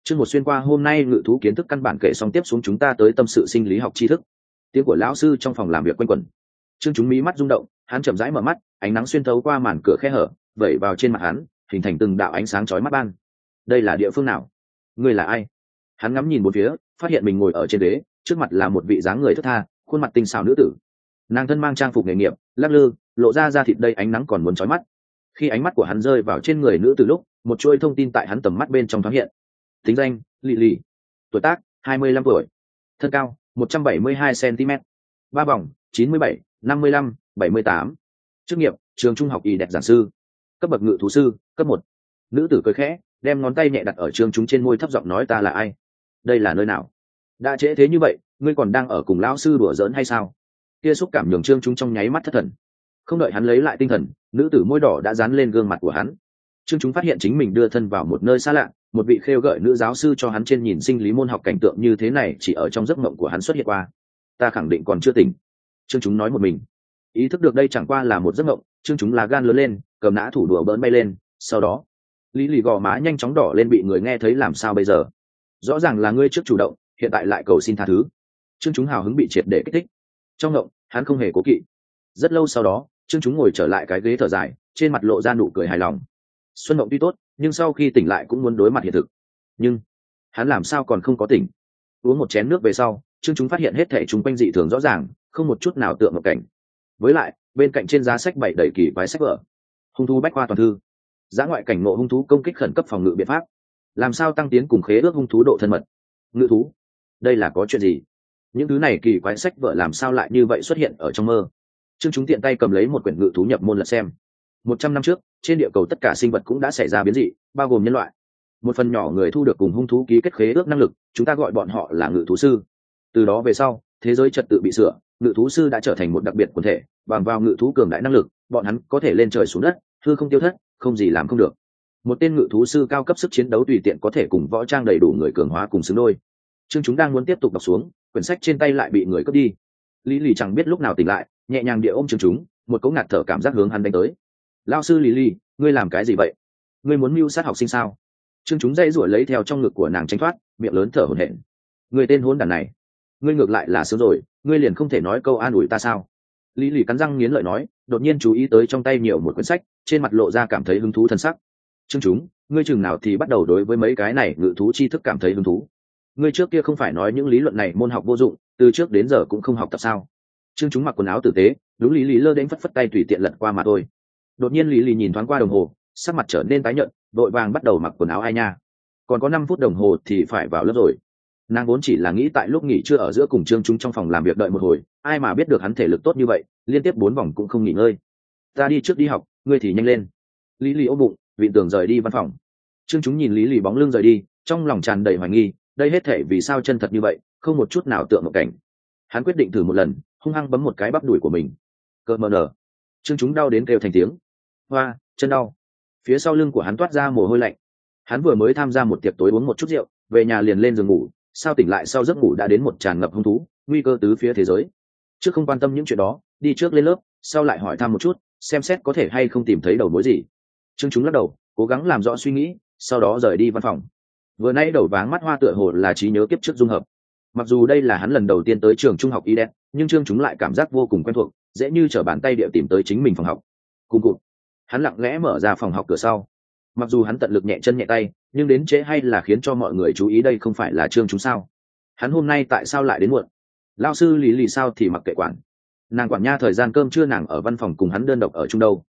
Chương một xuyên qua hôm nay ngự thú kiến thức căn bản kể xong, tiếp xuống chúng ta tới tâm sự sinh lý học tri thức. Tiếng của lão sư trong phòng làm việc quanh quẩn. Trương Chúng mí mắt rung động, hắn chậm rãi mở mắt, ánh nắng xuyên thấu qua màn cửa khe hở, vẩy vào trên mặt hắn, hình thành từng đạo ánh sáng chói mắt ban. Đây là địa phương nào? Ngươi là ai? Hắn ngắm nhìn bốn phía, phát hiện mình ngồi ở trên ghế, trước mặt là một vị dáng người thướt tha, khuôn mặt tinh xảo nữ tử. Nàng thân mang trang phục nghề nghiệp, lắc lư, lộ ra da thịt đây ánh nắng còn muốn chói mắt. Khi ánh mắt của hắn rơi vào trên người nữ tử lúc, một chuỗi thông tin tại hắn tầm mắt bên trong thoáng hiện. Tính danh: Lị Lị. Tuổi tác: 25 tuổi. Thân cao: 172 cm. Ba vòng: 97, 55, 78. Chức nghiệp: trường trung học y đẹp giảng sư. Cấp bậc ngự thú sư: cấp 1. Nữ tử cười khẽ, đem ngón tay nhẹ đặt ở Trương Chúng trên môi, thấp giọng nói: ta là ai? Đây là nơi nào? Đã trễ thế như vậy, ngươi còn đang ở cùng lão sư đùa giỡn hay sao? Kia xúc cảm nhường Trương Chúng trong nháy mắt thất thần. Không đợi hắn lấy lại tinh thần, nữ tử môi đỏ đã dán lên gương mặt của hắn. Trương Chúng phát hiện chính mình đưa thân vào một nơi xa lạ, một vị khêu gợi nữ giáo sư cho hắn trên nhìn sinh lý môn học cảnh tượng như thế này chỉ ở trong giấc mộng của hắn xuất hiện qua. Ta khẳng định còn chưa tỉnh. Trương Chúng nói một mình. Ý thức được đây chẳng qua là một giấc mộng, Trương Chúng lá gan lớn lên, cầm nã thủ đùa bỡn bay lên. Sau đó, Lý Lì gò má nhanh chóng đỏ lên, bị người nghe thấy làm sao bây giờ? Rõ ràng là ngươi trước chủ động, hiện tại lại cầu xin tha thứ. Trương Chúng hào hứng bị triệt để kích thích. Trong mộng, hắn không hề cố kỵ. Rất lâu sau đó, Trương Chúng ngồi trở lại cái ghế thở dài, trên mặt lộ ra nụ cười hài lòng. Xuân mộng tuy tốt, nhưng sau khi tỉnh lại cũng muốn đối mặt hiện thực. Nhưng hắn làm sao còn không có tỉnh? Uống một chén nước về sau, Trương Chúng phát hiện hết thảy chung quanh dị thường rõ ràng, không một chút nào tượng ngộ cảnh. Với lại, bên cạnh trên giá sách bày đầy kỳ quái sách vở. Hung thú bách khoa toàn thư, dã ngoại cảnh ngộ hung thú công kích khẩn cấp phòng ngự biện pháp, làm sao tăng tiến cùng khế ước hung thú độ thân mật, ngự thú. Đây là có chuyện gì? Những thứ này kỳ quái sách vở làm sao lại như vậy xuất hiện ở trong mơ? Trương Chúng tiện tay cầm lấy một quyển ngự thú nhập môn lật xem. 100 năm trước, trên địa cầu tất cả sinh vật cũng đã xảy ra biến dị, bao gồm nhân loại. Một phần nhỏ người thu được cùng hung thú ký kết khế ước năng lực, chúng ta gọi bọn họ là ngự thú sư. Từ đó về sau, thế giới trật tự bị sửa, ngự thú sư đã trở thành một đặc biệt quần thể, bằng vào ngự thú cường đại năng lực, bọn hắn có thể lên trời xuống đất, hư không tiêu thất, không gì làm không được. Một tên ngự thú sư cao cấp sức chiến đấu tùy tiện có thể cùng võ trang đầy đủ người cường hóa cùng xứng đôi. Trương Chúng đang muốn tiếp tục đọc xuống, quyển sách trên tay lại bị người cướp đi. Lý Lì chẳng biết lúc nào tỉnh lại, nhẹ nhàng địa ôm Trương Chúng, một cỗ ngạt thở cảm giác hướng hắn đánh tới. Lão sư Lý Lì, ngươi làm cái gì vậy? Ngươi muốn mưu sát học sinh sao? Trương Chúng dây rủa lấy theo trong ngực của nàng tránh thoát, miệng lớn thở hổn hển. Ngươi tên hỗn đản này, ngươi ngược lại là sớm rồi, ngươi liền không thể nói câu an ủi ta sao? Lý Lì cắn răng nghiến lợi nói, đột nhiên chú ý tới trong tay nhiều một quyển sách, trên mặt lộ ra cảm thấy hứng thú thân sắc. Trương Chúng, ngươi chừng nào thì bắt đầu đối với mấy cái này ngự thú tri thức cảm thấy hứng thú? Ngươi trước kia không phải nói những lý luận này môn học vô dụng, từ trước đến giờ cũng không học tập sao? Trương Chúng mặc quần áo tử tế, đúng Lý Lì lơ đến phất phất tay tùy tiện lật qua mà thôi. Đột nhiên Lý Lì nhìn thoáng qua đồng hồ, sắc mặt trở nên tái nhợt, đội vàng bắt đầu mặc quần áo ai nha. Còn có 5 phút đồng hồ thì phải vào lớp rồi. Nàng vốn chỉ là nghĩ tại lúc nghỉ trưa ở giữa cùng Trương Chúng trong phòng làm việc đợi một hồi, ai mà biết được hắn thể lực tốt như vậy, liên tiếp 4 vòng cũng không nghỉ ngơi. Ta đi trước đi học, ngươi thì nhanh lên. Lý Lì ôm bụng, vịn tường rời đi văn phòng. Trương Chúng nhìn Lý Lì bóng lưng rời đi, trong lòng tràn đầy hoài nghi, đây hết thể vì sao chân thật như vậy, không một chút nào tượng một cảnh. Hắn quyết định thử một lần, hung hăng bấm một cái bắp đùi của mình. Cơ mờ nở. Trương Chúng đau đến kêu thành tiếng. Hoa, chân đau. Phía sau lưng của hắn toát ra mồ hôi lạnh. Hắn vừa mới tham gia một tiệc tối uống một chút rượu, về nhà liền lên giường ngủ, sao tỉnh lại sau giấc ngủ đã đến một tràn ngập hung thú, nguy cơ tứ phía thế giới. Trước không quan tâm những chuyện đó, đi trước lên lớp, sau lại hỏi thăm một chút, xem xét có thể hay không tìm thấy đầu mối gì. Trương Chúng lắc đầu, cố gắng làm rõ suy nghĩ, sau đó rời đi văn phòng. Vừa nãy đầu váng mắt hoa tựa hồ là trí nhớ kiếp trước dung hợp. Mặc dù đây là hắn lần đầu tiên tới trường trung học y đen, nhưng Trương Chúng lại cảm giác vô cùng quen thuộc, dễ như trở bàn tay địa tìm tới chính mình phòng học. Cùng cụt, hắn lặng lẽ mở ra phòng học cửa sau. Mặc dù hắn tận lực nhẹ chân nhẹ tay, nhưng đến trễ hay là khiến cho mọi người chú ý đây không phải là Trương Chúng sao? Hắn hôm nay tại sao lại đến muộn? Lao sư Lý Lì sao thì mặc kệ quản. Nàng quản nha thời gian cơm trưa nàng ở văn phòng cùng hắn đơn độc ở chung đâu.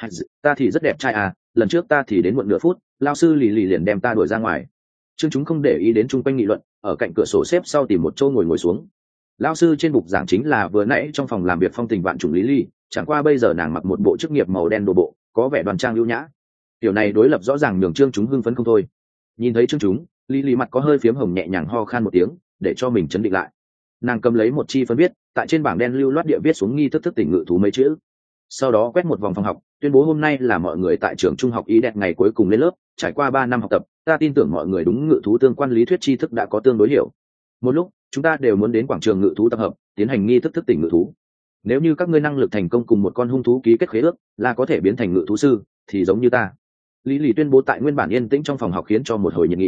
Ta thì rất đẹp trai à, lần trước ta thì đến muộn nửa phút, lao sư Lý Lì liền đem ta đuổi ra ngoài. Trương Chúng không để ý đến chung quanh nghị luận, ở cạnh cửa sổ xếp sau tìm một chỗ ngồi xuống. Lao sư trên bục giảng chính là vừa nãy trong phòng làm việc phong tình vạn trùng Lý Lì, chẳng qua bây giờ nàng mặc một bộ chức nghiệp màu đen đồ bộ, có vẻ đoan trang lưu nhã. Điều này đối lập rõ ràng nhường Trương Chúng hưng phấn không thôi. Nhìn thấy Trương Chúng, Lý Lì mặt có hơi phiếm hồng, nhẹ nhàng ho khan một tiếng, để cho mình chấn định lại. Nàng cầm lấy một chi phấn viết, tại trên bảng đen lưu loát địa viết xuống nghi thức thức tỉnh ngự thú mấy chữ. Sau đó quét một vòng phòng học, tuyên bố hôm nay là mọi người tại trường trung học y đẹp ngày cuối cùng lên lớp, trải qua 3 năm học tập, ta tin tưởng mọi người đúng ngự thú tương quan lý thuyết tri thức đã có tương đối hiểu. Một lúc, chúng ta đều muốn đến quảng trường ngự thú tập hợp, tiến hành nghi thức thức tỉnh ngự thú. Nếu như các ngươi năng lực thành công cùng một con hung thú ký kết khế ước, là có thể biến thành ngự thú sư, thì giống như ta. Lý Lì tuyên bố tại nguyên bản yên tĩnh trong phòng học khiến cho một hồi nhiệt nghị.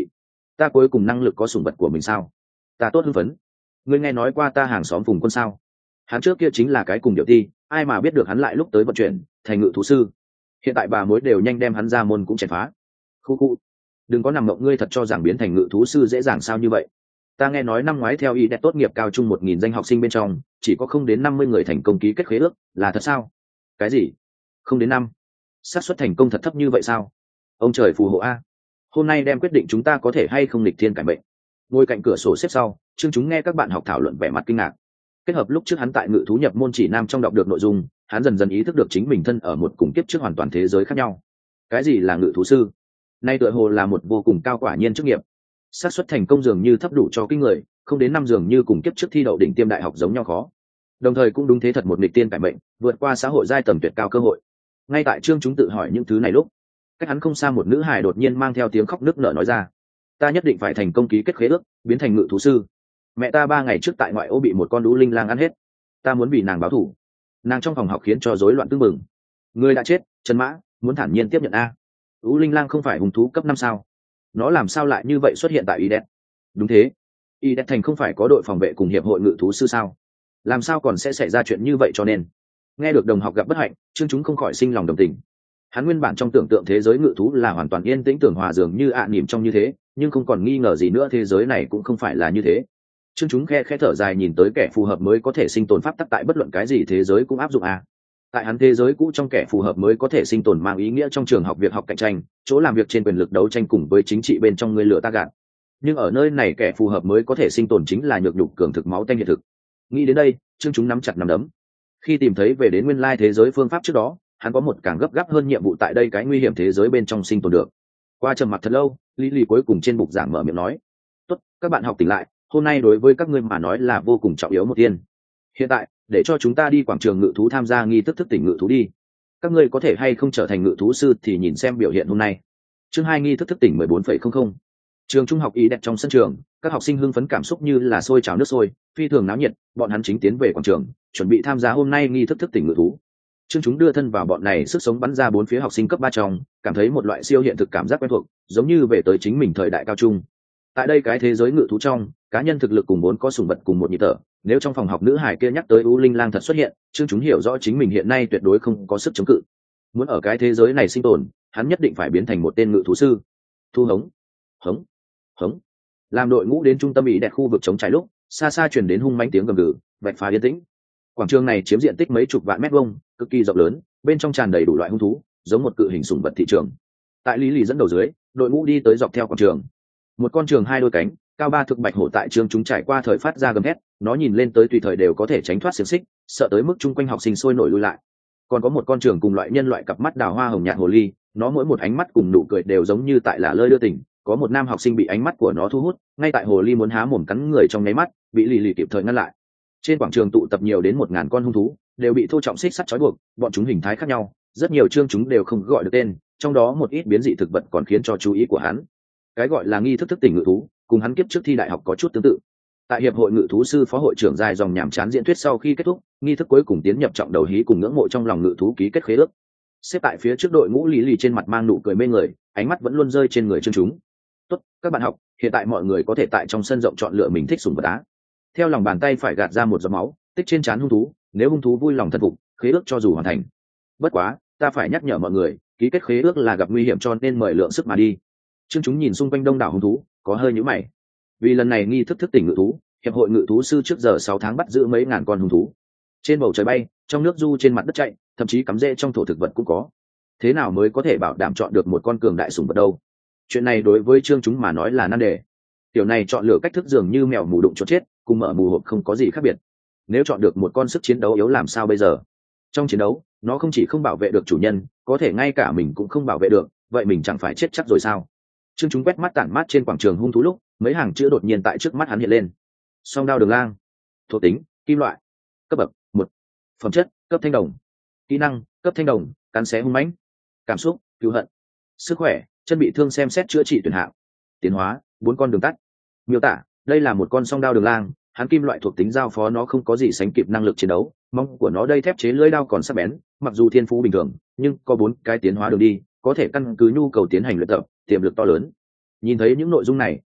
ta cuối cùng năng lực có sủng vật của mình sao? Ta tốt hưng phấn. Ngươi nghe nói qua ta hàng xóm Phùng Quân sao? Hắn trước kia chính là cái cùng điệu ti, ai mà biết được hắn lại lúc tới vận chuyển thành ngự thú sư. Hiện tại bà mối đều nhanh đem hắn ra môn cũng chèn phá. Khu khu, đừng có nằm mộng, ngươi thật cho rằng biến thành ngự thú sư dễ dàng sao như vậy? Ta nghe nói năm ngoái theo ý đẹp tốt nghiệp cao trung 1000 danh học sinh bên trong chỉ có không đến 50 người thành công ký kết khế ước, là thật sao? Cái gì? Không đến 5? Xác suất thành công thật thấp như vậy sao? Ông trời phù hộ a. Hôm nay đem quyết định chúng ta có thể hay không nghịch thiên cải mệnh. Ngồi cạnh cửa sổ xếp sau, Trương Chúng nghe các bạn học thảo luận vẻ mặt kinh ngạc. Kết hợp lúc trước hắn tại ngự thú nhập môn chỉ nam trong đọc được nội dung, hắn dần dần ý thức được chính mình thân ở một cùng kiếp trước hoàn toàn thế giới khác nhau. Cái gì là ngự thú sư? Nay tựa hồ là một vô cùng cao quả nhiên chức nghiệp. Xác suất thành công dường như thấp đủ cho kinh người, không đến 5 dường như cùng kiếp trước thi đậu đỉnh tiêm đại học giống nhau khó. Đồng thời cũng đúng thế thật một nghịch tiên cải mệnh, vượt qua xã hội giai tầng tuyệt cao cơ hội. Ngay tại Trương Chúng tự hỏi những thứ này lúc, cách hắn không xa một nữ hài đột nhiên mang theo tiếng khóc nức nở nói ra: ta nhất định phải thành công ký kết khế ước, biến thành ngự thú sư. Mẹ ta 3 ngày trước tại ngoại ô bị một con đũ linh lang ăn hết, ta muốn vì nàng báo thù. Nàng trong phòng học khiến cho rối loạn tưng bừng. Người đã chết, Trần Mã, muốn thản nhiên tiếp nhận a. Đũ linh lang không phải hung thú cấp 5 sao? Nó làm sao lại như vậy xuất hiện tại IDET? Đúng thế, IDET thành không phải có đội phòng vệ cùng hiệp hội ngự thú sư sao? Làm sao còn sẽ xảy ra chuyện như vậy? Cho nên nghe được đồng học gặp bất hạnh, Trương Chúng không khỏi sinh lòng đồng tình. Hắn nguyên bản trong tưởng tượng thế giới ngự thú là hoàn toàn yên tĩnh tưởng hòa dường như nỉm trong như thế, nhưng không còn nghi ngờ gì nữa thế giới này cũng không phải là như thế. Trương Chúng khe thở dài nhìn tới kẻ phù hợp mới có thể sinh tồn pháp tắc tại bất luận cái gì thế giới cũng áp dụng tại hắn thế giới cũ trong kẻ phù hợp mới có thể sinh tồn mang ý nghĩa trong trường học việc học cạnh tranh, chỗ làm việc trên quyền lực đấu tranh cùng với chính trị bên trong người lửa ta gạt. Nhưng ở nơi này kẻ phù hợp mới có thể sinh tồn chính là nhược nhục cường thực máu tanh hiện thực. Nghĩ đến đây, Trương Chúng nắm chặt nắm đấm. Khi tìm thấy về đến nguyên lai thế giới phương pháp trước đó, hắn có một càng gấp gáp hơn nhiệm vụ tại đây cái nguy hiểm thế giới bên trong sinh tồn được. Qua trầm mặc thật lâu, Lý cuối cùng trên bục giảng mở miệng nói: tốt, các bạn học tỉnh lại, hôm nay đối với các ngươi mà nói là vô cùng trọng yếu một thiên. Hiện tại, để cho chúng ta đi quảng trường ngự thú tham gia nghi thức thức tỉnh ngự thú đi. Các ngươi có thể hay không trở thành ngự thú sư thì nhìn xem biểu hiện hôm nay. Chương 2 nghi thức thức tỉnh 14,00. Trường trung học ý đẹp trong sân trường, các học sinh hưng phấn cảm xúc như là sôi trào nước sôi, phi thường náo nhiệt, bọn hắn chính tiến về quảng trường, chuẩn bị tham gia hôm nay nghi thức thức tỉnh ngự thú. Trương Chúng đưa thân vào bọn này sức sống bắn ra bốn phía học sinh cấp 3 trong, cảm thấy một loại siêu hiện thực cảm giác quen thuộc, giống như về tới chính mình thời đại cao trung. Tại đây cái thế giới ngự thú trong, cá nhân thực lực cùng vốn có sủng vật cùng một nhịp thở, nếu trong phòng học nữ hải kia nhắc tới U Linh Lang thật xuất hiện, Trương Chúng hiểu rõ chính mình hiện nay tuyệt đối không có sức chống cự. Muốn ở cái thế giới này sinh tồn, hắn nhất định phải biến thành một tên ngự thú sư. Thu hống, hống, hống. Làm đội ngũ đến trung tâm ý đẹp khu vực chống trái lúc, xa xa truyền đến hung mãnh tiếng gầm gừ, vạch phá yên tĩnh. Quảng trường này chiếm diện tích mấy chục vạn mét vuông, cực kỳ rộng lớn, bên trong tràn đầy đủ loại hung thú, giống một cự hình sủng vật thị trường. Tại Lý Lì dẫn đầu dưới, đội ngũ đi tới dọc theo quảng trường. Một con trường 2 đôi cánh, cao 3 thực bạch hổ tại Trương Chúng trải qua thời phát ra gầm thét, nó nhìn lên tới tùy thời đều có thể tránh thoát xiềng xích, sợ tới mức chung quanh học sinh sôi nổi lui lại. Còn có một con trường cùng loại nhân loại cặp mắt đào hoa hồng nhạt hồ ly, nó mỗi một ánh mắt cùng nụ cười đều giống như tại là lơi đưa tình. Có một nam học sinh bị ánh mắt của nó thu hút, ngay tại hồ ly muốn há mồm cắn người trong nháy mắt, bị Lì Lì kịp thời ngăn lại. Trên quảng trường tụ tập nhiều đến 1000 con hung thú, đều bị thô trọng xích sắt trói buộc, bọn chúng hình thái khác nhau, rất nhiều Trương Chúng đều không gọi được tên, trong đó một ít biến dị thực vật còn khiến cho chú ý của hắn. Cái gọi là nghi thức thức tỉnh ngự thú, cùng hắn kiếp trước thi đại học có chút tương tự. Tại hiệp hội ngự thú sư phó hội trưởng dài dòng nhảm chán diễn thuyết sau khi kết thúc, nghi thức cuối cùng tiến nhập trọng đầu hí cùng ngưỡng mộ trong lòng ngự thú ký kết khế ước. Xếp tại phía trước đội ngũ Lý Lì trên mặt mang nụ cười mê người, ánh mắt vẫn luôn rơi trên người Trương Chúng. Tốt, các bạn học, hiện tại mọi người có thể tại trong sân rộng chọn lựa mình thích sủng vật á. Theo lòng bàn tay phải gạt ra một giọt máu, tích trên trán hung thú, nếu hung thú vui lòng thần phục, khế ước cho dù hoàn thành. Bất quá, ta phải nhắc nhở mọi người, ký kết khế ước là gặp nguy hiểm cho nên mời lượng sức mà đi. Trương Chúng nhìn xung quanh đông đảo hung thú, có hơi nhíu mày. Vì lần này nghi thức thức tỉnh ngự thú, hiệp hội ngự thú sư trước giờ 6 tháng bắt giữ mấy ngàn con hung thú. Trên bầu trời bay, trong nước du, trên mặt đất chạy, thậm chí cắm rễ trong thổ thực vật cũng có. Thế nào mới có thể bảo đảm chọn được một con cường đại sủng vật đâu? Chuyện này đối với Trương Chúng mà nói là nan đề. Tiểu này chọn lựa cách thức dường như mèo mù đụng chó chết, cùng mở mù hộp không có gì khác biệt. Nếu chọn được một con sức chiến đấu yếu làm sao bây giờ? Trong chiến đấu, nó không chỉ không bảo vệ được chủ nhân, có thể ngay cả mình cũng không bảo vệ được, vậy mình chẳng phải chết chắc rồi sao? Trương Chúng quét mắt tản mát trên quảng trường hung thú lúc, mấy hàng chữ đột nhiên tại trước mắt hắn hiện lên. Song đao đường lang, thuộc tính kim loại, cấp bậc 1, phẩm chất cấp thanh đồng, kỹ năng cấp thanh đồng, cắn xé hung mãnh, cảm xúc cứu hận, sức khỏe chân bị thương xem xét chữa trị tuyển hạng, tiến hóa 4 con đường tắt. Miêu tả: đây là một con song đao đường lang, hắn kim loại thuộc tính giao phó nó không có gì sánh kịp năng lực chiến đấu, mong của nó đây thép chế lưỡi đao còn sắc bén, mặc dù thiên phú bình thường, nhưng có 4 cái tiến hóa đường đi, có thể căn cứ nhu cầu tiến hành luyện tập, tiềm lực to lớn. Nhìn thấy những nội dung này,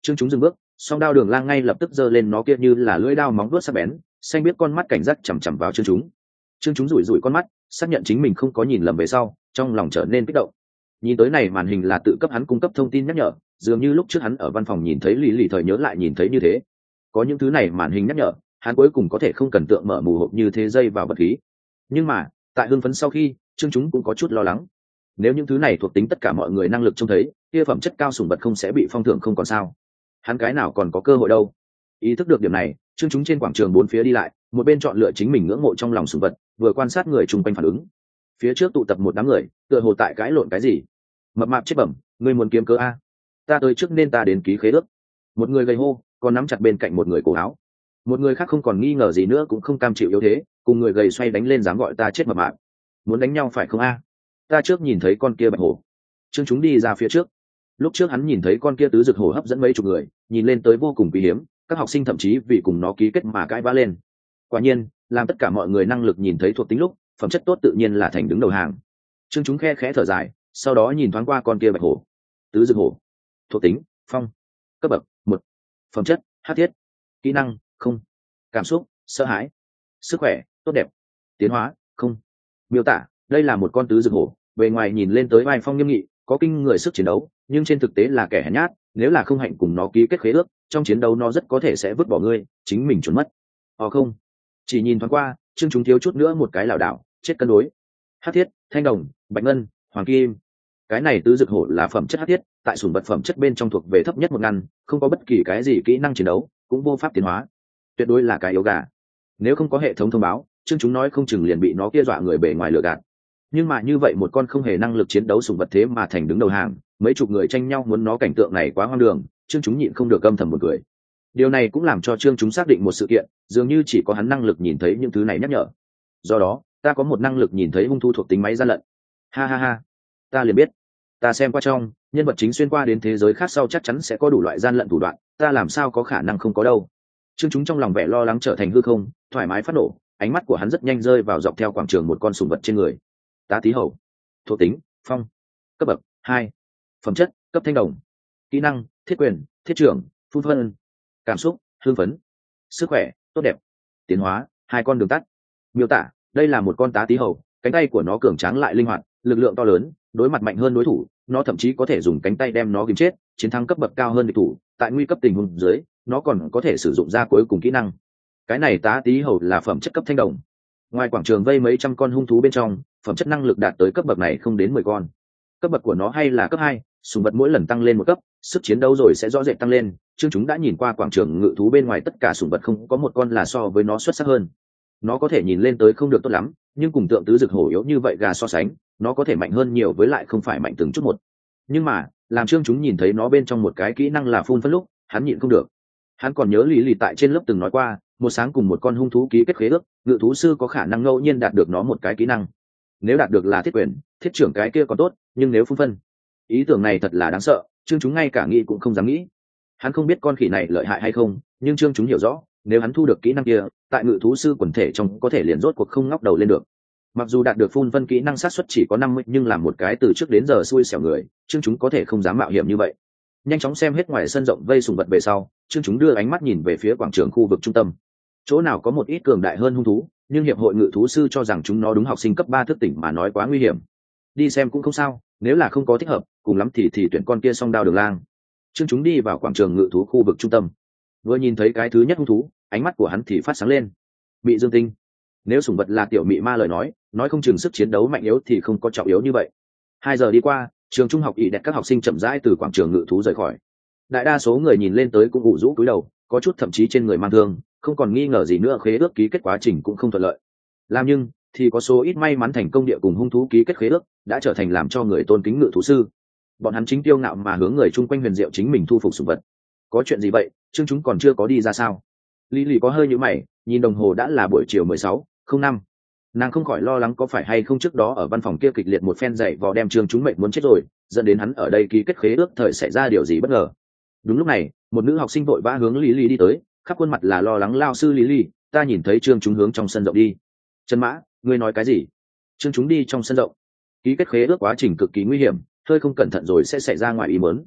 Trương chúng dừng bước, song đao đường lang ngay lập tức giơ lên nó kia như là lưỡi đao móng vuốt sắc bén, xanh biết con mắt cảnh giác chằm chằm vào Trương chúng rủi rủi con mắt, xác nhận chính mình không có nhìn lầm về sau, trong lòng trở nên kích động. Nhìn tới này màn hình là tự cấp hắn cung cấp thông tin nhắc nhở, dường như lúc trước hắn ở văn phòng nhìn thấy Lý Lì thời nhớ lại nhìn thấy như thế. Có những thứ này màn hình nhắc nhở, hắn cuối cùng có thể không cần tượng mở mù hộp như thế dây vào vật khí. Nhưng mà tại hưng phấn sau khi, Trương chúng cũng có chút lo lắng. Nếu những thứ này thuộc tính tất cả mọi người năng lực trông thấy, kia phẩm chất cao sủng vật không sẽ bị phong thưởng không còn sao? Hắn cái nào còn có cơ hội đâu? Ý thức được điểm này, Trương chúng trên quảng trường bốn phía đi lại, một bên chọn lựa chính mình ngưỡng mộ trong lòng sủng vật, vừa quan sát người chung quanh phản ứng. Phía trước tụ tập một đám người, tựa hồ tại cãi lộn cái gì. Mập mạp chết bẩm, ngươi muốn kiếm cớ a? Ta tới trước nên ta đến ký khế ước. Một người gầy hô, còn nắm chặt bên cạnh một người cổ áo. Một người khác không còn nghi ngờ gì nữa cũng không cam chịu yếu thế, cùng người gầy xoay đánh lên dám gọi ta chết mập mạp. Muốn đánh nhau phải không a? Ta trước nhìn thấy con kia bạch hổ. Trương chúng đi ra phía trước. Lúc trước hắn nhìn thấy con kia tứ dực hổ hấp dẫn mấy chục người, nhìn lên tới vô cùng quý hiếm, các học sinh thậm chí vì cùng nó ký kết mà cãi vã lên. Quả nhiên, làm tất cả mọi người năng lực nhìn thấy thuộc tính lúc, phẩm chất tốt tự nhiên là thành đứng đầu hàng. Trương chúng khe khẽ thở dài, sau đó nhìn thoáng qua con kia bạch hổ. Tứ dực hổ. Thuộc tính: phong. Cấp bậc: 1. Phẩm chất: hắc thiết. Kỹ năng: không. Cảm xúc: sợ hãi. Sức khỏe: tốt đẹp. Tiến hóa: không. Miêu tả: đây là một con tứ dực hổ, bề ngoài nhìn lên tới vai phong nghiêm nghị, có kinh người sức chiến đấu, nhưng trên thực tế là kẻ hèn nhát, nếu là không hạnh cùng nó ký kết khế ước, trong chiến đấu nó rất có thể sẽ vứt bỏ ngươi, chính mình trốn mất. Không. Chỉ nhìn thoáng qua, Trương chúng thiếu chút nữa một cái lảo đảo, chết cân đối. Hắc thiết, thanh đồng, bạch ngân, hoàng kim. Cái này tứ dực hổ là phẩm chất hắc thiết, tại sủng vật phẩm chất bên trong thuộc về thấp nhất một ngăn, không có bất kỳ cái gì kỹ năng chiến đấu, cũng vô pháp tiến hóa, tuyệt đối là cái yếu gà. Nếu không có hệ thống thông báo, Trương chúng nói không chừng liền bị nó kia dọa người bề ngoài lừa gạt. Nhưng mà như vậy một con không hề năng lực chiến đấu sủng vật thế mà thành đứng đầu hàng, mấy chục người tranh nhau muốn nó, cảnh tượng này quá hoang đường. Trương chúng nhịn không được âm thầm một cười. Điều này cũng làm cho Trương chúng xác định một sự kiện, dường như chỉ có hắn năng lực nhìn thấy những thứ này nhắc nhở. Do đó, ta có một năng lực nhìn thấy hung thu thuộc tính máy gian lận. Ha ha ha, ta liền biết. Ta xem qua trong, nhân vật chính xuyên qua đến thế giới khác sau chắc chắn sẽ có đủ loại gian lận thủ đoạn, ta làm sao có khả năng không có đâu. Trương chúng trong lòng vẻ lo lắng trở thành hư không, thoải mái phát nổ, ánh mắt của hắn rất nhanh rơi vào dọc theo quảng trường một con sủng vật trên người. Tá tí hầu. Thuộc tính: phong. Cấp bậc: 2. Phẩm chất: cấp thanh đồng. Kỹ năng: thiết quyền, thiết trưởng, phun phân. Cảm xúc: hưng phấn. Sức khỏe: tốt đẹp. Tiến hóa: 2 con đường tắt. Miêu tả: đây là một con tá tí hầu, cánh tay của nó cường tráng lại linh hoạt, lực lượng to lớn, đối mặt mạnh hơn đối thủ, nó thậm chí có thể dùng cánh tay đem nó ghim chết, chiến thắng cấp bậc cao hơn địch thủ. Tại nguy cấp tình huống dưới, nó còn có thể sử dụng ra cuối cùng kỹ năng. Cái này tá tí hầu là phẩm chất cấp thanh đồng. Ngoài quảng trường vây mấy trăm con hung thú bên trong, phẩm chất năng lực đạt tới cấp bậc này không đến 10 con. Cấp bậc của nó hay là cấp 2, sủng vật mỗi lần tăng lên một cấp, sức chiến đấu rồi sẽ rõ rệt tăng lên. Trương chúng đã nhìn qua quảng trường ngự thú bên ngoài, tất cả sủng vật không có một con là so với nó xuất sắc hơn. Nó có thể nhìn lên tới không được tốt lắm, nhưng cùng tượng tứ dực hổ yếu như vậy gà so sánh, nó có thể mạnh hơn nhiều, với lại không phải mạnh từng chút một. Nhưng mà, làm Trương chúng nhìn thấy nó bên trong một cái kỹ năng là phun phân lúc, hắn nhịn không được. Hắn còn nhớ Lý Lì tại trên lớp từng nói qua, một sáng cùng một con hung thú ký kết khế ước, ngự thú sư có khả năng ngẫu nhiên đạt được nó một cái kỹ năng. Nếu đạt được là thiết quyền, thiết trưởng cái kia còn tốt, nhưng nếu phun phân, ý tưởng này thật là đáng sợ. Trương chúng ngay cả nghĩ cũng không dám nghĩ. Hắn không biết con khỉ này lợi hại hay không, nhưng Trương chúng hiểu rõ, nếu hắn thu được kỹ năng kia, tại ngự thú sư quần thể trong có thể liền rốt cuộc không ngóc đầu lên được. Mặc dù đạt được phun phân kỹ năng sát suất chỉ có 50, nhưng làm một cái từ trước đến giờ xui xẻo người, Trương chúng có thể không dám mạo hiểm như vậy. Nhanh chóng xem hết ngoài sân rộng vây sùng vật về sau, Trương chúng đưa ánh mắt nhìn về phía quảng trường khu vực trung tâm. Chỗ nào có một ít cường đại hơn hung thú, nhưng hiệp hội ngự thú sư cho rằng chúng nó đúng học sinh cấp 3 thức tỉnh mà nói quá nguy hiểm. Đi xem cũng không sao, nếu là không có thích hợp, cùng lắm thì tuyển con kia song đao đường lang. Trương chúng đi vào quảng trường ngự thú khu vực trung tâm. Vừa nhìn thấy cái thứ nhất hung thú, ánh mắt của hắn thì phát sáng lên. Mị dương tinh. Nếu sủng vật là tiểu mị ma lời nói không chừng sức chiến đấu mạnh yếu thì không có trọng yếu như vậy. 2 giờ đi qua, trường trung học ỉ đẹp các học sinh chậm rãi từ quảng trường ngự thú rời khỏi. Đại đa số người nhìn lên tới cũng ủ rũ cúi đầu, có chút thậm chí trên người mang thương, không còn nghi ngờ gì nữa, khế ước ký kết quá trình cũng không thuận lợi. Nhưng thì có số ít may mắn thành công địa cùng hung thú ký kết khế ước, đã trở thành làm cho người tôn kính ngự thú sư. Bọn hắn chính tiêu ngạo mà hướng người chung quanh huyền diệu chính mình thu phục sủng vật. Có chuyện gì vậy? Chương chúng còn chưa có đi ra sao? Lý Lì có hơi nhíu mày, nhìn đồng hồ đã là buổi chiều 16:05. Nàng không khỏi lo lắng có phải hay không trước đó ở văn phòng kia kịch liệt một phen dạy vò đem Trương chúng mệnh muốn chết rồi, dẫn đến hắn ở đây ký kết khế ước thời xảy ra điều gì bất ngờ. Đúng lúc này, một nữ học sinh vội vã hướng Lý Lì đi tới, khắp khuôn mặt là lo lắng. Lao sư Lý Lì, ta nhìn thấy Trương chúng hướng trong sân rộng đi. Trần Mã, ngươi nói cái gì? Trương chúng đi trong sân rộng. Ký kết khế ước quá trình cực kỳ nguy hiểm, hơi không cẩn thận rồi sẽ xảy ra ngoài ý muốn.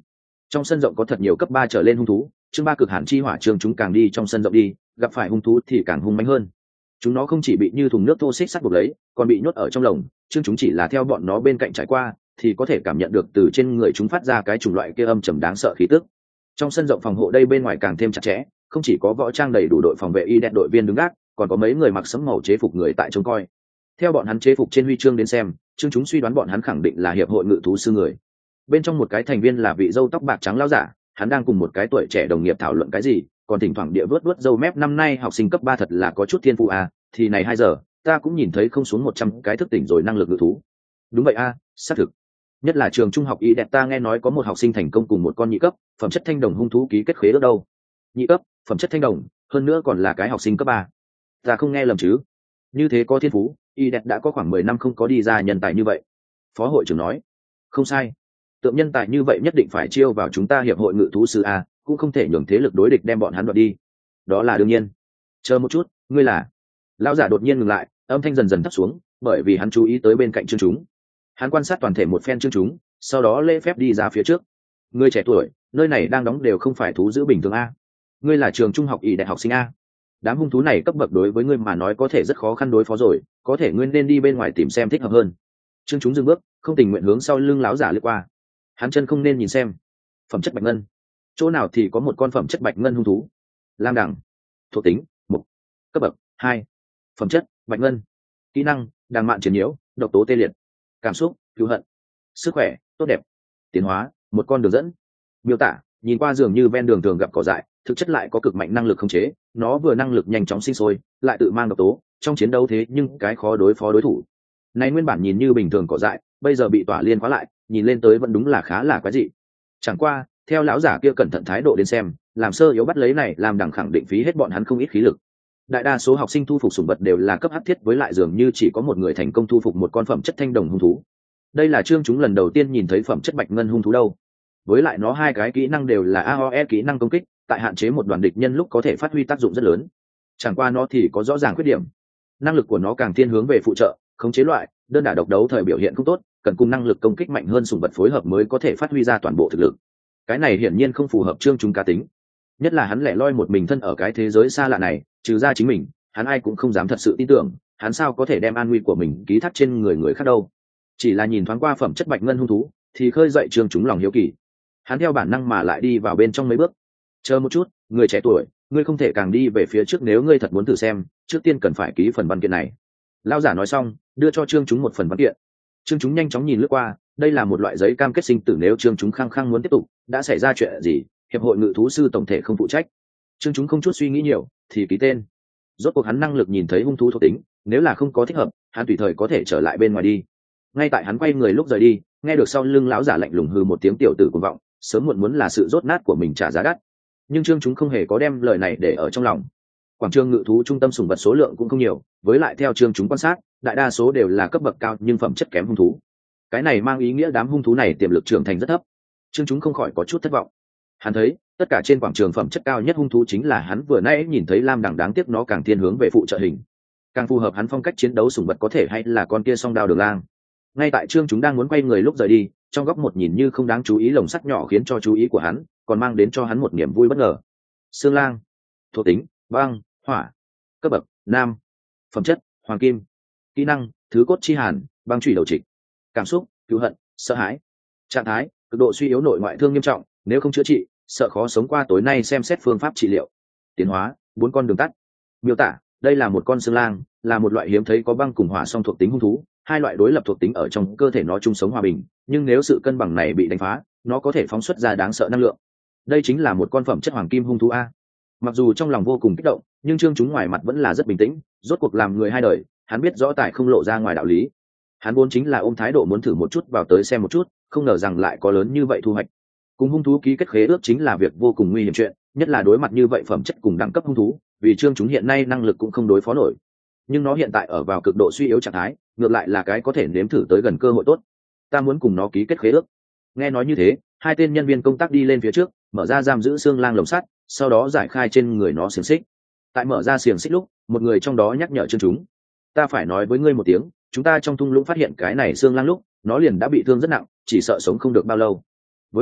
Trong sân rộng có thật nhiều cấp 3 trở lên hung thú, chương 3 cực hàn chi hỏa chương chúng càng đi trong sân rộng đi, gặp phải hung thú thì càng hung mãnh hơn. Chúng nó không chỉ bị như thùng nước thô xích sắt buộc lấy, còn bị nhốt ở trong lồng, chương chúng chỉ là theo bọn nó bên cạnh trải qua thì có thể cảm nhận được từ trên người chúng phát ra cái chủng loại kia âm trầm đáng sợ khí tức. Trong sân rộng phòng hộ đây bên ngoài càng thêm chặt chẽ, không chỉ có võ trang đầy đủ đội phòng vệ y đen đội viên đứng gác, còn có mấy người mặc sẫm màu chế phục người tại trông coi. Theo bọn hắn chế phục trên huy chương đến xem, chương chúng suy đoán bọn hắn khẳng định là hiệp hội ngự thú sư người. Bên trong một cái thành viên là vị râu tóc bạc trắng lão giả, hắn đang cùng một cái tuổi trẻ đồng nghiệp thảo luận cái gì, còn thỉnh thoảng địa vớt râu mép. Năm nay học sinh cấp 3 thật là có chút thiên phụ à, thì này 2 giờ ta cũng nhìn thấy không xuống 100 cái thức tỉnh rồi năng lực ngự thú. Đúng vậy a, xác thực. Nhất là trường trung học y đẹp ta nghe nói có một học sinh thành công cùng một con nhị cấp phẩm chất thanh đồng hung thú ký kết khế ước đâu. Nhị cấp phẩm chất thanh đồng, hơn nữa còn là cái học sinh cấp 3. Ta không nghe lầm chứ? Như thế có thiên phú, y đẹp đã có khoảng 10 năm không có đi ra nhân tài như vậy. Phó hội trưởng nói. Không sai, tượng nhân tài như vậy nhất định phải chiêu vào chúng ta hiệp hội ngự thú sư a, cũng không thể nhường thế lực đối địch đem bọn hắn đoạt đi. Đó là đương nhiên. Chờ một chút, ngươi là? Lão giả đột nhiên ngừng lại, âm thanh dần dần thấp xuống, bởi vì hắn chú ý tới bên cạnh chương chúng. Hắn quan sát toàn thể một phen chương chúng, sau đó lễ phép đi ra phía trước. Ngươi trẻ tuổi, nơi này đang đóng đều không phải thú giữ bình thường a. Ngươi là trường trung học y đại học sinh a. Đám hung thú này cấp bậc đối với ngươi mà nói có thể rất khó khăn đối phó rồi, có thể ngươi nên đi bên ngoài tìm xem thích hợp hơn. Chương chúng dừng bước, không tình nguyện hướng sau lưng lão giả lướt qua. Hắn chân không nên nhìn xem. Phẩm chất bạch ngân. Chỗ nào thì có một con phẩm chất bạch ngân hung thú. Lam đẳng. Thuộc tính: 1. Cấp bậc: 2. Phẩm chất: bạch ngân. Kỹ năng: đàng mạn triển nhiễu, độc tố tê liệt. Cảm xúc: cứu hận. Sức khỏe: tốt đẹp. Tiến hóa: một con đường dẫn. Miêu tả: nhìn qua dường như ven đường thường gặp cỏ dại, thực chất lại có cực mạnh năng lực khống chế, nó vừa năng lực nhanh chóng sinh sôi, lại tự mang độc tố, trong chiến đấu thế nhưng cái khó đối phó đối thủ. Này nguyên bản nhìn như bình thường cỏ dại, bây giờ bị tỏa liên khóa lại, nhìn lên tới vẫn đúng là khá là quái dị. Chẳng qua, theo lão giả kia cẩn thận thái độ đến xem, làm sơ yếu bắt lấy này làm đẳng khẳng định phí hết bọn hắn không ít khí lực. Đại đa số học sinh thu phục sủng vật đều là cấp hắc thiết, với lại dường như chỉ có một người thành công thu phục một con phẩm chất thanh đồng hung thú. Đây là chương chúng lần đầu tiên nhìn thấy phẩm chất bạch ngân hung thú đâu. Với lại nó hai cái kỹ năng đều là AOE kỹ năng công kích, tại hạn chế một đoàn địch nhân lúc có thể phát huy tác dụng rất lớn. Chẳng qua nó thì có rõ ràng khuyết điểm. Năng lực của nó càng thiên hướng về phụ trợ, khống chế loại, đơn đả độc đấu thời biểu hiện không tốt, cần cùng năng lực công kích mạnh hơn sủng vật phối hợp mới có thể phát huy ra toàn bộ thực lực. Cái này hiển nhiên không phù hợp chương chúng cá tính. Nhất là hắn lẻ loi một mình thân ở cái thế giới xa lạ này, trừ ra chính mình, hắn ai cũng không dám thật sự tin tưởng, hắn sao có thể đem an nguy của mình ký thác trên người người khác đâu. Chỉ là nhìn thoáng qua phẩm chất bạch ngân hung thú, thì khơi dậy chương chúng lòng hiếu kỳ. Hắn theo bản năng mà lại đi vào bên trong mấy bước. Chờ một chút, người trẻ tuổi, ngươi không thể càng đi về phía trước, nếu ngươi thật muốn thử xem, trước tiên cần phải ký phần văn kiện này. Lão giả nói xong, đưa cho chương chúng một phần văn kiện. Chương chúng nhanh chóng nhìn lướt qua, đây là một loại giấy cam kết sinh tử, nếu chương chúng khăng khăng muốn tiếp tục, đã xảy ra chuyện gì, hiệp hội ngự thú sư tổng thể không phụ trách. Chương chúng không chút suy nghĩ nhiều, thì ký tên. Rốt cuộc hắn năng lực nhìn thấy hung thú thuộc tính, nếu là không có thích hợp, hắn tùy thời có thể trở lại bên ngoài đi. Ngay tại hắn quay người lúc rời đi, nghe được sau lưng lão giả lạnh lùng hừ một tiếng, tiểu tử cuồng vọng, sớm muộn muốn là sự rốt nát của mình trả giá đắt. Nhưng chương chúng không hề có đem lời này để ở trong lòng. Quảng trường ngự thú trung tâm sủng vật số lượng cũng không nhiều, với lại theo chương chúng quan sát, đại đa số đều là cấp bậc cao nhưng phẩm chất kém hung thú. Cái này mang ý nghĩa đám hung thú này tiềm lực trưởng thành rất thấp. Chương chúng không khỏi có chút thất vọng. Hắn thấy tất cả trên quảng trường phẩm chất cao nhất hung thú chính là hắn vừa nãy nhìn thấy lam đẳng, đáng tiếc nó càng thiên hướng về phụ trợ hình, càng phù hợp hắn phong cách chiến đấu sủng vật có thể hay là con kia song đao đường lang. Ngay tại chương chúng đang muốn quay người lúc rời đi, trong góc một nhìn như không đáng chú ý lồng sắt nhỏ khiến cho chú ý của hắn, còn mang đến cho hắn một niềm vui bất ngờ. Xương lang. Thuộc tính: băng, hỏa. Cấp bậc: nam. Phẩm chất: hoàng kim. Kỹ năng: thứ cốt chi hàn, băng chủy đầu trịch. Cảm xúc: cứu hận, sợ hãi. Trạng thái: cực độ suy yếu, nội ngoại thương nghiêm trọng, nếu không chữa trị, sợ khó sống qua tối nay, xem xét phương pháp trị liệu. Tiến hóa: 4 con đường tắt. Miêu tả: đây là một con xương lang, là một loại hiếm thấy có băng cùng hỏa song thuộc tính hung thú, hai loại đối lập thuộc tính ở trong cơ thể nó chung sống hòa bình, nhưng nếu sự cân bằng này bị đánh phá, nó có thể phóng xuất ra đáng sợ năng lượng. Đây chính là một con phẩm chất hoàng kim hung thú a. Mặc dù trong lòng vô cùng kích động, nhưng chương chúng ngoài mặt vẫn là rất bình tĩnh, rốt cuộc làm người hai đời, hắn biết rõ tài không lộ ra ngoài đạo lý. Hắn vốn chính là ôm thái độ muốn thử một chút vào tới xem một chút, không ngờ rằng lại có lớn như vậy thu hoạch. Cùng hung thú ký kết khế ước chính là việc vô cùng nguy hiểm chuyện, nhất là đối mặt như vậy phẩm chất cùng đẳng cấp hung thú, vì chương chúng hiện nay năng lực cũng không đối phó nổi. Nhưng nó hiện tại ở vào cực độ suy yếu trạng thái, ngược lại là cái có thể nếm thử tới gần cơ hội tốt. Ta muốn cùng nó ký kết khế ước. Nghe nói như thế, hai tên nhân viên công tác đi lên phía trước, mở ra giam giữ xương lang lồng sắt, sau đó giải khai trên người nó xiềng xích. Tại mở ra xiềng xích lúc, một người trong đó nhắc nhở chương chúng: ta phải nói với ngươi một tiếng, chúng ta trong thung lũng phát hiện cái này xương lang lúc, nó liền đã bị thương rất nặng, chỉ sợ sống không được bao lâu. Với lại,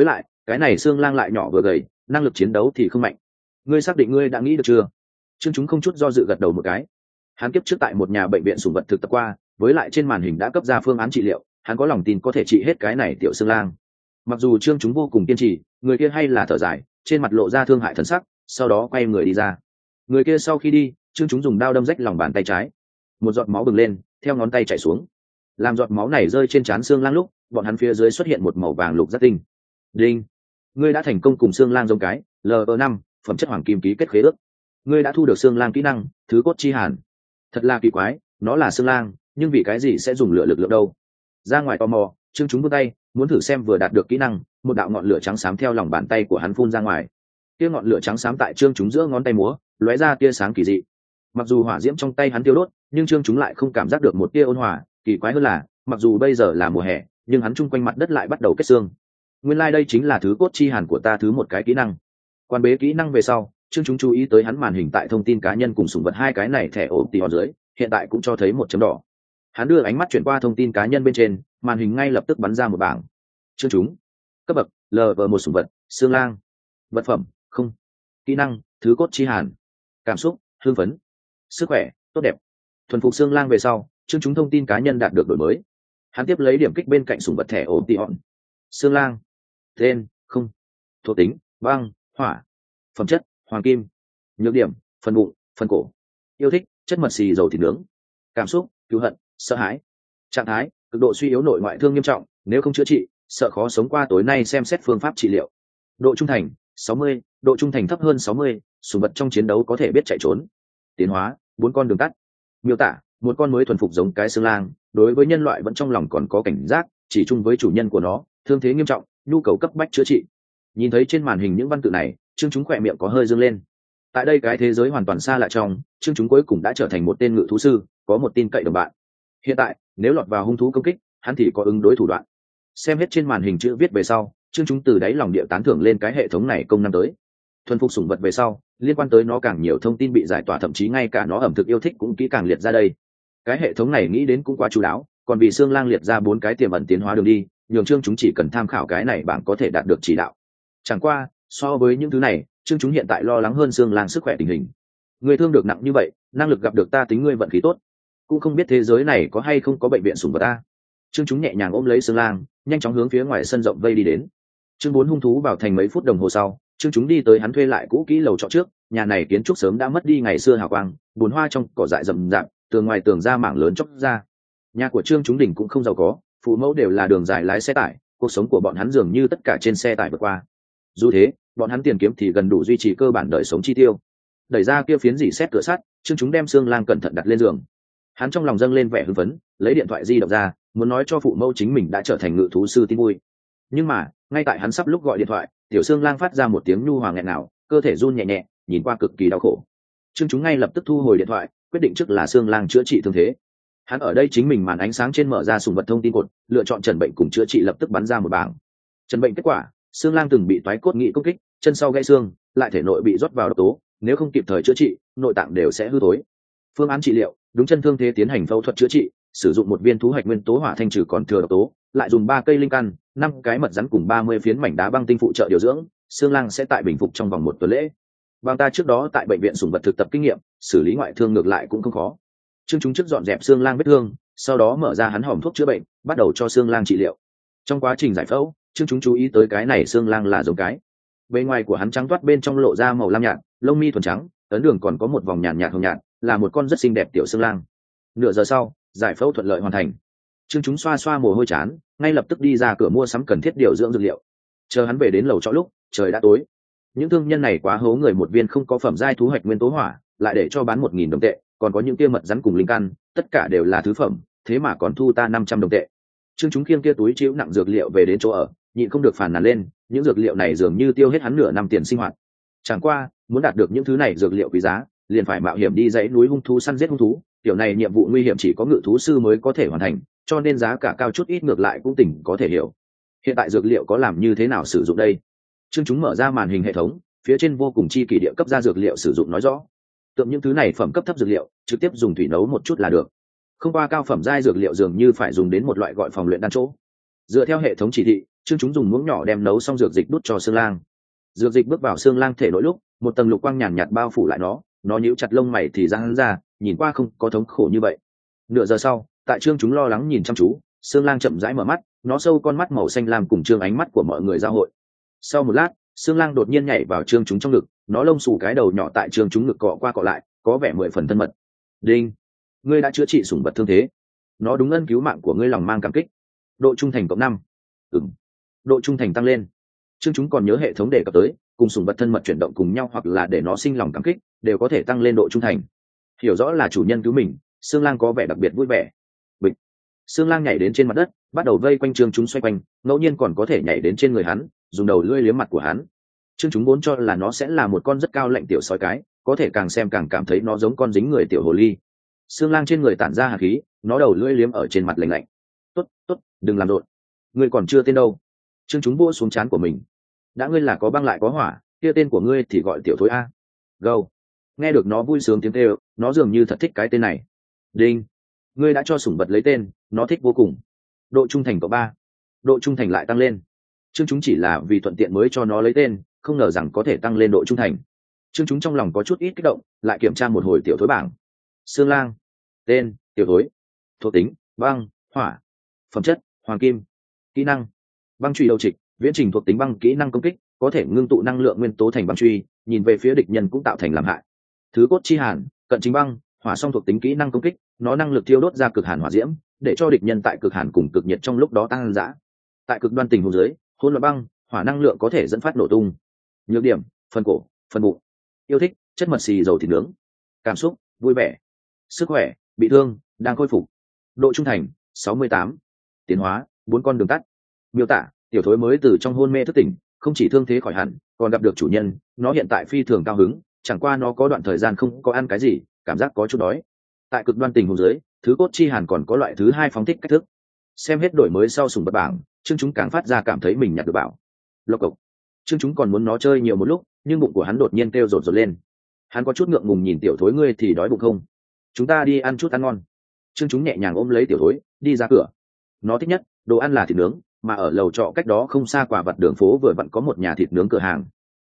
cái này xương lang lại nhỏ vừa gầy, năng lực chiến đấu thì không mạnh. Ngươi xác định ngươi đã nghĩ được chưa? Trương Chúng không chút do dự gật đầu một cái. Hắn kiếp trước tại một nhà bệnh viện sủng vật thực tập qua, với lại trên màn hình đã cấp ra phương án trị liệu, hắn có lòng tin có thể trị hết cái này tiểu xương lang. Mặc dù Trương Chúng vô cùng kiên trì, người kia hay là thở dài, trên mặt lộ ra thương hại thần sắc, sau đó quay người đi ra. Người kia sau khi đi, Trương Chúng dùng đao đâm rách lòng bàn tay trái, một giọt máu bừng lên, theo ngón tay chảy xuống. Làm giọt máu này rơi trên trán xương lang lúc, bọn hắn phía dưới xuất hiện một màu vàng lục giác tinh. Đinh, ngươi đã thành công cùng xương lang giống cái LV5, phẩm chất hoàng kim ký kết khế ước. Ngươi đã thu được xương lang kỹ năng thứ cốt chi hàn. Thật là kỳ quái, nó là xương lang, nhưng vì cái gì sẽ dùng lửa lực lượng đâu? Ra ngoài tò mò, Trương Chúng vươn tay muốn thử xem vừa đạt được kỹ năng, một đạo ngọn lửa trắng xám theo lòng bàn tay của hắn phun ra ngoài. Tia ngọn lửa trắng xám tại Trương Chúng giữa ngón tay múa, lóe ra tia sáng kỳ dị. Mặc dù hỏa diễm trong tay hắn tiêu đốt, nhưng Trương Chúng lại không cảm giác được một tia ôn hòa. Kỳ quái hơn là, mặc dù bây giờ là mùa hè, nhưng hắn chung quanh mặt đất lại bắt đầu kết xương. Nguyên lai đây chính là thứ cốt chi hàn của ta thứ một cái kỹ năng. Quan bế kỹ năng về sau, Trương Chúng chú ý tới hắn màn hình tại thông tin cá nhân cùng sủng vật hai cái này thẻ ổ tỉ ở dưới, hiện tại cũng cho thấy một chấm đỏ. Hắn đưa ánh mắt chuyển qua thông tin cá nhân bên trên, màn hình ngay lập tức bắn ra một bảng. Trương Chúng, cấp bậc LV1 sủng vật, xương lang, vật phẩm không, kỹ năng thứ cốt chi hàn, cảm xúc hưng phấn, sức khỏe tốt đẹp. Thuần phục xương lang về sau, Trương Chúng thông tin cá nhân đạt được đổi mới. Hắn tiếp lấy điểm kích bên cạnh sủng vật thẻ ổ tỉ hòn. Xương lang, tên không, thuộc tính băng hỏa, phẩm chất hoàng kim, nhược điểm phần bụng phần cổ, yêu thích chất mật xì dầu thịt nướng, cảm xúc cứu hận sợ hãi, trạng thái cực độ suy yếu nội ngoại thương nghiêm trọng, nếu không chữa trị sợ khó sống qua tối nay, xem xét phương pháp trị liệu. Độ trung thành 60, độ trung thành thấp hơn 60, sủng vật trong chiến đấu có thể biết chạy trốn. Tiến hóa 4 con đường tắt. Miêu tả một con mới thuần phục giống cái xương lang, đối với nhân loại vẫn trong lòng còn có cảnh giác, chỉ chung với chủ nhân của nó, thương thế nghiêm trọng, nhu cầu cấp bách chữa trị. Nhìn thấy trên màn hình những văn tự này, Trương Chúng khỏe miệng có hơi dương lên. Tại đây cái thế giới hoàn toàn xa lạ trong, Trương Chúng cuối cùng đã trở thành một tên ngự thú sư, có một tin cậy đồng bạn. Hiện tại nếu lọt vào hung thú công kích, hắn thì có ứng đối thủ đoạn. Xem hết trên màn hình chữ viết về sau, Trương Chúng từ đáy lòng địa tán thưởng lên cái hệ thống này công năng tới. Thuần phục sủng vật về sau, liên quan tới nó càng nhiều thông tin bị giải tỏa, thậm chí ngay cả nó ẩm thực yêu thích cũng kỹ càng liệt ra đây. Cái hệ thống này nghĩ đến cũng quá chu đáo, còn vì xương lang liệt ra 4 cái tiềm ẩn tiến hóa đường đi, nhường Trương Chúng chỉ cần tham khảo cái này bạn có thể đạt được chỉ đạo. Chẳng qua so với những thứ này, Trương Chúng hiện tại lo lắng hơn xương lang sức khỏe tình hình. Người thương được nặng như vậy, năng lực gặp được ta tính ngươi vận khí tốt, cũng không biết thế giới này có hay không có bệnh viện sủng vật ta. Trương Chúng nhẹ nhàng ôm lấy xương lang, nhanh chóng hướng phía ngoài sân rộng vây đi đến. Chương 4 hung thú vào thành mấy phút đồng hồ sau, Trương Chúng đi tới hắn thuê lại cũ kỹ lầu trọ trước. Nhà này kiến trúc sớm đã mất đi ngày xưa hào quang, bùn hoa trong cỏ dại rậm rạp, tường ngoài tường ra mảng lớn chóc ra. Nhà của Trương Chúng đỉnh cũng không giàu có, phụ mẫu đều là đường dài lái xe tải, cuộc sống của bọn hắn dường như tất cả trên xe tải vượt qua. Dù thế, bọn hắn tiền kiếm thì gần đủ duy trì cơ bản đời sống chi tiêu. Đẩy ra kia phiến dỉ xét cửa sắt, Trương Chúng đem xương lang cẩn thận đặt lên giường. Hắn trong lòng dâng lên vẻ hưng phấn, lấy điện thoại di động ra, muốn nói cho phụ mẫu chính mình đã trở thành ngự thú sư tin vui. Nhưng mà ngay tại hắn sắp lúc gọi điện thoại, tiểu xương lang phát ra một tiếng nhu hòa nghẹn ngào, cơ thể run nhẹ nhẹ, nhìn qua cực kỳ đau khổ. Trương Chúng ngay lập tức thu hồi điện thoại, quyết định trước là xương lang chữa trị thương thế. Hắn ở đây chính mình màn ánh sáng trên mở ra sủng vật thông tin cột, lựa chọn trần bệnh cùng chữa trị, lập tức bắn ra một bảng. Trần bệnh kết quả: xương lang từng bị toái cốt nghị công kích, chân sau gãy xương, lại thể nội bị rót vào độc tố, nếu không kịp thời chữa trị, nội tạng đều sẽ hư thối. Phương án trị liệu: đúng chân thương thế tiến hành phẫu thuật chữa trị, sử dụng 1 viên thú hạch nguyên tố hỏa thanh trừ còn thừa độc tố, lại dùng 3 cây linh căn, 5 cái mật rắn cùng 30 phiến mảnh đá băng tinh phụ trợ điều dưỡng, xương lang sẽ tại bình phục trong vòng 1 tuần lễ. Bằng ta trước đó tại bệnh viện sủng vật thực tập kinh nghiệm, xử lý ngoại thương ngược lại cũng không khó. Trương Chúng trước dọn dẹp xương lang vết thương, sau đó mở ra hắn hòm thuốc chữa bệnh, bắt đầu cho xương lang trị liệu. Trong quá trình giải phẫu, Trương Chúng chú ý tới cái này xương lang là giống cái. Bề ngoài của hắn trắng toát, bên trong lộ ra màu lam nhạt, lông mi thuần trắng, ấn đường còn có một vòng nhàn nhạt hồng nhạt, là một con rất xinh đẹp tiểu xương lang. Nửa giờ sau, giải phẫu thuận lợi hoàn thành. Trương Chúng xoa xoa mồ hôi chán, ngay lập tức đi ra cửa mua sắm cần thiết điều dưỡng dược liệu. Chờ hắn về đến lầu trọ lúc trời đã tối. Những thương nhân này quá hố người, 1 viên không có phẩm giai thú hạch nguyên tố hỏa lại để cho bán 1.000 đồng tệ, còn có những kia mật rắn cùng linh căn, tất cả đều là thứ phẩm, thế mà còn thu ta 500 đồng tệ. Trương Chúng khiêng kia túi chịu nặng dược liệu về đến chỗ ở, nhịn không được phàn nàn lên, những dược liệu này dường như tiêu hết hắn nửa năm tiền sinh hoạt. Chẳng qua muốn đạt được những thứ này dược liệu quý giá, liền phải mạo hiểm đi dãy núi hung thú săn giết hung thú, kiểu này nhiệm vụ nguy hiểm chỉ có ngự thú sư mới có thể hoàn thành, cho nên giá cả cao chút ít ngược lại cũng tỉnh có thể hiểu. Hiện tại dược liệu có làm như thế nào sử dụng đây? Trương Chúng mở ra màn hình hệ thống, phía trên vô cùng chi kỷ địa cấp ra dược liệu sử dụng nói rõ. Tượng những thứ này phẩm cấp thấp dược liệu, trực tiếp dùng thủy nấu một chút là được. Không qua cao phẩm giai dược liệu dường như phải dùng đến một loại gọi phòng luyện đan chỗ. Dựa theo hệ thống chỉ thị, trương chúng dùng muỗng nhỏ đem nấu xong dược dịch đút cho xương lang. Dược dịch bước vào xương lang thể nội lúc, một tầng lục quang nhàn nhạt bao phủ lại nó nhíu chặt lông mày thì giãn ra, nhìn qua không có thống khổ như vậy. Nửa giờ sau, tại trương chúng lo lắng nhìn chăm chú, xương lang chậm rãi mở mắt, nó sâu con mắt màu xanh lam cùng trương ánh mắt của mọi người giao hội. Sau một lát, xương lang đột nhiên nhảy vào trương chúng trong ngực, nó lông xù cái đầu nhỏ tại trương chúng ngực cọ qua cọ lại, có vẻ 10 phần thân mật. Đinh, ngươi đã chữa trị sủng vật thương thế, nó đúng ân cứu mạng của ngươi lòng mang cảm kích. Độ trung thành cộng 5. Độ trung thành tăng lên. Trương chúng còn nhớ hệ thống đề cập tới, cùng sủng vật thân mật chuyển động cùng nhau hoặc là để nó sinh lòng cảm kích, đều có thể tăng lên độ trung thành. Hiểu rõ là chủ nhân cứu mình, xương lang có vẻ đặc biệt vui vẻ. Bịch. Xương lang nhảy đến trên mặt đất, bắt đầu vây quanh trương chúng xoay quanh, ngẫu nhiên còn có thể nhảy đến trên người hắn, dùng đầu lưỡi liếm mặt của hắn. Trương chúng vốn cho là nó sẽ là một con rất cao lạnh tiểu sói cái, có thể càng xem càng cảm thấy nó giống con dính người tiểu hồ ly. Xương lang trên người tản ra hàn khí, nó đầu lưỡi liếm ở trên mặt lạnh lạnh. Tốt, tốt, đừng làm rộn. Ngươi còn chưa tên đâu. Trương chúng vỗ xuống trán của mình. Đã ngươi là có băng lại có hỏa, kia tên của ngươi thì gọi tiểu thối a. Gâu. Nghe được nó vui sướng tiếng kêu, nó dường như thật thích cái tên này. Đinh, ngươi đã cho sủng vật lấy tên, nó thích vô cùng. Độ trung thành cộng 3. Độ trung thành lại tăng lên. Trương chúng chỉ là vì thuận tiện mới cho nó lấy tên, không ngờ rằng có thể tăng lên độ trung thành. Trương chúng trong lòng có chút ít kích động, lại kiểm tra một hồi tiểu thối bảng. Xương lang. Tên, tiểu thối. Thuộc tính, băng, hỏa. Phẩm chất, hoàng kim. Kỹ năng, băng truy đầu trịch, viễn trình thuộc tính băng kỹ năng công kích, có thể ngưng tụ năng lượng nguyên tố thành băng truy, nhìn về phía địch nhân cũng tạo thành làm hại. Thứ cốt chi hàn, cận chính băng, hỏa song thuộc tính kỹ năng công kích, nó năng lực thiêu đốt ra cực hàn hỏa diễm, để cho địch nhân tại cực hàn cùng cực nhiệt trong lúc đó tăng dã. Tại cực đoan tình huống dưới, hỗn loạn băng, hỏa năng lượng có thể dẫn phát nổ tung. Nhược điểm, phần cổ, phần bụng. Yêu thích, chất mật xì dầu thịt nướng. Cảm xúc, vui vẻ. Sức khỏe, bị thương, đang khôi phục. Độ trung thành, 68. Tiến hóa, 4 con đường tắt. Miêu tả, tiểu thối mới từ trong hôn mê thức tỉnh, không chỉ thương thế khỏi hẳn, còn gặp được chủ nhân, nó hiện tại phi thường cao hứng, chẳng qua nó có đoạn thời gian không có ăn cái gì, cảm giác có chút đói. Tại cực đoan tình huống dưới, thứ cốt chi hàn còn có loại thứ 2 phóng thích cách thức. Xem hết đổi mới sau sủng vật bảng, Trương chúng càng phát ra cảm thấy mình nhặt được bảo. Lộc cộc. Trương chúng còn muốn nó chơi nhiều một lúc, nhưng bụng của hắn đột nhiên kêu rột rột lên. Hắn có chút ngượng ngùng nhìn tiểu thối, ngươi thì đói bụng không? Chúng ta đi ăn chút ăn ngon. Trương chúng nhẹ nhàng ôm lấy tiểu thối, đi ra cửa. Nó thích nhất đồ ăn là thịt nướng, mà ở lầu trọ cách đó không xa quả vật đường phố vừa vặn có một nhà thịt nướng cửa hàng.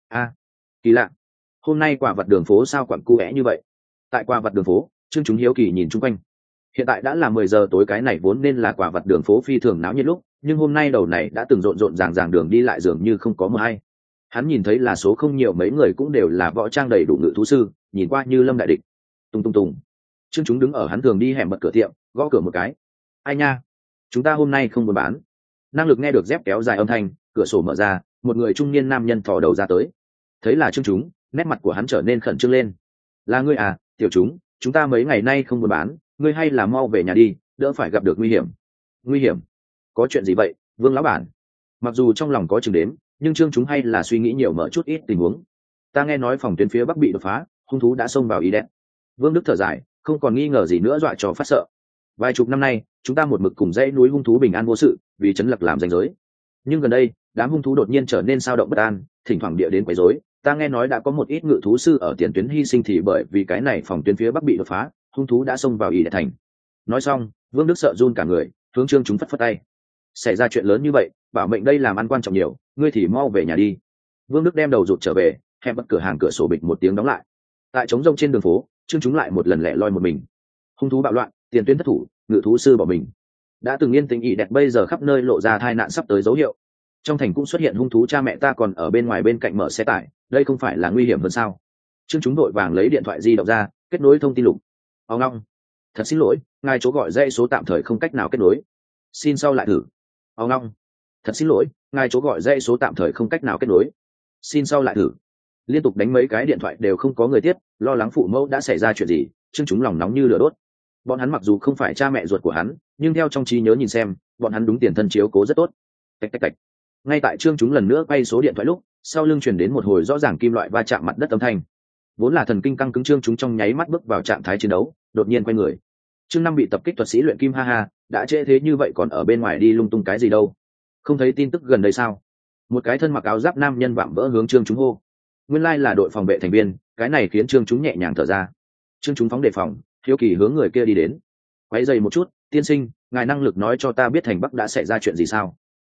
Kỳ lạ, hôm nay quả vật đường phố sao quặn cu é như vậy? Tại quả vật đường phố, Trương chúng hiếu kỳ nhìn chung quanh. Hiện tại đã là 10 giờ tối, cái này vốn nên là quả vật đường phố phi thường náo nhiệt lúc, nhưng hôm nay đầu này đã từng rộn rộn ràng ràng, đường đi lại dường như không có mờ hay. Hắn nhìn thấy là số không nhiều, mấy người cũng đều là võ trang đầy đủ ngự thú sư, nhìn qua như lâm đại địch. Tung tung tung. Trương chúng đứng ở hắn thường đi hẻm bật cửa tiệm, gõ cửa một cái. Ai nha, chúng ta hôm nay không buôn bán. Năng lực nghe được dép kéo dài âm thanh, cửa sổ mở ra, một người trung niên nam nhân thò đầu ra tới. Thấy là Trương chúng, nét mặt của hắn trở nên khẩn trương lên. Là ngươi à, tiểu chúng ta mấy ngày nay không buôn bán, ngươi hay là mau về nhà đi, đỡ phải gặp được nguy hiểm. Nguy hiểm? Có chuyện gì vậy, Vương lão bản? Mặc dù trong lòng có chừng đếm, nhưng Trương chúng hay là suy nghĩ nhiều, mở chút ít tình huống. Ta nghe nói phòng tuyến phía bắc bị đột phá, hung thú đã xông vào ý đen. Vương Đức thở dài, không còn nghi ngờ gì nữa, dọa cho phát sợ. Vài chục năm nay, chúng ta một mực cùng dãy núi hung thú bình an vô sự, vì trấn Lập làm ranh giới. Nhưng gần đây, đám hung thú đột nhiên trở nên sao động bất an, thỉnh thoảng địa đến quấy rối. Ta nghe nói đã có một ít ngự thú sư ở tiền tuyến hy sinh, thì bởi vì cái này phòng tuyến phía bắc bị đột phá, hung thú đã xông vào ý đại thành. Nói xong, Vương Đức sợ run cả người, hướng Trương chúng phất phất tay. Xảy ra chuyện lớn như vậy, bảo mệnh đây làm ăn quan trọng nhiều, ngươi thì mau về nhà đi. Vương Đức đem đầu rụt trở về, hẹn bật cửa hàng, cửa sổ bịch một tiếng đóng lại. Tại trống rông trên đường phố, Trương chúng lại một lần lẻ loi một mình. Hung thú bạo loạn, tiền tuyến thất thủ, ngự thú sư bỏ mình. Đã từng yên tĩnh ỉ đẹp bây giờ khắp nơi lộ ra tai nạn sắp tới dấu hiệu. Trong thành cũng xuất hiện hung thú, cha mẹ ta còn ở bên ngoài bên cạnh mở xe tải, đây không phải là nguy hiểm hơn sao? Trương chúng đội vàng lấy điện thoại di động ra, kết nối thông tin lục. Ông long, thật xin lỗi, ngài chỗ gọi dãy số tạm thời không cách nào kết nối, xin sau lại thử. Ông long, thật xin lỗi, ngài chỗ gọi dãy số tạm thời không cách nào kết nối, xin sau lại thử. Liên tục đánh mấy cái điện thoại đều không có người tiếp, lo lắng phụ mẫu đã xảy ra chuyện gì, Trương chúng lòng nóng như lửa đốt. Bọn hắn mặc dù không phải cha mẹ ruột của hắn, nhưng theo trong trí nhớ nhìn xem, bọn hắn đúng tiền thân chiếu cố rất tốt. Tạch tạch tạch. Ngay tại Trương chúng lần nữa quay số điện thoại lúc, sau lưng truyền đến một hồi rõ ràng kim loại va chạm mặt đất âm thanh. Vốn là thần kinh căng cứng Trương chúng trong nháy mắt bước vào trạng thái chiến đấu, đột nhiên quay người. Chương 5 bị tập kích thuật sĩ luyện kim, ha ha, đã trễ thế như vậy còn ở bên ngoài đi lung tung cái gì đâu? Không thấy tin tức gần đây sao? Một cái thân mặc áo giáp nam nhân vạm vỡ hướng Trương chúng hô. Nguyên lai là đội phòng vệ thành viên, cái này khiến Trương chúng nhẹ nhàng thở ra. Trương chúng phóng đề phòng, hiếu kỳ hướng người kia đi đến. Quấy giày một chút, tiên sinh, ngài năng lực nói cho ta biết thành Bắc đã xảy ra chuyện gì sao?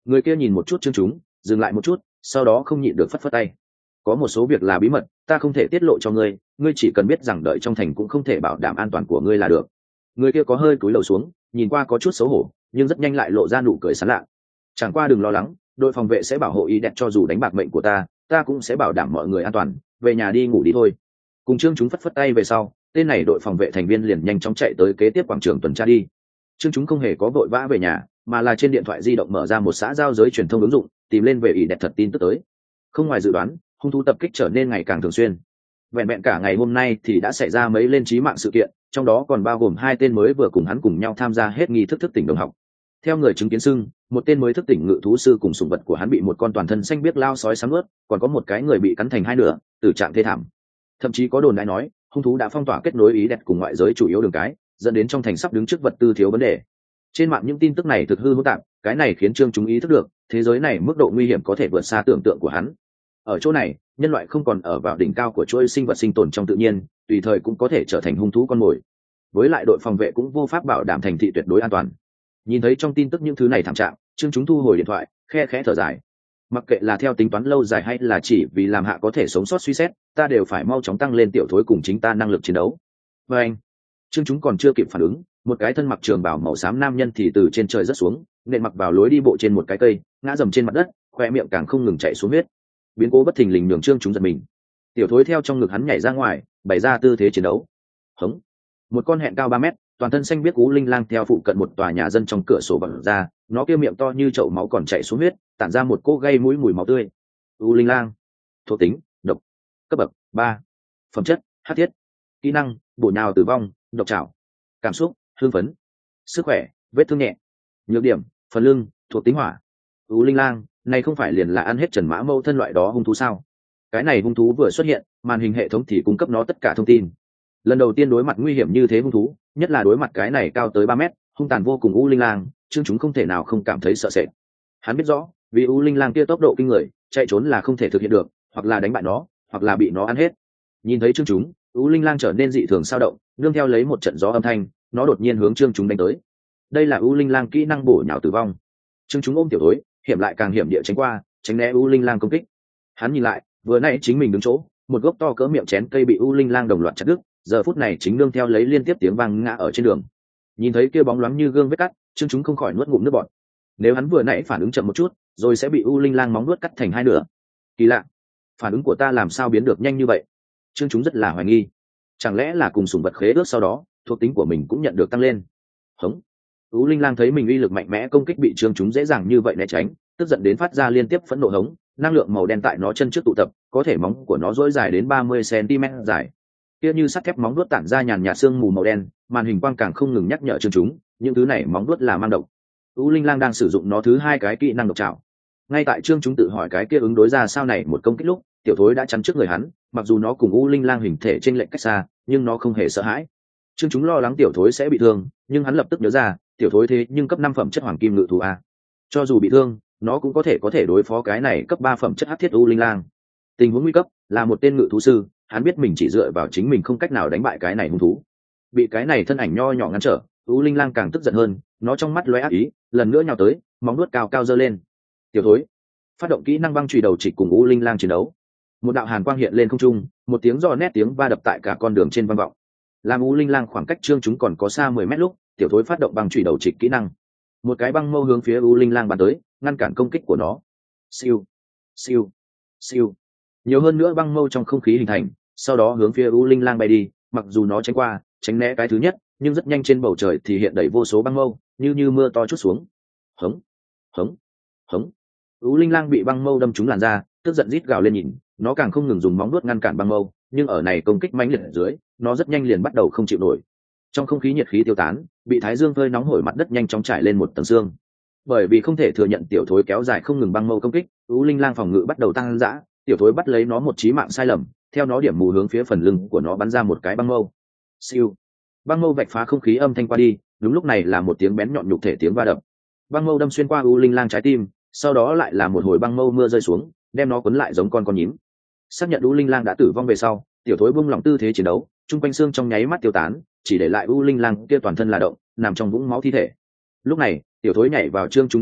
Người kia nhìn một chút Trương Chúng, dừng lại một chút, sau đó không nhịn được phất phất tay. Có một số việc là bí mật, ta không thể tiết lộ cho ngươi, ngươi chỉ cần biết rằng đợi trong thành cũng không thể bảo đảm an toàn của ngươi là được. Người kia có hơi cúi đầu xuống, nhìn qua có chút xấu hổ, nhưng rất nhanh lại lộ ra nụ cười sảng lạ. Chẳng qua đừng lo lắng, đội phòng vệ sẽ bảo hộ ý đẹp, cho dù đánh bạc mệnh của ta cũng sẽ bảo đảm mọi người an toàn, về nhà đi ngủ đi thôi. Cùng Trương Chúng phất phất tay về sau, tên này đội phòng vệ thành viên liền nhanh chóng chạy tới kế tiếp quảng trường tuần tra đi. Trương Chúng không hề có vội vã về nhà, mà là trên điện thoại di động mở ra một xã giao giới truyền thông ứng dụng, tìm lên về ý đẹp thật tin tức tới. Không ngoài dự đoán, hung thú tập kích trở nên ngày càng thường xuyên. Vẹn vẹn cả ngày hôm nay thì đã xảy ra mấy lên chí mạng sự kiện, trong đó còn bao gồm 2 tên mới vừa cùng hắn cùng nhau tham gia hết nghi thức thức tỉnh đồng học. Theo người chứng kiến xưng, một tên mới thức tỉnh ngự thú sư cùng sủng vật của hắn bị một con toàn thân xanh biếc lao sói sắn nuốt, còn có một cái người bị cắn thành 2 nửa, tử trạng thê thảm. Thậm chí có đồn đại nói, hung thú đã phong tỏa kết nối ý đẹp cùng ngoại giới chủ yếu đường cái, dẫn đến trong thành sắp đứng trước vật tư thiếu vấn đề. Trên mạng những tin tức này thực hư hỗn tạp, cái này khiến Trương Chúng ý thức được, thế giới này mức độ nguy hiểm có thể vượt xa tưởng tượng của hắn. Ở chỗ này, nhân loại không còn ở vào đỉnh cao của chuỗi sinh vật sinh tồn trong tự nhiên, tùy thời cũng có thể trở thành hung thú con mồi. Với lại đội phòng vệ cũng vô pháp bảo đảm thành thị tuyệt đối an toàn. Nhìn thấy trong tin tức những thứ này thảm trạng, Trương Chúng thu hồi điện thoại, khe khẽ thở dài. Mặc kệ là theo tính toán lâu dài hay là chỉ vì làm hạ có thể sống sót suy xét, ta đều phải mau chóng tăng lên tiểu thối cùng chính ta năng lực chiến đấu. Và anh, Trương Chúng còn chưa kịp phản ứng, một cái thân mặc trường bào màu xám nam nhân thì từ trên trời rớt xuống, nện mặc vào lối đi bộ trên một cái cây, ngã dầm trên mặt đất, khoe miệng càng không ngừng chảy xuống huyết. Biến cố bất thình lình nhường Trương Chúng giật mình. Tiểu thối theo trong ngực hắn nhảy ra ngoài, bày ra tư thế chiến đấu. Hống! Một con hẹn cao 3 mét, toàn thân xanh biếc ú linh lang theo phụ cận một tòa nhà dân trong cửa sổ bật ra, nó kia miệng to như chậu máu còn chảy xuống huyết, tản ra một cỗ gây mũi mùi máu tươi. U linh lang, thuộc tính, độc, cấp bậc 3, phẩm chất, hắc thiết, kỹ năng, bổ nhào tử vong, độc trảo, cảm xúc, hưng phấn, sức khỏe, vết thương nhẹ, nhược điểm, phần lưng, thuộc tính hỏa. U linh lang, này không phải liền là ăn hết Trần Mã Mâu thân loại đó hung thú sao? Cái này hung thú vừa xuất hiện, màn hình hệ thống thì cung cấp nó tất cả thông tin. Lần đầu tiên đối mặt nguy hiểm như thế hung thú, nhất là đối mặt cái này cao tới 3 mét, hung tàn vô cùng U linh lang, Trương Chúng không thể nào không cảm thấy sợ sệt. Hắn biết rõ, vì U linh lang kia tốc độ kinh người, chạy trốn là không thể thực hiện được, hoặc là đánh bại nó, hoặc là bị nó ăn hết. Nhìn thấy Trương Chúng, U linh lang trở nên dị thường sao động, nương theo lấy một trận gió âm thanh, nó đột nhiên hướng Trương Chúng đánh tới. Đây là U linh lang kỹ năng bổ nhào tử vong. Trương Chúng ôm tiểu thối, hiểm lại càng hiểm địa tránh qua, tránh né U linh lang công kích. Hắn nhìn lại, vừa nãy chính mình đứng chỗ, một gốc to cỡ miệng chén cây bị U linh lang đồng loạt chặt đứt, giờ phút này chính nương theo lấy liên tiếp tiếng vang ngã ở trên đường. Nhìn thấy kia bóng loáng như gương vết cắt, Trương Chúng không khỏi nuốt ngụm nước bọt. Nếu hắn vừa nãy phản ứng chậm một chút, rồi sẽ bị U linh lang móng nuốt cắt thành 2 nửa. Kỳ lạ, phản ứng của ta làm sao biến được nhanh như vậy? Trương Chúng rất là hoài nghi. Chẳng lẽ là cùng sủng vật khế ước sau đó, thuộc tính của mình cũng nhận được tăng lên? Hống. U linh lang thấy mình uy lực mạnh mẽ công kích bị Trương Chúng dễ dàng như vậy né tránh, tức giận đến phát ra liên tiếp phẫn nộ hống, năng lượng màu đen tại nó chân trước tụ tập, có thể móng của nó dỗi dài đến 30 cm dài. Kia như sắt thép móng vuốt tản ra nhàn nhạt sương mù màu đen, màn hình quang càng không ngừng nhắc nhở Trương Chúng, những thứ này móng vuốt là mang độc. U linh lang đang sử dụng nó thứ 2 cái kỹ năng độc trảo. Ngay tại Trương Chúng tự hỏi cái kia ứng đối ra sao này một công kích lúc, tiểu thối đã chắn trước người hắn, mặc dù nó cùng U linh lang hình thể chênh lệch cách xa, nhưng nó không hề sợ hãi. Trương Chúng lo lắng tiểu thối sẽ bị thương, nhưng hắn lập tức nhớ ra, tiểu thối thế nhưng cấp 5 phẩm chất hoàng kim ngự thú a. Cho dù bị thương, nó cũng có thể đối phó cái này cấp 3 phẩm chất hắc thiết U linh lang. Tình huống nguy cấp, là một tên ngự thú sư, hắn biết mình chỉ dựa vào chính mình không cách nào đánh bại cái này hung thú. Bị cái này thân ảnh nho nhỏ ngăn trở, U linh lang càng tức giận hơn, nó trong mắt lóe ác ý, lần nữa nhào tới, móng vuốt cao cao giơ lên. Tiểu thối, phát động kỹ năng băng chùy đầu trịch cùng U linh lang chiến đấu. Một đạo hàn quang hiện lên không trung, một tiếng giò nét tiếng va đập tại cả con đường trên vang vọng. Làm U linh lang khoảng cách Trương Chúng còn có xa 10 mét lúc, tiểu thối phát động băng chùy đầu trịch kỹ năng. Một cái băng mâu hướng phía U linh lang bắn tới, ngăn cản công kích của nó. Siêu, siêu, siêu. Nhiều hơn nữa băng mâu trong không khí hình thành, sau đó hướng phía U linh lang bay đi, mặc dù nó tránh qua, tránh né cái thứ nhất, nhưng rất nhanh trên bầu trời thì hiện đầy vô số băng mâu, như mưa to chút xuống. Hống, hống, hống. U linh lang bị băng mâu đâm trúng làn da, tức giận rít gào lên nhìn, nó càng không ngừng dùng móng vuốt ngăn cản băng mâu, nhưng ở này công kích mãnh liệt ở dưới, nó rất nhanh liền bắt đầu không chịu nổi. Trong không khí nhiệt khí tiêu tán, bị thái dương phơi nóng hổi mặt đất nhanh chóng trải lên một tầng xương. Bởi vì không thể thừa nhận tiểu thối kéo dài không ngừng băng mâu công kích, U linh lang phòng ngự bắt đầu tăng dã, tiểu thối bắt lấy nó một chí mạng sai lầm, theo nó điểm mù hướng phía phần lưng của nó bắn ra một cái băng mâu. Siêu. Băng mâu vạch phá không khí âm thanh qua đi, đúng lúc này là một tiếng bén nhọn nhục thể tiếng va đập. Băng mâu đâm xuyên qua U linh lang trái tim, sau đó lại là một hồi băng mâu mưa rơi xuống, đem nó cuốn lại giống con nhím. Xác nhận U linh lang đã tử vong về sau, tiểu thối buông lỏng tư thế chiến đấu, trung quanh xương trong nháy mắt tiêu tán, chỉ để lại U linh lang kia toàn thân là động, nằm trong vũng máu thi thể. Lúc này, tiểu thối nhảy vào Trương Chúng trong ngực,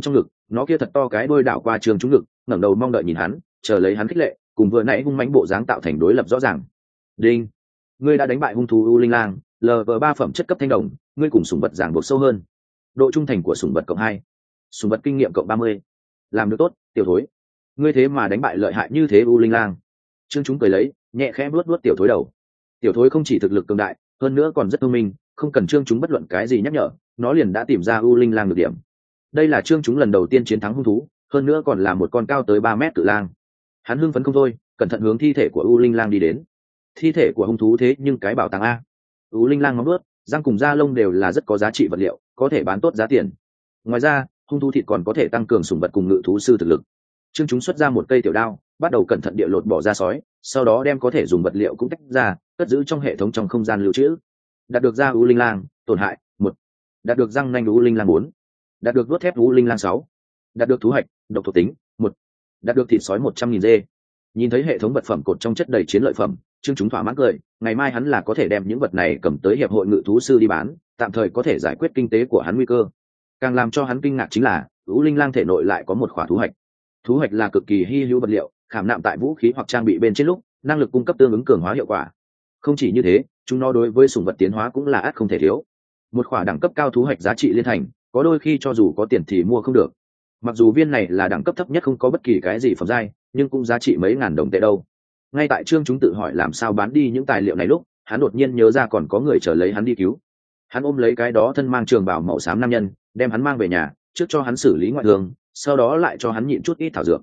nó kia thật to cái đôi đảo qua trương chúng ngực, ngẩng đầu mong đợi nhìn hắn, chờ lấy hắn khích lệ, cùng vừa nãy hung mãnh bộ dáng tạo thành đối lập rõ ràng. Đinh, ngươi đã đánh bại hung thú U Linh Lang, LV3 phẩm chất cấp thanh đồng, ngươi cùng sủng vật giảng buộc sâu hơn. Độ trung thành của sủng vật cộng 2, sủng vật kinh nghiệm cộng 30. Làm được tốt, tiểu thối. Ngươi thế mà đánh bại lợi hại như thế U Linh Lang. Trương chúng cười lấy, nhẹ khẽ vuốt vuốt tiểu thối đầu. Tiểu thối không chỉ thực lực cường đại, hơn nữa còn rất thông minh, không cần Trương chúng bất luận cái gì nhắc nhở, nó liền đã tìm ra U Linh Lang được điểm. Đây là Trương chúng lần đầu tiên chiến thắng hung thú, hơn nữa còn là một con cao tới 3 mét cự lang. Hắn hưng phấn không thôi, cẩn thận hướng thi thể của U Linh Lang đi đến. Thi thể của hung thú thế nhưng cái bảo tàng a. U Linh Lang móng vuốt, răng cùng da lông đều là rất có giá trị vật liệu, có thể bán tốt giá tiền. Ngoài ra, hung thú thịt còn có thể tăng cường sủng vật cùng ngự thú sư thực lực. Trương chúng xuất ra một cây tiểu đao, bắt đầu cẩn thận địa lột bỏ ra sói, sau đó đem có thể dùng vật liệu cũng tách ra, cất giữ trong hệ thống trong không gian lưu trữ. Đạt được da U Linh Lang, tổn hại 1. Đạt được răng nanh U Linh Lang 4. Đạt được vuốt thép U Linh Lang 6. Đạt được thú hạch, độc thuộc tính 1. Đạt được thịt sói 100.000 dê. Nhìn thấy hệ thống vật phẩm cột trong chất đầy chiến lợi phẩm, Trương chúng thỏa mãn cười, ngày mai hắn là có thể đem những vật này cầm tới hiệp hội ngự thú sư đi bán, tạm thời có thể giải quyết kinh tế của hắn nguy cơ. Càng làm cho hắn kinh ngạc chính là, U Linh Lang thể nội lại có một khỏa thú hạch. Thú hạch là cực kỳ hy hữu vật liệu, khảm nạm tại vũ khí hoặc trang bị bên trên lúc, năng lực cung cấp tương ứng cường hóa hiệu quả. Không chỉ như thế, chúng nó đối với sủng vật tiến hóa cũng là ắt không thể thiếu. Một khỏa đẳng cấp cao thú hạch giá trị liên thành, có đôi khi cho dù có tiền thì mua không được. Mặc dù viên này là đẳng cấp thấp nhất không có bất kỳ cái gì phẩm giai, nhưng cũng giá trị mấy ngàn đồng tệ đâu. Ngay tại Trương chúng tự hỏi làm sao bán đi những tài liệu này lúc, hắn đột nhiên nhớ ra còn có người chờ lấy hắn đi cứu. Hắn ôm lấy cái đó thân mang trường bào màu xám nam nhân, đem hắn mang về nhà, trước cho hắn xử lý ngoại thương, sau đó lại cho hắn nhịn chút ít thảo dược.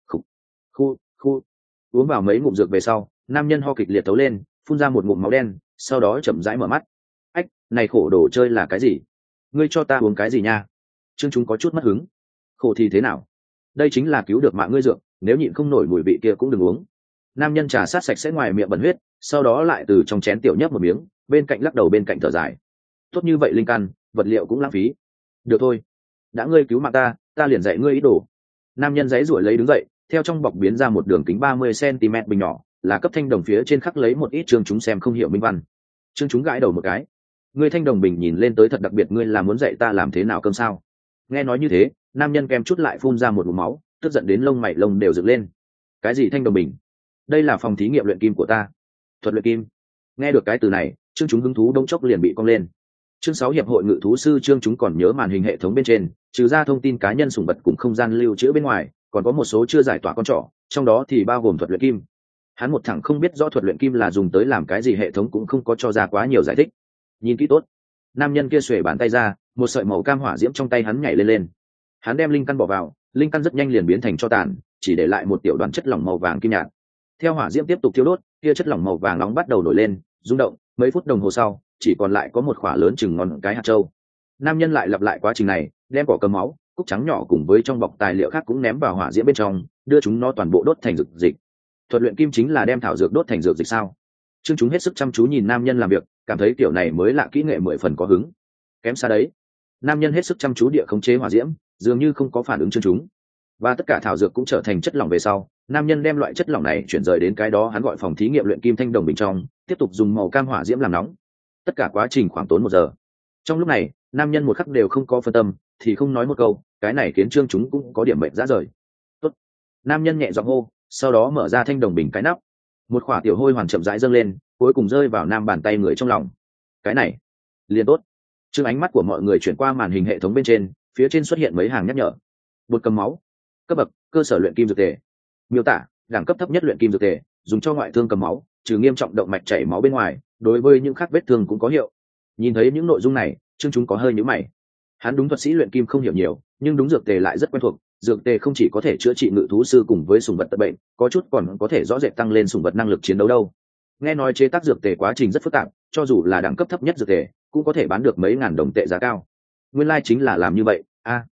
Khu uống vào mấy ngụm dược về sau, nam nhân ho kịch liệt tấu lên, phun ra một ngụm máu đen, sau đó chậm rãi mở mắt. Ách, này khổ đồ chơi là cái gì? Ngươi cho ta uống cái gì nha? Trương chúng có chút mất hứng. Khổ thì thế nào? Đây chính là cứu được mạng ngươi dược, nếu nhịn không nổi mùi vị kia cũng đừng uống. Nam nhân trà sát sạch sẽ ngoài miệng bẩn huyết, sau đó lại từ trong chén tiểu nhấp một miếng, bên cạnh lắc đầu bên cạnh thở dài. Tốt như vậy linh căn, vật liệu cũng lãng phí. Được thôi, đã ngươi cứu mạng ta liền dạy ngươi ý đồ. Nam nhân giãy giụa lấy đứng dậy, theo trong bọc biến ra một đường kính 30 cm bình nhỏ, là cấp thanh đồng phía trên khắc lấy một ít Trương chúng xem không hiểu minh văn. Trương chúng gãi đầu một cái. Ngươi thanh đồng bình nhìn lên tới thật đặc biệt, ngươi là muốn dạy ta làm thế nào cơm sao? Nghe nói như thế, nam nhân kem chút lại phun ra một ngụm máu, tức giận đến lông mày lông đều dựng lên. Cái gì thanh đồng bình? Đây là phòng thí nghiệm luyện kim của ta. Thuật luyện kim? Nghe được cái từ này, Trương chúng hứng thú đông chốc liền bị cong lên. Chương 6 hiệp hội ngự thú sư. Trương chúng còn nhớ màn hình hệ thống bên trên, trừ ra thông tin cá nhân sủng vật cùng không gian lưu trữ bên ngoài, còn có một số chưa giải tỏa con trỏ, trong đó thì bao gồm thuật luyện kim. Hắn một thằng không biết rõ thuật luyện kim là dùng tới làm cái gì, hệ thống cũng không có cho ra quá nhiều giải thích. Nhìn kỹ tốt. Nam nhân kia xuề bàn tay ra, một sợi màu cam hỏa diễm trong tay hắn nhảy lên lên. Hắn đem linh căn bỏ vào, linh căn rất nhanh liền biến thành tro tàn, chỉ để lại một tiểu đoàn chất lỏng màu vàng kim nhạt. Theo hỏa diễm tiếp tục thiêu đốt, kia chất lỏng màu vàng nóng bắt đầu nổi lên, rung động, mấy phút đồng hồ sau, chỉ còn lại có một khỏa lớn chừng ngón cái hạt châu. Nam nhân lại lặp lại quá trình này, đem cỏ cầm máu, cúc trắng nhỏ cùng với trong bọc tài liệu khác cũng ném vào hỏa diễm bên trong, đưa chúng nó toàn bộ đốt thành dược dịch. Thuật luyện kim chính là đem thảo dược đốt thành dược dịch sao? Trương chúng hết sức chăm chú nhìn nam nhân làm việc, cảm thấy kiểu này mới lạ, kỹ nghệ 10 phần có hứng. Kém xa đấy. Nam nhân hết sức chăm chú địa khống chế hỏa diễm, dường như không có phản ứng Trương chúng. Và tất cả thảo dược cũng trở thành chất lỏng về sau, nam nhân đem loại chất lỏng này chuyển rời đến cái đó hắn gọi phòng thí nghiệm luyện kim thanh đồng bình trong, tiếp tục dùng màu cam hỏa diễm làm nóng. Tất cả quá trình khoảng tốn 1 giờ. Trong lúc này, nam nhân một khắc đều không có phân tâm, thì không nói một câu, cái này khiến Trương chúng cũng có điểm mệnh rã rời. Tốt. Nam nhân nhẹ giọng hô, sau đó mở ra thanh đồng bình cái nắp. Một khỏa tiểu hôi hoàn chậm rãi dâng lên, cuối cùng rơi vào nam bàn tay người trong lòng. Cái này liền tốt. Trương ánh mắt của mọi người chuyển qua màn hình hệ thống bên trên, phía trên xuất hiện mấy hàng nhắc nhở. Bột cầm máu, cấp bậc cơ sở luyện kim dược tề, miêu tả đẳng cấp thấp nhất luyện kim dược tề, dùng cho ngoại thương cầm máu, trừ nghiêm trọng động mạch chảy máu bên ngoài, đối với những khác vết thương cũng có hiệu. Nhìn thấy những nội dung này, Trương chúng có hơi nhíu mày. Hắn đúng thuật sĩ luyện kim không hiểu nhiều, nhưng đúng dược tề lại rất quen thuộc. Dược tề không chỉ có thể chữa trị ngự thú sư cùng với sủng vật tật bệnh, có chút còn có thể rõ rệt tăng lên sủng vật năng lực chiến đấu đâu. Nghe nói chế tác dược tề quá trình rất phức tạp, cho dù là đẳng cấp thấp nhất dược tề cũng có thể bán được mấy ngàn đồng tệ giá cao. Nguyên lai chính là làm như vậy.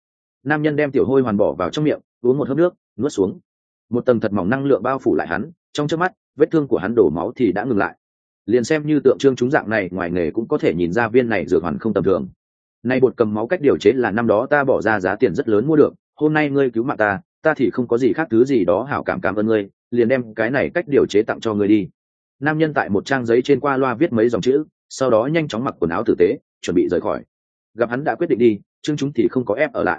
Nam nhân đem tiểu hôi hoàn bỏ vào trong miệng, uống một hớp nước, nuốt xuống. Một tầng thật mỏng năng lượng bao phủ lại hắn, trong chớp mắt, vết thương của hắn đổ máu thì đã ngừng lại. Liền xem như tượng trương chúng dạng này ngoài nghề cũng có thể nhìn ra viên này dược hoàn không tầm thường. Nay bột cầm máu cách điều chế là năm đó ta bỏ ra giá tiền rất lớn mua được, hôm nay ngươi cứu mạng ta thì không có gì khác thứ gì đó hảo cảm ơn ngươi, liền đem cái này cách điều chế tặng cho ngươi đi. Nam nhân tại một trang giấy trên qua loa viết mấy dòng chữ, sau đó nhanh chóng mặc quần áo tử tế, chuẩn bị rời khỏi. Gặp hắn đã quyết định đi, trương chúng thì không có ép ở lại.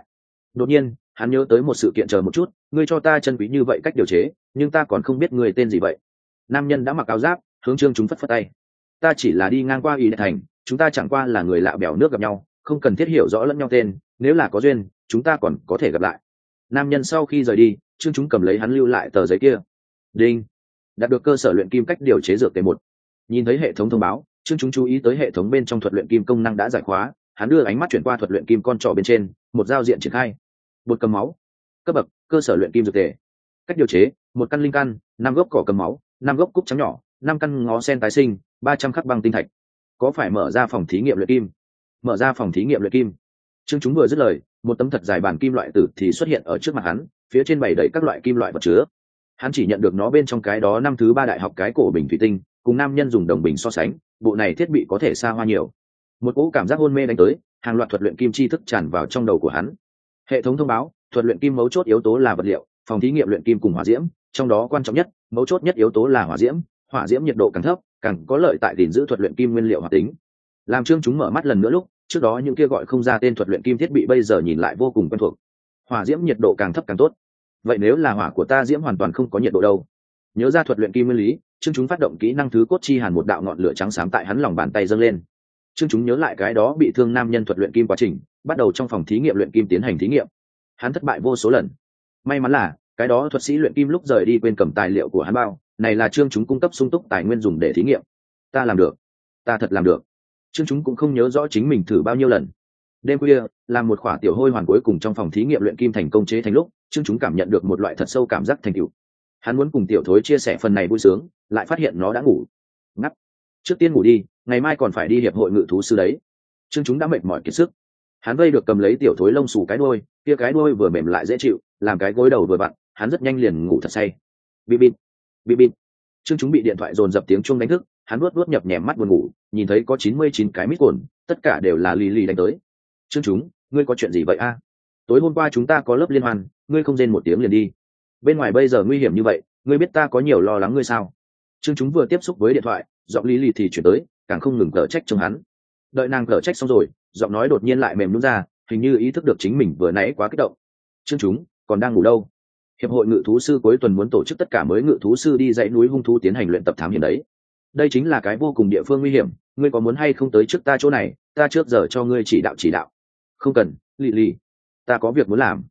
Đột nhiên hắn nhớ tới một sự kiện, chờ một chút, ngươi cho ta chân quý như vậy cách điều chế, nhưng ta còn không biết ngươi tên gì vậy. Nam nhân đã mặc áo giáp hướng Trương Chúng phất phất tay. Ta chỉ là đi ngang qua Y Đại Thành, chúng ta chẳng qua là người lạ bèo nước gặp nhau, không cần thiết hiểu rõ lẫn nhau tên, nếu là có duyên chúng ta còn có thể gặp lại. Nam nhân sau khi rời đi, Trương Chúng cầm lấy hắn lưu lại tờ giấy kia. Đinh, đạt được cơ sở luyện kim cách điều chế dược tề 1. Nhìn thấy hệ thống thông báo, Trương Chúng chú ý tới hệ thống bên trong thuật luyện kim công năng đã giải khóa, hắn đưa ánh mắt chuyển qua thuật luyện kim con trỏ bên trên, một giao diện triển khai. Bột cầm máu, cấp bậc cơ sở luyện kim dược tề, cách điều chế: 1 căn linh căn, 5 gốc cỏ cầm máu, 5 gốc cúc trắng nhỏ, 5 căn ngó sen tái sinh, 300 khắc băng tinh thạch. Có phải mở ra phòng thí nghiệm luyện kim? Mở ra phòng thí nghiệm luyện kim. Trương Chúng vừa dứt lời, một tấm thật dài bản kim loại tử thì xuất hiện ở trước mặt hắn, phía trên bày đầy các loại kim loại vật chứa. Hắn chỉ nhận được nó bên trong cái đó năm thứ 3 đại học cái cổ bình thủy tinh, cùng nam nhân dùng đồng bình so sánh, bộ này thiết bị có thể xa hoa nhiều. Một cỗ cảm giác hôn mê đánh tới, hàng loạt thuật luyện kim tri thức tràn vào trong đầu của hắn. Hệ thống thông báo, thuật luyện kim mấu chốt yếu tố là vật liệu, phòng thí nghiệm luyện kim cùng hỏa diễm, trong đó quan trọng nhất, mấu chốt nhất yếu tố là hỏa diễm nhiệt độ càng thấp, càng có lợi tại gìn giữ thuật luyện kim nguyên liệu hoạt tính. Làm Trương Chúng mở mắt lần nữa lúc, trước đó những kia gọi không ra tên thuật luyện kim thiết bị bây giờ nhìn lại vô cùng quen thuộc. Hỏa diễm nhiệt độ càng thấp càng tốt. Vậy nếu là hỏa của ta diễm hoàn toàn không có nhiệt độ đâu? Nhớ ra thuật luyện kim nguyên lý, Trương Chúng phát động kỹ năng thứ cốt chi hàn, một đạo ngọn lửa trắng xám tại hắn lòng bàn tay dâng lên. Trương Chúng nhớ lại cái đó bị thương nam nhân thuật luyện kim quá trình, bắt đầu trong phòng thí nghiệm luyện kim tiến hành thí nghiệm. Hắn thất bại vô số lần. May mắn là cái đó thuật sĩ luyện kim lúc rời đi quên cầm tài liệu của hắn bao, này là Trương Chúng cung cấp sung túc tài nguyên dùng để thí nghiệm. Ta làm được, ta thật làm được. Trương Chúng cũng không nhớ rõ chính mình thử bao nhiêu lần. Đêm khuya, làm một khỏa tiểu hôi hoàn cuối cùng trong phòng thí nghiệm luyện kim thành công chế thành lúc, Trương Chúng cảm nhận được một loại thật sâu cảm giác thành tựu. Hắn muốn cùng tiểu thối chia sẻ phần này vui sướng, lại phát hiện nó đã ngủ. Ngắt. Trước tiên ngủ đi, ngày mai còn phải đi hiệp hội ngự thú sư đấy. Trương Chúng đã mệt mỏi kiệt sức. Hắn vây được cầm lấy tiểu thối lông xù cái đuôi, kia cái đuôi vừa mềm lại dễ chịu, làm cái gối đầu vừa vặn, hắn rất nhanh liền ngủ thật say. Bip bip, bip bip. Trương Chúng bị điện thoại dồn dập tiếng chuông đánh thức, hắn luốt nhập nhèm mắt buồn ngủ, nhìn thấy có 99 cái mít cồn, tất cả đều là Lily đánh tới. Trương Chúng, ngươi có chuyện gì vậy a? Tối hôm qua chúng ta có lớp liên hoan, ngươi không rên một tiếng liền đi. Bên ngoài bây giờ nguy hiểm như vậy, ngươi biết ta có nhiều lo lắng ngươi sao? Trương Chúng vừa tiếp xúc với điện thoại, giọng Lily thì chuyển tới, càng không ngừng cở trách trong hắn. Đợi nàng cở trách xong rồi, giọng nói đột nhiên lại mềm nhũn ra, hình như ý thức được chính mình vừa nãy quá kích động. Trương Chúng còn đang ngủ đâu? Hiệp hội ngự thú sư cuối tuần muốn tổ chức tất cả mới ngự thú sư đi dãy núi hung thú tiến hành luyện tập thám hiểm đấy. Đây chính là cái vô cùng địa phương nguy hiểm, ngươi có muốn hay không tới trước ta chỗ này, ta trước giờ cho ngươi chỉ đạo. Không cần, Lily, ta có việc muốn làm.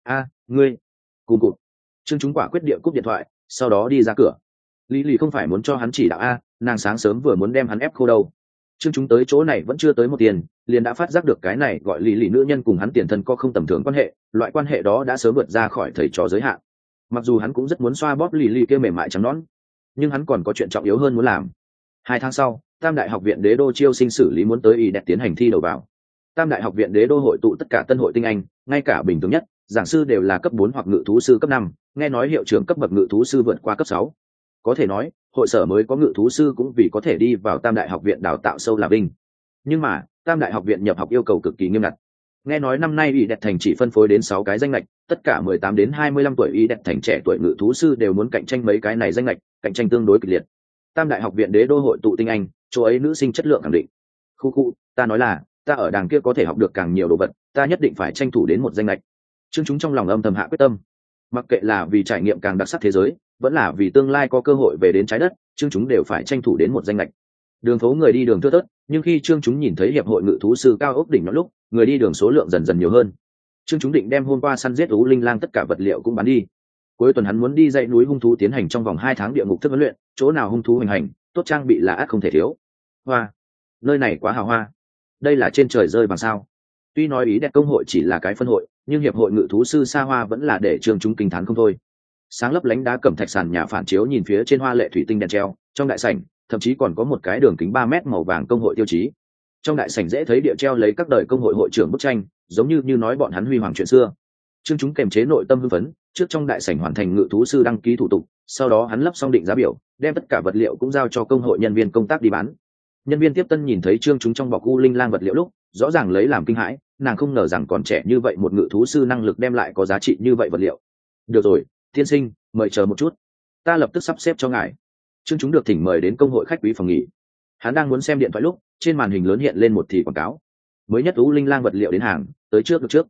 Ngươi cùng cụt. Trương Chúng quả quyết địa cúp điện thoại, sau đó đi ra cửa. Lily không phải muốn cho hắn chỉ đạo nàng sáng sớm vừa muốn đem hắn ép khô đâu. Trương Chúng tới chỗ này vẫn chưa tới một tiền, liền đã phát giác được cái này gọi Lily nữ nhân cùng hắn tiền thân có không tầm thường quan hệ, loại quan hệ đó đã sớm vượt ra khỏi thầy trò giới hạn. Mặc dù hắn cũng rất muốn xoa bóp Lily kia mềm mại trắng nõn, nhưng hắn còn có chuyện trọng yếu hơn muốn làm. 2 tháng sau, Tam Đại học viện Đế đô chiêu sinh xử lý muốn tới Y đẹp tiến hành thi đầu vào. Tam Đại học viện Đế đô hội tụ tất cả tân hội tinh anh, ngay cả bình thường nhất, giảng sư đều là cấp 4 hoặc ngự thú sư cấp 5, nghe nói hiệu trưởng cấp bậc ngự thú sư vượt qua cấp 6. Có thể nói, hội sở mới có ngự thú sư cũng vì có thể đi vào Tam Đại học viện đào tạo sâu là vinh. Nhưng mà, Tam Đại học viện nhập học yêu cầu cực kỳ nghiêm ngặt. Nghe nói năm nay Y đẹp thành chỉ phân phối đến 6 cái danh lệch, tất cả 18 đến 25 tuổi Y đẹp thành trẻ tuổi ngự thú sư đều muốn cạnh tranh mấy cái này danh lệch, cạnh tranh tương đối kịch liệt. Tam Đại học viện Đế đô hội tụ tinh anh, chỗ ấy nữ sinh chất lượng khẳng định. Khu, ta nói là, ta ở đàng kia có thể học được càng nhiều đồ vật, ta nhất định phải tranh thủ đến một danh lệch. Trương Chúng trong lòng âm thầm hạ quyết tâm. Mặc kệ là vì trải nghiệm càng đặc sắc thế giới, vẫn là vì tương lai có cơ hội về đến trái đất, Trương Chúng đều phải tranh thủ đến một danh lệch. Đường phố người đi đường thưa thớt, nhưng khi Trương Chúng nhìn thấy hiệp hội ngự thú sư cao ốc đỉnh nó lúc, người đi đường số lượng dần dần nhiều hơn. Trương Chúng định đem hôm qua săn giết ú linh lang tất cả vật liệu cũng bán đi. Cuối tuần hắn muốn đi dãy núi hung thú tiến hành trong vòng 2 tháng địa ngục thức huấn luyện, chỗ nào hung thú hoành hành, tốt trang bị là ắt không thể thiếu. Hoa, nơi này quá hào hoa. Đây là trên trời rơi bằng sao? Tuy nói ý đẹp công hội chỉ là cái phân hội, nhưng hiệp hội ngự thú sư xa hoa vẫn là để Trương Chúng kinh thán không thôi. Sáng lấp lánh đá cẩm thạch sàn nhà phản chiếu nhìn phía trên hoa lệ thủy tinh đèn treo, trong đại sảnh thậm chí còn có một cái đường kính 3 mét màu vàng công hội tiêu chí. Trong đại sảnh dễ thấy địa treo lấy các đời công hội hội trưởng bức tranh, giống như nói bọn hắn huy hoàng chuyện xưa. Trương Chúng kềm chế nội tâm hưng phấn, trước trong đại sảnh hoàn thành ngự thú sư đăng ký thủ tục, sau đó hắn lấp xong định giá biểu, đem tất cả vật liệu cũng giao cho công hội nhân viên công tác đi bán. Nhân viên tiếp tân nhìn thấy Trương Chúng trong bọc u linh lang vật liệu lúc, rõ ràng lấy làm kinh hãi, nàng không ngờ rằng còn trẻ như vậy một ngự thú sư năng lực đem lại có giá trị như vậy vật liệu. Được rồi, tiên sinh, mời chờ một chút, ta lập tức sắp xếp cho ngài. Trương Chúng được thỉnh mời đến công hội khách quý phòng nghỉ. Hắn đang muốn xem điện thoại lúc, trên màn hình lớn hiện lên một thì quảng cáo. Mới nhất u linh lang vật liệu đến hàng, tới trước được trước.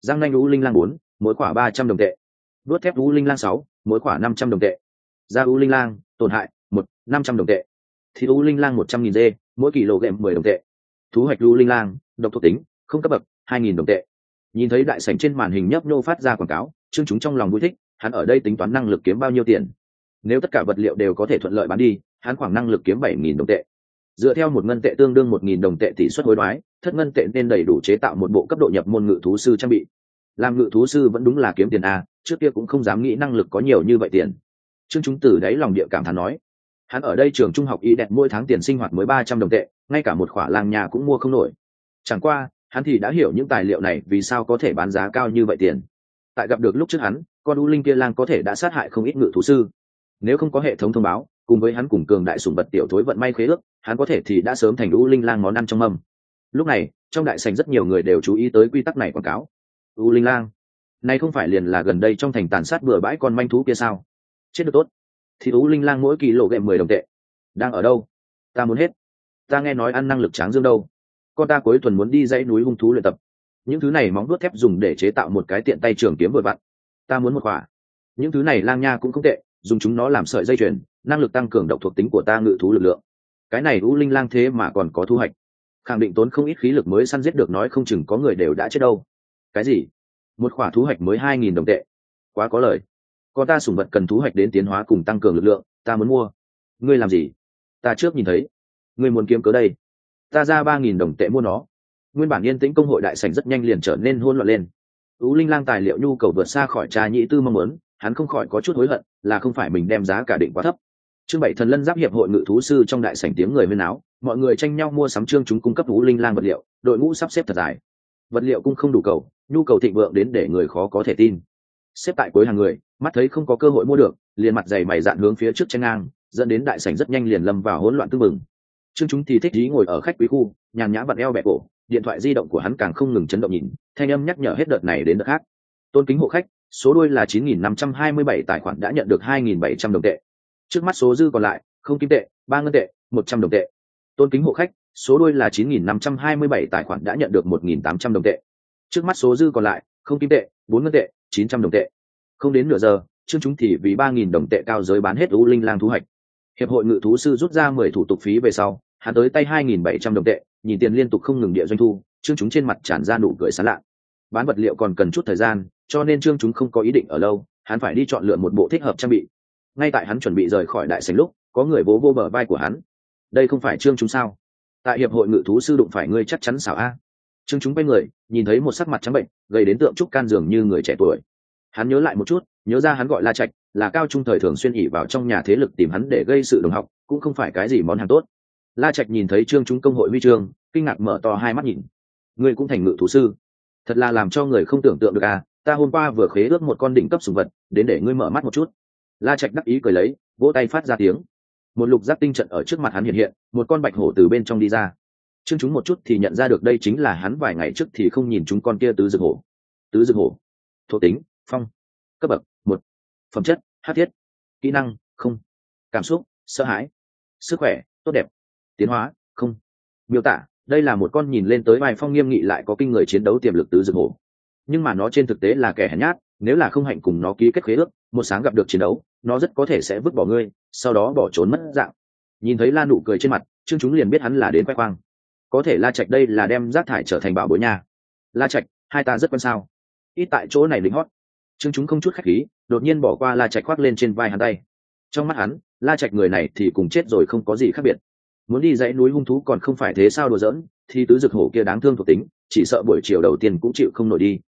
Răng nanh u linh lang 4, mỗi quả 300 đồng tệ. Đuốt thép u linh lang 6, mỗi quả 500 đồng tệ. Da u linh lang, tổn hại 500 đồng tệ. Thịt u linh lang 100.000 dê, mỗi kg 10 đồng tệ. Thú hoạch u linh lang, độc thuộc tính, không cấp bậc, 2.000 đồng tệ. Nhìn thấy đại sảnh trên màn hình nhấp nhô phát ra quảng cáo, Trương Chúng trong lòng vui thích, hắn ở đây tính toán năng lực kiếm bao nhiêu tiền. Nếu tất cả vật liệu đều có thể thuận lợi bán đi, hắn khoảng năng lực kiếm 7.000 đồng tệ. Dựa theo một ngân tệ tương đương 1.000 đồng tệ tỷ suất hối đoái, thất ngân tệ nên đầy đủ chế tạo một bộ cấp độ nhập môn ngự thú sư trang bị. Làm ngự thú sư vẫn đúng là kiếm tiền a, trước kia cũng không dám nghĩ năng lực có nhiều như vậy tiền. Trương Chúng từ đáy lòng địa cảm thán nói, hắn ở đây trường trung học y đẹp mỗi tháng tiền sinh hoạt mới 300 đồng tệ, ngay cả một khỏa lang nhà cũng mua không nổi. Chẳng qua, hắn thì đã hiểu những tài liệu này vì sao có thể bán giá cao như vậy tiền. Tại gặp được lúc trước hắn, con u linh kia lang có thể đã sát hại không ít ngự thú sư. Nếu không có hệ thống thông báo, cùng với hắn cùng cường đại sủng vật tiểu thối vận may khế ước, hắn có thể thì đã sớm thành u linh lang món ăn trong mâm. Lúc này, trong đại sảnh rất nhiều người đều chú ý tới quy tắc này quảng cáo. U linh lang, này không phải liền là gần đây trong thành tàn sát bừa bãi con manh thú kia sao? Chết được tốt. Thì u linh lang mỗi kg 10 đồng tệ. Đang ở đâu? Ta muốn hết. Ta nghe nói ăn năng lực tráng dương đâu. Con ta cuối tuần muốn đi dãy núi hung thú luyện tập. Những thứ này móng vuốt thép dùng để chế tạo một cái tiện tay trường kiếm vừa vặn. Ta muốn một quả. Những thứ này lang nha cũng không tệ, dùng chúng nó làm sợi dây chuyền, năng lực tăng cường độc thuộc tính của ta ngự thú lực lượng. Cái này u linh lang thế mà còn có thu hoạch, khẳng định tốn không ít khí lực mới săn giết được, nói không chừng có người đều đã chết đâu. Cái gì? Một quả thu hoạch mới 2.000 đồng tệ, quá có lời. Con ta sủng vật cần thu hoạch đến tiến hóa cùng tăng cường lực lượng, ta muốn mua. Ngươi làm gì? Ta trước nhìn thấy. Ngươi muốn kiếm cớ đây? Ta ra 3.000 đồng tệ mua nó. Nguyên bản yên tĩnh công hội đại sảnh rất nhanh liền trở nên hỗn loạn lên. U linh lang tài liệu nhu cầu vượt xa khỏi Trà Nhĩ Tư mong muốn, hắn không khỏi có chút hối hận, là không phải mình đem giá cả định quá thấp. Chương 7 Thần Lân Giáp hiệp hội ngự thú sư trong đại sảnh tiếng người huyên náo, mọi người tranh nhau mua sắm Trương Chúng cung cấp U linh lang vật liệu, đội ngũ sắp xếp thật dài. Vật liệu cung không đủ cầu, nhu cầu thịnh vượng đến để người khó có thể tin. Xếp tại cuối hàng người, mắt thấy không có cơ hội mua được, liền mặt dày mày dạn hướng phía trước chen ngang, dẫn đến đại sảnh rất nhanh liền lâm vào hỗn loạn tương mừng. Trương Chúng thì thích ý ngồi ở khách quý khu, nhàn nhã vặn eo bẹ cổ, điện thoại di động của hắn càng không ngừng chấn động nhìn, thanh âm nhắc nhở hết đợt này đến đợt khác. Tôn kính hộ khách, số đuôi là 9.527 tài khoản đã nhận được 2.700 đồng tệ. Trước mắt số dư còn lại, không kim tệ, 3 ngân tệ, 100 đồng tệ. Tôn kính hộ khách, số đuôi là 9.527 tài khoản đã nhận được 1.800 đồng tệ. Trước mắt số dư còn lại, không kim tệ, 4 ngân tệ, 900 đồng tệ. Không đến nửa giờ, Trương Chúng thì vì 3.000 đồng tệ cao giới bán hết U linh lang thu hoạch. Hiệp hội ngự thú sư rút ra 10 thủ tục phí về sau, hắn tới tay 2.700 đồng tệ, nhìn tiền liên tục không ngừng địa doanh thu, Trương Chúng trên mặt tràn ra nụ cười sảng lạ. Bán vật liệu còn cần chút thời gian, cho nên Trương Chúng không có ý định ở lâu, hắn phải đi chọn lựa một bộ thích hợp trang bị. Ngay tại hắn chuẩn bị rời khỏi đại sảnh lúc, có người vỗ vô bờ vai của hắn. Đây không phải Trương Chúng sao? Tại hiệp hội ngự thú sư đụng phải ngươi chắc chắn xảo a. Trương Chúng quay người, nhìn thấy một sắc mặt trắng bệnh, gầy đến tượng trúc can dường như người trẻ tuổi. Hắn nhớ lại một chút, nhớ ra hắn gọi La Trạch, là cao trung thời thường xuyên ỉ vào trong nhà thế lực tìm hắn để gây sự đồng học, cũng không phải cái gì món hàng tốt. La Trạch nhìn thấy Trương Chúng công hội huy chương, kinh ngạc mở to hai mắt nhìn. Ngươi cũng thành ngự thú sư? Thật là làm cho người không tưởng tượng được à, ta hôm qua vừa khế ước một con đỉnh cấp sủng vật, đến để ngươi mở mắt một chút. La Trạch đắc ý cười lấy, vỗ tay phát ra tiếng. Một lục giác tinh trận ở trước mặt hắn hiện hiện, một con bạch hổ từ bên trong đi ra. Trương Chúng một chút thì nhận ra được đây chính là hắn vài ngày trước thì không nhìn chúng con kia tứ dực hổ. Tứ dực hổ, thuộc tính phong, cấp bậc 1, phẩm chất hắc thiết, kỹ năng không, cảm xúc sợ hãi, sức khỏe tốt đẹp, tiến hóa không. Miêu tả, đây là một con nhìn lên tới vai phong nghiêm nghị lại có kinh người chiến đấu tiềm lực tứ dực hổ, nhưng mà nó trên thực tế là kẻ hèn nhát, nếu là không hạnh cùng nó ký kết khế ước, một sáng gặp được chiến đấu, nó rất có thể sẽ vứt bỏ ngươi, sau đó bỏ trốn mất dạng. Nhìn thấy La nụ cười trên mặt, Trương Chúng liền biết hắn là đến khoe khoang. Có thể La Trạch đây là đem rác thải trở thành bảo bối nha. La Trạch, hai ta rất quan sao? Ít tại chỗ này lính hót. Trương Chúng không chút khách khí, đột nhiên bỏ qua La Trạch khoác lên trên vai hắn tay. Trong mắt hắn, La Trạch người này thì cùng chết rồi không có gì khác biệt. Muốn đi dãy núi hung thú còn không phải thế sao đùa giỡn, thì tứ dực hổ kia đáng thương thuộc tính, chỉ sợ buổi chiều đầu tiên cũng chịu không nổi đi.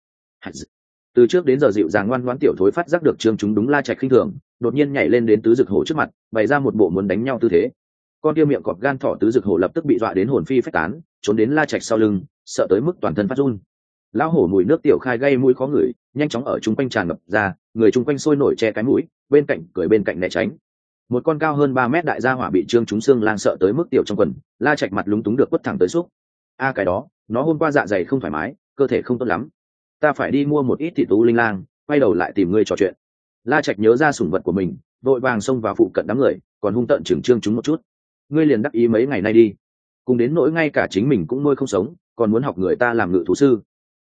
Từ trước đến giờ dịu dàng ngoan ngoãn tiểu thối phát giác được Trương Chúng đúng La Trạch khinh thường, đột nhiên nhảy lên đến tứ dực hổ trước mặt, bày ra một bộ muốn đánh nhau tư thế. Con kia miệng cọp gan thỏ tứ dực hổ lập tức bị dọa đến hồn phi phách tán, trốn đến La Trạch sau lưng, sợ tới mức toàn thân phát run. Lão hổ mùi nước tiểu khai gây mũi khó ngửi, nhanh chóng ở chung quanh tràn ngập ra, người chung quanh sôi nổi che cái mũi, bên cạnh cười bên cạnh né tránh. Một con cao hơn 3 mét đại gia hỏa bị Trương Chúng xương lang sợ tới mức tiểu trong quần, La Trạch mặt lúng túng được quất thẳng tới xúc. A cái đó, nó hôm qua dạ dày không thoải mái, cơ thể không tốt lắm. Ta phải đi mua một ít thịt tú linh lang, quay đầu lại tìm ngươi trò chuyện. La Trạch nhớ ra sủng vật của mình, vội vàng xông vào phụ cận đám người, còn hung tợn chừng Trương Chúng một chút. Ngươi liền đắc ý mấy ngày nay đi, cùng đến nỗi ngay cả chính mình cũng nuôi không sống, còn muốn học người ta làm ngự thú sư.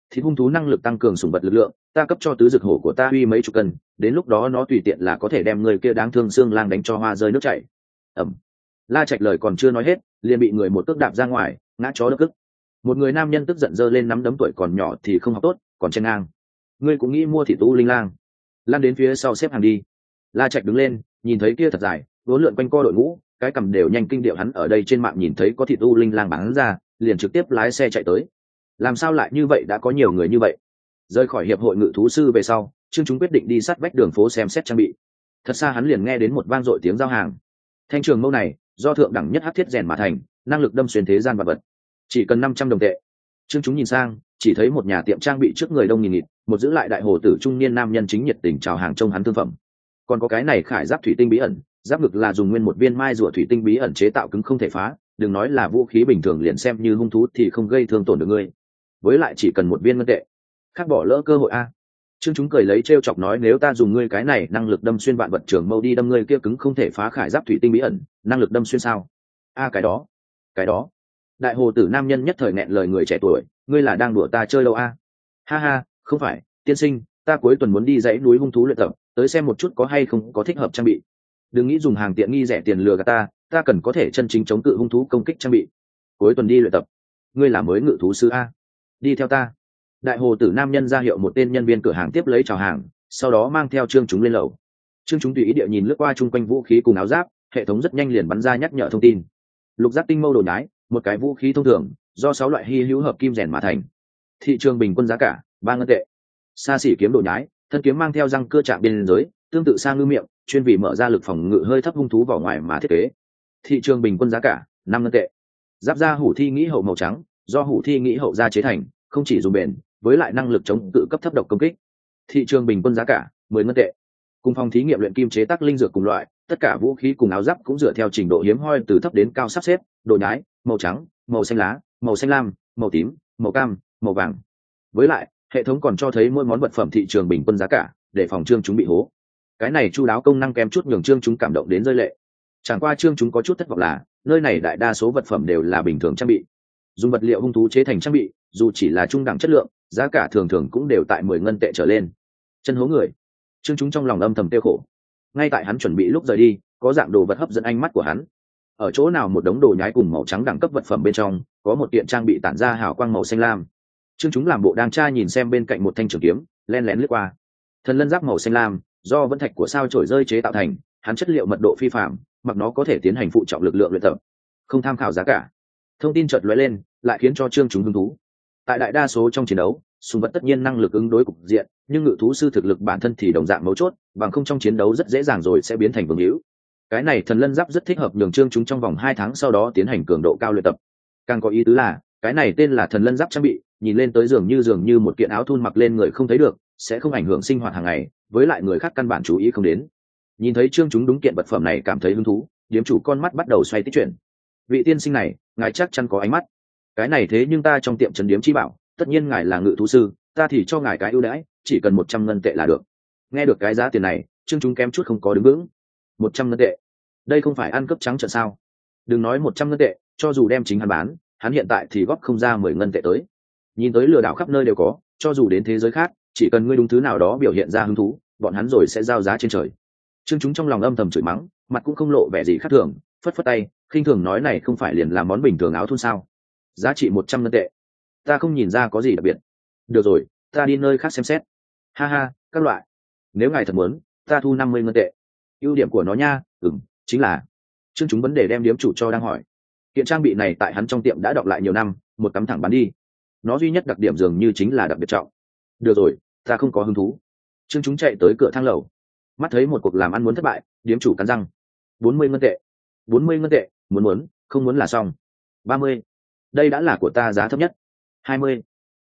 Thịt hung thú năng lực tăng cường sủng vật lực lượng, ta cấp cho tứ dược hổ của ta uy mấy chục cân, đến lúc đó nó tùy tiện là có thể đem người kia đáng thương xương lang đánh cho hoa rơi nước chảy. Ẩm. La Trạch lời còn chưa nói hết, liền bị người một cước đạp ra ngoài, ngã chó đất cức. Một người nam nhân tức giận giơ lên nắm đấm, tuổi còn nhỏ thì không học tốt, còn chen ngang. Ngươi cũng nghĩ mua thịt u linh lang? Lan đến phía sau xếp hàng đi. La Trạch đứng lên, nhìn thấy kia thật dài, vốn lượn quanh co đội ngũ, cái cầm đều nhanh kinh điệu, hắn ở đây trên mạng nhìn thấy có thịt u linh lang bán ra, liền trực tiếp lái xe chạy tới. Làm sao lại như vậy, đã có nhiều người như vậy? Rời khỏi hiệp hội ngự thú sư về sau, Trương Chúng quyết định đi sát vách đường phố xem xét trang bị. Thật xa hắn liền nghe đến một vang dội tiếng giao hàng. Thanh trường mâu này do thượng đẳng nhất hắc thiết rèn mà thành, năng lực đâm xuyên thế gian vật vật, chỉ cần 500 đồng tệ. Trương Chúng nhìn sang, chỉ thấy một nhà tiệm trang bị trước người đông nghìn nghịt, một giữ lại đại hồ tử trung niên nam nhân chính nhiệt tình chào hàng trông hắn thương phẩm. Còn có cái này khải giáp thủy tinh bí ẩn, giáp ngực là dùng nguyên một viên mai rùa thủy tinh bí ẩn chế tạo, cứng không thể phá, đừng nói là vũ khí bình thường, liền xem như hung thú thì không gây thương tổn được ngươi. Với lại chỉ cần một viên ngân tệ, khác bỏ lỡ cơ hội a. Trương Chúng cười lấy trêu chọc nói, nếu ta dùng ngươi cái này năng lực đâm xuyên vạn vật trường mâu đi đâm ngươi kia cứng không thể phá khải giáp thủy tinh bí ẩn, năng lực đâm xuyên sao? A cái đó. Đại hồ tử nam nhân nhất thời nghẹn lời, người trẻ tuổi, ngươi là đang đùa ta chơi đâu a? Ha ha, không phải, tiên sinh, ta cuối tuần muốn đi dãy núi hung thú luyện tập, tới xem một chút có hay không có thích hợp trang bị. Đừng nghĩ dùng hàng tiện nghi rẻ tiền lừa gạt ta cần có thể chân chính chống cự hung thú công kích trang bị. Cuối tuần đi luyện tập? Ngươi là mới ngự thú sư a? Đi theo ta. Đại hồ tử nam nhân ra hiệu một tên nhân viên cửa hàng tiếp lấy chào hàng, sau đó mang theo Trương Chúng lên lầu. Trương Chúng tùy ý địa nhìn lướt qua chung quanh vũ khí cùng áo giáp, hệ thống rất nhanh liền bắn ra nhắc nhở thông tin. Lục giác tinh mâu đồ nhái, một cái vũ khí thông thường, do 6 loại hy hữu hợp kim rèn mà thành. Thị trường bình quân giá cả 3 ngân tệ. Xa xỉ kiếm đồ nhái, thân kiếm mang theo răng cưa chạm biên giới, tương tự sang ngư miệng, chuyên vì mở ra lực phòng ngự hơi thấp hung thú vỏ ngoài mà thiết kế. Thị trường bình quân giá cả 5 ngân tệ. Giáp da hủ thi nghĩ hậu màu trắng, do hủ thi nghĩ hậu da chế thành, không chỉ dùng bền, với lại năng lực chống cự cấp thấp độc công kích. Thị trường bình quân giá cả 10 ngân tệ. Cùng phòng thí nghiệm luyện kim chế tác linh dược cùng loại, tất cả vũ khí cùng áo giáp cũng dựa theo trình độ hiếm hoi từ thấp đến cao sắp xếp, đồ nhái, màu trắng, màu xanh lá, màu xanh lam, màu tím, màu cam, màu vàng. Với lại, hệ thống còn cho thấy mỗi món vật phẩm thị trường bình quân giá cả, để phòng Trương Chúng bị hố. Cái này chu đáo công năng kém chút nhường Trương Chúng cảm động đến rơi lệ. Chẳng qua Trương Chúng có chút thất vọng là, nơi này đại đa số vật phẩm đều là bình thường trang bị. Dùng vật liệu hung thú chế thành trang bị, dù chỉ là trung đẳng chất lượng, giá cả thường thường cũng đều tại 10 ngân tệ trở lên. Chân hố người. Trương Chúng trong lòng âm thầm tiêu khổ. Ngay tại hắn chuẩn bị lúc rời đi, có dạng đồ vật hấp dẫn ánh mắt của hắn. Ở chỗ nào một đống đồ nhái cùng màu trắng đẳng cấp vật phẩm bên trong, có một kiện trang bị tản ra hào quang màu xanh lam. Trương Chúng làm bộ đang tra nhìn xem bên cạnh một thanh trường kiếm, len lén lướt qua. Thần lân giáp màu xanh lam, do vân thạch của sao chổi rơi chế tạo thành, hắn chất liệu mật độ phi phàm, mặc nó có thể tiến hành phụ trọng lực lượng luyện tập. Không tham khảo giá cả. Thông tin chợt lóe lên, lại khiến cho Trương Chúng hứng thú. Tại đại đa số trong chiến đấu, súng vật tất nhiên năng lực ứng đối cục diện, nhưng ngự thú sư thực lực bản thân thì đồng dạng mấu chốt, bằng không trong chiến đấu rất dễ dàng rồi sẽ biến thành vương hữu. Cái này thần lân giáp rất thích hợp nhường Trương Chúng trong vòng 2 tháng sau đó tiến hành cường độ cao luyện tập. Càng có ý tứ là, cái này tên là thần lân giáp trang bị, nhìn lên tới dường như một kiện áo thun mặc lên người không thấy được, sẽ không ảnh hưởng sinh hoạt hàng ngày, với lại người khác căn bản chú ý không đến. Nhìn thấy Trương Chúng đúng kiện vật phẩm này cảm thấy hứng thú, điếm chủ con mắt bắt đầu xoay tích chuyển. Vị tiên sinh này, ngài chắc chắn có ánh mắt. Cái này thế nhưng ta trong tiệm trấn điếm chi bảo, tất nhiên ngài là ngự thú sư, ta thì cho ngài cái ưu đãi, chỉ cần 100 ngân tệ là được. Nghe được cái giá tiền này, Trương Chúng kém chút không có đứng vững. 100 ngân tệ, đây không phải ăn cướp trắng trợn sao? Đừng nói 100 ngân tệ, cho dù đem chính hắn bán, hắn hiện tại thì góp không ra 10 ngân tệ tới. Nhìn tới lừa đảo khắp nơi đều có, cho dù đến thế giới khác, chỉ cần ngươi đúng thứ nào đó biểu hiện ra hứng thú, bọn hắn rồi sẽ giao giá trên trời. Trương Chúng trong lòng âm thầm chửi mắng, mặt cũng không lộ vẻ gì khác thường, phất phất tay, khinh thường nói, này không phải liền là món bình thường áo thun sao? Giá trị 100 ngân tệ, ta không nhìn ra có gì đặc biệt. Được rồi, ta đi nơi khác xem xét. Ha ha, các loại. Nếu ngài thật muốn, ta thu 50 ngân tệ. Ưu điểm của nó nha, chính là Trương Chúng vấn đề đem điếm chủ cho đang hỏi. Kiện trang bị này tại hắn trong tiệm đã đọng lại nhiều năm, một cắm thẳng bán đi. Nó duy nhất đặc điểm dường như chính là đặc biệt trọng. Được rồi, ta không có hứng thú. Trương Chúng chạy tới cửa thang lầu. Mắt thấy một cuộc làm ăn muốn thất bại, điếm chủ cắn răng. 40 ngân tệ. 40 ngân tệ, muốn, không muốn là xong. 30. Đây đã là của ta giá thấp nhất. 20.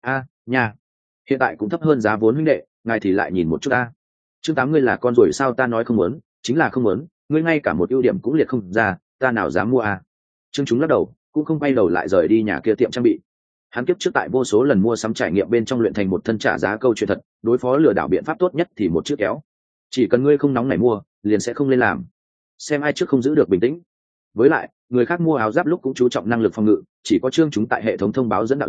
Nhà. Hiện tại cũng thấp hơn giá vốn huynh đệ, ngài thì lại nhìn một chút ta. Chương 8 ngươi là con rồi sao, ta nói không muốn, chính là không muốn, ngươi ngay cả một ưu điểm cũng liệt không ra, ta nào dám mua a. Trương Chúng lắc đầu, cũng không quay đầu lại rời đi nhà kia tiệm trang bị. Hắn kiếp trước tại vô số lần mua sắm trải nghiệm bên trong luyện thành một thân trả giá câu chuyện thật, đối phó lừa đảo biện pháp tốt nhất thì một chữ kéo. Chỉ cần ngươi không nóng nảy mua, liền sẽ không lên làm. Xem ai trước không giữ được bình tĩnh. Với lại, người khác mua áo giáp lúc cũng chú trọng năng lực phòng ngự, chỉ có Trương Chúng tại hệ thống thông báo dẫn đạo dưới,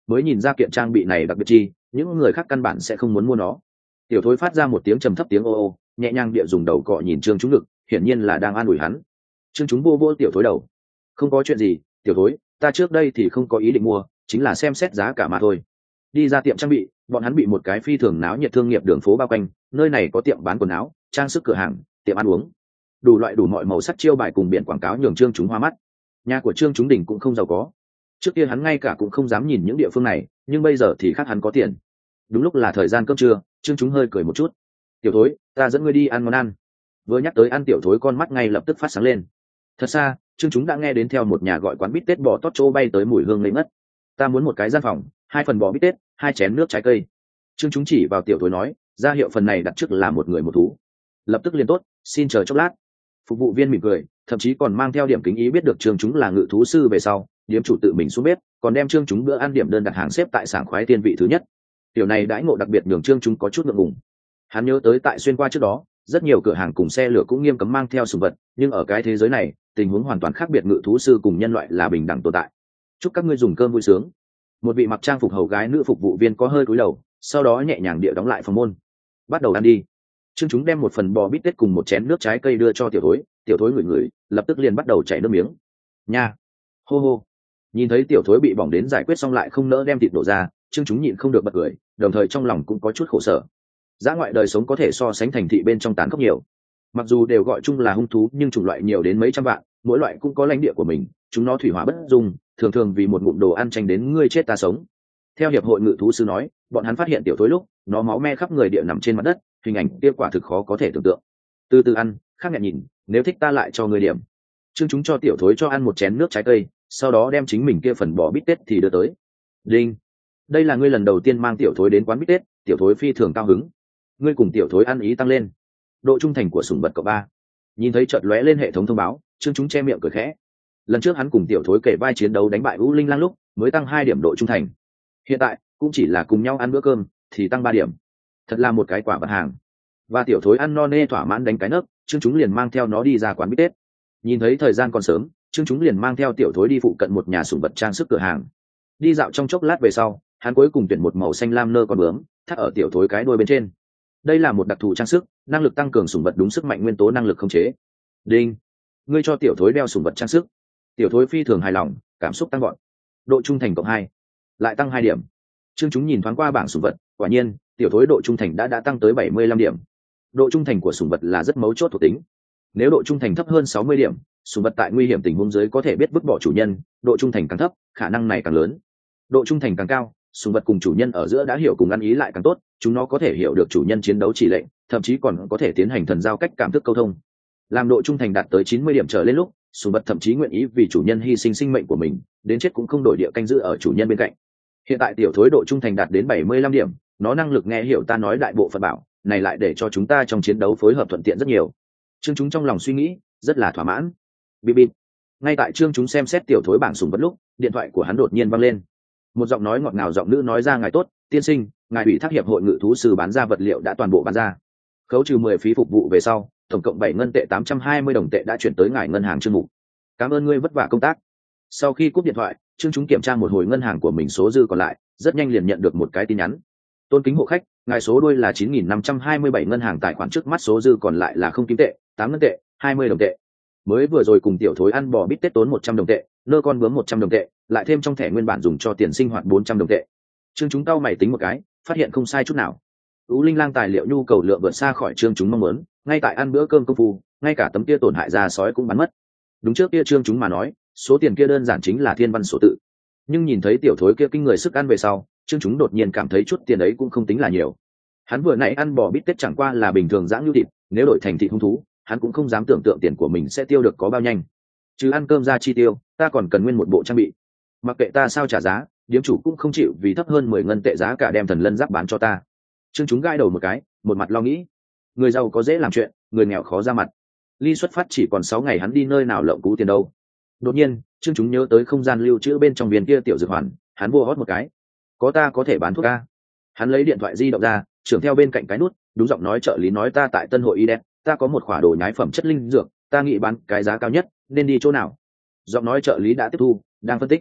mới nhìn ra kiện trang bị này đặc biệt chi, những người khác căn bản sẽ không muốn mua nó. Tiểu thối phát ra một tiếng trầm thấp tiếng ô ô, nhẹ nhàng địa dùng đầu cọ nhìn Trương Chúng ngực, hiển nhiên là đang an ủi hắn. Trương Chúng vô vô tiểu thối đầu. Không có chuyện gì, tiểu thối, ta trước đây thì không có ý định mua, chính là xem xét giá cả mà thôi. Đi ra tiệm trang bị, bọn hắn bị một cái phi thường náo nhiệt thương nghiệp đường phố bao quanh, nơi này có tiệm bán quần áo, trang sức cửa hàng, tiệm ăn uống, đủ loại đủ mọi màu sắc chiêu bài cùng biển quảng cáo nhường Trương Chúng hoa mắt. Nhà của Trương Chúng Đình cũng không giàu có, trước kia hắn ngay cả cũng không dám nhìn những địa phương này, nhưng bây giờ thì khác, hắn có tiền. Đúng lúc là thời gian cơm trưa, Trương Chúng hơi cười một chút. Tiểu thối, ta dẫn ngươi đi ăn món ăn. Vừa nhắc tới ăn, tiểu thối con mắt ngay lập tức phát sáng lên. Thật xa, Trương Chúng đã nghe đến theo một nhà gọi quán bít tết bò tót trô bay tới mùi hương ngây ngất. Ta muốn một cái gian phòng, 2 phần bò bít tết, 2 chén nước trái cây. Trương Chúng chỉ vào tiểu thối nói, ra hiệu phần này đặt trước là một người một thú. Lập tức liền tốt, xin chờ chốc lát. Phục vụ viên mỉm cười, thậm chí còn mang theo điểm kính ý, biết được Trương Chúng là ngự thú sư về sau, điếm chủ tự mình xuống bếp, còn đem Trương Chúng bữa ăn điểm đơn đặt hàng xếp tại sảng khoái tiên vị thứ nhất. Tiểu này đãi ngộ đặc biệt nhường Trương Chúng có chút ngượng ngùng. Hắn nhớ tới tại xuyên qua trước đó, rất nhiều cửa hàng cùng xe lửa cũng nghiêm cấm mang theo sủng vật, nhưng ở cái thế giới này, tình huống hoàn toàn khác biệt, ngự thú sư cùng nhân loại là bình đẳng tồn tại. Chúc các ngươi dùng cơm vui sướng. Một vị mặc trang phục hầu gái nữ phục vụ viên có hơi cúi đầu, sau đó nhẹ nhàng địa đóng lại phòng môn. Bắt đầu ăn đi. Trương Chúng đem một phần bò bít tết cùng một chén nước trái cây đưa cho tiểu thối, tiểu thối ngửi ngửi, lập tức liền bắt đầu chảy nước miếng. Nha, hô hô. Nhìn thấy tiểu thối bị bỏng đến giải quyết xong lại không nỡ đem thịt đổ ra, Trương Chúng nhịn không được bật cười, đồng thời trong lòng cũng có chút khổ sở. Dã ngoại đời sống có thể so sánh thành thị bên trong tàn khốc nhiều. Mặc dù đều gọi chung là hung thú, nhưng chủng loại nhiều đến mấy trăm vạn, mỗi loại cũng có lãnh địa của mình, chúng nó thủy hỏa bất dung, thường thường vì một ngụm đồ ăn tranh đến ngươi chết ta sống. Theo hiệp hội ngự thú sư nói, bọn hắn phát hiện tiểu thối lúc nó máu me khắp người địa nằm trên mặt đất, hình ảnh kia quả thực khó có thể tưởng tượng. Từ từ ăn, khác nhẹ nhìn, nếu thích ta lại cho người điểm. Trương Chúng cho tiểu thối cho ăn một chén nước trái cây, sau đó đem chính mình kia phần bò bít tết thì đưa tới. Đinh, đây là ngươi lần đầu tiên mang tiểu thối đến quán bít tết, tiểu thối phi thường cao hứng. Ngươi cùng tiểu thối ăn ý tăng lên. Độ trung thành của sủng vật cậu 3. Nhìn thấy chợt lóe lên hệ thống thông báo, Trương Chúng che miệng cười khẽ. Lần trước hắn cùng tiểu thối kể vai chiến đấu đánh bại U Linh Lang lúc mới tăng 2 điểm độ trung thành, hiện tại cũng chỉ là cùng nhau ăn bữa cơm thì tăng 3 điểm, thật là một cái quả vật hàng. Và tiểu thối ăn no nê thỏa mãn đánh cái nấc, Trương Chúng liền mang theo nó đi ra quán bít tết. Nhìn thấy thời gian còn sớm, Trương Chúng liền mang theo tiểu thối đi phụ cận một nhà sủng vật trang sức cửa hàng. Đi dạo trong chốc lát về sau, hắn cuối cùng tuyển một màu xanh lam nơ con bướm thắt ở tiểu thối cái đuôi bên trên. Đây là một đặc thù trang sức, năng lực tăng cường sủng vật đúng sức mạnh nguyên tố năng lực khống chế. Đinh, ngươi cho tiểu thối đeo sủng vật trang sức. Tiểu thối phi thường hài lòng, cảm xúc tăng gọn. Độ trung thành cộng 2, lại tăng 2 điểm. Trương Chúng nhìn thoáng qua bảng sủng vật, quả nhiên tiểu thối độ trung thành đã tăng tới 75 điểm. Độ trung thành của sủng vật là rất mấu chốt thuộc tính. Nếu độ trung thành thấp hơn 60 điểm, sủng vật tại nguy hiểm tình huống dưới có thể biết vứt bỏ chủ nhân, độ trung thành càng thấp, khả năng này càng lớn. Độ trung thành càng cao, sủng vật cùng chủ nhân ở giữa đã hiểu cùng ăn ý lại càng tốt, chúng nó có thể hiểu được chủ nhân chiến đấu chỉ lệnh, thậm chí còn có thể tiến hành thần giao cách cảm thức câu thông. Làm độ trung thành đạt tới 90 điểm trở lên lúc, sủng vật thậm chí nguyện ý vì chủ nhân hy sinh sinh mệnh của mình, đến chết cũng không đổi địa canh giữ ở chủ nhân bên cạnh. Hiện tại tiểu thối độ trung thành đạt đến 75 điểm, nó năng lực nghe hiểu ta nói đại bộ phận bảo, này lại để cho chúng ta trong chiến đấu phối hợp thuận tiện rất nhiều. Trương Chúng trong lòng suy nghĩ, rất là thỏa mãn. Bip bip. Ngay tại Trương Chúng xem xét tiểu thối bảng sủng vật lúc, điện thoại của hắn đột nhiên vang lên. Một giọng nói ngọt ngào giọng nữ nói ra, ngài tốt, tiên sinh, ngài ủy thác hiệp hội ngự thú sư bán ra vật liệu đã toàn bộ bán ra. Khấu trừ 10 phí phục vụ về sau, tổng cộng 7 ngân tệ 820 đồng tệ đã chuyển tới ngài ngân hàng Trương Mục. Cảm ơn ngươi vất vả công tác. Sau khi cúp điện thoại, Trương Chúng kiểm tra một hồi ngân hàng của mình số dư còn lại, rất nhanh liền nhận được một cái tin nhắn. Tôn kính hộ khách, ngài số đuôi là 9.527, ngân hàng tài khoản trước mắt số dư còn lại là 0 kim tệ, 8 ngân tệ, 20 đồng tệ. Mới vừa rồi cùng tiểu thối ăn bò bít tết tốn 100 đồng tệ, nơ con bướm 100 đồng tệ, lại thêm trong thẻ nguyên bản dùng cho tiền sinh hoạt 400 đồng tệ. Trương Chúng cau mày tính một cái, phát hiện không sai chút nào. U Linh Lang tài liệu nhu cầu lượng vượt xa khỏi Trương Chúng mong muốn, ngay tại ăn bữa cơm công phu, ngay cả tấm kia tổn hại ra sói cũng bắn mất. Đúng trước kia Trương Chúng mà nói, số tiền kia đơn giản chính là thiên văn số tự. Nhưng nhìn thấy tiểu thối kia kinh người sức ăn về sau, Trương Chúng đột nhiên cảm thấy chút tiền ấy cũng không tính là nhiều. Hắn vừa nãy ăn bò bít tết chẳng qua là bình thường dã nhu thịt, nếu đổi thành thịt hung thú, hắn cũng không dám tưởng tượng tiền của mình sẽ tiêu được có bao nhanh. Chứ ăn cơm ra chi tiêu, ta còn cần nguyên một bộ trang bị. Mặc kệ ta sao trả giá, điếm chủ cũng không chịu vì thấp hơn 10 ngân tệ giá cả đem thần lân giáp bán cho ta. Trương Chúng gãi đầu một cái, một mặt lo nghĩ. Người giàu có dễ làm chuyện, người nghèo khó ra mặt. Ly xuất phát chỉ còn 6 ngày, hắn đi nơi nào lộng cú tiền đâu. Đột nhiên, Trương Chúng nhớ tới không gian lưu trữ bên trong viên kia tiểu dược hoàn, hắn vua hót một cái. Có ta có thể bán thuốc a. Hắn lấy điện thoại di động ra, trưởng theo bên cạnh cái nút, đúng giọng nói trợ lý nói, ta tại Tân Hội Y Đen, ta có một khỏa đồ nhái phẩm chất linh dược, ta nghĩ bán cái giá cao nhất, nên đi chỗ nào? Giọng nói trợ lý đã tiếp thu, đang phân tích.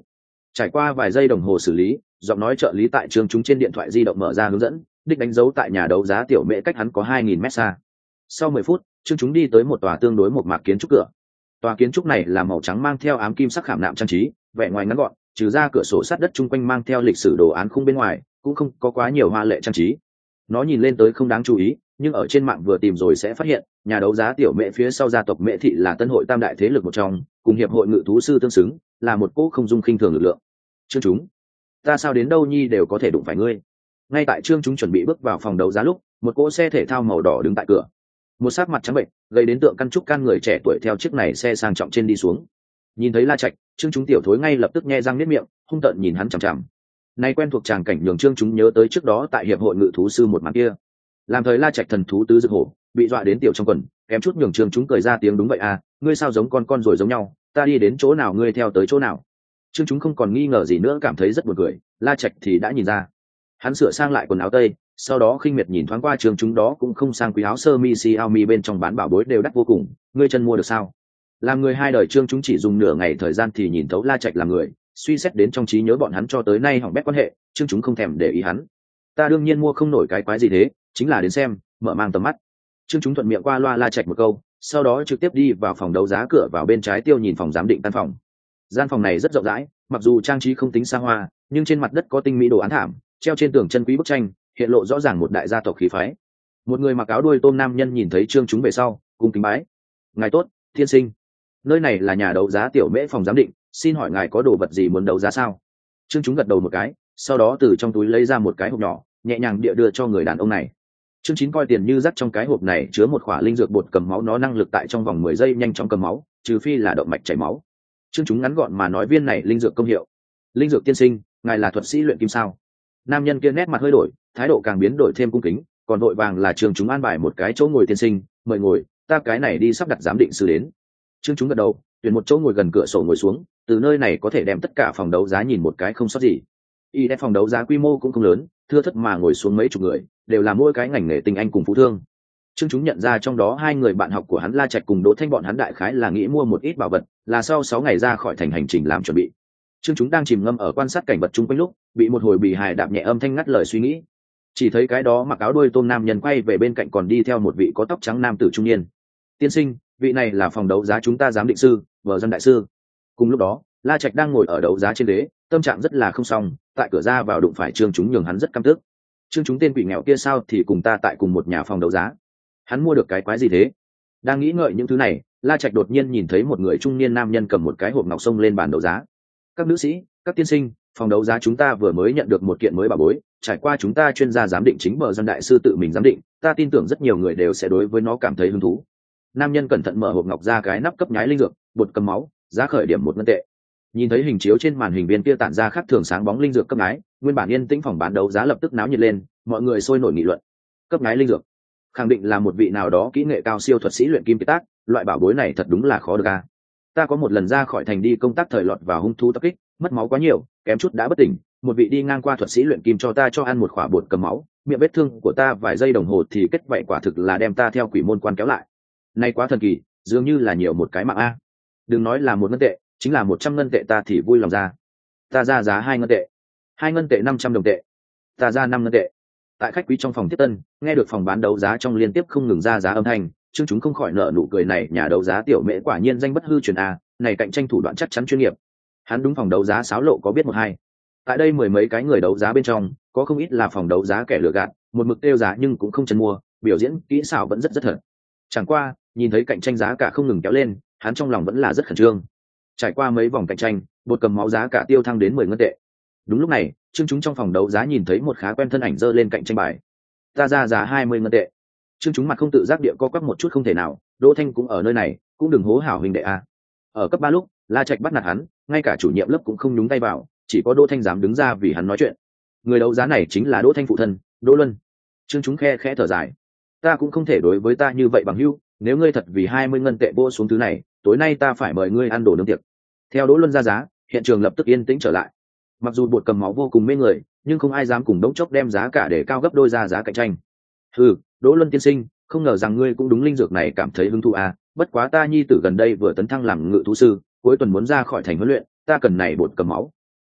Trải qua vài giây đồng hồ xử lý, giọng nói trợ lý tại trương chúng trên điện thoại di động mở ra hướng dẫn, đích đánh dấu tại nhà đấu giá tiểu mễ cách hắn có 2.000 mét xa. Sau 10 phút, trương chúng đi tới một tòa tương đối một mạc kiến trúc cửa. Tòa kiến trúc này là màu trắng mang theo ám kim sắc khảm nạm trang trí, vẻ ngoài ngắn gọn, trừ ra cửa sổ sắt đất chung quanh mang theo lịch sử đồ án khung bên ngoài, cũng không có quá nhiều hoa lệ trang trí. Nó nhìn lên tới không đáng chú ý, nhưng ở trên mạng vừa tìm rồi sẽ phát hiện, nhà đấu giá tiểu mễ phía sau gia tộc Mễ thị là Tân hội tam đại thế lực một trong, cùng hiệp hội ngự thú sư tương xứng, là một cỗ không dung khinh thường lực lượng. Trương chúng, ta sao đến đâu nhi đều có thể đụng phải ngươi. Ngay tại Trương chúng chuẩn bị bước vào phòng đấu giá lúc, một cỗ xe thể thao màu đỏ đứng tại cửa. Một sắc mặt trắng bệnh, gây đến tượng căn trúc can người trẻ tuổi theo chiếc này xe sang trọng trên đi xuống. Nhìn thấy La Trạch, Trương chúng tiểu thối ngay lập tức nhe răng niết miệng, hung tợn nhìn hắn chằm chằm. Nay quen thuộc tràng cảnh nhường Trương chúng nhớ tới trước đó tại hiệp hội ngự thú sư một màn kia. Làm thời La Trạch thần thú tứ dực hổ, bị dọa đến tiểu trong quần, kém chút nhường Trương chúng cười ra tiếng đúng vậy à, ngươi sao giống con rồi giống nhau, ta đi đến chỗ nào ngươi theo tới chỗ nào. Trương chúng không còn nghi ngờ gì nữa, cảm thấy rất buồn cười, La Trạch thì đã nhìn ra. Hắn sửa sang lại quần áo tây, sau đó khinh miệt nhìn thoáng qua Trương chúng, đó cũng không sang quý áo sơ mi Xiaomi bên trong bán bảo bối đều đắt vô cùng, ngươi chân mua được sao? Làm người hai đời Trương chúng chỉ dùng nửa ngày thời gian thì nhìn thấu La Trạch là người, suy xét đến trong trí nhớ bọn hắn cho tới nay hỏng bét quan hệ, Trương chúng không thèm để ý hắn. Ta đương nhiên mua không nổi cái quái gì thế, chính là đến xem, mở mang tầm mắt. Trương chúng thuận miệng qua loa La Trạch một câu, sau đó trực tiếp đi vào phòng đấu giá, cửa vào bên trái tiêu nhìn phòng giám định căn phòng. Gian phòng này rất rộng rãi, mặc dù trang trí không tính xa hoa, nhưng trên mặt đất có tinh mỹ đồ án thảm, treo trên tường chân quý bức tranh, hiện lộ rõ ràng một đại gia tộc khí phái. Một người mặc áo đuôi tôm nam nhân nhìn thấy Trương chúng về sau, cung kính bái. Ngài tốt, thiên sinh. Nơi này là nhà đấu giá tiểu mễ phòng giám định, xin hỏi ngài có đồ vật gì muốn đấu giá sao? Trương chúng gật đầu một cái, sau đó từ trong túi lấy ra một cái hộp nhỏ, nhẹ nhàng địa đưa cho người đàn ông này. Trương chín coi tiền như rắc, trong cái hộp này chứa một khỏa linh dược bột cầm máu, nó năng lực tại trong vòng 10 giây nhanh chóng cầm máu, trừ phi là động mạch chảy máu. Trương chúng ngắn gọn mà nói viên này linh dược công hiệu. Linh dược tiên sinh, ngài là thuật sĩ luyện kim sao? Nam nhân kia nét mặt hơi đổi, thái độ càng biến đổi thêm cung kính, còn vội vàng là Trương chúng an bài một cái chỗ ngồi, tiên sinh mời ngồi, ta cái này đi sắp đặt giám định sư đến. Trương chúng gật đầu, tuyển một chỗ ngồi gần cửa sổ ngồi xuống, từ nơi này có thể đem tất cả phòng đấu giá nhìn một cái không sót gì. Y đem phòng đấu giá quy mô cũng không lớn, thưa thất mà ngồi xuống mấy chục người, đều là mỗi cái ngành nghề tinh anh cùng phú thương. Trương chúng nhận ra trong đó hai người bạn học của hắn La Trạch cùng Đỗ Thanh, bọn hắn đại khái là nghĩ mua một ít bảo vật, là sau 6 ngày ra khỏi thành hành trình làm chuẩn bị. Trương chúng đang chìm ngâm ở quan sát cảnh vật chung quanh lúc, bị một hồi bì hài đạp nhẹ âm thanh ngắt lời suy nghĩ. Chỉ thấy cái đó mặc áo đuôi tôm nam nhân quay về bên cạnh, còn đi theo một vị có tóc trắng nam tử trung niên. Tiên sinh, vị này là phòng đấu giá chúng ta giám định sư, Vợ Dân đại sư. Cùng lúc đó, La Trạch đang ngồi ở đấu giá trên ghế, tâm trạng rất là không xong, tại cửa ra vào đụng phải Trương chúng, nhường hắn rất căm tức. Trương chúng tên quỷ nghèo kia sao thì cùng ta tại cùng một nhà phòng đấu giá? Hắn mua được cái quái gì thế? Đang nghĩ ngợi những thứ này, La Trạch đột nhiên nhìn thấy một người trung niên nam nhân cầm một cái hộp ngọc xông lên bàn đấu giá. Các nữ sĩ, các tiên sinh, phòng đấu giá chúng ta vừa mới nhận được một kiện mới bảo bối, trải qua chúng ta chuyên gia giám định chính Bờ Dân đại sư tự mình giám định, ta tin tưởng rất nhiều người đều sẽ đối với nó cảm thấy hứng thú. Nam nhân cẩn thận mở hộp ngọc ra, cái nắp cấp nhái linh dược, bột cầm máu, giá khởi điểm 1 ngân tệ. Nhìn thấy hình chiếu trên màn hình viên kia tản ra khác thường sáng bóng linh dược cấp nhái, nguyên bản yên tĩnh phòng bán đấu giá lập tức náo nhiệt lên, mọi người sôi nổi nghị luận. Cấp nhái linh dược, khẳng định là một vị nào đó kỹ nghệ cao siêu thuật sĩ luyện kim kiệt tác, loại bảo bối này thật đúng là khó được a. Ta có một lần ra khỏi thành đi công tác, thời lọt vào hung thú tập kích, mất máu quá nhiều, kém chút đã bất tỉnh, một vị đi ngang qua thuật sĩ luyện kim cho ta cho ăn một khỏa bột cầm máu, miệng vết thương của ta vài giây đồng hồ thì kết vậy, quả thực là đem ta theo quỷ môn quan kéo lại. Nay quá thần kỳ, dường như là nhiều một cái mạng a. Đừng nói là 1 ngân tệ, chính là 100 ngân tệ ta thì vui lòng ra. Ta ra giá 2 ngân tệ, 2 ngân tệ 500 đồng tệ, ta ra 5 ngân tệ. Tại khách quý trong phòng tiếp tân, nghe được phòng bán đấu giá trong liên tiếp không ngừng ra giá âm thanh, Trương chúng không khỏi nở nụ cười, này nhà đấu giá tiểu mễ quả nhiên danh bất hư truyền a, này cạnh tranh thủ đoạn chắc chắn chuyên nghiệp. Hắn đúng phòng đấu giá xáo lộ có biết một hai. Tại đây 10 mấy cái người đấu giá bên trong, có không ít là phòng đấu giá kẻ lừa gạt, một mực tiêu giá nhưng cũng không chân mua, biểu diễn kỹ xảo vẫn rất thật. Chẳng qua, nhìn thấy cạnh tranh giá cả không ngừng kéo lên, hắn trong lòng vẫn là rất khẩn trương. Trải qua mấy vòng cạnh tranh, bột cầm máu giá cả tiêu thăng đến 10 ngân tệ. Đúng lúc này, Trương chúng trong phòng đấu giá nhìn thấy một khá quen thân ảnh giơ lên cạnh tranh bài. Ta ra giá 20 ngân tệ. Trương chúng mặt không tự giác địa co quắp một chút, không thể nào, Đỗ Thanh cũng ở nơi này, cũng đừng hố hảo huynh đệ a. Ở cấp 3 lúc, La Trạch bắt nạt hắn, ngay cả chủ nhiệm lớp cũng không nhúng tay vào, chỉ có Đỗ Thanh dám đứng ra vì hắn nói chuyện. Người đấu giá này chính là Đỗ Thanh phụ thân, Đỗ Luân. Trương chúng khe khẽ thở dài. Ta cũng không thể đối với ta như vậy bằng hữu, nếu ngươi thật vì 20 ngân tệ vô xuống thứ này, tối nay ta phải mời ngươi ăn đồ nướng tiệc. Theo Đỗ Luân ra giá, hiện trường lập tức yên tĩnh trở lại. Mặc dù bột cầm máu vô cùng mê người, nhưng không ai dám cùng đống chốc đem giá cả để cao gấp đôi ra giá cạnh tranh. Đỗ Luân tiên sinh, không ngờ rằng ngươi cũng đúng linh dược này cảm thấy hứng thú à, bất quá ta nhi tử gần đây vừa tấn thăng làm ngự thú sư, cuối tuần muốn ra khỏi thành huấn luyện, ta cần này bột cầm máu.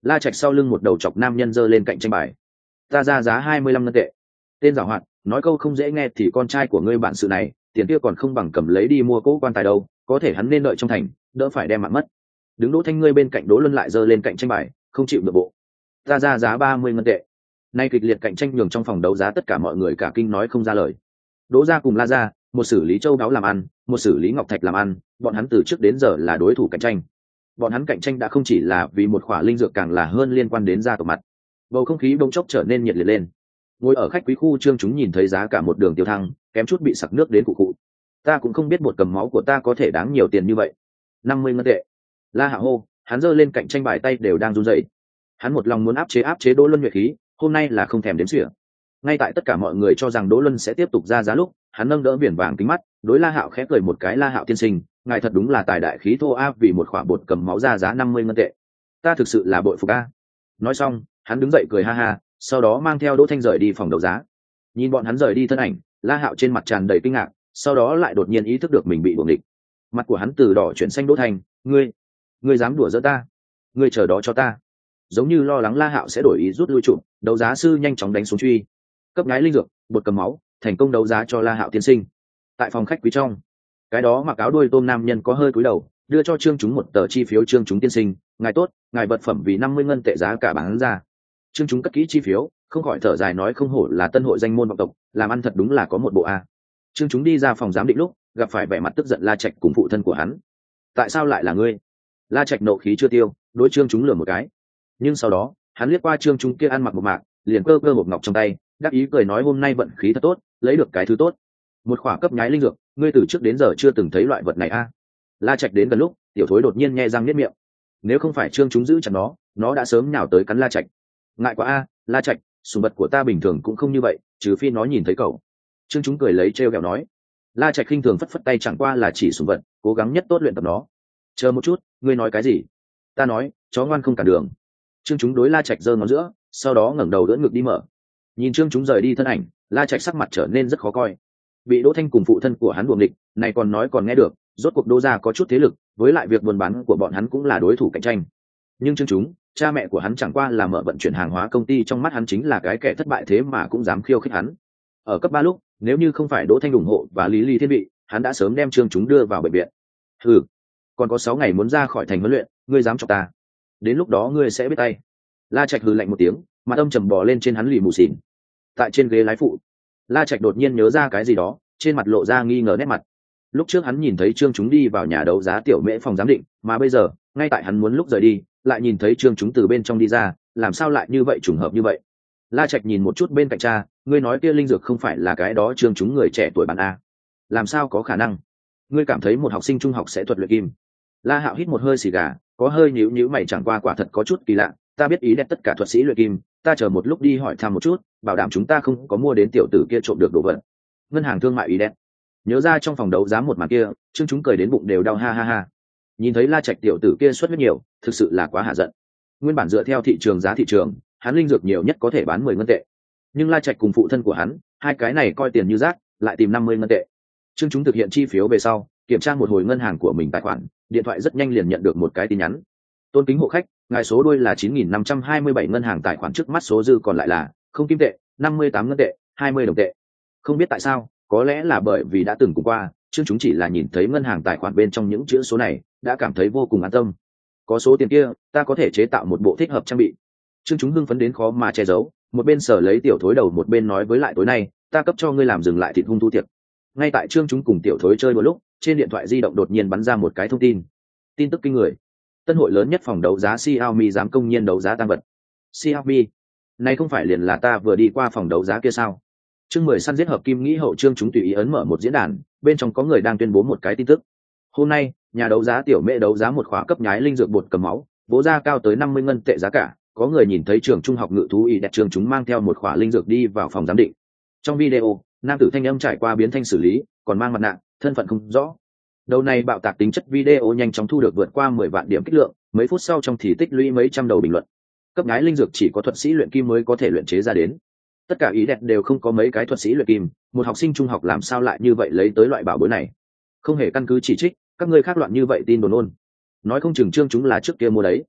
La Trạch sau lưng một đầu chọc nam nhân giơ lên cạnh tranh bài. Ta ra giá 25 ngân tệ. Tên giàu hoạt, nói câu không dễ nghe thì con trai của ngươi bản sự này, tiền kia còn không bằng cầm lấy đi mua cỗ quan tài đâu, có thể hắn nên đợi trong thành, đỡ phải đem mạng mất. Đứng Đỗ Thanh ngươi bên cạnh Đỗ Luân lại giơ lên cạnh tranh bài, không chịu được bộ. Ta ra giá 30 ngân tệ. Nay kịch liệt cạnh tranh nhường trong phòng đấu giá tất cả mọi người cả kinh nói không ra lời. Đỗ gia cùng La gia, một xử lý châu đáo làm ăn, một xử lý ngọc thạch làm ăn, bọn hắn từ trước đến giờ là đối thủ cạnh tranh. Bọn hắn cạnh tranh đã không chỉ là vì một khỏa linh dược, càng là hơn liên quan đến gia tộc mặt. Bầu không khí bỗng chốc trở nên nhiệt liệt lên. Ngồi ở khách quý khu Trương chúng nhìn thấy giá cả một đường tiêu thăng, kém chút bị sặc nước đến cụ cụ. Ta cũng không biết bột cầm máu của ta có thể đáng nhiều tiền như vậy. 50 ngân tệ. La Hạ hô, hắn giơ lên cạnh tranh bài tay đều đang run rẩy. Hắn một lòng muốn áp chế Đỗ Luân nhuệ khí, hôm nay là không thèm đếm xỉa. Ngay tại tất cả mọi người cho rằng Đỗ Luân sẽ tiếp tục ra giá lúc, hắn nâng đỡ biển vàng kính mắt, đối La Hạo khẽ cười một cái. La Hạo tiên sinh, ngài thật đúng là tài đại khí thô a, vì một khỏa bột cầm máu ra giá 50 ngân tệ. Ta thực sự là bội phục a. Nói xong, hắn đứng dậy cười ha ha, sau đó mang theo Đỗ Thanh rời đi phòng đấu giá. Nhìn bọn hắn rời đi thân ảnh, La Hạo trên mặt tràn đầy kinh ngạc, sau đó lại đột nhiên ý thức được mình bị buồng địch. Mặt của hắn từ đỏ chuyển xanh. Đỗ Thanh, ngươi dám đùa giỡn ta? Ngươi chờ đó cho ta. Giống như lo lắng La Hạo sẽ đổi ý rút lui trụ, đấu giá sư nhanh chóng đánh xuống truy. Cấp ngái linh dược, bột cầm máu, thành công đấu giá cho La Hạo tiên sinh. Tại phòng khách quý trong, cái đó mặc áo đuôi tôm nam nhân có hơi cúi đầu, đưa cho Trương chúng một tờ chi phiếu. Trương chúng tiên sinh, ngài tốt, ngài vật phẩm vì 50 ngân tệ giá cả bán ra. Trương chúng cất kỹ chi phiếu, không khỏi thở dài nói không hổ là tân hội danh môn vọng tộc, làm ăn thật đúng là có một bộ a. Trương chúng đi ra phòng giám định lúc, gặp phải vẻ mặt tức giận La Trạch cùng phụ thân của hắn. Tại sao lại là ngươi? La Trạch nộ khí chưa tiêu, đối Trương chúng lườm một cái. Nhưng sau đó, hắn liếc qua Trương chúng kia ăn mặc một mạc, liền cơ hộp ngọc trong tay, đắc ý cười nói hôm nay vận khí thật tốt, lấy được cái thứ tốt. Một khỏa cấp nhái linh dược, ngươi từ trước đến giờ chưa từng thấy loại vật này a. La Trạch đến gần lúc, tiểu thối đột nhiên nhe răng niết miệng. Nếu không phải Trương chúng giữ chặt nó đã sớm nhào tới cắn La Trạch. Ngại quá a, La Trạch, sủng vật của ta bình thường cũng không như vậy, trừ phi nó nhìn thấy cậu. Trương chúng cười lấy trêu ghẹo nói. La Trạch khinh thường phất phất tay, chẳng qua là chỉ sủng vật, cố gắng nhất tốt luyện tập nó. Chờ một chút, ngươi nói cái gì? Ta nói, chó ngoan không cản đường. Trương chúng đối La Trạch giơ ngón giữa, sau đó ngẩng đầu đỡ ngực đi mở. Nhìn Trương chúng rời đi thân ảnh, La Trạch sắc mặt trở nên rất khó coi. Bị Đỗ Thanh cùng phụ thân của hắn buồng địch, này còn nói còn nghe được, rốt cuộc Đỗ gia có chút thế lực, với lại việc buôn bán của bọn hắn cũng là đối thủ cạnh tranh. Nhưng Trương chúng, cha mẹ của hắn chẳng qua là mở vận chuyển hàng hóa công ty, trong mắt hắn chính là cái kẻ thất bại, thế mà cũng dám khiêu khích hắn. Ở cấp 3 lúc, nếu như không phải Đỗ Thanh ủng hộ và Lý Ly Thiên Vị, hắn đã sớm đem Trương chúng đưa vào bệnh viện. Hừ, còn có 6 ngày muốn ra khỏi thành huấn luyện, ngươi dám chọc ta? Đến lúc đó ngươi sẽ biết tay. La Trạch hừ lạnh một tiếng, mặt âm trầm bò lên trên hắn lì mù xỉn. Tại trên ghế lái phụ, La Trạch đột nhiên nhớ ra cái gì đó, trên mặt lộ ra nghi ngờ nét mặt. Lúc trước hắn nhìn thấy Trương chúng đi vào nhà đấu giá tiểu mễ phòng giám định, mà bây giờ, ngay tại hắn muốn lúc rời đi, lại nhìn thấy Trương chúng từ bên trong đi ra, làm sao lại như vậy, trùng hợp như vậy? La Trạch nhìn một chút bên cạnh cha, ngươi nói kia linh dược không phải là cái đó Trương chúng người trẻ tuổi bản a? Làm sao có khả năng? Ngươi cảm thấy một học sinh trung học sẽ thuật luyện kim? La Hạo hít một hơi xì gà, có hơi nhíu mày, chẳng qua quả thật có chút kỳ lạ, ta biết ý đẹp tất cả thuật sĩ luyện kim, ta chờ một lúc đi hỏi thăm một chút, bảo đảm chúng ta không có mua đến tiểu tử kia trộm được đồ vật. Ngân hàng thương mại ý đẹp. Nhớ ra trong phòng đấu giá một màn kia, Trương chúng cười đến bụng đều đau, ha ha ha. Nhìn thấy La Trạch tiểu tử kia xuất rất nhiều, thực sự là quá hạ giận. Nguyên bản dựa theo thị trường giá thị trường, hắn linh dược nhiều nhất có thể bán 10 ngân tệ. Nhưng La Trạch cùng phụ thân của hắn, hai cái này coi tiền như rác, lại tìm 50 ngân tệ. Trương chúng thực hiện chi phiếu về sau, kiểm tra một hồi ngân hàng của mình tài khoản, điện thoại rất nhanh liền nhận được một cái tin nhắn. Tôn kính hộ khách, ngài số đuôi là 9527, ngân hàng tài khoản trước mắt số dư còn lại là không kim tệ, 58 ngân tệ, 20 đồng tệ. Không biết tại sao, có lẽ là bởi vì đã từng cùng qua, Trương chúng chỉ là nhìn thấy ngân hàng tài khoản bên trong những chữ số này, đã cảm thấy vô cùng an tâm. Có số tiền kia, ta có thể chế tạo một bộ thích hợp trang bị. Trương chúng hưng phấn đến khó mà che giấu, một bên sở lấy tiểu thối đầu, một bên nói với lại tối nay, ta cấp cho ngươi làm dừng lại thịt hung thu tiệc. Ngay tại Trương chúng cùng tiểu thối chơi một lúc, trên điện thoại di động đột nhiên bắn ra một cái thông tin. Tin tức kinh người. Tân hội lớn nhất phòng đấu giá Xiaomi dám công nhiên đấu giá tăng vật. Xiaomi, này không phải liền là ta vừa đi qua phòng đấu giá kia sao? Chương 10 săn giết hợp kim nghĩ hậu. Trương chúng tùy ý ấn mở một diễn đàn, bên trong có người đang tuyên bố một cái tin tức. Hôm nay, nhà đấu giá tiểu mễ đấu giá một khóa cấp nhái linh dược bột cầm máu, vỗ ra cao tới 50 ngân tệ giá cả. Có người nhìn thấy trường trung học ngự thú y đẹp, Trương chúng mang theo một khóa linh dược đi vào phòng giám định. Trong video, nam tử thanh âm trải qua biến thanh xử lý, còn mang mặt nạ, thân phận không rõ. Đầu này bạo tạc tính chất video nhanh chóng thu được vượt qua 10 vạn điểm kích lượng, mấy phút sau trong thì tích lũy mấy trăm đầu bình luận. Cấp nhái linh dược chỉ có thuật sĩ luyện kim mới có thể luyện chế ra đến. Tất cả ý đẹp đều không có mấy cái thuật sĩ luyện kim, một học sinh trung học làm sao lại như vậy lấy tới loại bảo bối này? Không hề căn cứ chỉ trích, các ngươi khác loạn như vậy tin đồn ôn. Nói không chừng Trương chúng là trước kia mua đấy.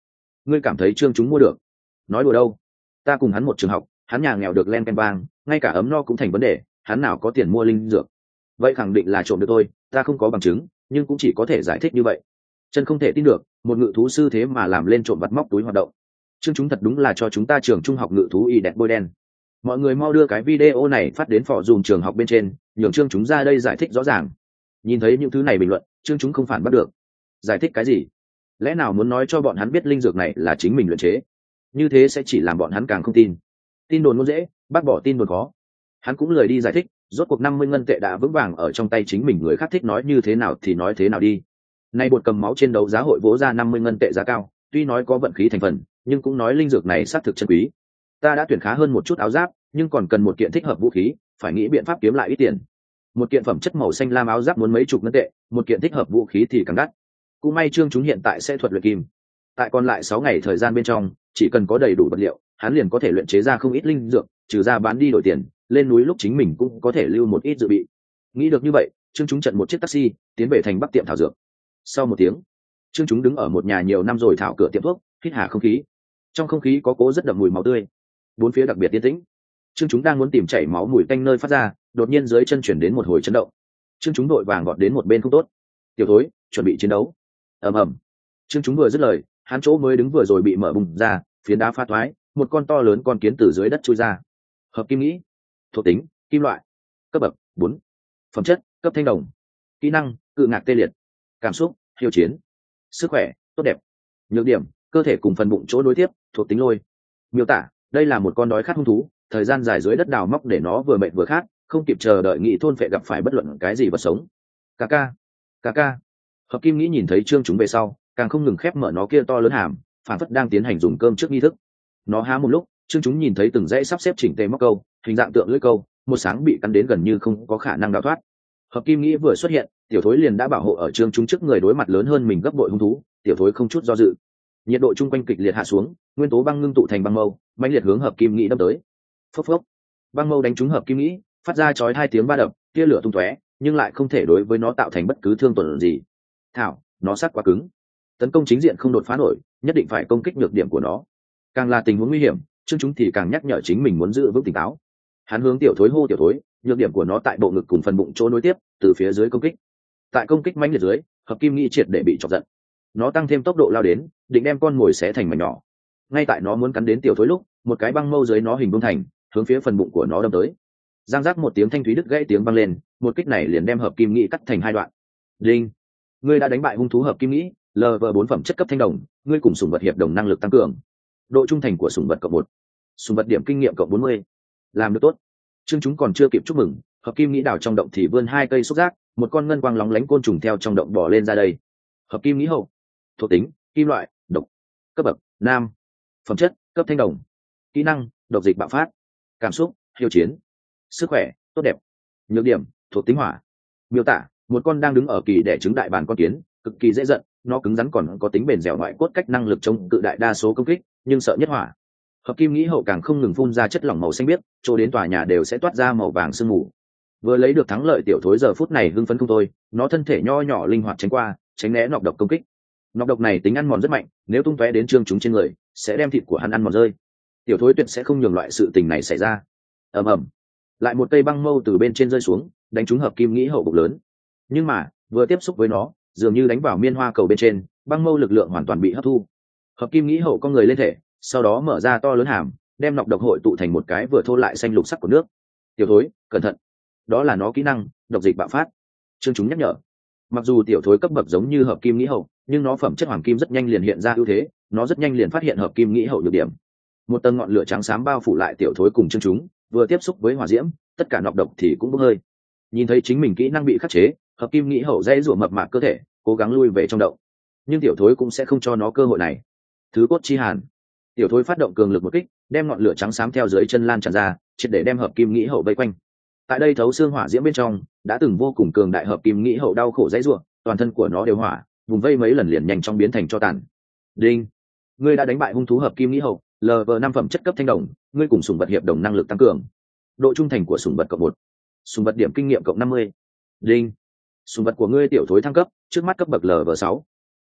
ngươi cảm thấy trương chúng mua được? Nói đùa đâu, ta cùng hắn một trường học, hắn nhà nghèo được len ken bang, ngay cả ấm no cũng thành vấn đề, hắn nào có tiền mua linh dược? Vậy khẳng định là trộm được tôi, ta không có bằng chứng, nhưng cũng chỉ có thể giải thích như vậy. Chân không thể tin được, một ngự thú sư thế mà làm lên trộm vặt móc túi hoạt động. Trương chúng thật đúng là cho chúng ta trường trung học ngự thú y đẹp bôi đen. Mọi người mau đưa cái video này phát đến phò dùm trường học bên trên, nhường Trương chúng ra đây giải thích rõ ràng. Nhìn thấy những thứ này bình luận, Trương chúng không phản bắt được. Giải thích cái gì? Lẽ nào muốn nói cho bọn hắn biết linh dược này là chính mình luyện chế? Như thế sẽ chỉ làm bọn hắn càng không tin. Tin đồn ngôn dễ, bác bỏ tin đồn khó. Hắn cũng lười đi giải thích, rốt cuộc 50 ngân tệ đã vững vàng ở trong tay chính mình, người khác thích nói như thế nào thì nói thế nào đi. Nay bột cầm máu trên đấu giá hội vỗ ra 50 ngân tệ giá cao, tuy nói có vận khí thành phần, nhưng cũng nói linh dược này xác thực chân quý. Ta đã tuyển khá hơn một chút áo giáp, nhưng còn cần một kiện thích hợp vũ khí, phải nghĩ biện pháp kiếm lại ít tiền. Một kiện phẩm chất màu xanh lam áo giáp muốn mấy chục ngân tệ, một kiện thích hợp vũ khí thì càng đắt. Cũng may Trương chúng hiện tại sẽ thuật luyện kim. Tại còn lại 6 ngày thời gian bên trong, chỉ cần có đầy đủ vật liệu, hắn liền có thể luyện chế ra không ít linh dược, trừ ra bán đi đổi tiền, lên núi lúc chính mình cũng có thể lưu một ít dự bị. Nghĩ được như vậy, Trương chúng chặn một chiếc taxi, tiến về thành Bắc tiệm thảo dược. Sau một tiếng, Trương chúng đứng ở một nhà nhiều năm rồi thảo cửa tiệm thuốc, hít hà không khí. Trong không khí có cố rất đậm mùi máu tươi, bốn phía đặc biệt yên tĩnh. Trương chúng đang muốn tìm chảy máu mùi tanh nơi phát ra, đột nhiên dưới chân chuyển đến một hồi chấn động. Trương chúng đội vàng gọt đến một bên không tốt. Tiểu thối, chuẩn bị chiến đấu. Ầm ầm. Trương chúng vừa dứt lời, hắn chỗ mới đứng vừa rồi bị mở bùng ra, phiến đá pha thoái, một con to lớn con kiến từ dưới đất chui ra. Hợp kim nghĩ, thuộc tính kim loại, cấp bậc 4, phẩm chất cấp thanh đồng, kỹ năng cự ngạc tê liệt, cảm xúc hiếu chiến, sức khỏe tốt đẹp, nhược điểm cơ thể cùng phần bụng chỗ nối tiếp, thuộc tính lôi. Miêu tả, đây là một con đói khát hung thú, thời gian dài dưới đất đào móc để nó vừa mệt vừa khát, không kịp chờ đợi nghị thôn phệ gặp phải bất luận cái gì vật sống. Kaka, Kaka. Hợp kim nghĩ nhìn thấy Trương chúng về sau, càng không ngừng khép mở nó kia to lớn hàm, phản phất đang tiến hành dùng cơm trước nghi thức. Nó há một lúc, Trương chúng nhìn thấy từng dãy sắp xếp chỉnh tề móc câu, hình dạng tượng lưỡi câu, một sáng bị cắn đến gần như không có khả năng đào thoát. Hợp kim nghĩ vừa xuất hiện, tiểu thối liền đã bảo hộ ở Trương chúng trước người, đối mặt lớn hơn mình gấp bội hung thú, tiểu thối không chút do dự. Nhiệt độ chung quanh kịch liệt hạ xuống, nguyên tố băng ngưng tụ thành băng mâu, mãnh liệt hướng hợp kim nghĩ đâm tới. Phốc phốc. Băng mâu đánh trúng hợp kim nghĩ, phát ra chói hai tiếng va đập, tia lửa tung tóe, nhưng lại không thể đối với nó tạo thành bất cứ thương tổn gì. Thảo, nó sắc quá cứng. Tấn công chính diện không đột phá nổi, nhất định phải công kích nhược điểm của nó. Càng là tình huống nguy hiểm, Trương chúng thì càng nhắc nhở chính mình muốn giữ vững tỉnh táo. Hắn hướng tiểu thối hô, tiểu thối, nhược điểm của nó tại bộ ngực cùng phần bụng chỗ nối tiếp, từ phía dưới công kích. Tại công kích mãnh liệt dưới, hợp kim nghĩ triệt để bị chọc giận. Nó tăng thêm tốc độ lao đến, định đem con mồi xé thành mảnh nhỏ. Ngay tại nó muốn cắn đến tiểu thối lúc, một cái băng mâu dưới nó hình bông thành, hướng phía phần bụng của nó đâm tới. Giang giác một tiếng thanh thúy đứt gãy tiếng vang lên, một kích này liền đem hợp kim nghĩ cắt thành hai đoạn. Đinh, ngươi đã đánh bại hung thú hợp kim nghĩ, LV4 phẩm chất cấp thanh đồng, ngươi cùng sủng vật hiệp đồng năng lực tăng cường. Độ trung thành của sủng vật cộng 1, sủng vật điểm kinh nghiệm cộng 40. Làm được tốt. Trương chúng còn chưa kịp chúc mừng, hợp kim nghĩ đào trong động thì vươn hai cây xúc giác, một con ngân quang lóng lánh côn trùng theo trong động bò lên ra đây. Hợp kim nghĩ hậu, thuộc tính kim loại, độc, cấp bậc nam, phẩm chất cấp thanh đồng, kỹ năng độc dịch bạo phát, cảm xúc hiếu chiến, sức khỏe tốt đẹp, nhược điểm thuộc tính hỏa. Miêu tả, một con đang đứng ở kỳ đẻ trứng đại bàng con kiến, cực kỳ dễ giận, nó cứng rắn còn có tính bền dẻo ngoại cốt cách năng lực chống cự đại đa số công kích, nhưng sợ nhất hỏa. Hợp kim nghĩ hậu càng không ngừng phun ra chất lỏng màu xanh biếc, chỗ đến tòa nhà đều sẽ toát ra màu vàng sương mù. Vừa lấy được thắng lợi tiểu thối giờ phút này hưng phấn không thôi, nó thân thể nho nhỏ linh hoạt tránh qua, tránh né nọc độc công kích. Nọc độc này tính ăn mòn rất mạnh, nếu tung tóe đến Trương chúng trên người, sẽ đem thịt của hắn ăn mòn rơi. Tiểu thối tuyệt sẽ không nhường loại sự tình này xảy ra. Ầm ầm, lại một cây băng mâu từ bên trên rơi xuống, đánh trúng hợp kim nghĩ hậu bụng lớn. Nhưng mà vừa tiếp xúc với nó, dường như đánh vào miên hoa cầu bên trên, băng mâu lực lượng hoàn toàn bị hấp thu. Hợp kim nghĩ hậu con người lên thể, sau đó mở ra to lớn hàm, đem nọc độc hội tụ thành một cái vừa thô lại xanh lục sắc của nước. Tiểu thối, cẩn thận, đó là nó kỹ năng độc dịch bạo phát. Trương chúng nhắc nhở. Mặc dù tiểu thối cấp bậc giống như hợp kim nghĩ hậu, nhưng nó phẩm chất hoàng kim rất nhanh liền hiện ra ưu thế, nó rất nhanh liền phát hiện hợp kim nghĩ hậu nhược điểm. Một tầng ngọn lửa trắng xám bao phủ lại tiểu thối cùng Trương chúng, vừa tiếp xúc với hỏa diễm, tất cả nọc độc thì cũng bốc hơi. Nhìn thấy chính mình kỹ năng bị khắc chế, hợp kim nghĩ hậu dãy rủa mập mạp cơ thể, cố gắng lui về trong động, nhưng tiểu thối cũng sẽ không cho nó cơ hội này. Thứ cốt chi hàn, tiểu thối phát động cường lực một kích, đem ngọn lửa trắng xám theo dưới chân lan tràn ra, triệt để đem hợp kim nghĩ hậu vây quanh. Tại đây thấu xương hỏa diễm bên trong, đã từng vô cùng cường đại hợp kim nghĩ hậu đau khổ dãy rủa, toàn thân của nó đều hỏa, vùng vây mấy lần liền nhanh chóng biến thành tro tàn. Đinh, ngươi đã đánh bại hung thú hợp kim nghĩ hậu, LV5 phẩm chất cấp thanh đồng, ngươi cùng sủng vật hiệp đồng năng lực tăng cường. Độ trung thành của sủng vật cộng 1, sủng vật điểm kinh nghiệm cộng 50. Đinh, sủng vật của ngươi tiểu thối thăng cấp, trước mắt cấp bậc LV6,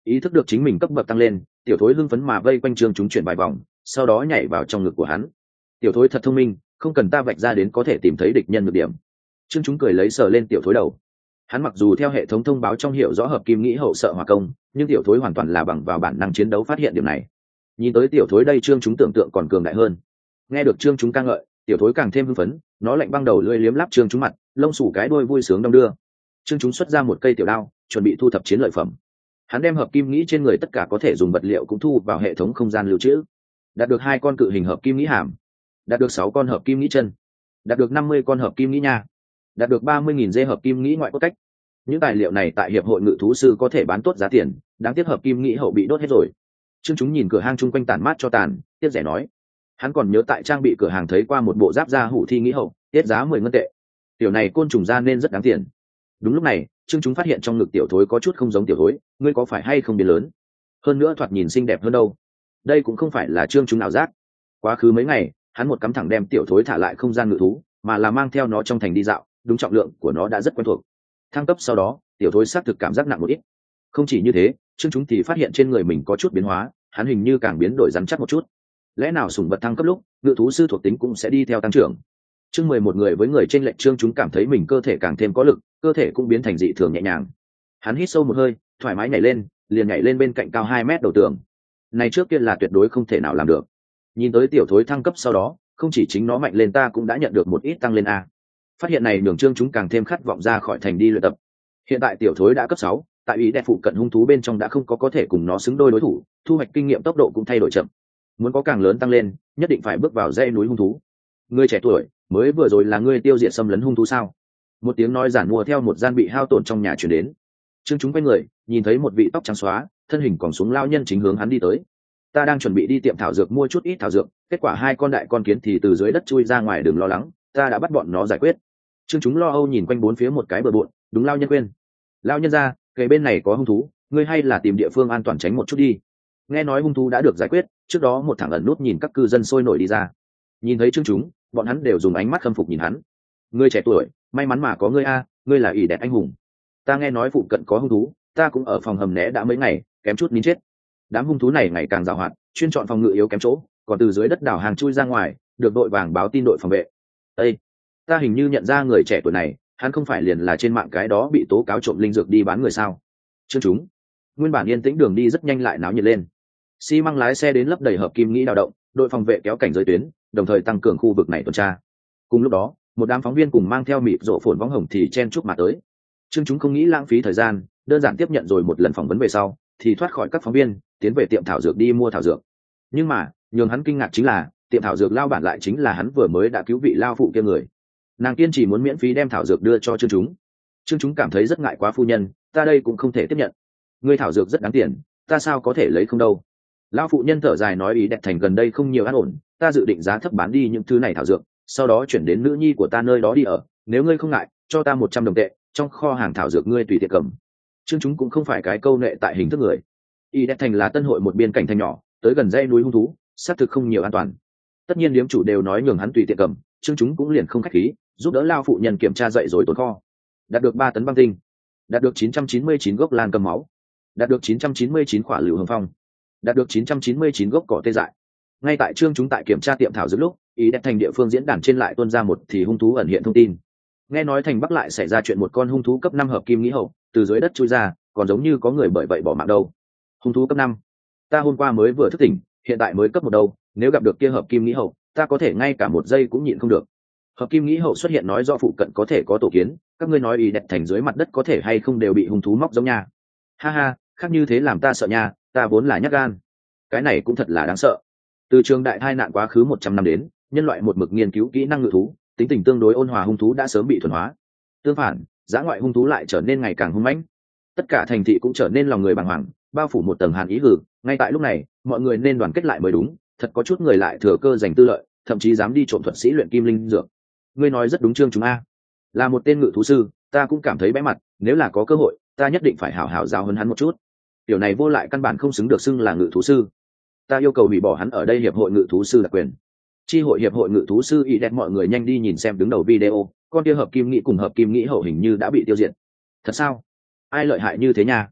Ý thức được chính mình cấp bậc tăng lên, tiểu thối hưng phấn mà vây quanh trương chúng chuyển vài vòng, sau đó nhảy vào trong ngực của hắn. Tiểu thối thật thông minh, không cần ta vạch ra đến có thể tìm thấy địch nhân nhược điểm. Trương chúng cười lấy sờ lên tiểu thối đầu. Hắn mặc dù theo hệ thống thông báo trong hiểu rõ hợp kim nghĩ hậu sợ hỏa công, nhưng tiểu thối hoàn toàn là bằng vào bản năng chiến đấu phát hiện điểm này. Nhìn tới tiểu thối đây trương chúng tưởng tượng còn cường đại hơn. Nghe được trương chúng ca ngợi, tiểu thối càng thêm hưng phấn, nó lạnh băng đầu lưỡi liếm láp trương chúng mặt, lông sủ cái đuôi vui sướng đong đưa. Trương chúng xuất ra một cây tiểu đao, chuẩn bị thu thập chiến lợi phẩm. Hắn đem hợp kim nghĩ trên người tất cả có thể dùng vật liệu cũng thu vào hệ thống không gian lưu trữ. Đạt được 2 con cự hình hợp kim nghĩ hàm, đạt được 6 con hợp kim nghĩ chân, đạt được 50 con hợp kim nghĩ nha, đạt được 30.000 dê hợp kim nghĩ ngoại cốt cách. Những tài liệu này tại hiệp hội ngự thú sư có thể bán tốt giá tiền, đáng tiếc hợp kim nghĩ hậu bị đốt hết rồi. Trương chúng nhìn cửa hang chung quanh tàn mát cho tàn, tiếc rẻ nói. Hắn còn nhớ tại trang bị cửa hàng thấy qua một bộ giáp da hủ thi nghĩ hậu, tiết giá 10 ngân tệ. Tiểu này côn trùng da nên rất đáng tiền. Đúng lúc này, Trương chúng phát hiện trong ngực tiểu thối có chút không giống tiểu thối, ngươi có phải hay không biến lớn? Hơn nữa thoạt nhìn xinh đẹp hơn đâu. Đây cũng không phải là Trương chúng nào giác. Quá khứ mấy ngày, hắn một cắm thẳng đem tiểu thối thả lại không gian ngự thú, mà là mang theo nó trong thành đi dạo, đúng trọng lượng của nó đã rất quen thuộc. Thăng cấp sau đó, tiểu thối xác thực cảm giác nặng một ít. Không chỉ như thế, Trương chúng thì phát hiện trên người mình có chút biến hóa, hắn hình như càng biến đổi rắn chắc một chút. Lẽ nào sủng vật thăng cấp lúc, ngự thú sư thuộc tính cũng sẽ đi theo tăng trưởng? Chương 11 người với người trên lệnh. Trương chúng cảm thấy mình cơ thể càng thêm có lực, cơ thể cũng biến thành dị thường nhẹ nhàng. Hắn hít sâu một hơi, thoải mái nhảy lên, liền nhảy lên bên cạnh cao 2 mét đầu tường. Này trước kia là tuyệt đối không thể nào làm được. Nhìn tới tiểu thối thăng cấp sau đó, không chỉ chính nó mạnh lên, ta cũng đã nhận được một ít tăng lên a. Phát hiện này nhường Trương chúng càng thêm khát vọng ra khỏi thành đi luyện tập. Hiện tại tiểu thối đã cấp 6, tại ý đẹp phụ cận hung thú bên trong đã không có thể cùng nó xứng đôi đối thủ, thu hoạch kinh nghiệm tốc độ cũng thay đổi chậm. Muốn có càng lớn tăng lên, nhất định phải bước vào dãy núi hung thú. Ngươi trẻ tuổi, mới vừa rồi là ngươi tiêu diệt xâm lấn hung thú sao? Một tiếng nói giản mua theo một gian bị hao tổn trong nhà truyền đến. Trương chúng quay người, nhìn thấy một vị tóc trắng xóa, thân hình còn xuống lao nhân chính hướng hắn đi tới. Ta đang chuẩn bị đi tiệm thảo dược mua chút ít thảo dược, kết quả 2 con đại con kiến thì từ dưới đất chui ra ngoài, đừng lo lắng, ta đã bắt bọn nó giải quyết. Trương chúng lo âu nhìn quanh bốn phía một cái bừa bộn, đúng lao nhân quên. Lao nhân ra, kề bên này có hung thú, ngươi hay là tìm địa phương an toàn tránh một chút đi. Nghe nói hung thú đã được giải quyết, trước đó một thằng ẩn nút nhìn các cư dân sôi nổi đi ra. Nhìn thấy Trương chúng, bọn hắn đều dùng ánh mắt khâm phục nhìn hắn. Ngươi trẻ tuổi, may mắn mà có ngươi a, ngươi là ỷ đẹp anh hùng. Ta nghe nói phụ cận có hung thú, ta cũng ở phòng hầm né đã mấy ngày, kém chút nín chết. Đám hung thú này ngày càng giàu hoạt, chuyên chọn phòng ngự yếu kém chỗ, còn từ dưới đất đào hàng chui ra ngoài, được đội vàng báo tin đội phòng vệ. Ê, ta hình như nhận ra người trẻ tuổi này, hắn không phải liền là trên mạng cái đó bị tố cáo trộm linh dược đi bán người sao? Trương chúng, nguyên bản yên tĩnh đường đi rất nhanh lại náo nhiệt lên. Xi măng lái xe đến lấp đầy hợp kim nghĩ đào động, đội phòng vệ kéo cảnh giới tuyến, đồng thời tăng cường khu vực này tuần tra. Cùng lúc đó, một đám phóng viên cùng mang theo mịt rộ phồn võng hồng thì chen chúc mà tới. Trương chúng không nghĩ lãng phí thời gian, đơn giản tiếp nhận rồi một lần phỏng vấn về sau, thì thoát khỏi các phóng viên, tiến về tiệm thảo dược đi mua thảo dược. Nhưng mà, nhường hắn kinh ngạc chính là, tiệm thảo dược lao bản lại chính là hắn vừa mới đã cứu vị lao phụ kia người. Nàng kiên trì muốn miễn phí đem thảo dược đưa cho Trương chúng. Trương chúng cảm thấy rất ngại quá, phu nhân, ta đây cũng không thể tiếp nhận. Ngươi thảo dược rất đáng tiền, ta sao có thể lấy không đâu. Lao phụ nhân thở dài nói, ý đẹp thành gần đây không nhiều an ổn, ta dự định giá thấp bán đi những thứ này thảo dược, sau đó chuyển đến nữ nhi của ta nơi đó đi ở, nếu ngươi không ngại, cho ta 100 đồng tệ, trong kho hàng thảo dược ngươi tùy tiện cầm. Trương chúng cũng không phải cái câu nệ tại hình thức người. Y đẹp thành là tân hội một biên cảnh thành nhỏ, tới gần dãy núi hung thú, xác thực không nhiều an toàn. Tất nhiên điếm chủ đều nói nhường hắn tùy tiện cầm, Trương chúng cũng liền không khách khí, giúp đỡ lao phụ nhân kiểm tra dậy rồi tồn kho. Đạt được 3 tấn băng tinh, đạt được 999 gốc lan cầm máu, đạt được 999 quả lựu hồng phong, đạt được 999 gốc cỏ tê dại. Ngay tại Trương chúng tại kiểm tra tiệm thảo dược lúc, ý đẹp thành địa phương diễn đàn trên lại tuôn ra một thì hung thú ẩn hiện thông tin. Nghe nói thành Bắc lại xảy ra chuyện một con hung thú cấp 5 hợp kim nghĩ hậu từ dưới đất chui ra, còn giống như có người bởi vậy bỏ mạng đâu. Hung thú cấp 5? Ta hôm qua mới vừa thức tỉnh, hiện tại mới cấp 1 đâu, nếu gặp được kia hợp kim nghĩ hậu, ta có thể ngay cả 1 giây cũng nhịn không được. Hợp kim nghĩ hậu xuất hiện nói do phụ cận có thể có tổ kiến, các ngươi nói ý đẹp thành dưới mặt đất có thể hay không đều bị hung thú móc giống nha. Ha ha, khác như thế làm ta sợ nha, ta vốn là nhát gan. Cái này cũng thật là đáng sợ. Từ trường đại tai nạn quá khứ 100 năm đến, nhân loại một mực nghiên cứu kỹ năng ngự thú, tính tình tương đối ôn hòa hung thú đã sớm bị thuần hóa. Tương phản, dã ngoại hung thú lại trở nên ngày càng hung mãnh. Tất cả thành thị cũng trở nên lòng người bàng hoàng, bao phủ một tầng hàn ý hử. Ngay tại lúc này, mọi người nên đoàn kết lại mới đúng. Thật có chút người lại thừa cơ giành tư lợi, thậm chí dám đi trộm thuật sĩ luyện kim linh dược. Ngươi nói rất đúng, Trương chúng a. Là một tên ngự thú sư, ta cũng cảm thấy bẽ mặt. Nếu là có cơ hội, ta nhất định phải hảo hảo giáo huấn hắn một chút. Điều này vô lại căn bản không xứng được xưng là ngự thú sư. Ta yêu cầu hủy bỏ hắn ở đây hiệp hội ngự thú sư đặc quyền. Chi hội hiệp hội ngự thú sư ý đẹp, mọi người nhanh đi nhìn xem đứng đầu video, con kia hợp kim nghĩ cùng hợp kim nghĩ hậu hình như đã bị tiêu diệt. Thật sao? Ai lợi hại như thế nha?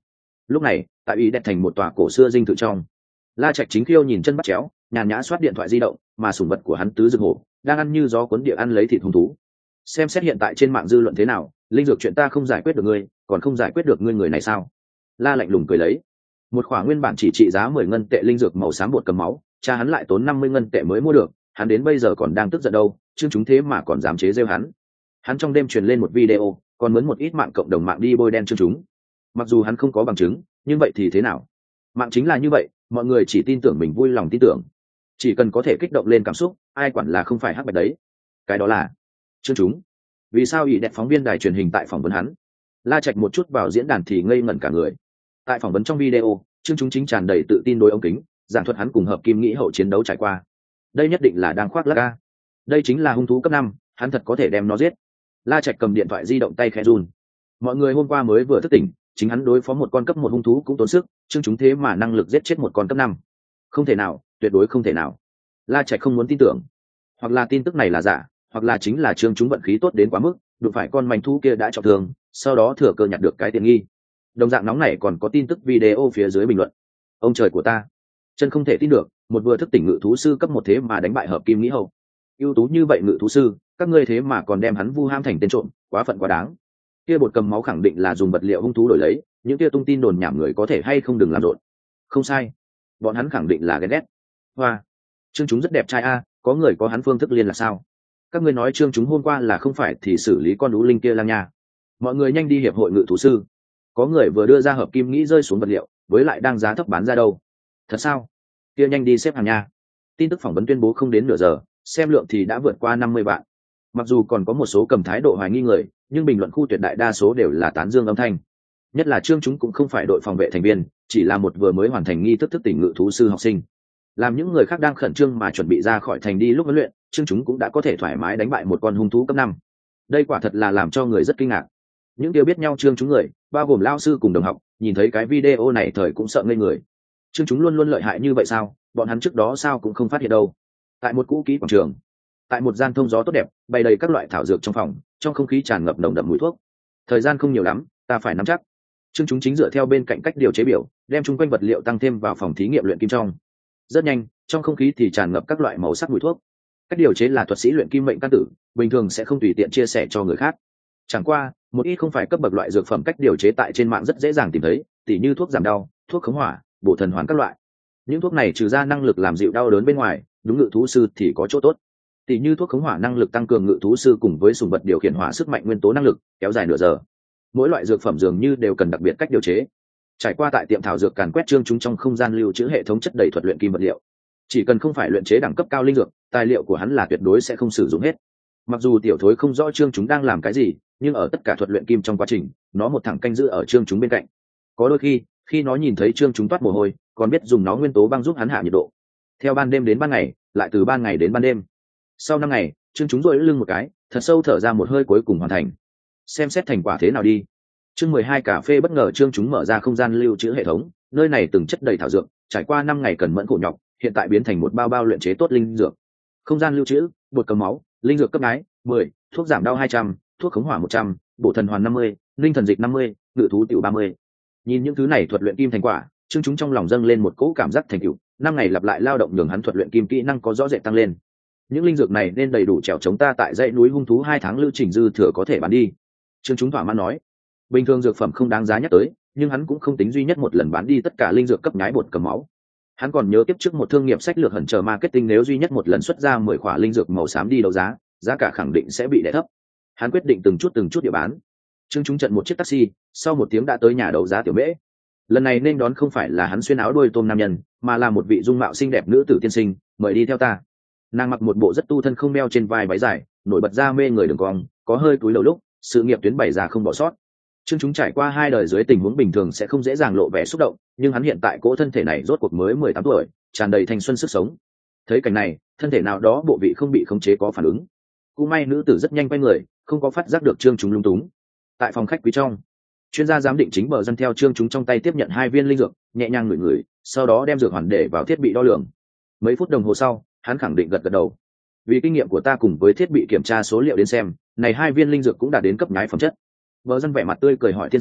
Lúc này tại ý đẹp thành một tòa cổ xưa dinh thự trong, La Trạch chính khiêu nhìn chân bắt chéo nhàn nhã soát điện thoại di động, mà sủng vật của hắn tứ rực hổ đang ăn như gió cuốn địa ăn lấy thịt hung thú. Xem xét hiện tại trên mạng dư luận thế nào, linh dược chuyện ta không giải quyết được ngươi, còn không giải quyết được ngươi người này sao? La lạnh lùng cười lấy. Một khoả nguyên bản chỉ trị giá 10 ngân tệ linh dược màu xám bột cầm máu, cha hắn lại tốn 50 ngân tệ mới mua được, hắn đến bây giờ còn đang tức giận đâu, chương chúng thế mà còn dám chế giễu hắn. Hắn trong đêm truyền lên một video, còn mướn một ít mạng cộng đồng mạng đi bôi đen chương chúng. Mặc dù hắn không có bằng chứng, nhưng vậy thì thế nào? Mạng chính là như vậy, mọi người chỉ tin tưởng mình vui lòng tin tưởng. Chỉ cần có thể kích động lên cảm xúc, ai quản là không phải hắc bạch đấy. Cái đó là chương chúng. Vì sao ỷ đẹp phóng viên đài truyền hình tại phỏng vấn hắn? La Trạch một chút vào diễn đàn thì ngây ngẩn cả người. Tại phỏng vấn trong video, chương chúng chính tràn đầy tự tin đối ống kính, giảng thuật hắn cùng hợp kim nghĩ hậu chiến đấu trải qua. Đây nhất định là đang khoác lác ca. Đây chính là hung thú cấp 5, hắn thật có thể đem nó giết. La Trạch cầm điện thoại di động tay khẽ run. Mọi người hôm qua mới vừa thức tỉnh, chính hắn đối phó một con cấp 1 hung thú cũng tốn sức, chương chúng thế mà năng lực giết chết một con cấp 5. Không thể nào, tuyệt đối không thể nào. La Trạch không muốn tin tưởng. Hoặc là tin tức này là giả, hoặc là chính là chương chúng vận khí tốt đến quá mức, đụng phải con manh thú kia đã trọng thương, sau đó thừa cơ nhặt được cái tiện nghi. Đồng dạng nóng này còn có tin tức video phía dưới bình luận. Ông trời của ta, chân không thể tin được, một vừa thức tỉnh ngự thú sư cấp 1 thế mà đánh bại hợp kim nghĩ hậu. Ưu tú như vậy ngự thú sư, các ngươi thế mà còn đem hắn vu ham thành tên trộm, quá phận quá đáng. Kia bột cầm máu khẳng định là dùng vật liệu hung thú đổi lấy, những kia tung tin đồn nhảm người có thể hay không đừng làm rộn. Không sai, bọn hắn khẳng định là ghen ghét. Hoa, chương chúng rất đẹp trai a, có người có hắn phương thức liên là sao? Các ngươi nói chương chúng hôm qua là không phải thì xử lý con ú linh kia lang nha. Mọi người nhanh đi hiệp hội ngự thú sư. Có người vừa đưa ra hợp kim nghĩ rơi xuống vật liệu, với lại đang giá thấp bán ra đâu. Thật sao? Kia nhanh đi xếp hàng nha. Tin tức phỏng vấn tuyên bố không đến nửa giờ, xem lượng thì đã vượt qua 50 vạn. Mặc dù còn có một số cầm thái độ hoài nghi người, nhưng bình luận khu tuyệt đại đa số đều là tán dương âm thanh. Nhất là chương chúng cũng không phải đội phòng vệ thành viên, chỉ là một vừa mới hoàn thành nghi thức thức tỉnh ngự thú sư học sinh. Làm những người khác đang khẩn trương mà chuẩn bị ra khỏi thành đi lúc huấn luyện, chương chúng cũng đã có thể thoải mái đánh bại một con hung thú cấp 5. Đây quả thật là làm cho người rất kinh ngạc. Những điều biết nhau chương chúng người, bao gồm lao sư cùng đồng học, nhìn thấy cái video này thời cũng sợ ngây người. Chương chúng luôn luôn lợi hại như vậy sao? Bọn hắn trước đó sao cũng không phát hiện đâu. Tại một cũ kỹ quảng trường, tại một gian thông gió tốt đẹp, bày đầy các loại thảo dược trong phòng, trong không khí tràn ngập nồng đậm mùi thuốc. Thời gian không nhiều lắm, ta phải nắm chắc. Chương chúng chính dựa theo bên cạnh cách điều chế biểu, đem chung quanh vật liệu tăng thêm vào phòng thí nghiệm luyện kim trong. Rất nhanh, trong không khí thì tràn ngập các loại màu sắc mùi thuốc. Cách điều chế là thuật sĩ luyện kim mệnh căn tử, bình thường sẽ không tùy tiện chia sẻ cho người khác. Chẳng qua, một ít không phải cấp bậc loại dược phẩm cách điều chế tại trên mạng rất dễ dàng tìm thấy, tỉ như thuốc giảm đau, thuốc khống hỏa, bổ thần hoàn các loại. Những thuốc này trừ ra năng lực làm dịu đau đớn bên ngoài, đúng ngự thú sư thì có chỗ tốt. Tỉ như thuốc khống hỏa năng lực tăng cường ngự thú sư cùng với sùng vật điều khiển hỏa sức mạnh nguyên tố năng lực, kéo dài nửa giờ. Mỗi loại dược phẩm dường như đều cần đặc biệt cách điều chế. Trải qua tại tiệm thảo dược càn quét chương chúng trong không gian lưu trữ hệ thống chất đầy thuật luyện kim vật liệu. Chỉ cần không phải luyện chế đẳng cấp cao linh dược, tài liệu của hắn là tuyệt đối sẽ không sử dụng hết. Mặc dù tiểu thối không rõ chương chúng đang làm cái gì, nhưng ở tất cả thuật luyện kim trong quá trình, nó một thẳng canh giữ ở chương chúng bên cạnh. Có đôi khi nó nhìn thấy chương chúng toát mồ hôi, còn biết dùng nó nguyên tố băng giúp hắn hạ nhiệt độ. Theo ban đêm đến ban ngày, lại từ ban ngày đến ban đêm. Sau 5 ngày, chương chúng duỗi lưng một cái, thật sâu thở ra một hơi cuối cùng hoàn thành. Xem xét thành quả thế nào đi. Chương 12 cà phê bất ngờ chương chúng mở ra không gian lưu trữ hệ thống, nơi này từng chất đầy thảo dược, trải qua 5 ngày cần mẫn khổ nhọc, hiện tại biến thành một bao bao luyện chế tốt linh dược. Không gian lưu trữ, bột cầm máu, linh dược cấp đái 10, thuốc giảm đau 200, thuốc khống hỏa 100, bổ thần hoàn 50, linh thần dịch 50, ngự thú tiểu 30. Nhìn những thứ này thuật luyện kim thành quả, chương chúng trong lòng dâng lên một cỗ cảm giác thành tựu, 5 ngày lặp lại lao động nhường hắn thuật luyện kim kỹ năng có rõ rệt tăng lên. Những linh dược này nên đầy đủ trèo chống ta tại dãy núi hung thú 2 tháng lưu trình dư thừa có thể bán đi. Chương chúng thỏa mãn nói. Bình thường dược phẩm không đáng giá nhắc tới, nhưng hắn cũng không tính duy nhất một lần bán đi tất cả linh dược cấp nhái bột cầm máu. Hắn còn nhớ tiếp trước một thương nghiệp sách lược hẩn chờ marketing nếu duy nhất một lần xuất ra 10 khỏa linh dược màu xám đi đấu giá, giá cả khẳng định sẽ bị đè thấp. Hắn quyết định từng chút địa bán. Chương chúng trận một chiếc taxi, sau 1 tiếng đã tới nhà đấu giá tiểu mễ. Lần này nên đón không phải là hắn xuyên áo đuôi tôm nam nhân, mà là một vị dung mạo xinh đẹp nữ tử tiên sinh, mời đi theo ta. Nàng mặc một bộ rất tu thân không đeo trên vai váy dài, nổi bật ra mê người đường cong, có hơi túi lầu lúc, sự nghiệp tuyến bày ra không bỏ sót. Chương chúng trải qua 2 đời dưới tình huống bình thường sẽ không dễ dàng lộ vẻ xúc động, nhưng hắn hiện tại cỗ thân thể này rốt cuộc mới 18 tuổi, tràn đầy thanh xuân sức sống. Thấy cảnh này, thân thể nào đó bộ vị không bị khống chế có phản ứng. Cũng may nữ tử rất nhanh quay người, không có phát giác được chương chúng lung túng. Tại phòng khách quý trong, chuyên gia giám định chính bờ dân theo chương chúng trong tay tiếp nhận 2 viên linh dược, nhẹ nhàng ngửi, sau đó đem dược hoàn để vào thiết bị đo lường. Mấy phút đồng hồ sau, hắn khẳng định gật đầu. Vì kinh nghiệm của ta cùng với thiết bị kiểm tra số liệu đến xem, này 2 viên linh dược cũng đã đến cấp nhái phẩm chất. Bờ dân vẻ mặt tươi cười hỏi tiên sinh,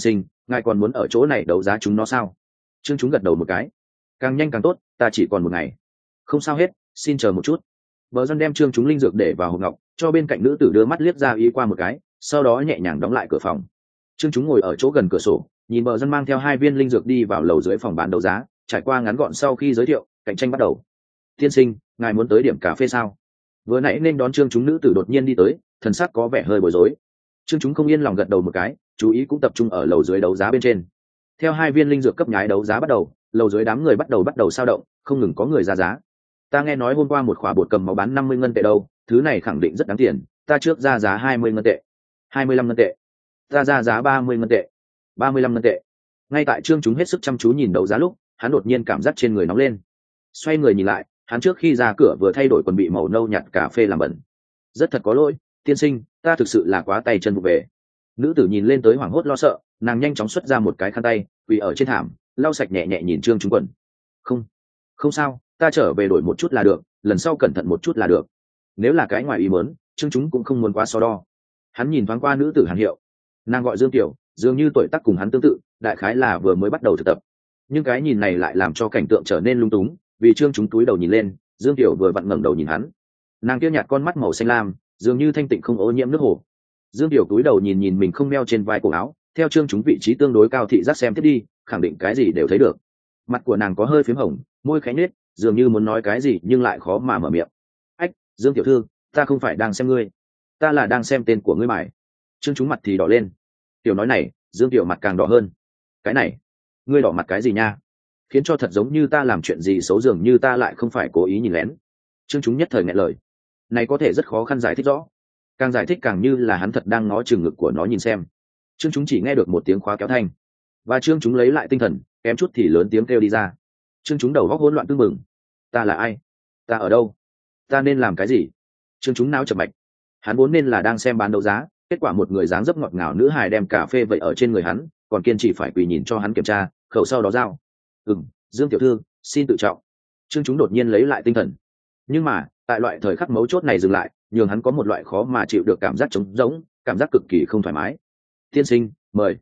ngài còn muốn ở chỗ này đấu giá chúng nó sao? Trương chúng gật đầu một cái. Càng nhanh càng tốt, ta chỉ còn một ngày. Không sao hết, xin chờ một chút. Bờ dân đem Trương chúng linh dược để vào hộp ngọc, cho bên cạnh nữ tử đưa mắt liếc ra ý qua một cái, sau đó nhẹ nhàng đóng lại cửa phòng. Trương chúng ngồi ở chỗ gần cửa sổ, nhìn bờ dân mang theo 2 viên linh dược đi vào lầu dưới phòng bán đấu giá. Trải qua ngắn gọn sau khi giới thiệu, cạnh tranh bắt đầu. Tiên sinh, ngài muốn tới điểm cà phê sao? Vừa nãy nên đón Trương chúng nữ tử đột nhiên đi tới, thần sắc có vẻ hơi bối rối. Trương chúng không yên lòng gật đầu một cái, chú ý cũng tập trung ở lầu dưới đấu giá bên trên. Theo 2 viên linh dược cấp nhái đấu giá bắt đầu, lầu dưới đám người bắt đầu sao động, không ngừng có người ra giá. Ta nghe nói hôm qua một khỏa bột cầm máu bán 50 ngân tệ đâu, thứ này khẳng định rất đáng tiền, ta trước ra giá 20 ngân tệ, 25 ngân tệ, ta ra giá 30 ngân tệ, 35 ngân tệ. Ngay tại Trương chúng hết sức chăm chú nhìn đấu giá lúc, hắn đột nhiên cảm giác trên người nóng lên. Xoay người nhìn lại, hắn trước khi ra cửa vừa thay đổi quần bị màu nâu nhạt cà phê làm bẩn. Rất thật có lỗi, tiên sinh, ta thực sự là quá tay chân vụ về. Nữ tử nhìn lên tới hoảng hốt lo sợ, nàng nhanh chóng xuất ra một cái khăn tay, quỳ ở trên thảm, lau sạch nhẹ nhẹ nhìn Trương chúng quần. Không sao, ta trở về đổi một chút là được, lần sau cẩn thận một chút là được. Nếu là cái ngoài ý muốn, Trương chúng cũng không muốn quá so đo. Hắn nhìn thoáng qua nữ tử hàng hiệu, nàng gọi Dương Tiểu, dường như tuổi tác cùng hắn tương tự, đại khái là vừa mới bắt đầu thực tập. Nhưng cái nhìn này lại làm cho cảnh tượng trở nên lung túng, vì Trương chúng túi đầu nhìn lên, Dương Tiểu vừa vặn ngẩng đầu nhìn hắn. Nàng kia nhạt con mắt màu xanh lam, dường như thanh tịnh không ô nhiễm nước hồ. Dương Tiểu túi đầu nhìn mình không đeo trên vai cổ áo, theo Trương chúng vị trí tương đối cao thị giác xem tiếp đi, khẳng định cái gì đều thấy được. Mặt của nàng có hơi phím hồng, môi khẽ nhếch, dường như muốn nói cái gì nhưng lại khó mà mở miệng. Ách, Dương tiểu thư, ta không phải đang xem ngươi, ta là đang xem tên của ngươi mải. Trương chúng mặt thì đỏ lên. Tiểu nói này, Dương Tiểu mặt càng đỏ hơn. Cái này, ngươi đỏ mặt cái gì nha? Khiến cho thật giống như ta làm chuyện gì xấu, dường như ta lại không phải cố ý nhìn lén. Trương chúng nhất thời nghẹn lời. Này có thể rất khó khăn giải thích rõ. Càng giải thích càng như là hắn thật đang ngó chừng ngực của nó nhìn xem. Trương chúng chỉ nghe được một tiếng khóa kéo thanh, và Trương chúng lấy lại tinh thần, kém chút thì lớn tiếng kêu đi ra. Trương chúng đầu góc hỗn loạn tưng bừng. Ta là ai? Ta ở đâu? Ta nên làm cái gì? Trương chúng não chập mạch. Hắn vốn nên là đang xem bán đấu giá, kết quả một người dáng dấp ngọt ngào nữ hài đem cà phê vậy ở trên người hắn, còn kiên trì phải quỳ nhìn cho hắn kiểm tra, khẩu sau đó giao. Dương tiểu thư, xin tự trọng. Trương chúng đột nhiên lấy lại tinh thần. Nhưng mà tại loại thời khắc mấu chốt này dừng lại, nhường hắn có một loại khó mà chịu được cảm giác trống rỗng, cảm giác cực kỳ không thoải mái. Tiên sinh, mời.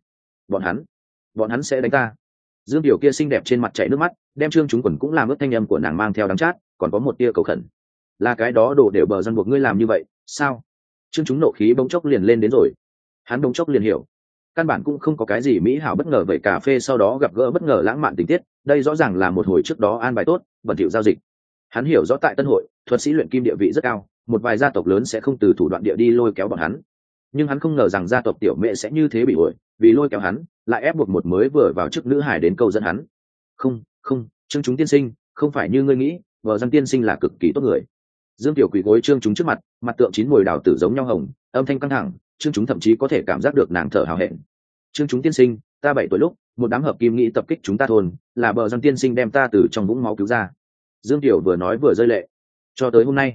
Bọn hắn sẽ đánh ta. Dương tiểu kia xinh đẹp trên mặt chảy nước mắt, đem Trương chúng quần cũng làm ướt, thanh âm của nàng mang theo đắng chát, còn có một tia cầu khẩn. Là cái đó đồ đều bờ dân buộc ngươi làm như vậy sao? Trương chúng nộ khí bỗng chốc liền lên đến rồi. Hắn bỗng chốc liền hiểu, căn bản cũng không có cái gì mỹ hảo bất ngờ vậy cà phê sau đó gặp gỡ bất ngờ lãng mạn tình tiết, đây rõ ràng là một hồi trước đó an bài tốt bẩn thỉu giao dịch. Hắn hiểu rõ tại Tân Hội, thuật sĩ luyện kim địa vị rất cao, một vài gia tộc lớn sẽ không từ thủ đoạn địa đi lôi kéo bọn hắn, nhưng hắn không ngờ rằng gia tộc tiểu mẹ sẽ như thế bị ổi, vì lôi kéo hắn lại ép buộc một mới vừa vào chức nữ hải đến câu dẫn hắn. Không, Trương chúng tiên sinh, không phải như ngươi nghĩ, vợ dân tiên sinh là cực kỳ tốt người. Dương tiểu quỳ gối Trương chúng trước mặt, mặt tượng chín mùi đào tử giống nhau hồng, âm thanh căng thẳng, Trương chúng thậm chí có thể cảm giác được nàng thở hào hẹn. Trương chúng tiên sinh, ta 7 tuổi lúc, một đám hợp kim nghĩ tập kích chúng ta thôn, là bờ dân tiên sinh đem ta từ trong vũng máu cứu ra. Dương tiểu vừa nói vừa rơi lệ. Cho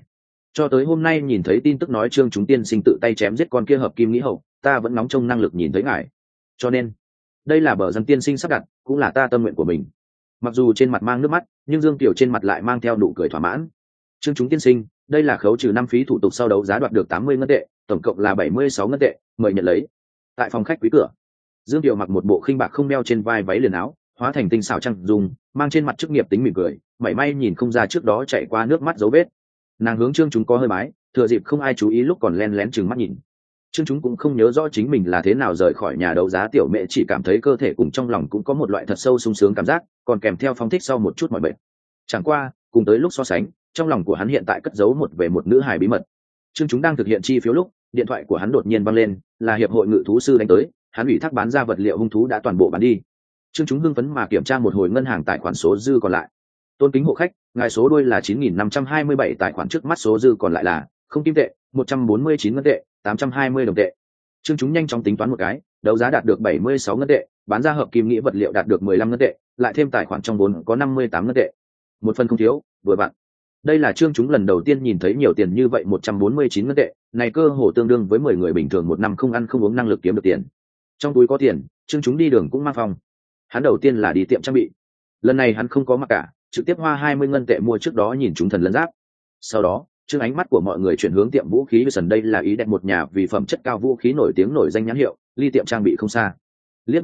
tới hôm nay nhìn thấy tin tức nói Trương chúng tiên sinh tự tay chém giết con kia hợp kim nghĩ hậu, ta vẫn nóng trong năng lực nhìn thấy ngài. Cho nên, đây là bờ dân tiên sinh sắp đặt, cũng là ta tâm nguyện của mình. Mặc dù trên mặt mang nước mắt, nhưng Dương tiểu trên mặt lại mang theo nụ cười thỏa mãn. Trương chúng tiên sinh, đây là khấu trừ 5 phí thủ tục sau đấu giá đoạt được 80 ngân tệ, tổng cộng là 76 ngân tệ, mời nhận lấy. Tại phòng khách quý cửa, Dương tiểu mặc một bộ khinh bạc không đeo trên vai váy liền áo, hóa thành tinh xảo trăng dùng, mang trên mặt chức nghiệp tính mỉm cười, mảy may nhìn không ra trước đó chạy qua nước mắt dấu vết. Nàng hướng Trương chúng có hơi bái, thừa dịp không ai chú ý lúc còn len lén trừng mắt nhìn. Trương chúng cũng không nhớ rõ chính mình là thế nào rời khỏi nhà đấu giá, tiểu mẹ chỉ cảm thấy cơ thể cùng trong lòng cũng có một loại thật sâu sung sướng cảm giác, còn kèm theo phong thích sau một chút mỏi mệt. Chẳng qua cùng tới lúc so sánh, trong lòng của hắn hiện tại cất giấu một về một nữ hài bí mật. Trương chúng đang thực hiện chi phiếu lúc, điện thoại của hắn đột nhiên vang lên, là hiệp hội ngự thú sư đánh tới, hắn ủy thác bán ra vật liệu hung thú đã toàn bộ bán đi. Trương chúng hưng phấn mà kiểm tra một hồi ngân hàng tài khoản số dư còn lại. Tôn kính hộ khách, ngài số đuôi là 9.527, tài khoản trước mắt số dư còn lại là không kim tệ, 149 ngân tệ, 820 đồng tệ. Trương chúng nhanh chóng tính toán một cái, đấu giá đạt được 76 ngân tệ, bán ra hợp kim nghĩ vật liệu đạt được 15 ngân tệ, lại thêm tài khoản trong vốn có 58 ngân tệ. Một phần không thiếu, vừa vặn. Đây là Trương chúng lần đầu tiên nhìn thấy nhiều tiền như vậy, 149 ngân tệ, này cơ hồ tương đương với 10 người bình thường một năm không ăn không uống năng lực kiếm được tiền. Trong túi có tiền, Trương chúng đi đường cũng mang phòng. Hắn đầu tiên là đi tiệm trang bị. Lần này hắn không có mặc cả, trực tiếp hoa 20 ngân tệ mua trước đó nhìn chúng thần lân giáp. Sau đó, trước ánh mắt của mọi người chuyển hướng tiệm vũ khí Wilson, đây là ý đẹp một nhà vì phẩm chất cao vũ khí nổi tiếng nổi danh nhãn hiệu, ly tiệm trang bị không xa. Liếc nhìn lại,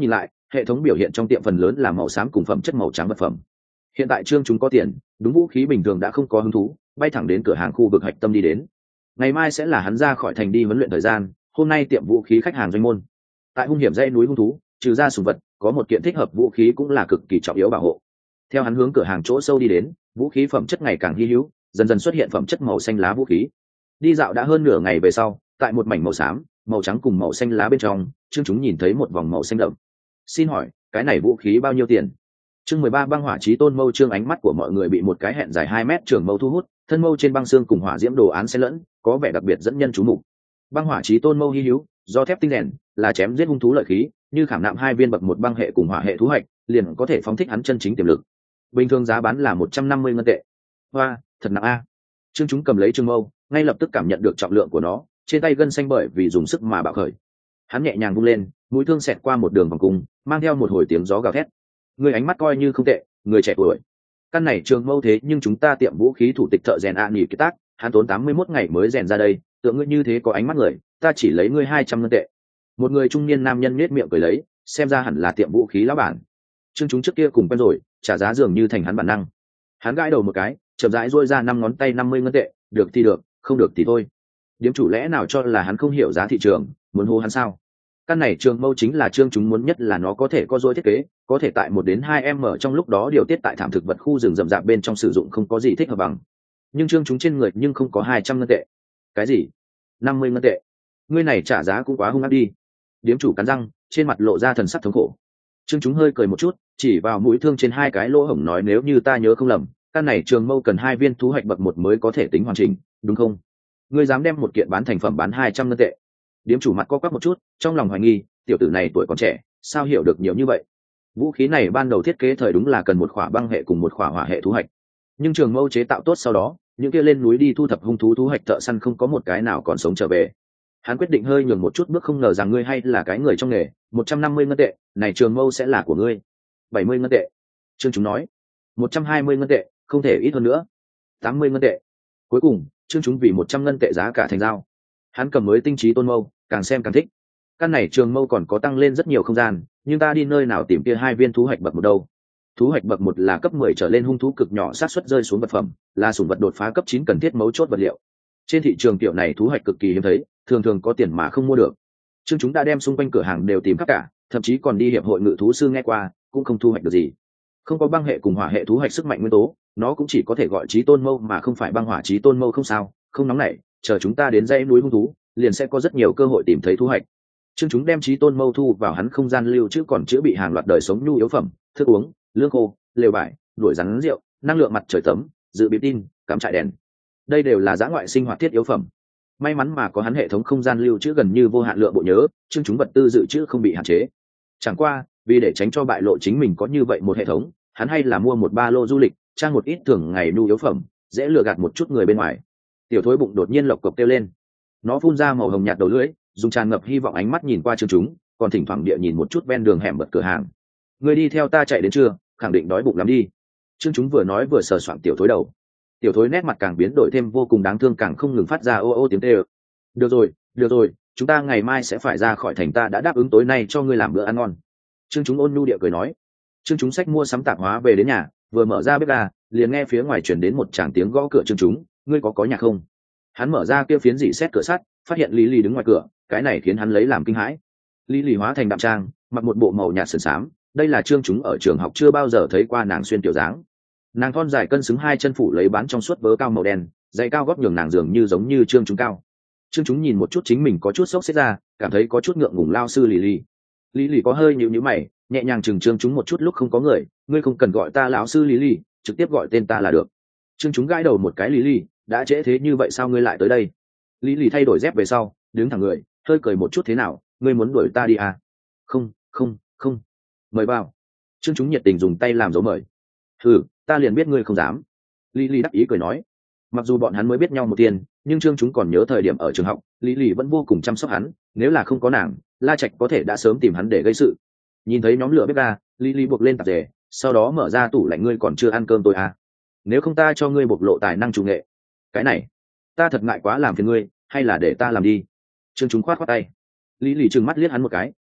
hệ thống biểu hiện trong tiệm phần lớn là màu xám cùng phẩm chất màu trắng vật phẩm. Hiện tại Trương chúng có tiền, đúng vũ khí bình thường đã không có hứng thú, bay thẳng đến cửa hàng khu vực hạch tâm đi đến. Ngày mai sẽ là hắn ra khỏi thành đi huấn luyện thời gian, hôm nay tiệm vũ khí khách hàng doanh môn. Tại hung hiểm dãy núi hung thú, trừ ra sủng vật, có một kiện thích hợp vũ khí cũng là cực kỳ trọng yếu bảo hộ. Theo hắn hướng cửa hàng chỗ sâu đi đến, vũ khí phẩm chất ngày càng hy hữu, dần dần xuất hiện phẩm chất màu xanh lá vũ khí. Đi dạo đã hơn nửa ngày về sau, tại một mảnh màu xám, màu trắng cùng màu xanh lá bên trong, Trương chúng nhìn thấy một vòng màu xanh đậm. Xin hỏi, cái này vũ khí bao nhiêu tiền? Chương 13 băng hỏa chí tôn mâu. Trương ánh mắt của mọi người bị một cái hẹn dài 2 mét trường mâu thu hút, thân mâu trên băng xương cùng hỏa diễm đồ án xen lẫn, có vẻ đặc biệt dẫn nhân chú mục. Băng hỏa chí tôn mâu hi hữu, do thép tinh rèn, là chém giết hung thú lợi khí, như khảm nạm 2 viên bậc 1 băng hệ cùng hỏa hệ thú hạch, liền có thể phóng thích hắn chân chính tiềm lực. Bình thường giá bán là 150 ngân tệ. Hoa, thật nặng a. Trương chúng cầm lấy trường mâu, ngay lập tức cảm nhận được trọng lượng của nó, trên tay gân xanh bởi vì dùng sức mà bạo khởi. Hắn nhẹ nhàng vung lên, mũi thương xẹt qua một đường vòng cung, mang theo một hồi tiếng gió gào thét. Người ánh mắt coi như không tệ, người trẻ tuổi. Căn này trường mâu thế nhưng chúng ta tiệm vũ khí thủ tịch thợ rèn nhỉ kiệt tác, hắn tốn 81 ngày mới rèn ra đây, tượng ngươi như thế có ánh mắt người, ta chỉ lấy ngươi 200 ngân tệ. Một người trung niên nam nhân nhếch miệng cười lấy, xem ra hẳn là tiệm vũ khí lão bản. Trương chúng trước kia cùng quen rồi, trả giá dường như thành hắn bản năng. Hắn gãi đầu một cái, chậm rãi duỗi ra 5 ngón tay 50 ngân tệ, được thì được, không được thì thôi. Điếm chủ lẽ nào cho là hắn không hiểu giá thị trường, muốn hô hắn sao? Căn này trường mâu chính là Trương chúng muốn nhất là nó có thể có dối thiết kế, có thể tại 1 đến 2 m trong lúc đó điều tiết tại thảm thực vật khu rừng rậm rạp bên trong sử dụng không có gì thích hợp bằng. Nhưng Trương chúng trên người nhưng không có 200 ngân tệ. Cái gì? 50 ngân tệ? Ngươi này trả giá cũng quá hung ác đi. Điếm chủ cắn răng, trên mặt lộ ra thần sắc thống khổ. Trương chúng hơi cười một chút, chỉ vào mũi thương trên 2 cái lỗ hổng nói nếu như ta nhớ không lầm, căn này trường mâu cần 2 viên thú hạch bậc 1 mới có thể tính hoàn chỉnh, đúng không? Ngươi dám đem một kiện bán thành phẩm bán 200 ngân tệ? Điếm chủ mặt co quắp một chút, trong lòng hoài nghi, tiểu tử này tuổi còn trẻ, sao hiểu được nhiều như vậy? Vũ khí này ban đầu thiết kế thời đúng là cần một khỏa băng hệ cùng một khỏa hỏa hệ thú hạch, nhưng trường mâu chế tạo tốt sau đó, những kia lên núi đi thu thập hung thú thú hạch thợ săn không có một cái nào còn sống trở về. Hắn quyết định hơi nhường một chút bước, không ngờ rằng ngươi hay là cái người trong nghề. 150 ngân tệ, này trường mâu sẽ là của ngươi. 70 ngân tệ. Trương chúng nói. 120 ngân tệ, không thể ít hơn nữa. 80 ngân tệ. Cuối cùng, Trương chúng vì 100 ngân tệ giá cả thành giao. Hắn cầm mới tinh trí tôn mâu, càng xem càng thích. Căn này trường mâu còn có tăng lên rất nhiều không gian, nhưng ta đi nơi nào tìm kia 2 viên thú hạch bậc 1 đâu? Thú hạch bậc 1 là cấp 10 trở lên hung thú cực nhỏ xác suất rơi xuống vật phẩm, là sủng vật đột phá cấp 9 cần thiết mấu chốt vật liệu. Trên thị trường kiểu này thú hạch cực kỳ hiếm thấy, thường thường có tiền mà không mua được. Trương chúng đã đem xung quanh cửa hàng đều tìm khắp cả, thậm chí còn đi hiệp hội ngự thú sư nghe qua, cũng không thu hoạch được gì. Không có băng hệ cùng hỏa hệ thú hạch sức mạnh nguyên tố, nó cũng chỉ có thể gọi chí tôn mâu mà không phải băng hỏa chí tôn mâu. Không sao, không nóng nảy, chờ chúng ta đến dãy núi hung thú, liền sẽ có rất nhiều cơ hội tìm thấy thú hạch. Trương chúng đem chí tôn mâu thu vào hắn không gian lưu trữ, còn chữa bị hàng loạt đời sống nhu yếu phẩm, thức uống, lương khô, lều vải, đuổi rắn rượu, năng lượng mặt trời tấm, dự bị tin, cắm trại đèn. Đây đều là dã ngoại sinh hoạt thiết yếu phẩm. May mắn mà có hắn hệ thống không gian lưu trữ gần như vô hạn lượng bộ nhớ, Trương chúng vật tư dự trữ không bị hạn chế. Chẳng qua, vì để tránh cho bại lộ chính mình có như vậy một hệ thống, hắn hay là mua một ba lô du lịch, trang một ít thường ngày nhu yếu phẩm, dễ lừa gạt một chút người bên ngoài. Tiểu thối bụng đột nhiên lộc cộc kêu lên, nó phun ra màu hồng nhạt đầu lưỡi, dùng tràn ngập hy vọng ánh mắt nhìn qua Trương chúng, còn thỉnh thoảng địa nhìn một chút ven đường hẻm bật cửa hàng. Người đi theo ta chạy đến trưa, khẳng định đói bụng lắm đi. Trương chúng vừa nói vừa sờ soạng tiểu thối đầu. Tiểu thối nét mặt càng biến đổi thêm vô cùng đáng thương, càng không ngừng phát ra ô ô tiếng tê ơ. Được rồi, chúng ta ngày mai sẽ phải ra khỏi thành, ta đã đáp ứng tối nay cho ngươi làm bữa ăn ngon. Trương chúng ôn nhu địa cười nói. Trương chúng xách mua sắm tạp hóa về đến nhà, vừa mở ra bếp ga, liền nghe phía ngoài chuyển đến một tràng tiếng gõ cửa. Trương chúng, ngươi có nhà không? Hắn mở ra kia phiến dỉ xét cửa sắt, phát hiện Lý Lì đứng ngoài cửa, cái này khiến hắn lấy làm kinh hãi. Lý Lì hóa thành đạm trang, mặc một bộ màu nhạt sườn xám, đây là Trương chúng ở trường học chưa bao giờ thấy qua nàng xuyên tiểu dáng. Nàng thon dài cân xứng, 2 chân phủ lấy bán trong suốt vớ cao màu đen, giày cao gót nhường nàng dường như giống như Trương chúng cao. Trương chúng nhìn một chút chính mình có chút sốc xếp ra, cảm thấy có chút ngượng ngùng. Lao sư Lý Lì có hơi nhíu mày, nhẹ nhàng chừng Trương chúng một chút. Lúc không có người, ngươi không cần gọi ta lão sư Lý Lì, trực tiếp gọi tên ta là được. Trương chúng gãi đầu một cái. Lý Lì, đã trễ thế như vậy sao ngươi lại tới đây? Lý Lì thay đổi dép về sau, đứng thẳng người, hơi cười một chút. Thế nào, ngươi muốn đuổi ta đi à? Không, mời vào. Trương chúng nhiệt tình dùng tay làm dấu mời. Ta liền biết ngươi không dám. Lý Lì đắc ý cười nói. Mặc dù bọn hắn mới biết nhau một tiền, nhưng Trương chúng còn nhớ thời điểm ở trường học, Lý Lì vẫn vô cùng chăm sóc hắn, nếu là không có nàng, La Trạch có thể đã sớm tìm hắn để gây sự. Nhìn thấy nhóm lửa bếp ga, Lý Lì buộc lên tạp dề, sau đó mở ra tủ lạnh. Ngươi còn chưa ăn cơm tôi à? Nếu không ta cho ngươi bộc lộ tài năng chủ nghệ. Cái này, ta thật ngại quá làm phiền ngươi, hay là để ta làm đi. Trương chúng khoát tay. Lý Lì trừng mắt liếc hắn một cái,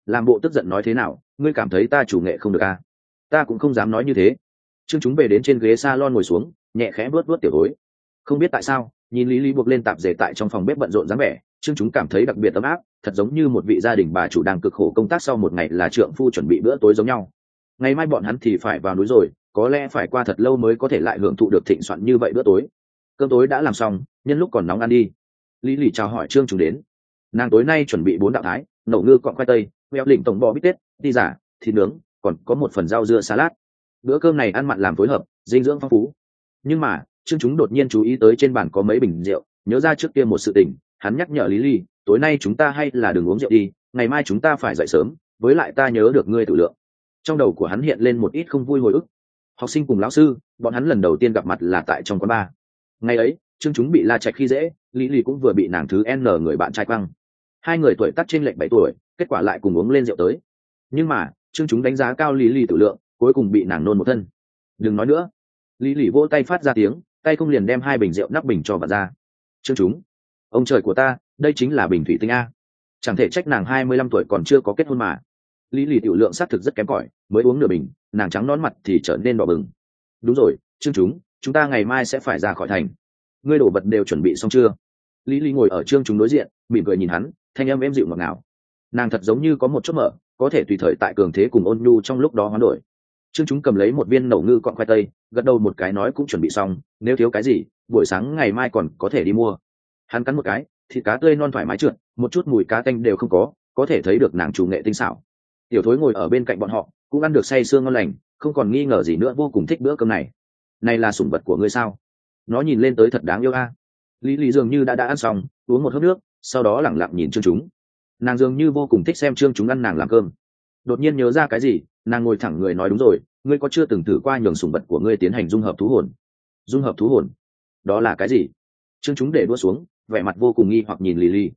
làm bộ tức giận nói thế nào, ngươi cảm thấy ta chủ nghệ không được à? Ta cũng không dám nói như thế. Trương chúng về đến trên ghế salon ngồi xuống, nhẹ khẽ vuốt vuốt tiểu thối. Không biết tại sao, nhìn lý lý buộc lên tạp dề tại trong phòng bếp bận rộn dáng vẻ, Trương chúng cảm thấy đặc biệt ấm áp, thật giống như một vị gia đình bà chủ đang cực khổ công tác sau một ngày là trượng phu chuẩn bị bữa tối giống nhau. Ngày mai bọn hắn thì phải vào núi rồi, có lẽ phải qua thật lâu mới có thể lại hưởng thụ được thịnh soạn như vậy bữa tối. Cơm tối đã làm xong, nhân lúc còn nóng ăn đi. Lý lì chào hỏi Trương chúng đến. Nàng tối nay chuẩn bị 4 đạo thái: nấu ngư cọng khoai tây, queo lịnh tổng bò bít tết, đi giả, thịt nướng, còn có một phần rau dưa salad. Bữa cơm này ăn mặn làm phối hợp, dinh dưỡng phong phú. Nhưng mà Trương chúng đột nhiên chú ý tới trên bàn có mấy bình rượu, nhớ ra trước kia một sự tình, hắn nhắc nhở Lý Ly, tối nay chúng ta hay là đừng uống rượu đi, ngày mai chúng ta phải dậy sớm, với lại ta nhớ được ngươi tự lượng. Trong đầu của hắn hiện lên một ít không vui hồi ức. Học sinh cùng lão sư, bọn hắn lần đầu tiên gặp mặt là tại trong quán bar. Ngày ấy Trương chúng bị La Trạch khi dễ, Lý Ly cũng vừa bị nàng thứ N người bạn trai quăng. Hai người tuổi tác trên lệch 7 tuổi, kết quả lại cùng uống lên rượu tới. Nhưng mà Trương chúng đánh giá cao Lý Ly tự lượng, cuối cùng bị nàng nôn một thân. Đừng nói nữa. Lý Ly vỗ tay phát ra tiếng, tay không liền đem 2 bình rượu nắp bình cho vặt ra. Trương chúng, ông trời của ta, đây chính là bình thủy tinh a. Chẳng thể trách nàng 25 tuổi còn chưa có kết hôn mà. Lý Lì tiểu lượng xác thực rất kém cỏi, mới uống nửa bình, nàng trắng nón mặt thì trở nên đỏ bừng. Đúng rồi, Trương chúng ta ngày mai sẽ phải ra khỏi thành. Ngươi đồ vật đều chuẩn bị xong chưa? Lý Lì ngồi ở Trương chúng đối diện, mỉm cười nhìn hắn, thanh âm êm dịu ngọt ngào. Nàng thật giống như có một chút mở, có thể tùy thời tại cường thế cùng ôn nhu trong lúc đó hoán đổi. Trương chúng cầm lấy một viên nẩu ngư cọng khoai tây, gật đầu một cái nói cũng chuẩn bị xong, nếu thiếu cái gì, buổi sáng ngày mai còn có thể đi mua. Hắn cắn một cái, thịt cá tươi non thoải mái trượt, một chút mùi cá tanh đều không có thể thấy được nàng chủ nghệ tinh xảo. Tiểu thối ngồi ở bên cạnh bọn họ, cũng ăn được say sương ngon lành, không còn nghi ngờ gì nữa, vô cùng thích bữa cơm này. Này là sủng vật của ngươi sao? Nó nhìn lên tới thật đáng yêu a. Lý Lý dường như đã ăn xong, uống một hớp nước, sau đó lẳng lặng nhìn Trương chúng. Nàng dường như vô cùng thích xem Trương chúng ăn nàng làm cơm. Đột nhiên nhớ ra cái gì, nàng ngồi thẳng người nói đúng rồi, ngươi có chưa từng thử qua nhường sủng vật của ngươi tiến hành dung hợp thú hồn? Dung hợp thú hồn? Đó là cái gì? Trương chúng để đũa xuống, vẻ mặt vô cùng nghi hoặc nhìn Lý Lý.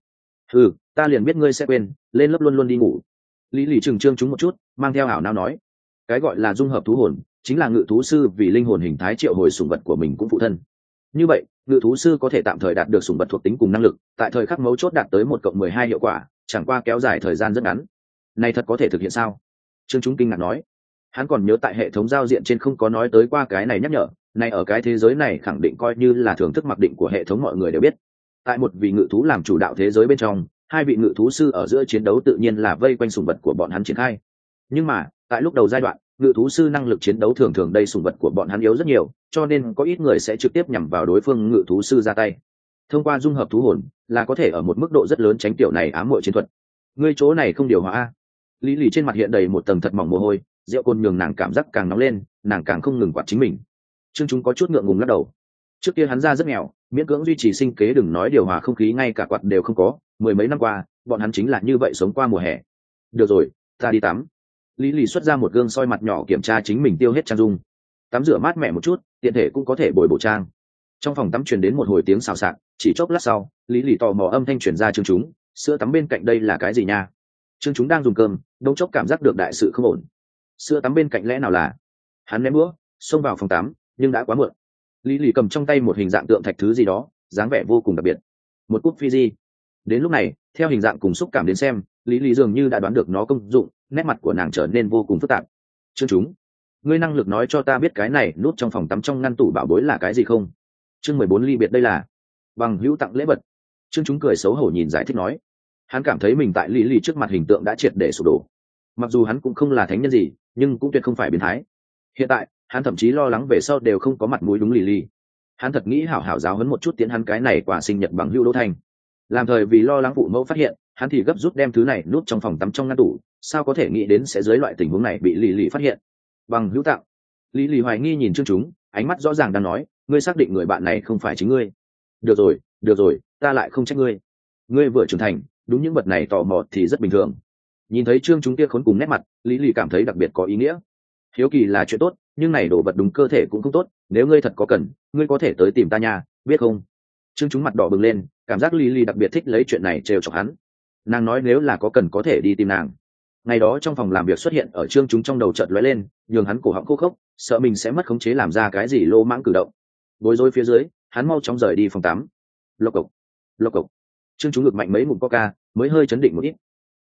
Ta liền biết ngươi sẽ quên, lên lớp luôn luôn đi ngủ. Lý Lý chừng Trương chúng một chút, mang theo ảo não nói, cái gọi là dung hợp thú hồn chính là ngự thú sư vì linh hồn hình thái triệu hồi sủng vật của mình cũng phụ thân. Như vậy ngự thú sư có thể tạm thời đạt được sủng vật thuộc tính cùng năng lực, tại thời khắc mấu chốt đạt tới 1+12 hiệu quả, chẳng qua kéo dài thời gian rất ngắn. Này thật có thể thực hiện sao? Trương chúng kinh ngạc nói. Hắn còn nhớ tại hệ thống giao diện trên không có nói tới qua cái này nhắc nhở, này ở cái thế giới này khẳng định coi như là thưởng thức mặc định của hệ thống, mọi người đều biết. Tại một vị ngự thú làm chủ đạo thế giới bên trong, 2 vị ngự thú sư ở giữa chiến đấu tự nhiên là vây quanh sủng vật của bọn hắn triển khai. Nhưng mà tại lúc đầu giai đoạn, ngự thú sư năng lực chiến đấu thường thường đây sủng vật của bọn hắn yếu rất nhiều, cho nên có ít người sẽ trực tiếp nhắm vào đối phương ngự thú sư ra tay. Thông qua dung hợp thú hồn là có thể ở một mức độ rất lớn tránh tiểu này ám muội chiến thuật. Ngươi chỗ này không điều hòa a? Lý Lì trên mặt hiện đầy một tầng thật mỏng mồ hôi, rượu cồn nhường nàng cảm giác càng nóng lên, nàng càng không ngừng quạt chính mình. Trương chúng có chút ngượng ngùng lắc đầu. Trước kia hắn ra rất nghèo, miễn cưỡng duy trì sinh kế, đừng nói điều hòa không khí, ngay cả quạt đều không có, 10 mấy năm qua bọn hắn chính là như vậy sống qua mùa hè. Được rồi, ta đi tắm. Lý Lì xuất ra một gương soi mặt nhỏ kiểm tra chính mình tiêu hết trang dung. Tắm rửa mát mẻ một chút, tiện thể cũng có thể bồi bổ trang. Trong phòng tắm truyền đến một hồi tiếng xào xạc, chỉ chốc lát sau, Lý Lì tò mò âm thanh truyền ra Trương chúng, sữa tắm bên cạnh đây là cái gì nha? Trương chúng đang dùng cơm, đống chốc cảm giác được đại sự không ổn. Sữa tắm bên cạnh lẽ nào là? Hắn ném bữa, xông vào phòng tắm, nhưng đã quá muộn. Lý Lì cầm trong tay một hình dạng tượng thạch thứ gì đó, dáng vẻ vô cùng đặc biệt. Một cúp Fiji. Đến lúc này, theo hình dạng cùng xúc cảm đến xem, Lý Lì dường như đã đoán được nó công dụng, nét mặt của nàng trở nên vô cùng phức tạp. Trương chúng, ngươi năng lực nói cho ta biết cái này nút trong phòng tắm trong ngăn tủ bảo bối là cái gì không? Chương 14 ly biệt đây là bằng hữu tặng lễ vật. Trương chúng cười xấu hổ nhìn giải thích nói. Hắn cảm thấy mình tại Lý Lì trước mặt hình tượng đã triệt để sụp đổ. Mặc dù hắn cũng không là thánh nhân gì, nhưng cũng tuyệt không phải biến thái. Hiện tại hắn thậm chí lo lắng về sau đều không có mặt mũi đúng Lý Lì. Hắn thật nghĩ hảo hảo giáo huấn một chút tiến hắn cái này quả sinh nhật bằng hữu Đỗ Thành. Làm thời vì lo lắng phụ mẫu phát hiện, hắn thì gấp rút đem thứ này nút trong phòng tắm trong ngăn tủ, sao có thể nghĩ đến sẽ dưới loại tình huống này bị Lý Lì phát hiện. Bằng hữu tặng. Lý Lì hoài nghi nhìn Trương chúng, ánh mắt rõ ràng đang nói, ngươi xác định người bạn này không phải chính ngươi? Được rồi, ta lại không trách ngươi. Ngươi vừa trưởng thành, đúng những vật này tò mò thì rất bình thường. Nhìn thấy Trương chúng kia khốn cùng nét mặt, Lý Lì cảm thấy đặc biệt có ý nghĩa. Hiếu kỳ là chuyện tốt, nhưng này đổ vật đúng cơ thể cũng không tốt, nếu ngươi thật có cần, ngươi có thể tới tìm ta nha, biết không? Trương chúng mặt đỏ bừng lên, cảm giác Lý Lì đặc biệt thích lấy chuyện này trêu chọc hắn. Nàng nói nếu là có cần có thể đi tìm nàng. Ngày đó trong phòng làm việc xuất hiện ở Trương chúng trong đầu chợt lóe lên, nhường hắn cổ họng khô khốc, sợ mình sẽ mất khống chế làm ra cái gì lô mãng cử động. Bối rối phía dưới, hắn mau chóng rời đi phòng tắm. Lộc cộc. Trương chúng ngực mạnh mấy ngụm coca, mới hơi chấn định một ít.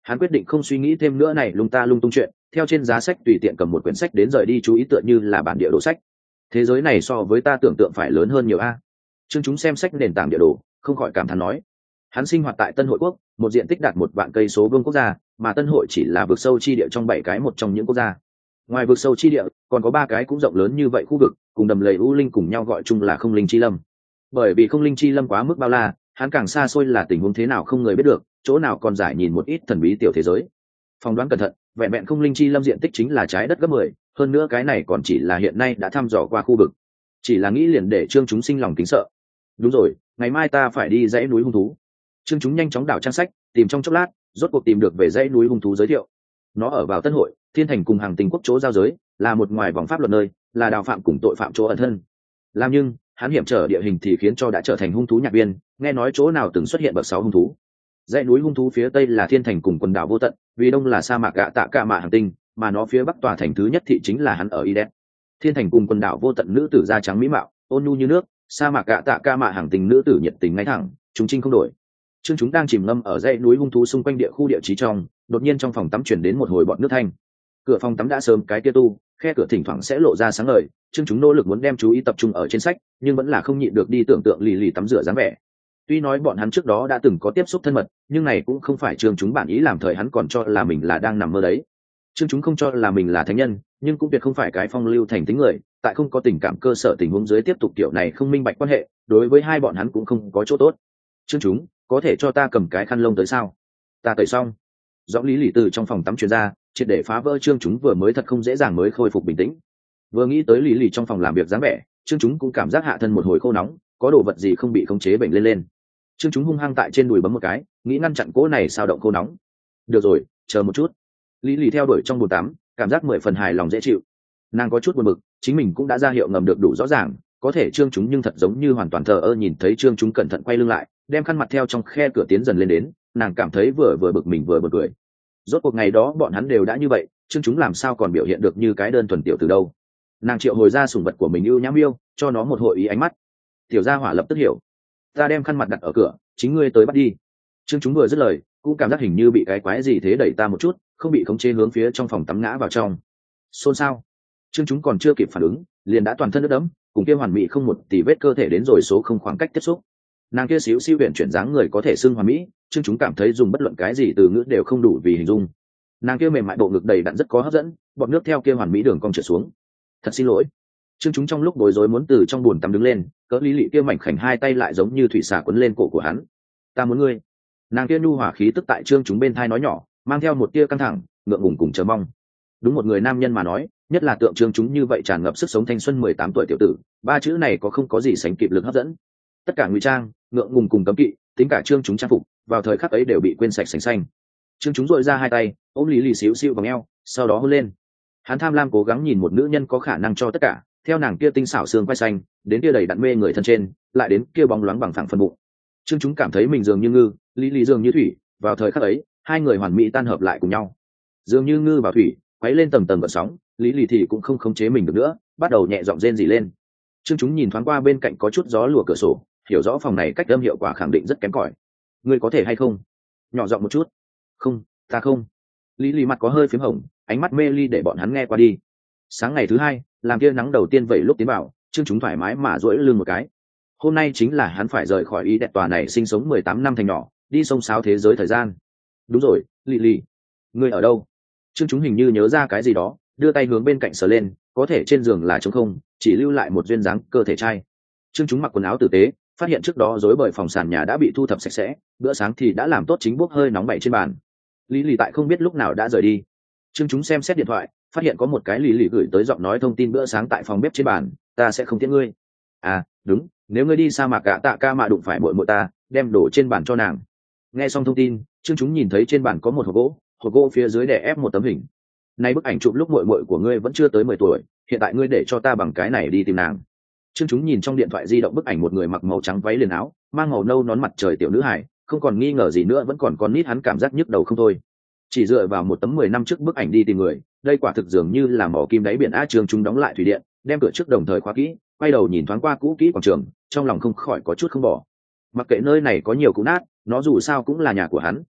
Hắn quyết định không suy nghĩ thêm nữa này lung ta lung tung chuyện, theo trên giá sách tùy tiện cầm một quyển sách đến rời đi, chú ý tựa như là bản địa đồ sách. Thế giới này so với ta tưởng tượng phải lớn hơn nhiều a. Trương Chúng xem sách nền tảng địa đồ, không khỏi cảm thán nói. Hắn sinh hoạt tại Tân Hội quốc, một diện tích đạt 1.000 cây số vuông quốc gia, mà Tân Hội chỉ là vực sâu chi địa trong 7 cái một trong những quốc gia. Ngoài vực sâu chi địa, còn có 3 cái cũng rộng lớn như vậy khu vực, cùng đầm lầy u linh cùng nhau gọi chung là Không Linh Chi Lâm. Bởi vì Không Linh Chi Lâm quá mức bao la, hắn càng xa xôi là tình huống thế nào không người biết được, chỗ nào còn giải nhìn một ít thần bí tiểu thế giới. Phỏng đoán cẩn thận, vẹn vẹn Không Linh Chi Lâm diện tích chính là trái đất gấp 10, hơn nữa cái này còn chỉ là hiện nay đã thăm dò qua khu vực. Chỉ là nghĩ liền để Trương Chúng sinh lòng kính sợ. Đúng rồi, ngày mai ta phải đi dãy núi hung thú. Trương Chúng nhanh chóng đảo trang sách, tìm trong chốc lát, rốt cuộc tìm được về dãy núi hung thú giới thiệu. Nó ở vào Tân Hội, Thiên Thành cùng Hàng Tinh quốc chỗ giao giới, là một ngoài vòng pháp luật nơi, là đào phạm cùng tội phạm chỗ ẩn thân. Làm nhưng, hắn hiểm trở địa hình thì khiến cho đã trở thành hung thú nhạc viên, nghe nói chỗ nào từng xuất hiện bậc 6 hung thú. Dãy núi hung thú phía tây là Thiên Thành cùng quần đảo Vô Tận, vì đông là sa mạc Gạ Tạ Ca Mạ Hàng Tinh, mà nó phía bắc tòa thành thứ nhất thị chính là hắn ở Eden. Thiên Thành cùng quần đảo Vô Tận nữ tử da trắng mỹ mạo, ôn nhu như nước, sa mạc Gạ Tạ Ca Mạ Hàng Tinh nữ tử nhiệt tình ngay thẳng, chúng trinh không đổi. Trương Chúng đang chìm ngâm ở dãy núi hung thú xung quanh địa khu địa trí trong, đột nhiên trong phòng tắm truyền đến một hồi bọt nước thanh. Cửa phòng tắm đã sớm cái kia tu, khe cửa thỉnh thoảng sẽ lộ ra sáng ngời. Trương Chúng nỗ lực muốn đem chú ý tập trung ở trên sách, nhưng vẫn là không nhịn được đi tưởng tượng lì lì tắm rửa dáng vẻ. Tuy nói bọn hắn trước đó đã từng có tiếp xúc thân mật, nhưng này cũng không phải Trương Chúng bản ý làm, thời hắn còn cho là mình là đang nằm mơ đấy. Trương Chúng không cho là mình là thánh nhân, nhưng cũng tuyệt không phải cái phong lưu thành tính người, tại không có tình cảm cơ sở tình huống dưới tiếp tục kiểu này không minh bạch quan hệ, đối với hai bọn hắn cũng không có chỗ tốt. Trương Chúng, có thể cho ta cầm cái khăn lông tới sao? Ta tẩy xong. Giọng lý lì từ trong phòng tắm truyền ra, triệt để phá vỡ Trương Chúng vừa mới thật không dễ dàng mới khôi phục bình tĩnh. Vừa nghĩ tới lý lì trong phòng làm việc dáng vẻ, Trương Chúng cũng cảm giác hạ thân một hồi khô nóng, có đồ vật gì không bị khống chế bệnh lên. Trương Chúng hung hăng tại trên đùi bấm một cái, nghĩ ngăn chặn cỗ này sao động khô nóng. Được rồi, chờ một chút. Lý lì theo đuổi trong bồn tắm, cảm giác 10 phần hài lòng dễ chịu. Nàng có chút buồn bực, chính mình cũng đã ra hiệu ngầm được đủ rõ ràng, có thể Trương Chúng nhưng thật giống như hoàn toàn thờ ơ, nhìn thấy Trương Chúng cẩn thận quay lưng lại, đem khăn mặt theo trong khe cửa tiến dần lên đến, nàng cảm thấy vừa bực mình vừa bực cười. Rốt cuộc ngày đó bọn hắn đều đã như vậy, Trương Chúng làm sao còn biểu hiện được như cái đơn thuần tiểu từ đâu. Nàng triệu hồi ra sủng vật của mình ưu nhãm yêu, cho nó một hội ý ánh mắt. Tiểu gia hỏa lập tức hiểu. Ta đem khăn mặt đặt ở cửa, chính ngươi tới bắt đi. Trương Chúng vừa dứt lời, cũng cảm giác hình như bị cái quái gì thế đẩy ta một chút, không bị khống chế hướng phía trong phòng tắm ngã vào trong. Xôn xao. Trương Chúng còn chưa kịp phản ứng, liền đã toàn thân ướt đẫm, cùng kia hoàn mỹ không một tì vết cơ thể đến rồi số không khoảng cách tiếp xúc. Nàng kia xíu xiu huyền chuyển dáng người có thể xưng hoàn mỹ, Trương Chúng cảm thấy dùng bất luận cái gì từ ngữ đều không đủ vì hình dung. Nàng kia mềm mại bộ ngực đầy đặn rất có hấp dẫn, bọt nước theo kia hoàn mỹ đường cong trượt xuống. Thật xin lỗi. Trương Chúng trong lúc bối rối muốn từ trong bồn tắm đứng lên, cỡ lý lị kia mảnh khảnh hai tay lại giống như thủy xà quấn lên cổ của hắn. Ta muốn ngươi. Nàng kia nhu hòa khí tức tại Trương Chúng bên thai nói nhỏ, mang theo một tia căng thẳng, ngượng ngùng cùng chờ mong. Đúng một người nam nhân mà nói, nhất là tượng Trương Chúng như vậy tràn ngập sức sống thanh xuân 18 tuổi tiểu tử, ba chữ này có không có gì sánh kịp lực hấp dẫn. Tất cả ngụy trang, ngượng ngùng cùng cấm kỵ, tính cả Trương Chúng trang phục, vào thời khắc ấy đều bị quên sạch sành xanh. Trương Chúng dội ra hai tay, ôm lý lì xíu xiu vào eo, sau đó hôn lên. Hắn tham lam cố gắng nhìn một nữ nhân có khả năng cho tất cả, theo nàng kia tinh xảo xương quai xanh, đến kia đầy đặn mê người thân trên, lại đến kia bóng loáng bằng phẳng phần bụng. Trương Chúng cảm thấy mình dường như ngư, lý lì dường như thủy, vào thời khắc ấy, hai người hoàn mỹ tan hợp lại cùng nhau. Dường như ngư vào thủy, quấy lên tầng tầng gợn sóng, lý lì thì cũng không khống chế mình được nữa, bắt đầu nhẹ giọng rên rỉ lên. Trương Chúng nhìn thoáng qua bên cạnh có chút gió lùa cửa sổ, hiểu rõ phòng này cách âm hiệu quả khẳng định rất kém cỏi. Ngươi có thể hay không nhỏ giọng một chút? Không, ta không. Lý lì mặt có hơi phím hồng, ánh mắt mê ly để bọn hắn nghe qua đi. Sáng ngày thứ hai, làm kia nắng đầu tiên vậy lúc tiến vào, Trương Chúng thoải mái mà duỗi lưng một cái. Hôm nay chính là hắn phải rời khỏi ý đẹp tòa này sinh sống 18 năm thành nhỏ, đi sông sáo thế giới thời gian. Đúng rồi, lì lì, ngươi ở đâu? Trương Chúng hình như nhớ ra cái gì đó, đưa tay hướng bên cạnh sờ lên, có thể trên giường là trống không, chỉ lưu lại một duyên dáng cơ thể trai. Trương Chúng mặc quần áo tử tế, phát hiện trước đó rối bời phòng sàn nhà đã bị thu thập sạch sẽ, bữa sáng thì đã làm tốt, chính bốc hơi nóng bày trên bàn. Lý lì tại không biết lúc nào đã rời đi. Trương Chúng xem xét điện thoại, phát hiện có một cái lý lì gửi tới giọng nói thông tin bữa sáng tại phòng bếp trên bàn. Ta sẽ không tiễn ngươi. À đúng, nếu ngươi đi sa mạc Gạ Tạ Ca Mạ đụng phải muội muội ta, đem đổ trên bàn cho nàng. Nghe xong thông tin, Trương Chúng nhìn thấy trên bàn có một hộp gỗ phía dưới đè ép một tấm hình. Này bức ảnh chụp lúc muội muội của ngươi vẫn chưa tới 10 tuổi, hiện tại ngươi để cho ta bằng cái này đi tìm nàng. Trương Chúng nhìn trong điện thoại di động bức ảnh một người mặc màu trắng váy liền áo, mang màu nâu nón mặt trời tiểu nữ hài, không còn nghi ngờ gì nữa, vẫn còn con nít, hắn cảm giác nhức đầu không thôi. Chỉ dựa vào một tấm 10 năm trước bức ảnh đi tìm người, đây quả thực dường như là mỏ kim đáy biển. Trương Chúng đóng lại thủy điện, đem cửa trước đồng thời khóa kỹ, quay đầu nhìn thoáng qua cũ kỹ quảng trường, trong lòng không khỏi có chút không bỏ. Mặc kệ nơi này có nhiều cũ nát, nó dù sao cũng là nhà của hắn,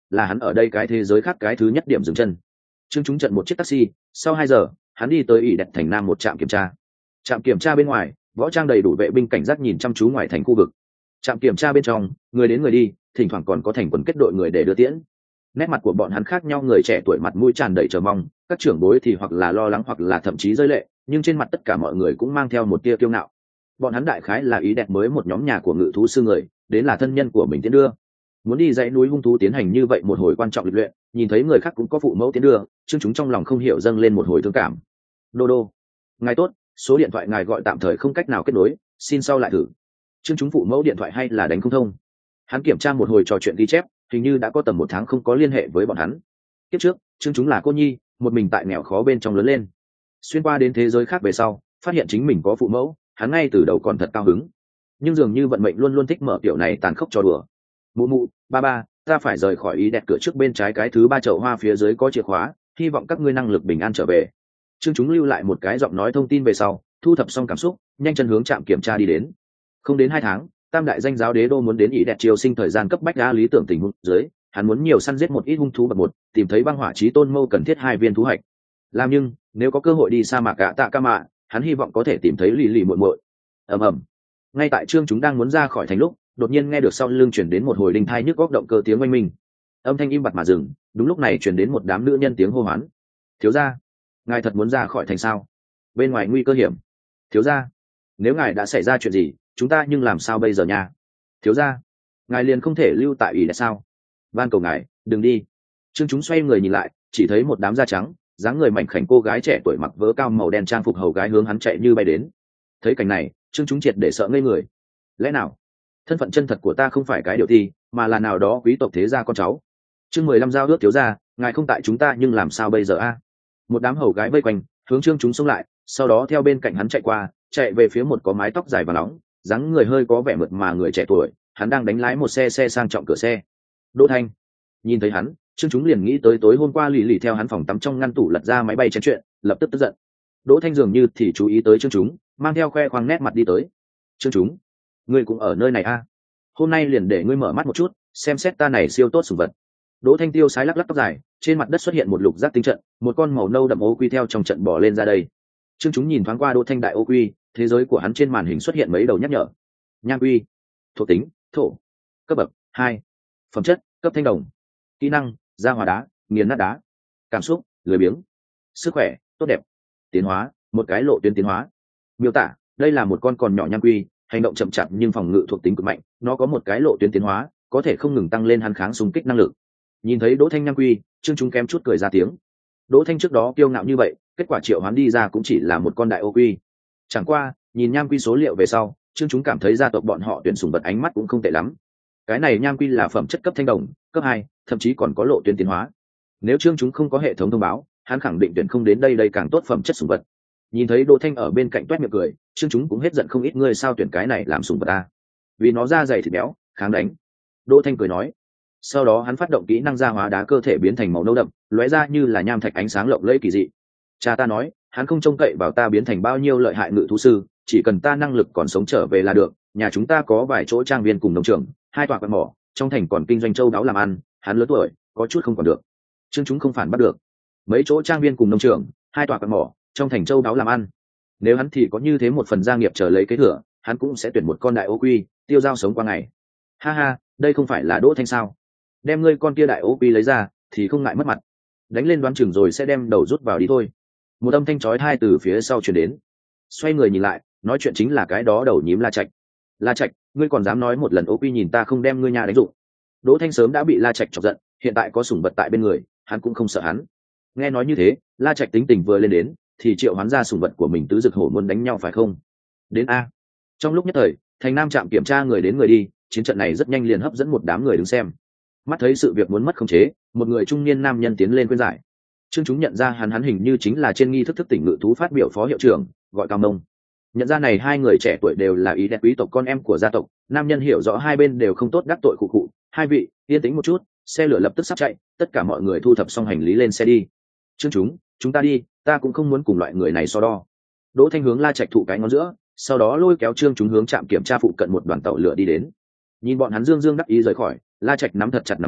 là hắn ở đây cái thế giới khác cái thứ nhất điểm dừng chân. Trương chúng trận một chiếc taxi, sau 2 giờ hắn đi tới ỷ đẹp thành nam một trạm kiểm tra. Trạm kiểm tra bên ngoài võ trang đầy đủ vệ binh cảnh giác nhìn chăm chú ngoài thành khu vực. Trạm kiểm tra bên trong người đến người đi, thỉnh thoảng còn có thành quần kết đội người để đưa tiễn. Nét mặt của bọn hắn khác nhau, người trẻ tuổi mặt mũi tràn đầy chờ mong, các trưởng bối thì hoặc là lo lắng hoặc là thậm chí rơi lệ, nhưng trên mặt tất cả mọi người cũng mang theo một tia kiêu ngạo. Bọn hắn đại khái là ý đẹp mới một nhóm nhà của ngự thú sư người, đến là thân nhân của mình tiến đưa. Muốn đi dãy núi hung thú tiến hành như vậy một hồi quan trọng lịch luyện, nhìn thấy người khác cũng có phụ mẫu tiến đưa, Trương chúng trong lòng không hiểu dâng lên một hồi thương cảm. Đô đô, ngài tốt, số điện thoại ngài gọi tạm thời không cách nào kết nối, xin sau lại thử. Trương chúng phụ mẫu điện thoại hay là đánh không thông. Hắn kiểm tra một hồi trò chuyện ghi chép, hình như đã có tầm 1 tháng không có liên hệ với bọn hắn. Kiếp trước Trương chúng là cô nhi, một mình tại nghèo khó bên trong lớn lên, xuyên qua đến thế giới khác về sau phát hiện chính mình có phụ mẫu, hắn ngay từ đầu còn thật cao hứng, nhưng dường như vận mệnh luôn luôn thích mở kiểu này tàn khốc cho đùa. Mụ mụ, ba ba, ta phải rời khỏi ý đẹp, cửa trước bên trái cái thứ 3 chậu hoa phía dưới có chìa khóa, hy vọng các ngươi năng lực bình an trở về. Trương chúng lưu lại một cái giọng nói thông tin về sau, thu thập xong cảm xúc, nhanh chân hướng trạm kiểm tra đi đến. Không đến 2 tháng, tam đại danh giáo đế đô muốn đến ý đẹp triều sinh thời gian cấp bách đã lý tưởng tình huống dưới, hắn muốn nhiều săn giết một ít hung thú bậc 1, tìm thấy băng hỏa chí tôn mâu cần thiết 2 viên thú hạch. Làm nhưng nếu có cơ hội đi sa mạc cả tạ ca mạ, hắn hy vọng có thể tìm thấy lì lì muội muội. Ầm ầm. Ngay tại Trương chúng đang muốn ra khỏi thành lúc, đột nhiên nghe được sau lưng chuyển đến một hồi đinh thai nhức góc động cơ tiếng oanh minh. Âm thanh im bặt mà dừng, đúng lúc này chuyển đến một đám nữ nhân tiếng hô hoán. Thiếu gia, ngài thật muốn ra khỏi thành sao? Bên ngoài nguy cơ hiểm. Thiếu gia, nếu ngài đã xảy ra chuyện gì, chúng ta nhưng làm sao bây giờ nha? Thiếu gia, ngài liền không thể lưu tại ủy đại sao? Van cầu ngài đừng đi. Trương chúng xoay người nhìn lại, chỉ thấy một đám da trắng, dáng người mảnh khảnh cô gái trẻ tuổi mặc vớ cao màu đen trang phục hầu gái hướng hắn chạy như bay đến. Thấy cảnh này, Trương chúng triệt để sợ ngây người. Lẽ nào thân phận chân thật của ta không phải cái điều thi, mà là nào đó quý tộc thế gia con cháu? Chương 15 giao ước thiếu gia, ngài không tại chúng ta nhưng làm sao bây giờ a? Một đám hầu gái vây quanh, hướng Trương chúng xông lại, sau đó theo bên cạnh hắn chạy qua, chạy về phía một có mái tóc dài và nóng, dáng người hơi có vẻ mượt mà người trẻ tuổi, hắn đang đánh lái một xe sang trọng cửa xe. Đỗ Thanh nhìn thấy hắn, Trương chúng liền nghĩ tới tối hôm qua lì lì theo hắn phòng tắm trong ngăn tủ lật ra máy bay chén chuyện, lập tức tức giận. Đỗ Thanh dường như thì chú ý tới Trương chúng, mang theo khoe khoang nét mặt đi tới. Trương chúng, ngươi cũng ở nơi này a? Hôm nay liền để ngươi mở mắt một chút, xem xét ta này siêu tốt sủng vật. Đỗ Thanh tiêu sái lắc lắc tóc dài, trên mặt đất xuất hiện một lục giác tinh trận, một con màu nâu đậm ô quy theo trong trận bò lên ra đây. Trương chúng nhìn thoáng qua Đỗ Thanh đại ô quy, thế giới của hắn trên màn hình xuất hiện mấy đầu nhắc nhở. Nham quy, thuộc tính thổ, cấp bậc 2, phẩm chất cấp thanh đồng, kỹ năng ra hòa đá, nghiền nát đá, cảm xúc lười biếng, sức khỏe tốt đẹp, tiến hóa một cái lộ tuyến tiến hóa. Miêu tả: đây là một con còn nhỏ nham quy, hành động chậm chạp nhưng phòng ngự thuộc tính cực mạnh, nó có một cái lộ tuyến tiến hóa, có thể không ngừng tăng lên hắn kháng xung kích năng lực. Nhìn thấy Đỗ Thanh nham quy, Trương chúng kém chút cười ra tiếng. Đỗ Thanh trước đó kiêu ngạo như vậy, kết quả triệu hoán đi ra cũng chỉ là một con đại ô quy. Chẳng qua nhìn nham quy số liệu về sau, Trương chúng cảm thấy gia tộc bọn họ tuyển sủng vật ánh mắt cũng không tệ lắm. Cái này nham quy là phẩm chất cấp thanh đồng, cấp 2, thậm chí còn có lộ tuyến tiến hóa. Nếu Trương chúng không có hệ thống thông báo, hắn khẳng định tuyển không đến đây càng tốt phẩm chất sủng vật. Nhìn thấy Đỗ Thanh ở bên cạnh toét miệng cười, Trương chúng cũng hết giận không ít, ngươi sao tuyển cái này làm sủng vật ta? Vì nó da dày thịt béo, kháng đánh. Đỗ Thanh cười nói. Sau đó hắn phát động kỹ năng gia hóa đá, cơ thể biến thành màu nâu đậm, lóe ra như là nham thạch ánh sáng lộng lẫy kỳ dị. Cha ta nói, hắn không trông cậy vào ta biến thành bao nhiêu lợi hại ngự thú sư, chỉ cần ta năng lực còn sống trở về là được. Nhà chúng ta có vài chỗ trang viên cùng nông trường, 2 tòa quan mỏ, trong thành còn kinh doanh châu đáo làm ăn. Hắn lớn tuổi, có chút không còn được. Trương chúng không phản bắt được. Mấy chỗ trang viên cùng nông trường, 2 tòa quan mỏ, trong thành châu đáo làm ăn. Nếu hắn thì có như thế một phần gia nghiệp chờ lấy kế thừa, hắn cũng sẽ tuyển một con đại ô quy, tiêu dao sống qua ngày. Ha ha, đây không phải là Đỗ Thanh sao? Đem ngươi con kia đại ô quy lấy ra, thì không ngại mất mặt. Đánh lên đoán chừng rồi sẽ đem đầu rút vào đi thôi. Một âm thanh chói tai từ phía sau truyền đến. Xoay người nhìn lại, nói chuyện chính là cái đó đầu nhím La Trạch. La Trạch, ngươi còn dám nói một lần ô quy nhìn ta không đem ngươi nhà đánh dụng? Đỗ Thanh sớm đã bị La Trạch chọc giận, hiện tại có sủng vật tại bên người, hắn cũng không sợ hắn. Nghe nói như thế, La Trạch tính tình vừa lên đến, thì triệu hoán ra sủng vật của mình tứ dực hổ muốn đánh nhau phải không? Đến a. Trong lúc nhất thời, thành nam trạm kiểm tra người đến người đi, chiến trận này rất nhanh liền hấp dẫn một đám người đứng xem. Mắt thấy sự việc muốn mất khống chế, một người trung niên nam nhân tiến lên khuyên giải. Trương chúng nhận ra hắn hình như chính là trên nghi thức thức tỉnh ngự thú phát biểu phó hiệu trưởng, gọi Cao Mông. Nhận ra này 2 người trẻ tuổi đều là ý đẹp quý tộc con em của gia tộc, nam nhân hiểu rõ hai bên đều không tốt đắc tội khụ khụ. Hai vị yên tĩnh một chút, xe lửa lập tức sắp chạy, tất cả mọi người thu thập xong hành lý lên xe đi. Trương chúng ta đi, ta cũng không muốn cùng loại người này so đo. Đỗ Thanh hướng La Trạch thụ cái ngón giữa, sau đó lôi kéo Trương chúng hướng trạm kiểm tra phụ cận một đoàn tàu lửa đi đến. Nhìn bọn hắn dương dương đắc ý rời khỏi, La Trạch nắm thật chặt nắm đấm,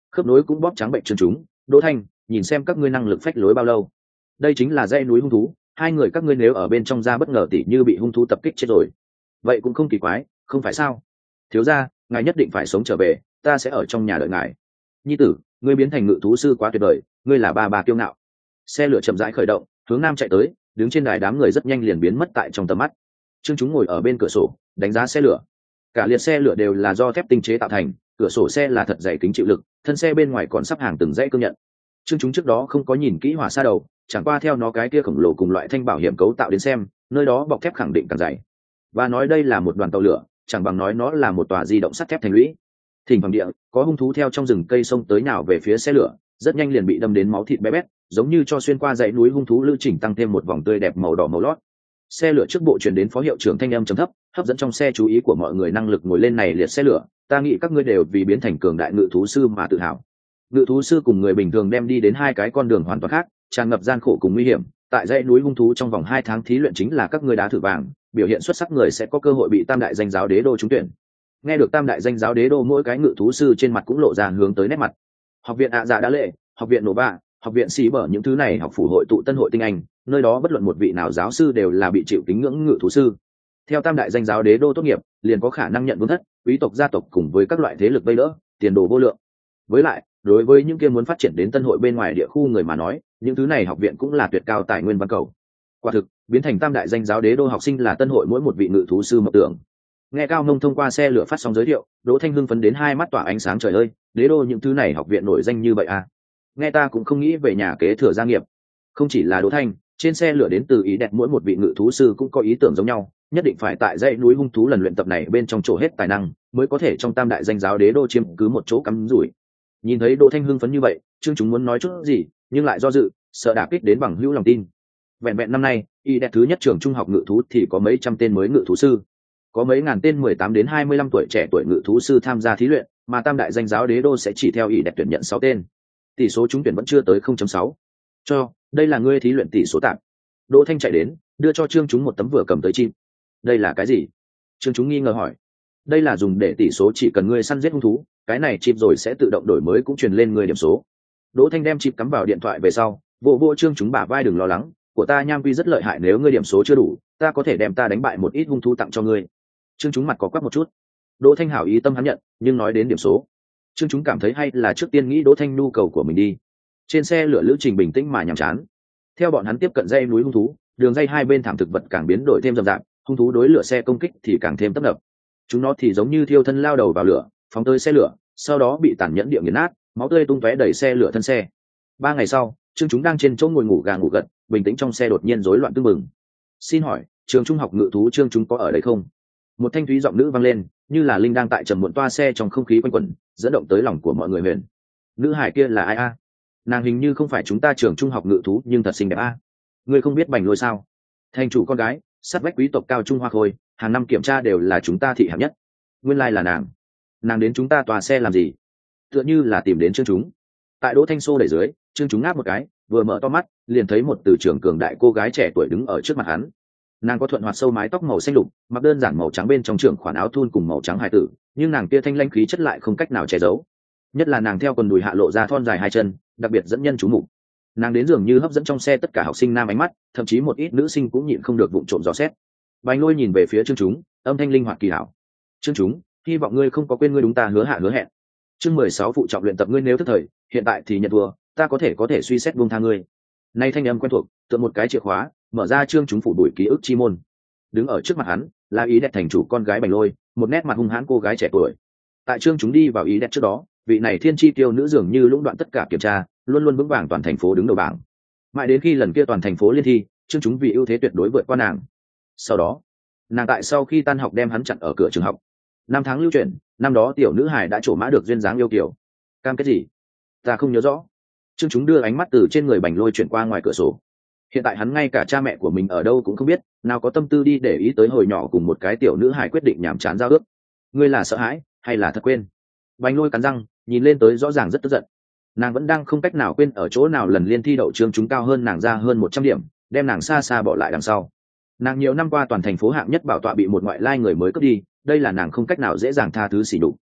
khớp nối cũng bóp trắng bệnh trương chúng. Đỗ Thanh, nhìn xem các ngươi năng lực phách lối bao lâu. Đây chính là dãy núi hung thú, hai người các ngươi nếu ở bên trong ra bất ngờ tỉ như bị hung thú tập kích chết rồi, vậy cũng không kỳ quái, không phải sao? Thiếu gia, ngài nhất định phải sống trở về, ta sẽ ở trong nhà đợi ngài. Nhi tử, ngươi biến thành ngự thú sư quá tuyệt vời, ngươi là bà kiêu ngạo. Xe lửa chậm rãi khởi động, hướng nam chạy tới, đứng trên đài đám người rất nhanh liền biến mất tại trong tầm mắt. Trương chúng ngồi ở bên cửa sổ, đánh giá xe lửa. Cả liệt xe lửa đều là do thép tinh chế tạo thành, cửa sổ xe là thật dày kính chịu lực, thân xe bên ngoài còn sắp hàng từng dãy cương nhận. Trương chúng trước đó không có nhìn kỹ hỏa xa đầu, chẳng qua theo nó cái kia khổng lồ cùng loại thanh bảo hiểm cấu tạo đến xem, nơi đó bọc thép khẳng định càng dày. Và nói đây là một đoàn tàu lửa, chẳng bằng nói nó là một tòa di động sắt thép thành lũy. Thỉnh thoảng địa, có hung thú theo trong rừng cây sông tới nào về phía xe lửa, rất nhanh liền bị đâm đến máu thịt bé bét, giống như cho xuyên qua dãy núi hung thú lữ trình tăng thêm một vòng tươi đẹp màu đỏ màu lót. Xe lửa trước bộ truyền đến phó hiệu trưởng thanh âm trầm thấp, hấp dẫn trong xe chú ý của mọi người năng lực ngồi lên này liệt xe lửa, ta nghĩ các ngươi đều vì biến thành cường đại ngự thú sư mà tự hào. Ngự thú sư cùng người bình thường đem đi đến hai cái con đường hoàn toàn khác, tràn ngập gian khổ cùng nguy hiểm. Tại dãy núi hung thú trong vòng 2 tháng thí luyện chính là các ngươi đá thử vàng, biểu hiện xuất sắc người sẽ có cơ hội bị tam đại danh giáo đế đô trúng tuyển. Nghe được tam đại danh giáo đế đô, mỗi cái ngự thú sư trên mặt cũng lộ ra hướng tới nét mặt. Học viện ạ dạ đã lệ, học viện nổ bạ, học viện xí bở, những thứ này học phủ hội tụ tân hội tinh anh, nơi đó bất luận một vị nào giáo sư đều là bị chịu kính ngưỡng ngự thú sư. Theo tam đại danh giáo đế đô tốt nghiệp, liền có khả năng nhận vương thất, quý tộc gia tộc cùng với các loại thế lực vây đỡ, tiền đồ vô lượng. Với lại, đối với những kia muốn phát triển đến tân hội bên ngoài địa khu người mà nói, những thứ này học viện cũng là tuyệt cao tài nguyên văn cầu. Quả thực, biến thành tam đại danh giáo đế đô học sinh là tân hội mỗi một vị ngự thú sư mộng tưởng. Nghe Cao Nông thông qua xe lửa phát sóng giới thiệu, Đỗ Thanh hưng phấn đến hai mắt tỏa ánh sáng, trời ơi, đế đô những thứ này học viện nổi danh như vậy à? Nghe ta cũng không nghĩ về nhà kế thừa gia nghiệp. Không chỉ là Đỗ Thanh, trên xe lửa đến từ ý đẹp mỗi một vị ngự thú sư cũng có ý tưởng giống nhau, nhất định phải tại dãy núi hung thú lần luyện tập này bên trong chỗ hết tài năng, mới có thể trong tam đại danh giáo đế đô chiếm cứ một chỗ cắm rủi. Nhìn thấy Đỗ Thanh hưng phấn như vậy, Trương chúng muốn nói chút gì, nhưng lại do dự, sợ đả kích đến bằng hữu lòng tin. Vẹn vẹn năm nay, y đẹp thứ nhất trường trung học ngự thú thì có mấy trăm tên mới ngự thú sư, có mấy ngàn tên 18 đến 25 tuổi trẻ tuổi ngự thú sư tham gia thí luyện, mà tam đại danh giáo đế đô sẽ chỉ theo y đẹp tuyển nhận 6 tên. Tỷ số trúng tuyển vẫn chưa tới 0.6. Cho, đây là ngươi thí luyện tỷ số tạm. Đỗ Thanh chạy đến, đưa cho Trương chúng một tấm vừa cầm tới chim. Đây là cái gì? Trương chúng nghi ngờ hỏi. Đây là dùng để tỷ số, chỉ cần ngươi săn giết hung thú, cái này chip rồi sẽ tự động đổi mới cũng truyền lên ngươi điểm số. Đỗ Thanh đem chip cắm vào điện thoại về sau, vô Trương chúng bả vai, đừng lo lắng, của ta nham quy rất lợi hại, nếu ngươi điểm số chưa đủ, ta có thể đem ta đánh bại một ít hung thú tặng cho ngươi. Trương chúng mặt có quắc một chút. Đỗ Thanh hảo ý tâm hắn nhận, nhưng nói đến điểm số, Trương chúng cảm thấy hay là trước tiên nghĩ Đỗ Thanh nhu cầu của mình đi. Trên xe lửa lữ trình bình tĩnh mà nhàm chán. Theo bọn hắn tiếp cận dãy núi hung thú, đường dây hai bên thảm thực vật càng biến đổi thêm rậm rạp, hung thú đối lửa xe công kích thì càng thêm tấp nập. Chúng nó thì giống như thiêu thân lao đầu vào lửa, phóng tới xe lửa, sau đó bị tàn nhẫn địa nghiền nát, máu tươi tung tóe đầy xe lửa thân xe. 3 ngày sau, Trương chúng đang trên chỗ ngồi ngủ gà ngủ gật, bình tĩnh trong xe đột nhiên rối loạn tưng bừng. Xin hỏi, trường trung học ngự thú Trương chúng có ở đây không? Một thanh thúy giọng nữ vang lên, như là linh đang tại trầm muộn toa xe trong không khí quanh quẩn, dẫn động tới lòng của mọi người. Huyền, nữ hải kia là ai a? Nàng hình như không phải chúng ta trường trung học ngự thú, nhưng thật xinh đẹp a. Ngươi không biết Bành Lôi sao? Thành chủ con gái, sát vách quý tộc Cao Trung Hoa Khôi, hàng năm kiểm tra đều là chúng ta thị hạng nhất. Nguyên lai là nàng. Nàng đến chúng ta tòa xe làm gì? Tựa như là tìm đến Trương chúng. Tại Đỗ Thanh xô đẩy dưới, Trương chúng ngáp một cái, vừa mở to mắt, liền thấy một từ trưởng cường đại cô gái trẻ tuổi đứng ở trước mặt hắn. Nàng có thuận hoạt sâu mái tóc màu xanh lục, mặc đơn giản màu trắng bên trong trưởng khoản áo thun cùng màu trắng hài tử, nhưng nàng kia thanh lãnh khí chất lại không cách nào che giấu. Nhất là nàng theo quần đùi hạ lộ ra thon dài hai chân, đặc biệt dẫn nhân chú mục. Nàng đến dường như hấp dẫn trong xe tất cả học sinh nam ánh mắt, thậm chí một ít nữ sinh cũng nhịn không được vụng trộm dò xét. Bành Lôi nhìn về phía Trương chúng, âm thanh linh hoạt kỳ hảo. Trương chúng, hy vọng ngươi không có quên ngươi đúng ta hứa hẹn. Chương 16 phụ trọng luyện tập, ngươi nếu thức thời, hiện tại thì nhận thua, ta có thể suy xét buông tha ngươi. Nay thanh âm quen thuộc, tựa một cái chìa khóa, mở ra Trương chúng phủ đuổi ký ức chi môn. Đứng ở trước mặt hắn, là ý đẹp thành chủ con gái Bành Lôi, một nét mặt hung hãn cô gái trẻ tuổi. Tại Trương chúng đi vào ý đẹp trước đó, vị này thiên chi tiêu nữ dường như lũng đoạn tất cả kiểm tra, luôn luôn vững vàng toàn thành phố đứng đầu bảng. Mãi đến khi lần kia toàn thành phố liên thi, Trương chúng vì ưu thế tuyệt đối vượt qua nàng. Sau đó, nàng tại sau khi tan học đem hắn chặn ở cửa trường học. 5 tháng lưu chuyển, năm đó tiểu nữ hải đã trổ mã được duyên dáng yêu kiều. Cam kết gì? Ta không nhớ rõ. Trương chúng đưa ánh mắt từ trên người Bành Lôi chuyển qua ngoài cửa sổ. Hiện tại hắn ngay cả cha mẹ của mình ở đâu cũng không biết, nào có tâm tư đi để ý tới hồi nhỏ cùng một cái tiểu nữ hải quyết định nhảm chán giao ước. Ngươi là sợ hãi hay là thật quên? Bành Lôi cắn răng, nhìn lên tới rõ ràng rất tức giận. Nàng vẫn đang không cách nào quên ở chỗ nào lần liên thi đậu Trương chúng cao hơn nàng ra hơn 100 điểm, đem nàng xa xa bỏ lại đằng sau. Nàng nhiều năm qua toàn thành phố hạng nhất bảo tọa bị một ngoại lai người mới cướp đi, đây là nàng không cách nào dễ dàng tha thứ sỉ nhục.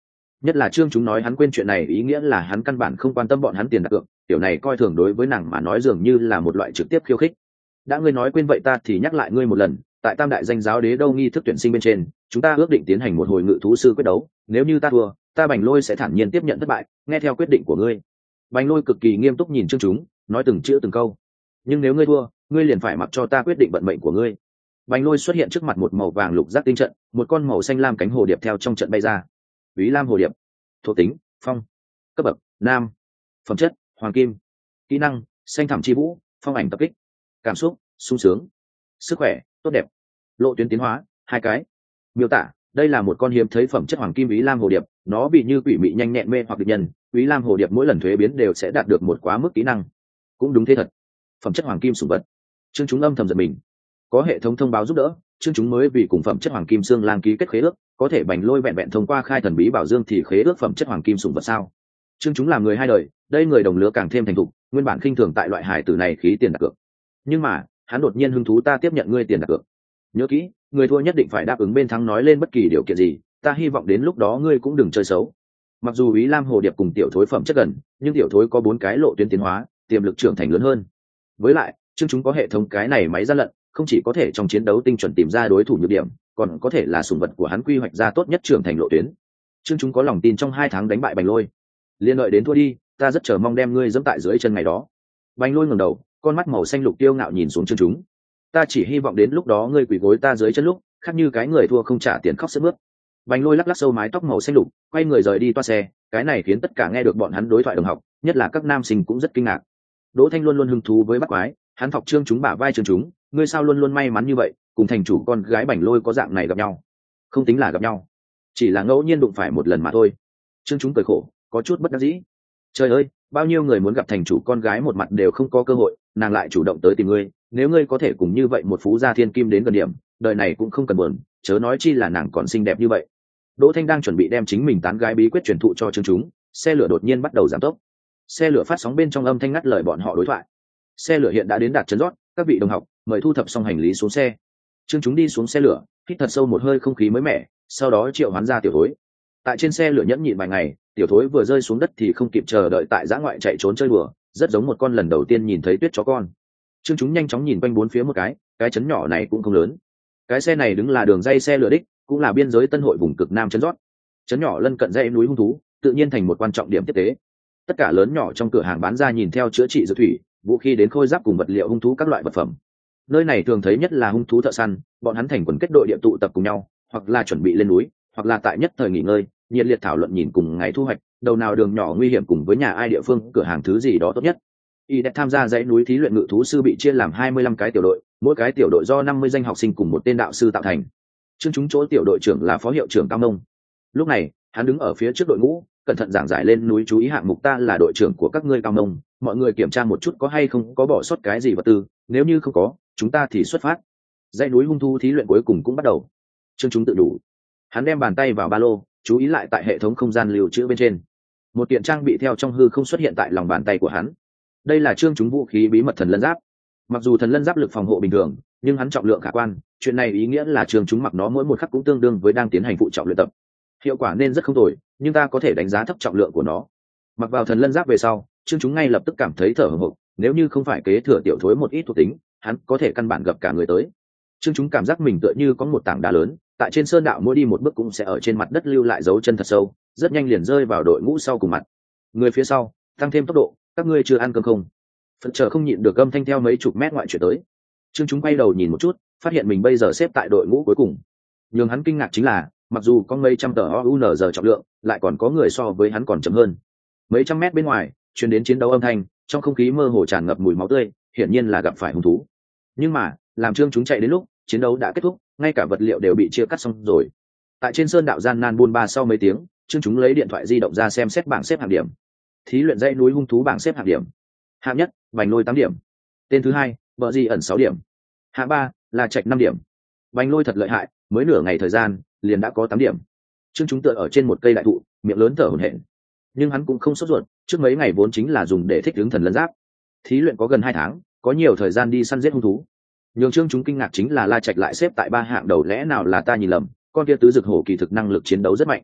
Nhất là Trương chúng nói hắn quên chuyện này, ý nghĩa là hắn căn bản không quan tâm bọn hắn tiền đặt cược, tiểu này coi thường đối với nàng mà nói dường như là một loại trực tiếp khiêu khích. Đã ngươi nói quên vậy ta thì nhắc lại ngươi một lần, tại Tam đại danh giáo đế đâu nghi thức tuyển sinh bên trên, chúng ta ước định tiến hành một hồi ngự thú sư quyết đấu, nếu như ta thua, ta Bành Lôi sẽ thản nhiên tiếp nhận thất bại, nghe theo quyết định của ngươi. Bành Lôi cực kỳ nghiêm túc nhìn Trương chúng, nói từng chữ từng câu. Nhưng nếu ngươi thua, ngươi liền phải mặc cho ta quyết định vận mệnh của ngươi. Bành Lôi xuất hiện trước mặt một màu vàng lục giác tinh trận, một con màu xanh lam cánh hồ điệp theo trong trận bay ra. Úy Lam hồ điệp, thuộc tính phong, cấp bậc nam, phẩm chất hoàng kim, kỹ năng xanh thẳm chi vũ, phong ảnh tập kích, cảm xúc sung sướng, sức khỏe tốt đẹp, lộ tuyến tiến hóa 2 cái. Miêu tả: đây là một con hiếm thấy phẩm chất hoàng kim Úy Lam hồ điệp, nó bị như quỷ mị nhanh nhẹn mê hoặc địch nhân. Úy Lam hồ điệp mỗi lần thuế biến đều sẽ đạt được một quá mức kỹ năng. Cũng đúng thế thật. Phẩm chất hoàng kim sủng vật. Trương chúng âm thầm giật mình. Có hệ thống thông báo giúp đỡ, Trương chúng mới vì cùng phẩm chất hoàng kim xương lang ký kết khế ước, có thể Bành Lôi vẹn vẹn thông qua khai thần bí bảo dương thì khế ước phẩm chất hoàng kim sủng vật sao? Trương chúng làm người hai đời, đây người đồng lứa càng thêm thành thục, nguyên bản khinh thường tại loại hải tử này khí tiền đặt cược. Nhưng mà, hắn đột nhiên hứng thú, ta tiếp nhận ngươi tiền đặt cược. Nhớ kỹ, người thua nhất định phải đáp ứng bên thắng nói lên bất kỳ điều kiện gì, ta hy vọng đến lúc đó ngươi cũng đừng chơi xấu. Mặc dù Úy Lam hồ điệp cùng tiểu thối phẩm chất gần, nhưng tiểu thối có 4 cái lộ tuyến tiến hóa, tiềm lực trưởng thành lớn hơn. Với lại, Trương chúng có hệ thống cái này máy gian lận, không chỉ có thể trong chiến đấu tinh chuẩn tìm ra đối thủ nhược điểm, còn có thể là sủng vật của hắn quy hoạch ra tốt nhất trưởng thành lộ tuyến. Trương chúng có lòng tin trong 2 tháng đánh bại Bành Lôi. Liên đợi đến thua đi, ta rất chờ mong đem ngươi giẫm tại dưới chân ngày đó. Bành Lôi ngẩng đầu, con mắt màu xanh lục tiêu ngạo nhìn xuống Trương chúng. Ta chỉ hy vọng đến lúc đó ngươi quỳ gối ta dưới chân lúc, khác như cái người thua không trả tiền khóc sướt mướt. Bành Lôi lắc lắc sâu mái tóc màu xanh lục, quay người rời đi toa xe, cái này khiến tất cả nghe được bọn hắn đối thoại đồng học, nhất là các nam sinh cũng rất kinh ngạc. Đỗ Thanh luôn luôn hứng thú với bắt quái, hắn phọc Trương chúng bả vai Trương chúng, ngươi sao luôn luôn may mắn như vậy, cùng thành chủ con gái Bành Lôi có dạng này gặp nhau. Không tính là gặp nhau, chỉ là ngẫu nhiên đụng phải một lần mà thôi. Trương chúng cười khổ, có chút bất đắc dĩ. Trời ơi, bao nhiêu người muốn gặp thành chủ con gái một mặt đều không có cơ hội, nàng lại chủ động tới tìm ngươi, nếu ngươi có thể cùng như vậy một phú gia thiên kim đến gần điểm, đời này cũng không cần buồn, chớ nói chi là nàng còn xinh đẹp như vậy. Đỗ Thanh đang chuẩn bị đem chính mình tán gái bí quyết truyền thụ cho Trương chúng, xe lửa đột nhiên bắt đầu giảm tốc. Xe lửa phát sóng bên trong âm thanh ngắt lời bọn họ đối thoại. Xe lửa hiện đã đến đạt trấn rót, các vị đồng học mời thu thập xong hành lý xuống xe. Trương chúng đi xuống xe lửa, hít thật sâu một hơi không khí mới mẻ, sau đó triệu hoán ra tiểu thối. Tại trên xe lửa nhẫn nhịn vài ngày, tiểu thối vừa rơi xuống đất thì không kịp chờ đợi tại giã ngoại chạy trốn chơi đùa, rất giống một con lần đầu tiên nhìn thấy tuyết chó con. Trương chúng nhanh chóng nhìn quanh bốn phía một cái trấn nhỏ này cũng không lớn. Cái xe này đứng là đường dây xe lửa đích, cũng là biên giới Tân Hội vùng cực Nam trấn rót. Trấn nhỏ lân cận dãy núi hung thú, tự nhiên thành một quan trọng điểm tiếp tế. Tất cả lớn nhỏ trong cửa hàng bán ra nhìn theo chữa trị dược thủy, vũ khí đến khôi giáp cùng vật liệu hung thú các loại vật phẩm. Nơi này thường thấy nhất là hung thú thợ săn, bọn hắn thành quần kết đội địa tụ tập cùng nhau, hoặc là chuẩn bị lên núi, hoặc là tại nhất thời nghỉ ngơi, nhiệt liệt thảo luận nhìn cùng ngày thu hoạch, đầu nào đường nhỏ nguy hiểm cùng với nhà ai địa phương cửa hàng thứ gì đó tốt nhất. Y đã tham gia dãy núi thí luyện ngự thú sư bị chia làm 25 cái tiểu đội, mỗi cái tiểu đội do 50 danh học sinh cùng một tên đạo sư tạo thành. Chương chúng chỗ tiểu đội trưởng là phó hiệu trưởng Cao Nông. Lúc này, hắn đứng ở phía trước đội ngũ, cẩn thận giảng giải lên núi chú ý hạng mục, ta là đội trưởng của các ngươi Cao Nông, mọi người kiểm tra một chút có hay không có bỏ sót cái gì vật tư, nếu như không có, chúng ta thì xuất phát. Dãy núi hung thú thí luyện cuối cùng cũng bắt đầu. Chương chúng tự đủ. Hắn đem bàn tay vào ba lô, chú ý lại tại hệ thống không gian lưu trữ bên trên. Một kiện trang bị theo trong hư không xuất hiện tại lòng bàn tay của hắn. Đây là chương chúng vũ khí bí mật thần lân giáp. Mặc dù thần lân giáp lực phòng hộ bình thường, nhưng hắn trọng lượng khả quan, chuyện này ý nghĩa là chương chúng mặc nó mỗi một khắc cũng tương đương với đang tiến hành phụ trọng luyện tập. Hiệu quả nên rất không tồi, nhưng ta có thể đánh giá thấp trọng lượng của nó. Mặc vào thần lân giáp về sau, chương chúng ngay lập tức cảm thấy thở hổn hển, nếu như không phải kế thừa tiểu thối một ít thuộc tính, hắn có thể căn bản gặp cả người tới. Chương chúng cảm giác mình tựa như có một tảng đá lớn, tại trên sơn đạo mỗi đi một bước cũng sẽ ở trên mặt đất lưu lại dấu chân thật sâu, rất nhanh liền rơi vào đội ngũ sau cùng mặt. Người phía sau, tăng thêm tốc độ, các ngươi chưa ăn cơm không? Phật chờ không nhịn được âm thanh theo mấy chục mét ngoại chuyển tới. Chương chúng quay đầu nhìn một chút, phát hiện mình bây giờ xếp tại đội ngũ cuối cùng. Nhưng hắn kinh ngạc chính là, mặc dù có mấy trăm tờ OUNZ trọng lượng, lại còn có người so với hắn còn chậm hơn. Mấy trăm mét bên ngoài, truyền đến chiến đấu âm thanh, trong không khí mơ hồ tràn ngập mùi máu tươi, hiển nhiên là gặp phải hung thú. Nhưng mà, làm Trương chúng chạy đến lúc, chiến đấu đã kết thúc, ngay cả vật liệu đều bị chia cắt xong rồi. Tại trên sơn đạo gian nan buôn ba sau mấy tiếng, Trương chúng lấy điện thoại di động ra xem xét bảng xếp hạng điểm. Thí luyện dãy núi hung thú bảng xếp hạng điểm. Hạng nhất, Bành Lôi 8 điểm. Tên thứ hai, Bợ Di ẩn 6 điểm. Hạng ba, là Trạch 5 điểm. Bành Lôi thật lợi hại, mới nửa ngày thời gian, liền đã có 8 điểm. Trương chúng tựa ở trên một cây đại thụ, miệng lớn thở hổn hển. Nhưng hắn cũng không sốt ruột, trước mấy ngày vốn chính là dùng để thích ứng thần lân giáp. Thí luyện có gần 2 tháng, có nhiều thời gian đi săn giết hung thú. Nhưng Trương chúng kinh ngạc chính là La Trạch lại xếp tại 3 hạng đầu, lẽ nào là ta nhìn lầm, con kia tứ dực hổ kỳ thực năng lực chiến đấu rất mạnh.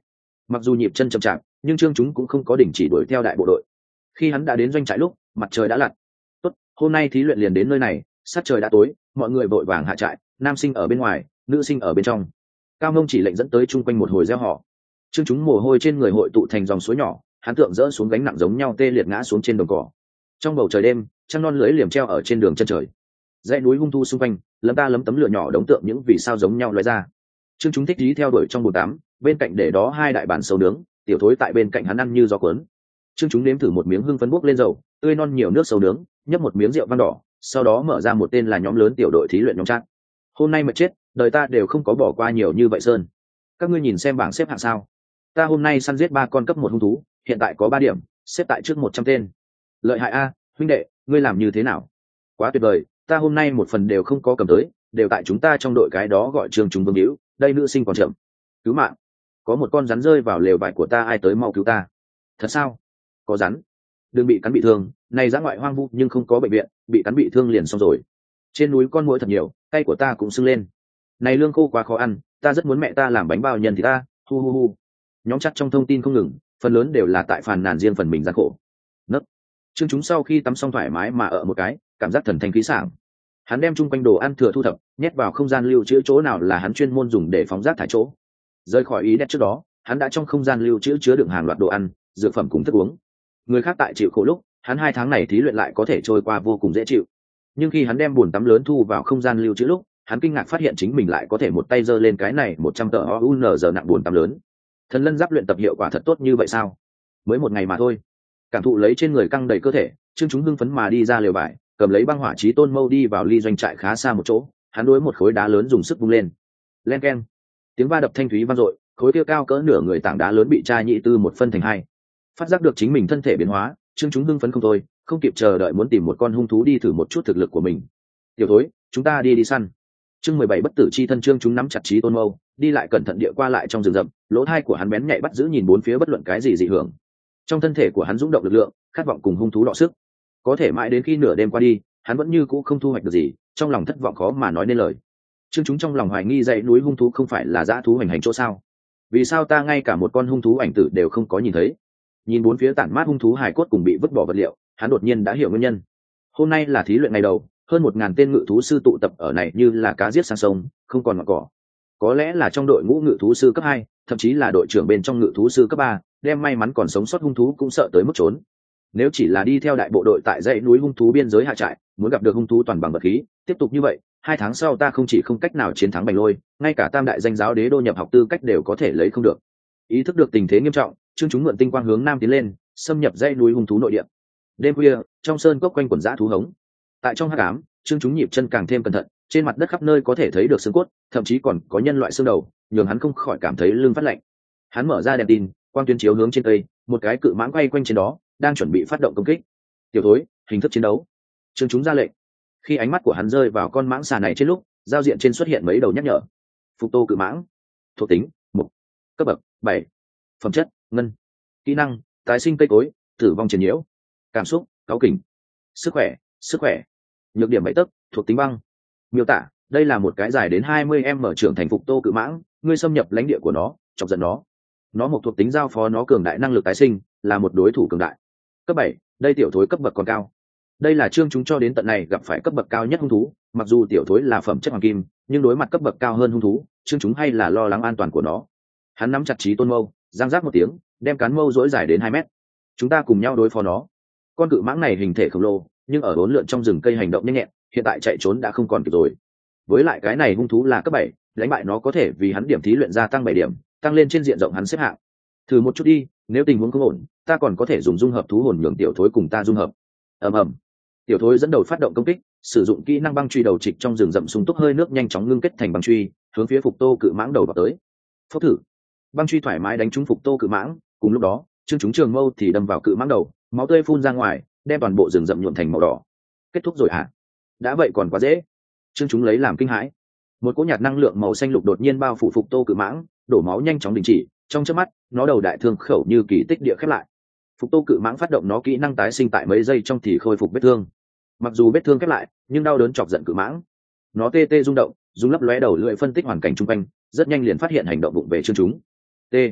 Mặc dù nhịp chân chậm chạp nhưng trương chúng cũng không có đình chỉ đuổi theo đại bộ đội. Khi hắn đã đến doanh trại lúc mặt trời đã lặn. Tốt, hôm nay thí luyện liền đến nơi này, sát trời đã tối, mọi người vội vàng hạ trại, nam sinh ở bên ngoài, nữ sinh ở bên trong. Cao Ngông chỉ lệnh dẫn tới chung quanh một hồi reo hò. Trương chúng mồ hôi trên người hội tụ thành dòng suối nhỏ, hắn tượng dỡ xuống gánh nặng giống nhau tê liệt ngã xuống trên đồng cỏ. Trong bầu trời đêm, trăng non lưới liềm treo ở trên đường chân trời. Dãy núi hung thu xung quanh, lấm ta lấm tấm lửa nhỏ đống tượng những vì sao giống nhau lóe ra. Trương chúng thích ý theo đuổi trong bồn tắm, bên cạnh để đó hai đại bản sâu nướng, tiểu thối tại bên cạnh hắn ăn như gió cuốn. Trương chúng nếm thử một miếng hương phấn bốc lên dầu, tươi non nhiều nước sâu nướng, nhấp một miếng rượu vang đỏ, sau đó mở ra một tên là nhóm lớn tiểu đội thí luyện nhóm chat. Hôm nay mà chết, đời ta đều không có bỏ qua nhiều như vậy sơn. Các ngươi nhìn xem bảng xếp hạng sao? Ta hôm nay săn giết 3 con cấp 1 hung thú, hiện tại có 3 điểm, xếp tại trước 100 tên. Lợi hại a, huynh đệ, ngươi làm như thế nào? Quá tuyệt vời, ta hôm nay một phần đều không có cầm tới, đều tại chúng ta trong đội cái đó gọi Trương chúng vương hữu, đây nữ sinh còn chậm. Cứu mạng. Có một con rắn rơi vào lều vải của ta, ai tới mau cứu ta. Thật sao? Có rắn. Đừng bị cắn bị thương, này dã ngoại hoang vu nhưng không có bệnh viện, bị cắn bị thương liền xong rồi. Trên núi con muỗi thật nhiều, tay của ta cũng sưng lên. Này lương khô quá khó ăn, ta rất muốn mẹ ta làm bánh bao nhân thì ta, hu hu hu. Nhóm chắc trong thông tin không ngừng, phần lớn đều là tại phàn nàn riêng phần mình gian khổ. Nấc. Trương chúng sau khi tắm xong thoải mái mà ở một cái, cảm giác thần thanh khí sảng. Hắn đem chung quanh đồ ăn thừa thu thập, nhét vào không gian lưu trữ chỗ nào là hắn chuyên môn dùng để phóng rác thải chỗ. Rời khỏi ý đẹp trước đó, hắn đã trong không gian lưu trữ chứa đựng hàng loạt đồ ăn, dược phẩm cùng thức uống. Người khác tại chịu khổ lúc, hắn 2 tháng này thí luyện lại có thể trôi qua vô cùng dễ chịu. Nhưng khi hắn đem bồn tắm lớn thu vào không gian lưu trữ lúc, hắn kinh ngạc phát hiện chính mình lại có thể một tay giơ lên cái này 100 tờ OUNZ nặng bồn tắm lớn. Thần lân giáp luyện tập hiệu quả thật tốt như vậy sao? Mới một ngày mà thôi. Cảm thụ lấy trên người căng đầy cơ thể, Trương chúng hưng phấn mà đi ra lều vải, cầm lấy băng hỏa chí tôn mâu đi vào ly doanh trại khá xa một chỗ, hắn đối một khối đá lớn dùng sức vung lên. Len keng. Tiếng va đập thanh thúy vang dội, khối kia cao cỡ nửa người tảng đá lớn bị tra nhị tư một phân thành hai. Phát giác được chính mình thân thể biến hóa, Trương chúng hưng phấn không thôi, không kịp chờ đợi muốn tìm một con hung thú đi thử một chút thực lực của mình. Tiểu thối, chúng ta đi săn. Chương 17 bất tử chi thân. Trương chúng nắm chặt chí tôn mâu, đi lại cẩn thận địa qua lại trong rừng rậm, lỗ tai của hắn bén nhạy bắt giữ nhìn bốn phía bất luận cái gì dị hưởng. Trong thân thể của hắn dũng động lực lượng, khát vọng cùng hung thú đọ sức. Có thể mãi đến khi nửa đêm qua đi, hắn vẫn như cũ không thu hoạch được gì, trong lòng thất vọng khó mà nói nên lời. Trương chúng trong lòng hoài nghi dãy núi hung thú không phải là dã thú hành hành chỗ sao? Vì sao ta ngay cả một con hung thú ảnh tử đều không có nhìn thấy? Nhìn bốn phía tản mát hung thú hài cốt cùng bị vứt bỏ vật liệu, hắn đột nhiên đã hiểu nguyên nhân. Hôm nay là thí luyện ngày đầu, hơn 1000 tên ngự thú sư tụ tập ở này như là cá giết sang sông, không còn ngọn cỏ. Có lẽ là trong đội ngũ ngự thú sư cấp 2, thậm chí là đội trưởng bên trong ngự thú sư cấp 3, đem may mắn còn sống sót hung thú cũng sợ tới mức trốn. Nếu chỉ là đi theo đại bộ đội tại dãy núi hung thú biên giới hạ trại, muốn gặp được hung thú toàn bằng vật khí, tiếp tục như vậy, 2 tháng sau ta không chỉ không cách nào chiến thắng Bành Lôi, ngay cả tam đại danh giáo đế đô nhập học tư cách đều có thể lấy không được. Ý thức được tình thế nghiêm trọng, Trương chúng mượn tinh quang hướng nam tiến lên, xâm nhập dãy núi hung thú nội địa. Đêm khuya, trong sơn cốc quanh quần dã thú hống. Tại trong hắc ám, Trương chúng nhịp chân càng thêm cẩn thận, trên mặt đất khắp nơi có thể thấy được xương cốt, thậm chí còn có nhân loại xương đầu, nhường hắn không khỏi cảm thấy lưng phát lạnh. Hắn mở ra đèn tin, quang tuyến chiếu hướng trên cây, một cái cự mãng quay quanh trên đó, đang chuẩn bị phát động công kích. Tiểu thối, hình thức chiến đấu. Trương chúng ra lệnh. Khi ánh mắt của hắn rơi vào con mãng xà này trên lúc, giao diện trên xuất hiện mấy đầu nhắc nhở. Phục tô cự mãng, thuộc tính mục, cấp bậc 7, phẩm chất ngân, kỹ năng tái sinh cây cối, tử vong triền nhiễu, cảm xúc cáu kỉnh, sức khỏe, nhược điểm 7 tấc, thuộc tính băng. Miêu tả: đây là một cái dài đến 20m trưởng thành phục tô cự mãng, ngươi xâm nhập lãnh địa của nó, chọc giận nó một thuộc tính giao phó nó cường đại năng lực tái sinh, là một đối thủ cường đại. Cấp 7, đây tiểu thối cấp bậc còn cao. Đây là Trương chúng cho đến tận này gặp phải cấp bậc cao nhất hung thú, mặc dù tiểu thối là phẩm chất hoàng kim, nhưng đối mặt cấp bậc cao hơn hung thú, Trương chúng hay là lo lắng an toàn của nó. Hắn nắm chặt chí tôn mâu, giang giác một tiếng, đem cán mâu dỗi dài đến 2 mét. Chúng ta cùng nhau đối phó nó. Con cự mãng này hình thể khổng lồ, nhưng ở hỗn lượn trong rừng cây hành động nhanh nhẹn, hiện tại chạy trốn đã không còn kịp rồi. Với lại cái này hung thú là cấp 7, đánh bại nó có thể vì hắn điểm thí luyện gia tăng 7 điểm, tăng lên trên diện rộng hắn xếp hạng. Thử một chút đi, nếu tình huống không ổn, ta còn có thể dùng dung hợp thú hồn nhường tiểu thối cùng ta dung hợp. Ầm ầm. Tiểu thối dẫn đầu phát động công kích, sử dụng kỹ năng băng truy đầu trịch trong rừng rậm sung túc hơi nước nhanh chóng ngưng kết thành băng truy, hướng phía phục tô cự mãng đầu vào tới. Phốc thử. Băng truy thoải mái đánh trúng phục tô cự mãng, cùng lúc đó, Trương chúng trường mâu thì đâm vào cự mãng đầu, máu tươi phun ra ngoài, đem toàn bộ rừng rậm nhuộm thành màu đỏ. Kết thúc rồi hả? Đã vậy còn quá dễ. Trương chúng lấy làm kinh hãi. Một cỗ nhạt năng lượng màu xanh lục đột nhiên bao phủ phục tô cự mãng, đổ máu nhanh chóng đình chỉ, trong chớp mắt, nó đầu đại thương khẩu như kỳ tích địa khép lại. Phục tô cự mãng phát động nó kỹ năng tái sinh tại mấy giây trong thì khôi phục vết thương. Mặc dù vết thương khép lại, nhưng đau đớn chọc giận cự mãng. Nó tê tê rung động, dùng lấp lóe đầu lưỡi phân tích hoàn cảnh chung quanh, rất nhanh liền phát hiện hành động vụng về Trương chúng. T.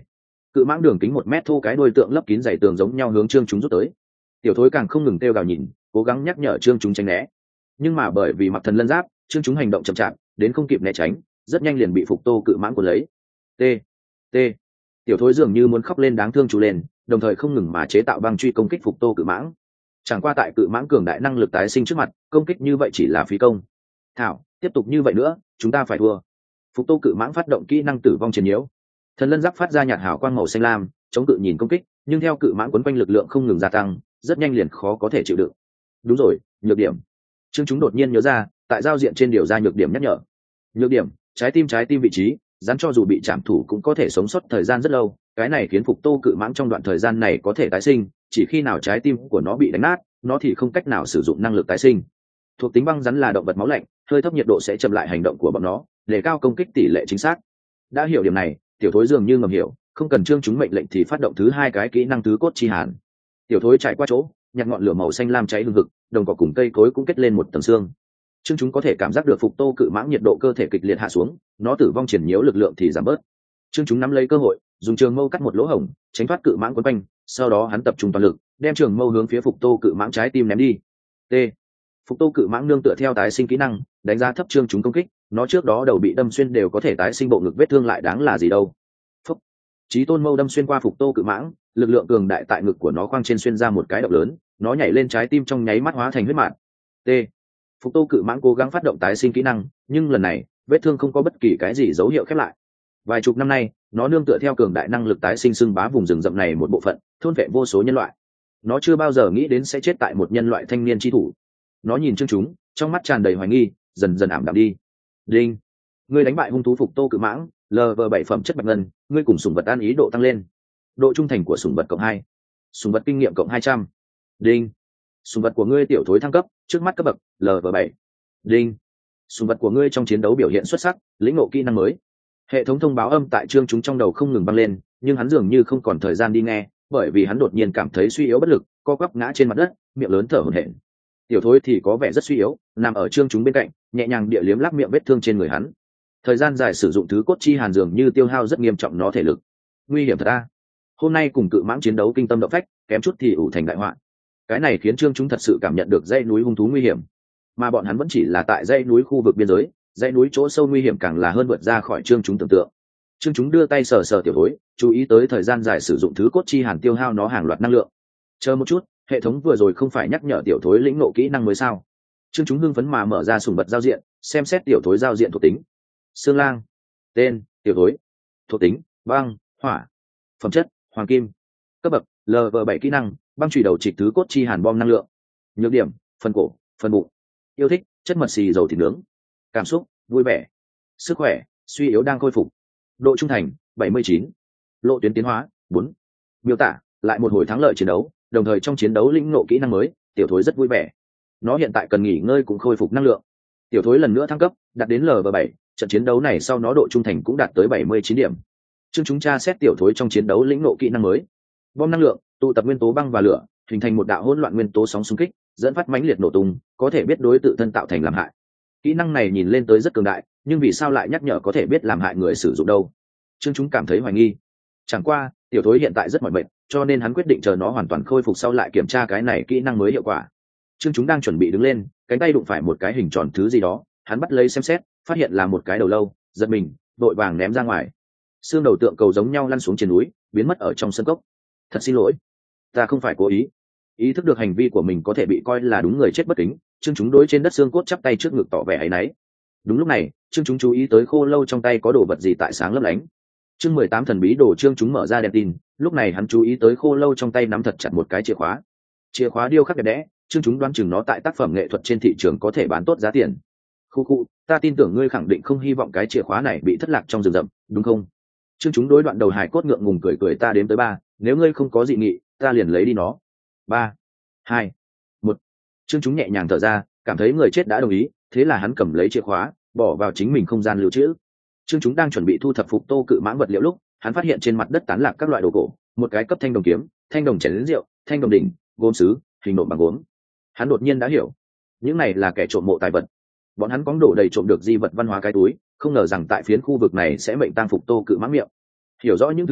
cự mãng đường kính 1 mét thô cái đuôi tượng lấp kín dày tường giống nhau hướng trương chúng rút tới. Tiểu thối càng không ngừng kêu gào nhìn, cố gắng nhắc nhở trương chúng tránh né, nhưng mà bởi vì mặc thần lân giáp, trương chúng hành động chậm chạp, đến không kịp né tránh, rất nhanh liền bị phục tô cự mãng cuốn lấy. T T Tiểu thối dường như muốn khóc lên đáng thương chú lên, đồng thời không ngừng mà chế tạo băng truy công kích phục tô cự mãng. Chẳng qua tại cự mãng cường đại năng lực tái sinh trước mặt, công kích như vậy chỉ là phí công. Thảo, tiếp tục như vậy nữa, chúng ta phải thua. Phục tô cự mãng phát động kỹ năng tử vong chiến nhiễu. Thần lân giáp phát ra nhạt hào quang màu xanh lam, chống cự nhìn công kích, nhưng theo cự mãng quấn quanh lực lượng không ngừng gia tăng, rất nhanh liền khó có thể chịu đựng. Đúng rồi, nhược điểm. Trương chúng đột nhiên nhớ ra, tại giao diện trên điều ra nhược điểm nhắc nhở. Nhược điểm, trái tim vị trí, rắn cho dù bị chạm thủ cũng có thể sống sót thời gian rất lâu, cái này khiến phục tô cự mãng trong đoạn thời gian này có thể tái sinh, chỉ khi nào trái tim của nó bị đánh nát, nó thì không cách nào sử dụng năng lực tái sinh. Thuộc tính băng rắn là động vật máu lạnh, hơi thấp nhiệt độ sẽ chậm lại hành động của bọn nó, để cao công kích tỷ lệ chính xác. Đã hiểu điểm này, tiểu thối dường như ngầm hiểu, không cần trương chúng mệnh lệnh thì phát động thứ hai cái kỹ năng tứ cốt chi hàn. Tiểu thối chạy qua chỗ, nhặt ngọn lửa màu xanh lam cháy hừng hực, đồng cỏ cùng cây cối cũng kết lên một tầng xương. Trương chúng có thể cảm giác được phục tô cự mãng nhiệt độ cơ thể kịch liệt hạ xuống, nó tử vong triển nhiễu lực lượng thì giảm bớt. Trương chúng nắm lấy cơ hội, dùng trường mâu cắt một lỗ hổng, tránh thoát cự mãng quấn quanh, sau đó hắn tập trung toàn lực, đem trường mâu hướng phía phục tô cự mãng trái tim ném đi. T Phục tô cự mãng nương tựa theo tái sinh kỹ năng, đánh giá thấp trương chúng công kích, nó trước đó đầu bị đâm xuyên đều có thể tái sinh bộ ngực vết thương lại đáng là gì đâu. Phúc. Chí tôn mâu đâm xuyên qua phục tô cự mãng, lực lượng cường đại tại ngực của nó khoang trên xuyên ra một cái động lớn, nó nhảy lên trái tim trong nháy mắt hóa thành huyết mạn. T Phục tô cự mãng cố gắng phát động tái sinh kỹ năng, nhưng lần này vết thương không có bất kỳ cái gì dấu hiệu khép lại. Vài chục năm nay, nó nương tựa theo cường đại năng lực tái sinh xưng bá vùng rừng rậm này một bộ phận, thôn vệ vô số nhân loại. Nó chưa bao giờ nghĩ đến sẽ chết tại một nhân loại thanh niên chi thủ. Nó nhìn trương chúng, trong mắt tràn đầy hoài nghi, dần dần ảm đạm đi. Đinh, ngươi đánh bại hung thú phục tô cự mãng, LV7 phẩm chất bạch ngân, ngươi cùng sủng vật an ý độ tăng lên. Độ trung thành của sủng vật +2, sủng vật kinh nghiệm +200. Đinh, sủng vật của ngươi tiểu thối thăng cấp, trước mắt cấp bậc LV7. Đinh, sủng vật của ngươi trong chiến đấu biểu hiện xuất sắc, lĩnh ngộ kỹ năng mới. Hệ thống thông báo âm tại trương chúng trong đầu không ngừng vang lên, nhưng hắn dường như không còn thời gian đi nghe, bởi vì hắn đột nhiên cảm thấy suy yếu bất lực, co quắp ngã trên mặt đất, miệng lớn thở hổn hển. Tiểu thối thì có vẻ rất suy yếu, nằm ở trương chúng bên cạnh, nhẹ nhàng địa liếm lắc miệng vết thương trên người hắn. Thời gian dài sử dụng thứ cốt chi hàn dường như tiêu hao rất nghiêm trọng nó thể lực. Nguy hiểm thật a. Hôm nay cùng cự mãng chiến đấu kinh tâm động phách, kém chút thì ủ thành đại họa. Cái này khiến trương chúng thật sự cảm nhận được dãy núi hung thú nguy hiểm, mà bọn hắn vẫn chỉ là tại dãy núi khu vực biên giới, dãy núi chỗ sâu nguy hiểm càng là hơn vượt ra khỏi trương chúng tưởng tượng. Trương chúng đưa tay sờ sờ tiểu thối, chú ý tới thời gian dài sử dụng thứ cốt chi hàn tiêu hao nó hàng loạt năng lượng. Chờ một chút, hệ thống vừa rồi không phải nhắc nhở tiểu thối lĩnh ngộ kỹ năng mới sao? Trương chúng hưng phấn mà mở ra sủng vật giao diện, xem xét tiểu thối giao diện thuộc tính. Xương lang. Tên: tiểu thối. Thuộc tính: băng, hỏa. Phẩm chất: hoàng kim. Cấp bậc: LV7 kỹ năng, băng chùy đầu trịch thứ cốt chi hàn bom năng lượng. Nhược điểm: phần cổ, phần bụng. Yêu thích: chất mật xì dầu thịt nướng. Cảm xúc: vui vẻ. Sức khỏe: suy yếu đang khôi phục. Độ trung thành: 79. Lộ tuyến tiến hóa: 4. Miêu tả: lại một hồi thắng lợi chiến đấu, đồng thời trong chiến đấu lĩnh ngộ kỹ năng mới, tiểu thối rất vui vẻ. Nó hiện tại cần nghỉ ngơi cũng khôi phục năng lượng. Tiểu thối lần nữa thăng cấp, đạt đến LV7, trận chiến đấu này sau nó độ trung thành cũng đạt tới 79 điểm. Chương chúng tra xét tiểu thối trong chiến đấu lĩnh ngộ kỹ năng mới. Bom năng lượng, tụ tập nguyên tố băng và lửa, hình thành một đạo hỗn loạn nguyên tố sóng xung kích, dẫn phát mãnh liệt nổ tung, có thể biết đối tự thân tạo thành làm hại. Kỹ năng này nhìn lên tới rất cường đại, nhưng vì sao lại nhắc nhở có thể biết làm hại người sử dụng đâu? Chương chúng cảm thấy hoài nghi. Chẳng qua, tiểu thối hiện tại rất mỏi mệt, cho nên hắn quyết định chờ nó hoàn toàn khôi phục sau lại kiểm tra cái này kỹ năng mới hiệu quả. Chương chúng đang chuẩn bị đứng lên, cánh tay đụng phải một cái hình tròn thứ gì đó, hắn bắt lấy xem xét, phát hiện là một cái đầu lâu, giật mình, vội vàng ném ra ngoài. Xương đầu tượng cầu giống nhau lăn xuống trên núi, biến mất ở trong sân cốc. Thật xin lỗi, ta không phải cố ý. Ý thức được hành vi của mình có thể bị coi là đúng người chết bất kính, Chương chúng đối trên đất xương cốt chắp tay trước ngực tỏ vẻ áy náy. Đúng lúc này, Chương chúng chú ý tới khô lâu trong tay có đồ vật gì tại sáng lấp lánh. Chương 18 thần bí đồ. Chương chúng mở ra đèn tin, lúc này hắn chú ý tới khô lâu trong tay nắm thật chặt một cái chìa khóa. Chìa khóa điêu khắc đẹp đẽ, Chương chúng đoán chừng nó tại tác phẩm nghệ thuật trên thị trường có thể bán tốt giá tiền. Khu, ta tin tưởng ngươi khẳng định không hy vọng cái chìa khóa này bị thất lạc trong rừng rậm, đúng không? Chương chúng đối đoạn đầu hài cốt ngượng ngùng cười, ta đếm tới 3, nếu ngươi không có dị nghị, ta liền lấy đi nó. 3, 2, 1. Chương chúng nhẹ nhàng thở ra, cảm thấy người chết đã đồng ý, thế là hắn cầm lấy chìa khóa, bỏ vào chính mình không gian lưu trữ. Chương chúng đang chuẩn bị thu thập phục tô cự mãng vật liệu lúc, hắn phát hiện trên mặt đất tán lạc các loại đồ cổ, một cái cấp thanh đồng kiếm, thanh đồng chén rượu, thanh đồng đỉnh, gốm sứ, hình nộm bằng gốm. Hắn đột nhiên đã hiểu, những này là kẻ trộm mộ tài vật. Bọn hắn cóng đổ đầy trộm được di vật văn hóa cái túi, không ngờ rằng tại phiến khu vực này sẽ mệnh tang phục tô cự mãng miệng. Hiểu rõ những thứ này,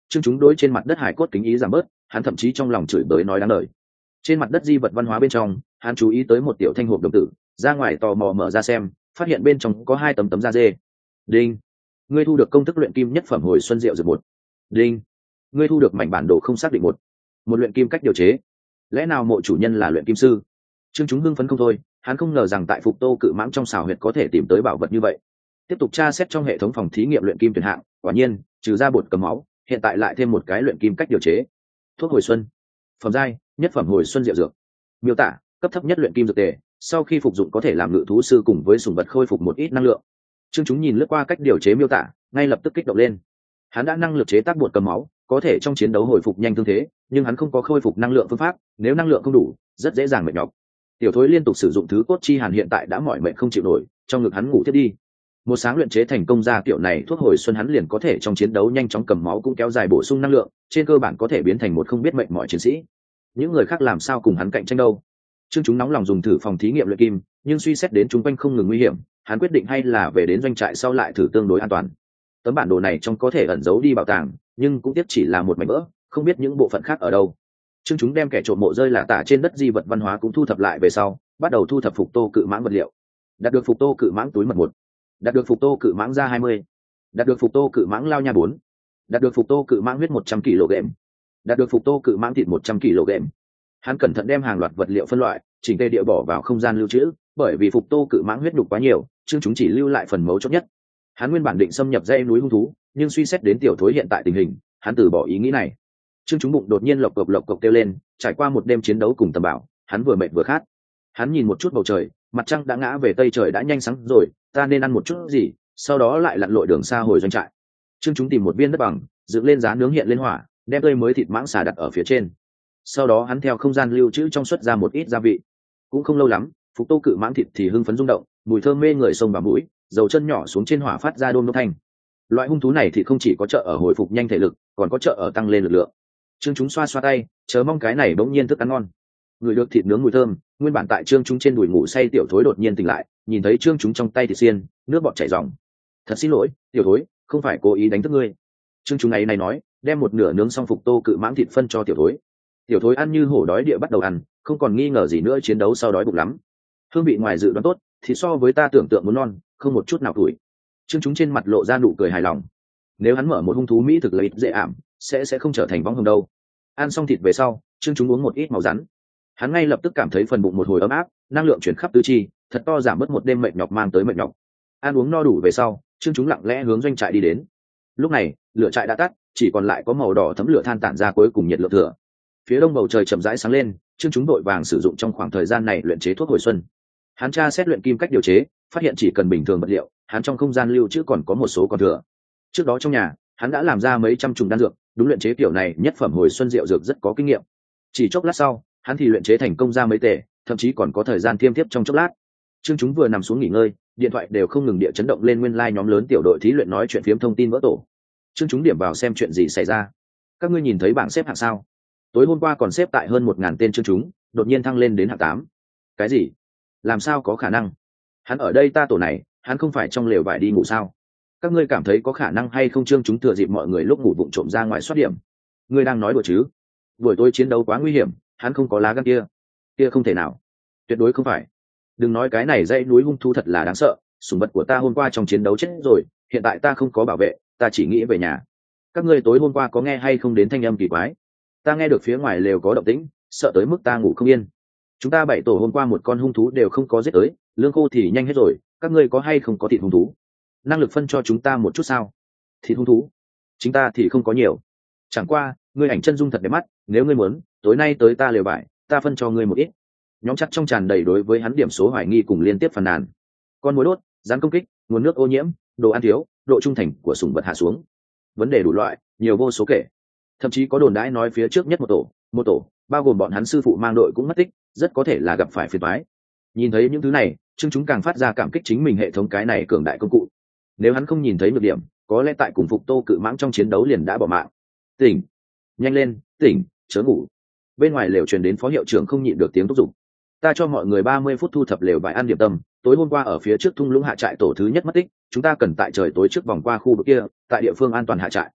Chương chúng đối trên mặt đất hải cốt kính ý giảm bớt, hắn thậm chí trong lòng chửi bới nói đáng lời. Trên mặt đất di vật văn hóa bên trong, hắn chú ý tới một tiểu thanh hộp đồng tử, ra ngoài tò mò mở ra xem, phát hiện bên trong có 2 tấm da dê. Đinh, ngươi thu được công thức luyện kim nhất phẩm hồi xuân diệu dược 1. Đinh, ngươi thu được mảnh bản đồ không xác định 1. Một luyện kim cách điều chế. Lẽ nào mộ chủ nhân là luyện kim sư? Trương chúng hưng phấn không thôi, hắn không ngờ rằng tại Phục Tô Cự Mãng trong xào huyệt có thể tìm tới bảo vật như vậy. Tiếp tục tra xét trong hệ thống phòng thí nghiệm luyện kim tuyển hạng, quả nhiên, trừ ra bột cầm máu, hiện tại lại thêm một cái luyện kim cách điều chế. Thuốc hồi xuân. Phẩm giai, nhất phẩm hồi xuân diệu dược. Miêu tả, cấp thấp nhất luyện kim dược tề, sau khi phục dụng có thể làm ngự thú sư cùng với sủng vật khôi phục một ít năng lượng. Trương chúng nhìn lướt qua cách điều chế miêu tả, ngay lập tức kích động lên. Hắn đã năng lực chế tác bột cầm máu, có thể trong chiến đấu hồi phục nhanh thương thế, nhưng hắn không có khôi phục năng lượng phương pháp, nếu năng lượng không đủ, rất dễ dàng mệt nhọc. Tiểu Thối liên tục sử dụng thứ cốt chi hàn hiện tại đã mỏi mệt không chịu nổi, trong ngực hắn ngủ thiết đi. Một sáng luyện chế thành công ra kiểu này thuốc hồi xuân, hắn liền có thể trong chiến đấu nhanh chóng cầm máu cũng kéo dài bổ sung năng lượng, trên cơ bản có thể biến thành một không biết mệnh mọi chiến sĩ. Những người khác làm sao cùng hắn cạnh tranh đâu? Trương chúng nóng lòng dùng thử phòng thí nghiệm luyện kim, nhưng suy xét đến chúng quanh không ngừng nguy hiểm, hắn quyết định hay là về đến doanh trại sau lại thử tương đối an toàn. Tấm bản đồ này trong có thể ẩn giấu đi bảo tàng, nhưng cũng tiếc chỉ là một mảnh vỡ, không biết những bộ phận khác ở đâu. Trương chúng đem kẻ trộm mộ rơi lả tả trên đất di vật văn hóa cũng thu thập lại về sau, bắt đầu thu thập Phục Tô Cự Mãng vật liệu. Đạt được Phục Tô Cự Mãng túi mật 1. Đạt được Phục Tô Cự Mãng da 20. Đạt được Phục Tô Cự Mãng lao nha 4. Đạt được Phục Tô Cự Mãng huyết 100 kg. Đạt được Phục Tô Cự Mãng thịt 100 kg. Hắn cẩn thận đem hàng loạt vật liệu phân loại, chỉnh tề địa bỏ vào không gian lưu trữ, bởi vì Phục Tô Cự Mãng huyết đục quá nhiều, Trương chúng chỉ lưu lại phần mấu chốt nhất. Hắn nguyên bản định xâm nhập dãy núi hung thú, nhưng suy xét đến Tiểu Thối hiện tại tình hình, hắn từ bỏ ý nghĩ này. Trương chúng bụng đột nhiên lộc cộc kêu lên, trải qua một đêm chiến đấu cùng Tầm Bảo, hắn vừa mệt vừa khát. Hắn nhìn một chút bầu trời, mặt trăng đã ngã về tây, trời đã nhanh sáng rồi, ta nên ăn một chút gì, sau đó lại lặn lội đường xa hồi doanh trại. Trương chúng tìm một viên đất bằng, dựng lên giá nướng hiện lên hỏa, đem tươi mới thịt mãng xà đặt ở phía trên. Sau đó hắn theo không gian lưu trữ trong xuất ra một ít gia vị. Cũng không lâu lắm, Phục Tô Cự Mãng thịt thì hưng phấn rung động, mùi thơm mê người xông vào mũi, dầu chân nhỏ xuống trên hỏa phát ra đôm đốp thanh. Loại hung thú này thì không chỉ có trợ ở hồi phục nhanh thể lực, còn có trợ ở tăng lên lực lượng. Trương chúng xoa xoa tay, chờ mong cái này bỗng nhiên thức ăn ngon. Người được thịt nướng mùi thơm, nguyên bản tại Trương chúng trên đùi ngủ say Tiểu Thối đột nhiên tỉnh lại, nhìn thấy Trương chúng trong tay thịt xiên, nước bọt chảy ròng. Thật xin lỗi, Tiểu Thối, không phải cố ý đánh thức ngươi. Trương chúng này nói, đem một nửa nướng xong Phục Tô Cự Mãng thịt phân cho Tiểu Thối. Tiểu Thối ăn như hổ đói địa bắt đầu ăn, không còn nghi ngờ gì nữa, chiến đấu sau đói bụng lắm. Hương vị ngoài dự đoán tốt, thì so với ta tưởng tượng muốn non, không một chút nào tuổi. Trương chúng trên mặt lộ ra nụ cười hài lòng. Nếu hắn mở một hung thú mỹ thực lợi ích dễ ảm, sẽ không trở thành võng hồng đâu. Ăn xong thịt về sau, Trương chúng uống một ít máu rắn. Hắn ngay lập tức cảm thấy phần bụng một hồi ấm áp, năng lượng chuyển khắp tứ chi, thật to giảm bớt một đêm mệt nhọc mang tới mệt nhọc. Ăn uống no đủ về sau, Trương chúng lặng lẽ hướng doanh trại đi đến. Lúc này, lửa trại đã tắt, chỉ còn lại có màu đỏ thấm lửa than tản ra cuối cùng nhiệt lượng thừa. Phía đông bầu trời chậm rãi sáng lên, Trương chúng đội vàng sử dụng trong khoảng thời gian này luyện chế thuốc hồi xuân. Hắn tra xét luyện kim cách điều chế, phát hiện chỉ cần bình thường vật liệu, hắn trong không gian lưu trữ còn có một số còn thừa. Trước đó trong nhà, hắn đã làm ra mấy trăm chủng đan dược, đúng luyện chế kiểu này nhất phẩm hồi xuân diệu dược rất có kinh nghiệm. Chỉ chốc lát sau, hắn thì luyện chế thành công ra mấy tể, thậm chí còn có thời gian thiêm tiếp trong chốc lát. Trương chúng vừa nằm xuống nghỉ ngơi, điện thoại đều không ngừng địa chấn động lên, nguyên nhóm lớn tiểu đội thí luyện nói chuyện phiếm thông tin vỡ tổ. Trương chúng điểm vào xem chuyện gì xảy ra. Các ngươi nhìn thấy bảng xếp hạng sao? Tối hôm qua còn xếp tại hơn 1000 tên Trương chúng, đột nhiên thăng lên đến hạng 8. Cái gì? Làm sao có khả năng? Hắn ở đây ta tổ này, hắn không phải trong lều vải đi ngủ sao? Các ngươi cảm thấy có khả năng hay không? Trương chúng thừa dịp mọi người lúc ngủ vụng trộm ra ngoài soát điểm. Ngươi đang nói đùa chứ? Buổi tối chiến đấu quá nguy hiểm, hắn không có lá gan kia không thể nào, tuyệt đối không phải. Đừng nói cái này dãy núi hung thú thật là đáng sợ, sủng vật của ta hôm qua trong chiến đấu chết rồi, hiện tại ta không có bảo vệ, ta chỉ nghĩ về nhà. Các ngươi tối hôm qua có nghe hay không đến thanh âm kỳ quái? Ta nghe được phía ngoài lều có động tĩnh, sợ tới mức ta ngủ không yên. Chúng ta 7 tổ hôm qua một con hung thú đều không có giết tới, lương khô thì nhanh hết rồi, các ngươi có hay không có thịt hung thú? Năng lực phân cho chúng ta một chút sao? Thịt hung thú? Chúng ta thì không có nhiều. Chẳng qua, ngươi ảnh chân dung thật đẹp mắt, nếu ngươi muốn, tối nay tới ta lều vải, ta phân cho ngươi một ít. Nhóm chắc trong tràn đầy đối với hắn điểm số hoài nghi cùng liên tiếp phàn nàn. Con mối đốt, rắn công kích, nguồn nước ô nhiễm, đồ ăn thiếu, độ trung thành của sủng vật hạ xuống. Vấn đề đủ loại, nhiều vô số kể. Thậm chí có đồn đãi nói phía trước nhất một tổ, bao gồm bọn hắn sư phụ mang đội cũng mất tích, rất có thể là gặp phải phiền toái. Nhìn thấy những thứ này, Trương chúng càng phát ra cảm kích chính mình hệ thống cái này cường đại công cụ. Nếu hắn không nhìn thấy nhược điểm, có lẽ tại cùng Phục Tô Cự Mãng trong chiến đấu liền đã bỏ mạng. Tỉnh, nhanh lên, tỉnh, chớ ngủ. Bên ngoài lều truyền đến phó hiệu trưởng không nhịn được tiếng thúc giục. Ta cho mọi người 30 phút thu thập lều vải ăn điểm tâm, tối hôm qua ở phía trước thung lũng hạ trại tổ thứ nhất mất tích, chúng ta cần tại trời tối trước vòng qua khu vực kia, tại địa phương an toàn hạ trại.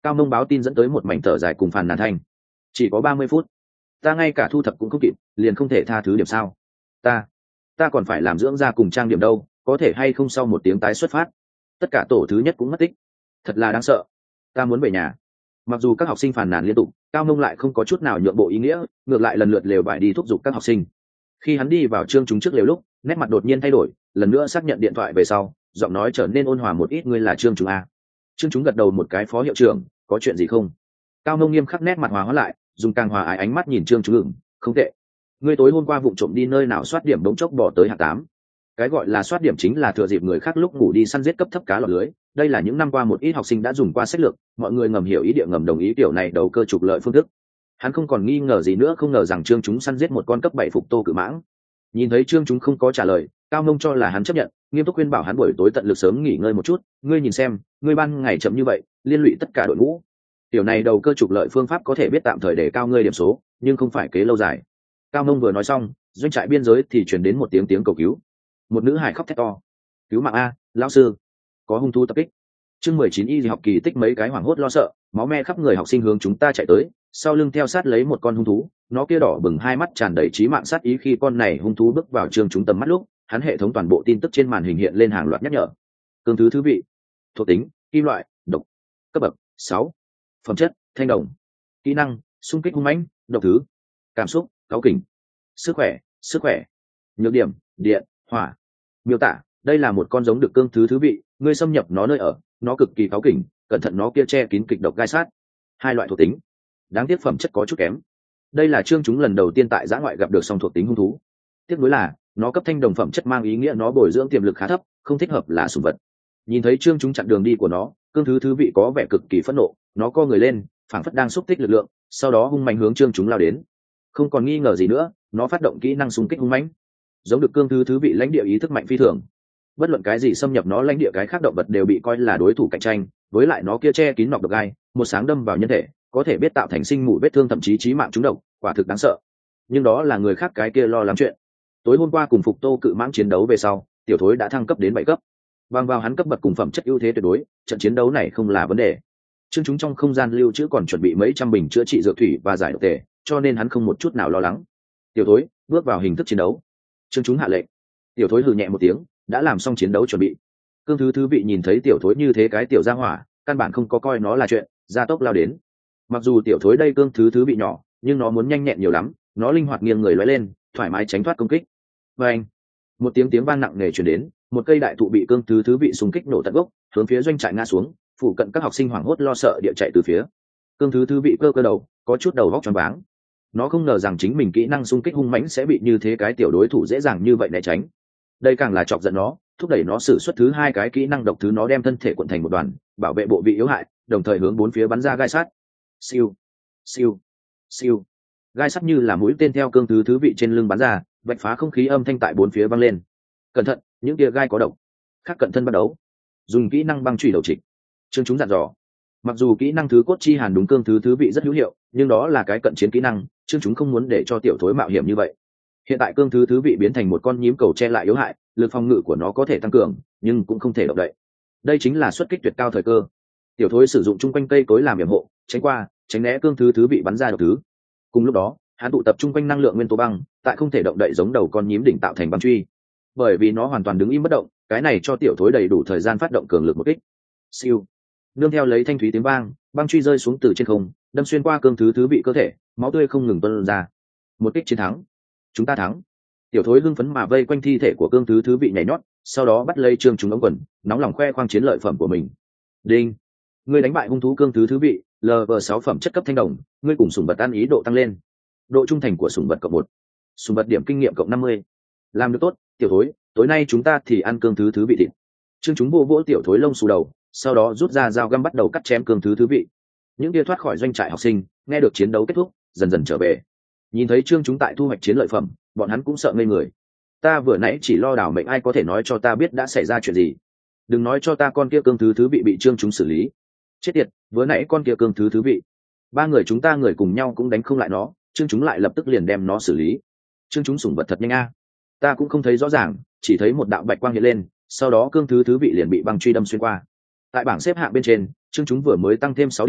Cao Mông báo tin dẫn tới một mảnh thở dài cùng phàn nàn thanh. Chỉ có 30 phút, ta ngay cả thu thập cũng không kịp, liền không thể tha thứ điểm sao? Ta còn phải làm dưỡng da cùng trang điểm đâu, có thể hay không sau 1 tiếng tái xuất phát? Tất cả tổ thứ nhất cũng mất tích, thật là đáng sợ. Ta muốn về nhà. Mặc dù các học sinh phàn nàn liên tục, Cao Mông lại không có chút nào nhượng bộ ý nghĩa, ngược lại lần lượt lều vải đi thúc giục các học sinh. Khi hắn đi vào Trương Chúng trước lều lúc, nét mặt đột nhiên thay đổi, lần nữa xác nhận điện thoại về sau, giọng nói trở nên ôn hòa một ít. Ngươi là Trương Chúng à? Trương Chúng gật đầu một cái. Phó hiệu trưởng, có chuyện gì không? Cao Mông nghiêm khắc nét mặt hòa hóa lại, dùng càng hòa ái ánh mắt nhìn Trương Chúng. Không tệ. Ngươi tối hôm qua vụng trộm đi nơi nào soát điểm bỗng chốc bỏ tới hạng 8. Cái gọi là soát điểm chính là thừa dịp người khác lúc ngủ đi săn giết cấp thấp cá lọt lưới. Đây là những năm qua một ít học sinh đã dùng qua sách lược, mọi người ngầm hiểu ý địa ngầm đồng ý kiểu này đầu cơ trục lợi phương thức. Hắn không còn nghi ngờ gì nữa, không ngờ rằng Trương Chúng săn giết một con cấp 7 phục tô cự mãng. Nhìn thấy Trương Chúng không có trả lời, Cao Mông cho là hắn chấp nhận, nghiêm túc khuyên bảo hắn buổi tối tận lực sớm nghỉ ngơi một chút. Ngươi nhìn xem, ngươi ban ngày chậm như vậy, liên lụy tất cả đội ngũ. Tiểu này đầu cơ trục lợi phương pháp có thể biết tạm thời để cao ngươi điểm số, nhưng không phải kế lâu dài. Cao Mông vừa nói xong, doanh trại biên giới thì truyền đến một tiếng cầu cứu. Một nữ hải khóc thét to. Cứu mạng a, lão sư, có hung thú tập kích. Chương 19 y học kỳ tích, mấy cái hoảng hốt lo sợ, máu me khắp người học sinh hướng chúng ta chạy tới, sau lưng theo sát lấy một con hung thú, nó kia đỏ bừng hai mắt tràn đầy chí mạng sát ý. Khi con này hung thú bước vào Trương Chúng tầm mắt lúc, hắn hệ thống toàn bộ tin tức trên màn hình hiện lên hàng loạt nhắc nhở. Cương thứ vị, thuộc tính kim loại, độc, cấp bậc 6, phẩm chất thanh đồng, kỹ năng xung kích hung mãnh, độc thứ, cảm xúc cáu kỉnh, sức khỏe, nhược điểm điện, hỏa. Miêu tả: đây là một con giống được cương thứ vị, ngươi xâm nhập nó nơi ở, nó cực kỳ cáu kỉnh, cẩn thận nó kia che kín kịch độc gai sát. 2 loại thuộc tính, đáng tiếc phẩm chất có chút kém. Đây là Trương Chúng lần đầu tiên tại giã ngoại gặp được song thuộc tính hung thú. Tiếc nuối là nó cấp thanh đồng phẩm chất mang ý nghĩa nó bồi dưỡng tiềm lực khá thấp, không thích hợp là sủng vật. Nhìn thấy Trương Chúng chặn đường đi của nó, cương thứ vị có vẻ cực kỳ phẫn nộ, nó co người lên, phảng phất đang xúc tích lực lượng, sau đó hung mạnh hướng Trương Chúng lao đến. Không còn nghi ngờ gì nữa, nó phát động kỹ năng xung kích hung mãnh. Giống được cương thứ vị lãnh địa ý thức mạnh phi thường, bất luận cái gì xâm nhập nó lãnh địa cái khác động vật đều bị coi là đối thủ cạnh tranh. Với lại nó kia che kín nọc độc gai, một sáng đâm vào nhân thể có thể biết tạo thành sinh mủ vết thương, thậm chí chí mạng trúng độc, quả thực đáng sợ. Nhưng đó là người khác cái kia lo lắng chuyện. Tối hôm qua cùng phục tô cự mãng chiến đấu về sau, tiểu thối đã thăng cấp đến 7 cấp, bằng vào hắn cấp bậc cùng phẩm chất ưu thế tuyệt đối, trận chiến đấu này không là vấn đề. Trương Chúng trong không gian lưu trữ còn chuẩn bị mấy trăm bình chữa trị dược thủy và giải độc tề, cho nên hắn không một chút nào lo lắng. Tiểu thối, bước vào hình thức chiến đấu. Trương Chúng hạ lệnh. Tiểu thối hừ nhẹ một tiếng, đã làm xong chiến đấu chuẩn bị. Cương thứ vị nhìn thấy tiểu thối như thế cái tiểu gia hỏa, căn bản không có coi nó là chuyện, gia tốc lao đến. Mặc dù tiểu thối đây cương thứ vị nhỏ, nhưng nó muốn nhanh nhẹn nhiều lắm, nó linh hoạt nghiêng người lóe lên, thoải mái tránh thoát công kích. Và anh, một tiếng vang nặng nề truyền đến, một cây đại thụ bị cương thứ vị xung kích nổ tận gốc, hướng phía doanh trại ngã xuống, phụ cận các học sinh hoảng hốt lo sợ địa chạy từ phía. Cương thứ vị cơ đầu, có chút đầu vóc choáng váng. Nó không ngờ rằng chính mình kỹ năng xung kích hung mãnh sẽ bị như thế cái tiểu đối thủ dễ dàng như vậy né tránh. Đây càng là chọc giận nó, thúc đẩy nó sử xuất thứ 2 cái kỹ năng độc thứ. Nó đem thân thể cuộn thành một đoàn, bảo vệ bộ vị yếu hại, đồng thời hướng 4 phía bắn ra gai sắt. Siêu, gai sắt như là mũi tên theo cương thứ vị trên lưng bắn ra, vạch phá không khí, âm thanh tại 4 phía vang lên. Cẩn thận, những tia gai có độc. Khác cận thân bắt đấu, dùng kỹ năng băng chủy đầu trịch. Trương Chúng dặn dò. Mặc dù kỹ năng thứ cốt chi hàn đúng cương thứ vị rất hữu hiệu, nhưng đó là cái cận chiến kỹ năng, Trương Chúng không muốn để cho tiểu thối mạo hiểm như vậy. Hiện tại cương thứ vị biến thành một con nhím cầu che lại yếu hại, lực phòng ngự của nó có thể tăng cường, nhưng cũng không thể động đậy. Đây chính là xuất kích tuyệt cao thời cơ. Tiểu thối sử dụng chung quanh cây cối làm yểm hộ, tránh né cương thứ vị bắn ra độc thứ. Cùng lúc đó, hắn tụ tập chung quanh năng lượng nguyên tố băng, tại không thể động đậy giống đầu con nhím đỉnh tạo thành băng truy. Bởi vì nó hoàn toàn đứng im bất động, cái này cho tiểu thối đầy đủ thời gian phát động cường lực một kích. Siêu, nương theo lấy thanh thúy tiếng vang, băng truy rơi xuống từ trên không, đâm xuyên qua cương thứ vị cơ thể, máu tươi không ngừng tuôn ra. Một kích chiến thắng, chúng ta thắng. Tiểu thối hưng phấn mà vây quanh thi thể của cương thứ vị nhảy nhót, sau đó bắt lấy Trương Chúng ống quần, nóng lòng khoe khoang chiến lợi phẩm của mình. Đinh, ngươi đánh bại hung thú cương thứ vị, Lv6 phẩm chất cấp thanh đồng, ngươi cùng sủng vật ăn ý độ tăng lên. Độ trung thành của sủng vật cộng 1, sủng vật điểm kinh nghiệm cộng 50. Làm được tốt, tiểu thối, tối nay chúng ta thì ăn cương thứ vị thịt. Trương Chúng vỗ tiểu thối lông xù đầu, sau đó rút ra dao găm bắt đầu cắt chém cương thứ vị. Những kia thoát khỏi doanh trại học sinh nghe được chiến đấu kết thúc, dần dần trở về. Nhìn thấy Trương Chúng tại thu hoạch chiến lợi phẩm, bọn hắn cũng sợ ngây người. Ta vừa nãy chỉ lo đảo mệnh, ai có thể nói cho ta biết đã xảy ra chuyện gì? Đừng nói cho ta con kia cương thứ vị bị Trương Chúng xử lý. Chết tiệt, vừa nãy con kia cương thứ vị, 3 người chúng ta người cùng nhau cũng đánh không lại nó, Trương Chúng lại lập tức liền đem nó xử lý. Trương Chúng sủng vật thật nhanh a. Ta cũng không thấy rõ ràng, chỉ thấy một đạo bạch quang hiện lên, sau đó cương thứ vị liền bị băng truy đâm xuyên qua. Tại bảng xếp hạng bên trên, Trương Chúng vừa mới tăng thêm 6 điểm,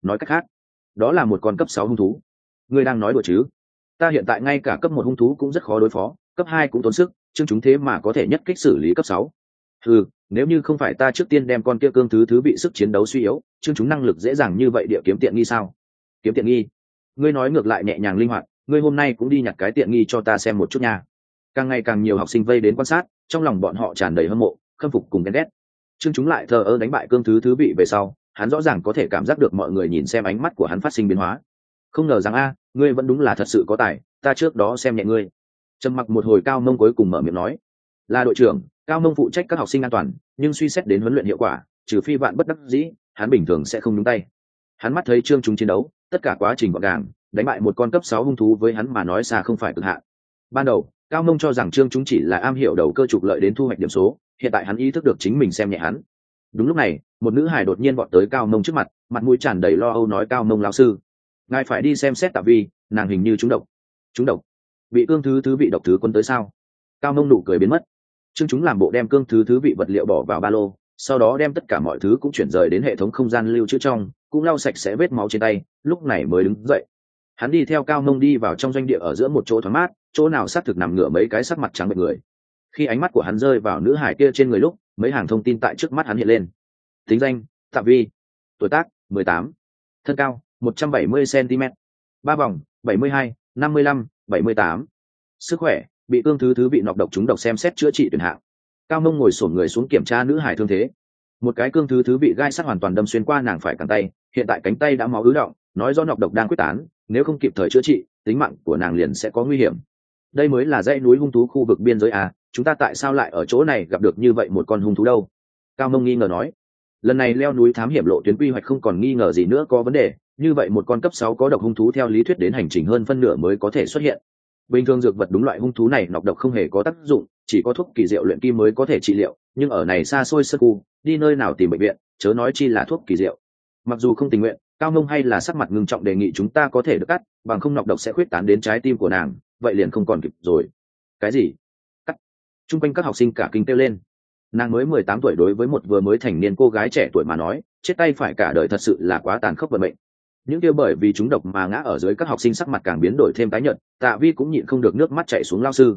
nói cách khác đó là một con cấp 6 hung thú. Ngươi đang nói đùa chứ? Ta hiện tại ngay cả cấp 1 hung thú cũng rất khó đối phó, cấp 2 cũng tốn sức, chương chúng thế mà có thể nhất kích xử lý cấp 6. Ừ, nếu như không phải ta trước tiên đem con kia cương thứ bị sức chiến đấu suy yếu, chương chúng năng lực dễ dàng như vậy địa kiếm tiện nghi sao? Kiếm tiện nghi? Ngươi nói ngược lại nhẹ nhàng linh hoạt, ngươi hôm nay cũng đi nhặt cái tiện nghi cho ta xem một chút nha. Càng ngày càng nhiều học sinh vây đến quan sát, trong lòng bọn họ tràn đầy hâm mộ, khâm phục cùng ghen ghét. Chương chúng lại thờ ơ đánh bại cương thứ bị về sau, hắn rõ ràng có thể cảm giác được mọi người nhìn xem ánh mắt của hắn phát sinh biến hóa. Không ngờ rằng a, ngươi vẫn đúng là thật sự có tài, ta trước đó xem nhẹ ngươi. Trầm mặc một hồi, Cao Mông cuối cùng mở miệng nói, là đội trưởng. Cao Mông phụ trách các học sinh an toàn, nhưng suy xét đến huấn luyện hiệu quả, trừ phi vạn bất đắc dĩ, hắn bình thường sẽ không nhúng tay. Hắn mắt thấy chương chúng chiến đấu, tất cả quá trình gọn gàng, đánh bại một con cấp 6 hung thú với hắn mà nói xa không phải cực hạn. Ban đầu Cao Mông cho rằng chương chúng chỉ là am hiểu đầu cơ trục lợi đến thu hoạch điểm số, hiện tại hắn ý thức được chính mình xem nhẹ hắn. Đúng lúc này, một nữ hài đột nhiên vọt tới Cao Mông trước mặt, mặt mũi tràn đầy lo âu nói, Cao Mông lão sư, ngài phải đi xem xét Tạ Vi, nàng hình như trúng độc. Trúng độc? Bị cương thứ bị độc thứ quân tới sao? Cao Mông nụ cười biến mất. Chương chúng làm bộ đem cương thứ bị vật liệu bỏ vào ba lô, sau đó đem tất cả mọi thứ cũng chuyển rời đến hệ thống không gian lưu trữ trong, cũng lau sạch sẽ vết máu trên tay, lúc này mới đứng dậy. Hắn đi theo Cao Mông đi vào trong doanh địa ở giữa một chỗ thoáng mát, chỗ nào xác thực nằm ngửa mấy cái sắc mặt trắng bệch người. Khi ánh mắt của hắn rơi vào nữ hải kia trên người lúc, mấy hàng thông tin tại trước mắt hắn hiện lên. Tính danh: Tạ Vi, tuổi tác: 18, thân cao: 170 cm, ba vòng: 72, 55, 78, sức khỏe: bị cương thứ bị nọc độc trúng độc, xem xét chữa trị tuyển hạng. Cao Mông ngồi xổm người xuống kiểm tra nữ hải thương thế. Một cái cương thứ bị gai sắt hoàn toàn đâm xuyên qua nàng phải cẳng tay, hiện tại cánh tay đã máu ứ động, nói do nọc độc đang quyết tán, nếu không kịp thời chữa trị, tính mạng của nàng liền sẽ có nguy hiểm. Đây mới là dãy núi hung thú khu vực biên giới à, chúng ta tại sao lại ở chỗ này gặp được như vậy một con hung thú đâu? Cao Mông nghi ngờ nói. Lần này leo núi thám hiểm lộ tuyến quy hoạch không còn nghi ngờ gì nữa có vấn đề, như vậy một con cấp 6 có độc hung thú theo lý thuyết đến hành trình hơn phân nửa mới có thể xuất hiện. Bình thường dược vật đúng loại hung thú này nọc độc không hề có tác dụng, chỉ có thuốc kỳ diệu luyện kim mới có thể trị liệu, nhưng ở này xa xôi sơ khu, đi nơi nào tìm bệnh viện, chớ nói chi là thuốc kỳ diệu. Mặc dù không tình nguyện, Cao Mông hay là sắc mặt ngưng trọng đề nghị chúng ta có thể được cắt, bằng không nọc độc sẽ khuyết tán đến trái tim của nàng, vậy liền không còn kịp rồi. Cái gì? Cắt? Trung quanh các học sinh cả kinh kêu lên. Nàng mới 18 tuổi, đối với một vừa mới thành niên cô gái trẻ tuổi mà nói, chết tay phải cả đời thật sự là quá tàn khốc vận mệnh. Những kia bởi vì chúng độc mà ngã ở dưới các học sinh sắc mặt càng biến đổi thêm tái nhợt, Tạ Vi cũng nhịn không được nước mắt chảy xuống. Lao sư,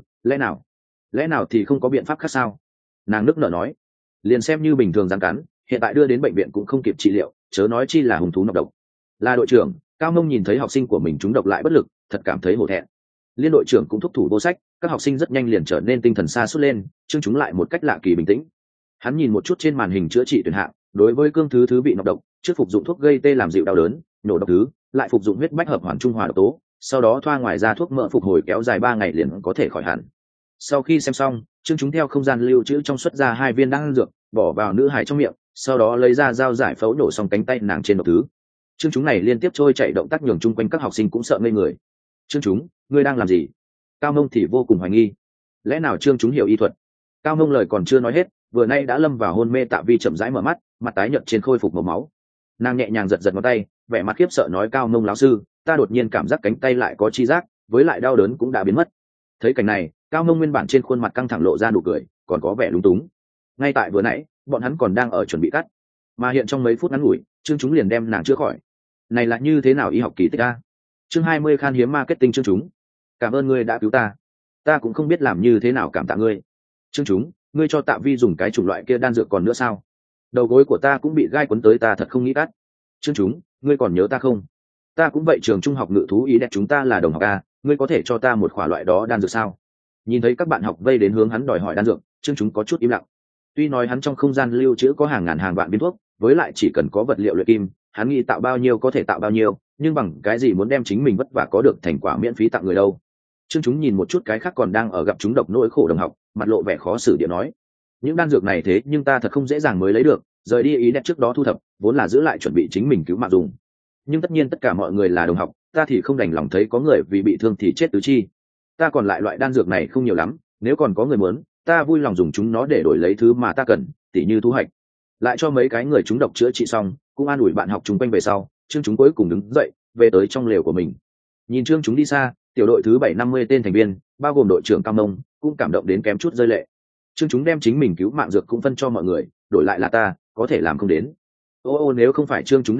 lẽ nào thì không có biện pháp khác sao? Nàng nức nở nói. Liền xem như bình thường rắn cắn, hiện tại đưa đến bệnh viện cũng không kịp trị liệu, chớ nói chi là hung thú nọc độc. Là đội trưởng. Cao Mông nhìn thấy học sinh của mình trúng độc lại bất lực, thật cảm thấy hổ thẹn. Liên đội trưởng cũng thúc thủ vô sách, các học sinh rất nhanh liền trở nên tinh thần sa sút lên, chương chúng lại một cách lạ kỳ bình tĩnh. Hắn nhìn một chút trên màn hình chữa trị tuyển hạng, đối với cương thứ bị nọc độc, trước phục dụng thuốc gây tê làm dịu đau đớn, nổ độc thứ, lại phục dụng huyết bách hợp hoàn trung hòa độc tố, sau đó thoa ngoài ra thuốc mỡ phục hồi kéo dài 3 ngày liền có thể khỏi hẳn. Sau khi xem xong, chương chúng theo không gian lưu trữ trong xuất ra 2 viên đan dược, bỏ vào nữ hải trong miệng, sau đó lấy ra dao giải phẫu nổ xong cánh tay nàng trên độc thứ. Chương chúng này liên tiếp trôi chạy động tác nhường chung quanh các học sinh cũng sợ ngây người. Chương chúng, ngươi đang làm gì? Cao Mông thì vô cùng hoài nghi. Lẽ nào chương chúng hiểu y thuật? Cao Mông lời còn chưa nói hết, vừa nay đã lâm vào hôn mê Tạ Vi chậm rãi mở mắt, mặt tái nhợt trên khôi phục màu máu. Nàng nhẹ nhàng giật giật ngón tay, vẻ mặt khiếp sợ nói, Cao Mông lão sư, ta đột nhiên cảm giác cánh tay lại có chi giác, với lại đau đớn cũng đã biến mất. Thấy cảnh này, Cao Mông nguyên bản trên khuôn mặt căng thẳng lộ ra nụ cười, còn có vẻ lúng túng. Ngay tại vừa nãy, bọn hắn còn đang ở chuẩn bị cắt, mà hiện trong mấy phút ngắn ngủi, chương chúng liền đem nàng chữa khỏi. Này là như thế nào y học kỳ tích a? Chương 20 khan hiếm marketing. Chương chúng, cảm ơn ngươi đã cứu ta cũng không biết làm như thế nào cảm tạ ngươi. Chương chúng, ngươi cho Tạ Vi dùng cái chủng loại kia đan dược còn nữa sao? Đầu gối của ta cũng bị gai quấn tới, ta thật không nghĩ cắt. Chương chúng, ngươi còn nhớ ta không? Ta cũng vậy, trường trung học ngự thú ý đẹp, chúng ta là đồng học a, ngươi có thể cho ta một khỏa loại đó đan dược sao? Nhìn thấy các bạn học vây đến hướng hắn đòi hỏi đan dược, chương chúng có chút im lặng. Tuy nói hắn trong không gian lưu trữ có hàng ngàn hàng vạn viên thuốc, với lại chỉ cần có vật liệu luyện kim, hắn nghĩ tạo bao nhiêu có thể tạo bao nhiêu, nhưng bằng cái gì muốn đem chính mình vất vả có được thành quả miễn phí tặng người đâu? Chương chúng nhìn một chút cái khác còn đang ở gặp chúng độc nỗi khổ đồng học, mặt lộ vẻ khó xử địa nói, những đan dược này thế nhưng ta thật không dễ dàng mới lấy được, rời đi ý đẹp trước đó thu thập, vốn là giữ lại chuẩn bị chính mình cứu mạng dùng. Nhưng tất nhiên tất cả mọi người là đồng học, ta thì không đành lòng thấy có người vì bị thương thì chết tứ chi. Ta còn lại loại đan dược này không nhiều lắm, nếu còn có người muốn, ta vui lòng dùng chúng nó để đổi lấy thứ mà ta cần, tỉ như thu hoạch. Lại cho mấy cái người chúng độc chữa trị xong, cũng an ủi bạn học chung quanh về sau, chương chúng cuối cùng đứng dậy, về tới trong lều của mình. Nhìn chương chúng đi xa, tiểu đội thứ 750 tên thành viên, bao gồm đội trưởng Cao Mông, cũng cảm động đến kém chút rơi lệ. Chương chúng đem chính mình cứu mạng dược cũng phân cho mọi người, đổi lại là ta, có thể làm không đến. Nếu không phải chương chúng đan dược,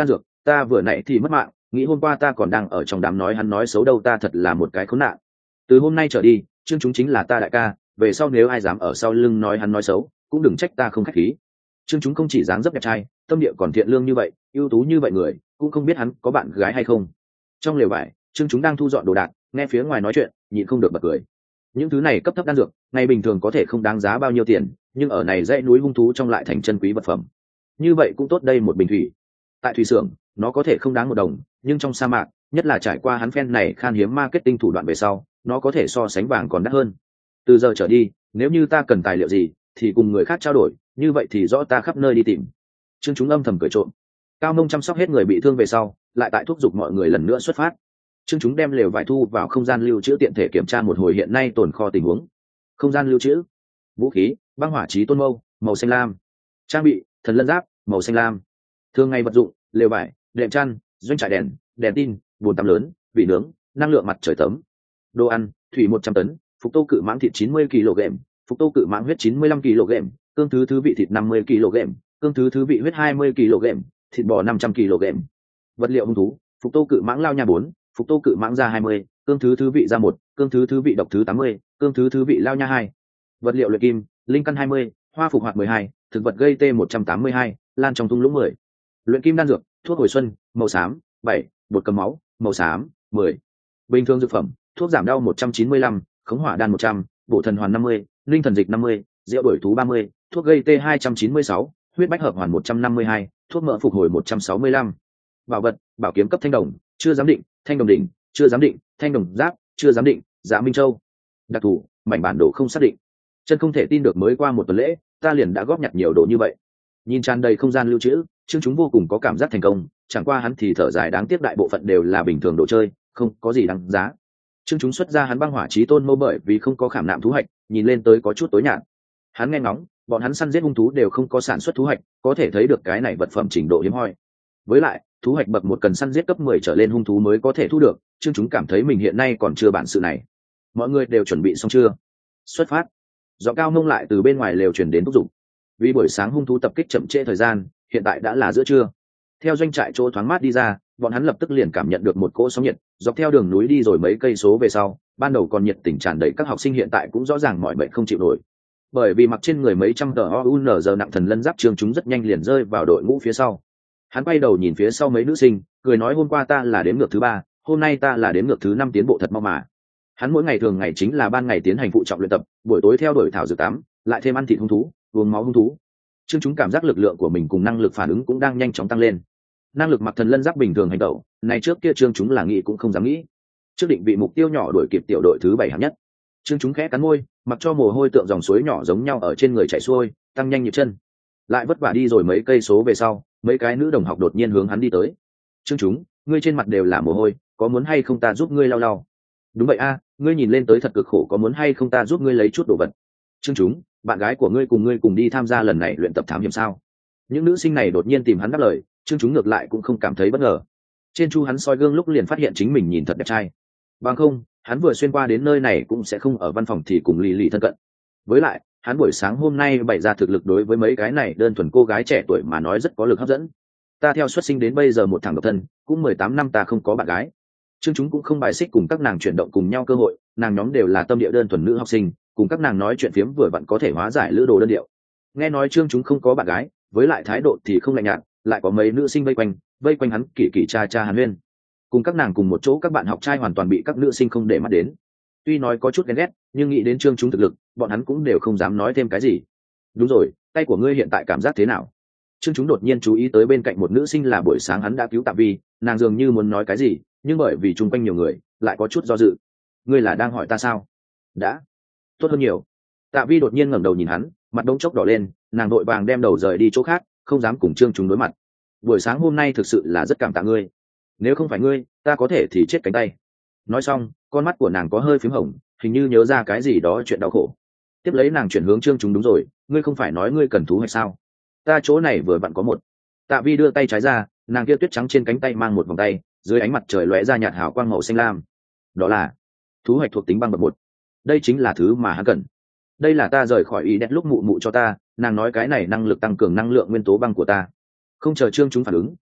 ta vừa nãy thì mất mạng, nghĩ hôm qua ta còn đang ở trong đám nói hắn nói xấu đâu, ta thật là một cái khốn nạn. Từ hôm nay trở đi, Trương Chúng chính là ta đại ca, về sau nếu ai dám ở sau lưng nói hắn nói xấu, cũng đừng trách ta không khách khí. Trương Chúng không chỉ dáng dấp đẹp trai, tâm địa còn thiện lương như vậy, ưu tú như vậy người, cũng không biết hắn có bạn gái hay không. Trong lều vải, Trương Chúng đang thu dọn đồ đạc, nghe phía ngoài nói chuyện, nhịn không được bật cười. Những thứ này cấp thấp đan dược, ngày bình thường có thể không đáng giá bao nhiêu tiền, nhưng ở này dãy núi hung thú trong lại thành chân quý vật phẩm. Như vậy cũng tốt, đây một bình thủy. Tại thủy xưởng, nó có thể không đáng 1 đồng, nhưng trong sa mạc, nhất là trải qua hắn phen này khan hiếm marketing thủ đoạn về sau, nó có thể so sánh vàng còn đắt hơn. Từ giờ trở đi, nếu như ta cần tài liệu gì, thì cùng người khác trao đổi, như vậy thì rõ ta khắp nơi đi tìm. Trương Chúng âm thầm cười trộm. Cao Mông chăm sóc hết người bị thương về sau, lại tại thúc giục mọi người lần nữa xuất phát. Trương Chúng đem lều vải thu vào không gian lưu trữ tiện thể kiểm tra một hồi hiện nay tồn kho tình huống. Không gian lưu trữ: vũ khí, băng hỏa chí tôn mâu, màu xanh lam; trang bị, thần lân giáp, màu xanh lam; thường ngày vật dụng, lều vải, đệm chăn, doanh trại đèn, đèn tin, bồn tắm lớn, vị nướng, năng lượng mặt trời tấm; đồ ăn, thủy 100 tấn, phục tô cự mãng thịt 90 kg, phục tô cự mãng huyết 95 kg, cương thứ vị thịt 50 kg, cương thứ vị huyết 20 kg, thịt bò 500 kg. Vật liệu hung thú: phục tô cự mãng lao nha 4, phục tô cự mãng da 20, cương thứ vị da 1, cương thứ vị độc thứ 80, cương thứ vị lao nha 2. Vật liệu luyện kim: linh căn 20, hoa phục hoạt 12, thực vật gây tê 182, lan trong thung lũng 10. Luyện kim đan dược: thuốc hồi xuân, màu xám 7, bột cầm máu, màu xám 10. Bình thường dược phẩm: thuốc giảm đau 195, khống hỏa đan 100, bổ thần hoàn 50, linh thần dịch 50, rượu đổi thú 30, thuốc gây tê 296, huyết bách hợp hoàn 152, thuốc mỡ phục hồi 165. Bảo vật: bảo kiếm cấp thanh đồng, chưa giám định, thanh đồng đỉnh, chưa giám định, thanh đồng giáp, chưa giám định, giá minh châu. Đặc thù: mảnh bản đồ không xác định. Chân không thể tin được mới qua 1 tuần lễ, ta liền đã góp nhặt nhiều đồ như vậy. Nhìn tràn đầy không gian lưu trữ, Trương Chúng vô cùng có cảm giác thành công, chẳng qua hắn thì thở dài, đáng tiếc đại bộ phận đều là bình thường đồ chơi, không có gì đáng giá. Trương Chúng xuất ra hắn băng hỏa chí tôn mâu bởi vì không có khảm nạm thú hạch, nhìn lên tới có chút tối nhạt. Hắn nghe ngóng, bọn hắn săn giết hung thú đều không có sản xuất thú hạch, có thể thấy được cái này vật phẩm trình độ hiếm hoi. Với lại, thú hạch bậc 1 cần săn giết cấp 10 trở lên hung thú mới có thể thu được, Trương Chúng cảm thấy mình hiện nay còn chưa bản sự này. Mọi người đều chuẩn bị xong chưa? Xuất phát. Giọng Cao Mông lại từ bên ngoài lều truyền đến thúc giục. Vì buổi sáng hung thú tập kích chậm trễ thời gian, hiện tại đã là giữa trưa. Theo doanh trại chỗ thoáng mát đi ra, bọn hắn lập tức liền cảm nhận được một cỗ sóng nhiệt, dọc theo đường núi đi rồi mấy cây số về sau, ban đầu còn nhiệt tình tràn đầy các học sinh hiện tại cũng rõ ràng mỏi mệt không chịu nổi. Bởi vì mặc trên người mấy trăm giờ nặng thần lân giáp, Trương Chúng rất nhanh liền rơi vào đội ngũ phía sau. Hắn quay đầu nhìn phía sau mấy nữ sinh, cười nói hôm qua ta là đếm ngược thứ 3, hôm nay ta là đếm ngược thứ 5, tiến bộ thật mau mà. Hắn mỗi ngày thường ngày chính là ban ngày tiến hành phụ trọng luyện tập, buổi tối theo đuổi thảo dược tắm, lại thêm ăn thịt hung thú, uống máu hung thú. Trương Chúng cảm giác lực lượng của mình cùng năng lực phản ứng cũng đang nhanh chóng tăng lên. Năng lực mặc thần lân giáp bình thường hành động, này trước kia Trương Chúng là nghĩ cũng không dám nghĩ. Trước định vị mục tiêu nhỏ đuổi kịp tiểu đội thứ 7 hạng nhất. Trương Chúng khẽ cắn môi, mặc cho mồ hôi tượng dòng suối nhỏ giống nhau ở trên người chảy xuôi, tăng nhanh nhịp chân. Lại vất vả đi rồi mấy cây số về sau, mấy cái nữ đồng học đột nhiên hướng hắn đi tới. Trương Chúng, ngươi trên mặt đều là mồ hôi, có muốn hay không ta giúp ngươi lau lau? Đúng vậy a, ngươi nhìn lên tới thật cực khổ, có muốn hay không ta giúp ngươi lấy chút đồ vật? Trương Chúng, bạn gái của ngươi cùng đi tham gia lần này luyện tập thám hiểm sao? Những nữ sinh này đột nhiên tìm hắn đáp lời, Trương Chúng ngược lại cũng không cảm thấy bất ngờ. Trên chu hắn soi gương lúc liền phát hiện chính mình nhìn thật đẹp trai. Bằng không, hắn vừa xuyên qua đến nơi này cũng sẽ không ở văn phòng thì cùng lì lì thân cận. Với lại, hắn buổi sáng hôm nay bày ra thực lực đối với mấy cái này đơn thuần cô gái trẻ tuổi mà nói rất có lực hấp dẫn. Ta theo xuất sinh đến bây giờ một thằng độc thân, cũng 18 năm ta không có bạn gái. Trương Chúng cũng không bài xích cùng các nàng chuyển động cùng nhau cơ hội, nàng nhóm đều là tâm địa đơn thuần nữ học sinh, cùng các nàng nói chuyện phiếm vừa vặn có thể hóa giải lữ đồ đơn điệu. Nghe nói Trương Chúng không có bạn gái, với lại thái độ thì không lạnh nhạt, lại có mấy nữ sinh vây quanh hắn kỳ kỳ cha hàn huyên. Cùng các nàng cùng một chỗ, các bạn học trai hoàn toàn bị các nữ sinh không để mắt đến. Tuy nói có chút ghen ghét, nhưng nghĩ đến Trương Chúng thực lực, bọn hắn cũng đều không dám nói thêm cái gì. Đúng rồi, tay của ngươi hiện tại cảm giác thế nào? Trương Chúng đột nhiên chú ý tới bên cạnh một nữ sinh là buổi sáng hắn đã cứu Tạ Vi, nàng dường như muốn nói cái gì, nhưng bởi vì chung quanh nhiều người, lại có chút do dự. Ngươi là đang hỏi ta sao? Đã tốt hơn nhiều. Tạ Vi đột nhiên ngẩng đầu nhìn hắn, mặt đống chốc đỏ lên, nàng đội vàng đem đầu rời đi chỗ khác, không dám cùng Trương Chúng đối mặt. Buổi sáng hôm nay thực sự là rất cảm tạ ngươi, nếu không phải ngươi, ta có thể thì chết cánh tay. Nói xong, con mắt của nàng có hơi phím hồng, hình như nhớ ra cái gì đó chuyện đau khổ. Tiếp lấy nàng chuyển hướng Trương Chúng, đúng rồi, ngươi không phải nói ngươi cần thú hay sao? Ta chỗ này vừa vặn có một. Tạ Vi đưa tay trái ra, nàng kia tuyết trắng trên cánh tay mang một vòng tay, dưới ánh mặt trời lóe ra nhạt hào quang màu xanh lam. Đó là thú hoạch thuộc tính băng bậc 1. Đây chính là thứ mà hắn cần. Đây là ta rời khỏi ý đẹp lúc mụ mụ cho ta, nàng nói cái này năng lực tăng cường năng lượng nguyên tố băng của ta. Không chờ Trương Chúng phản ứng,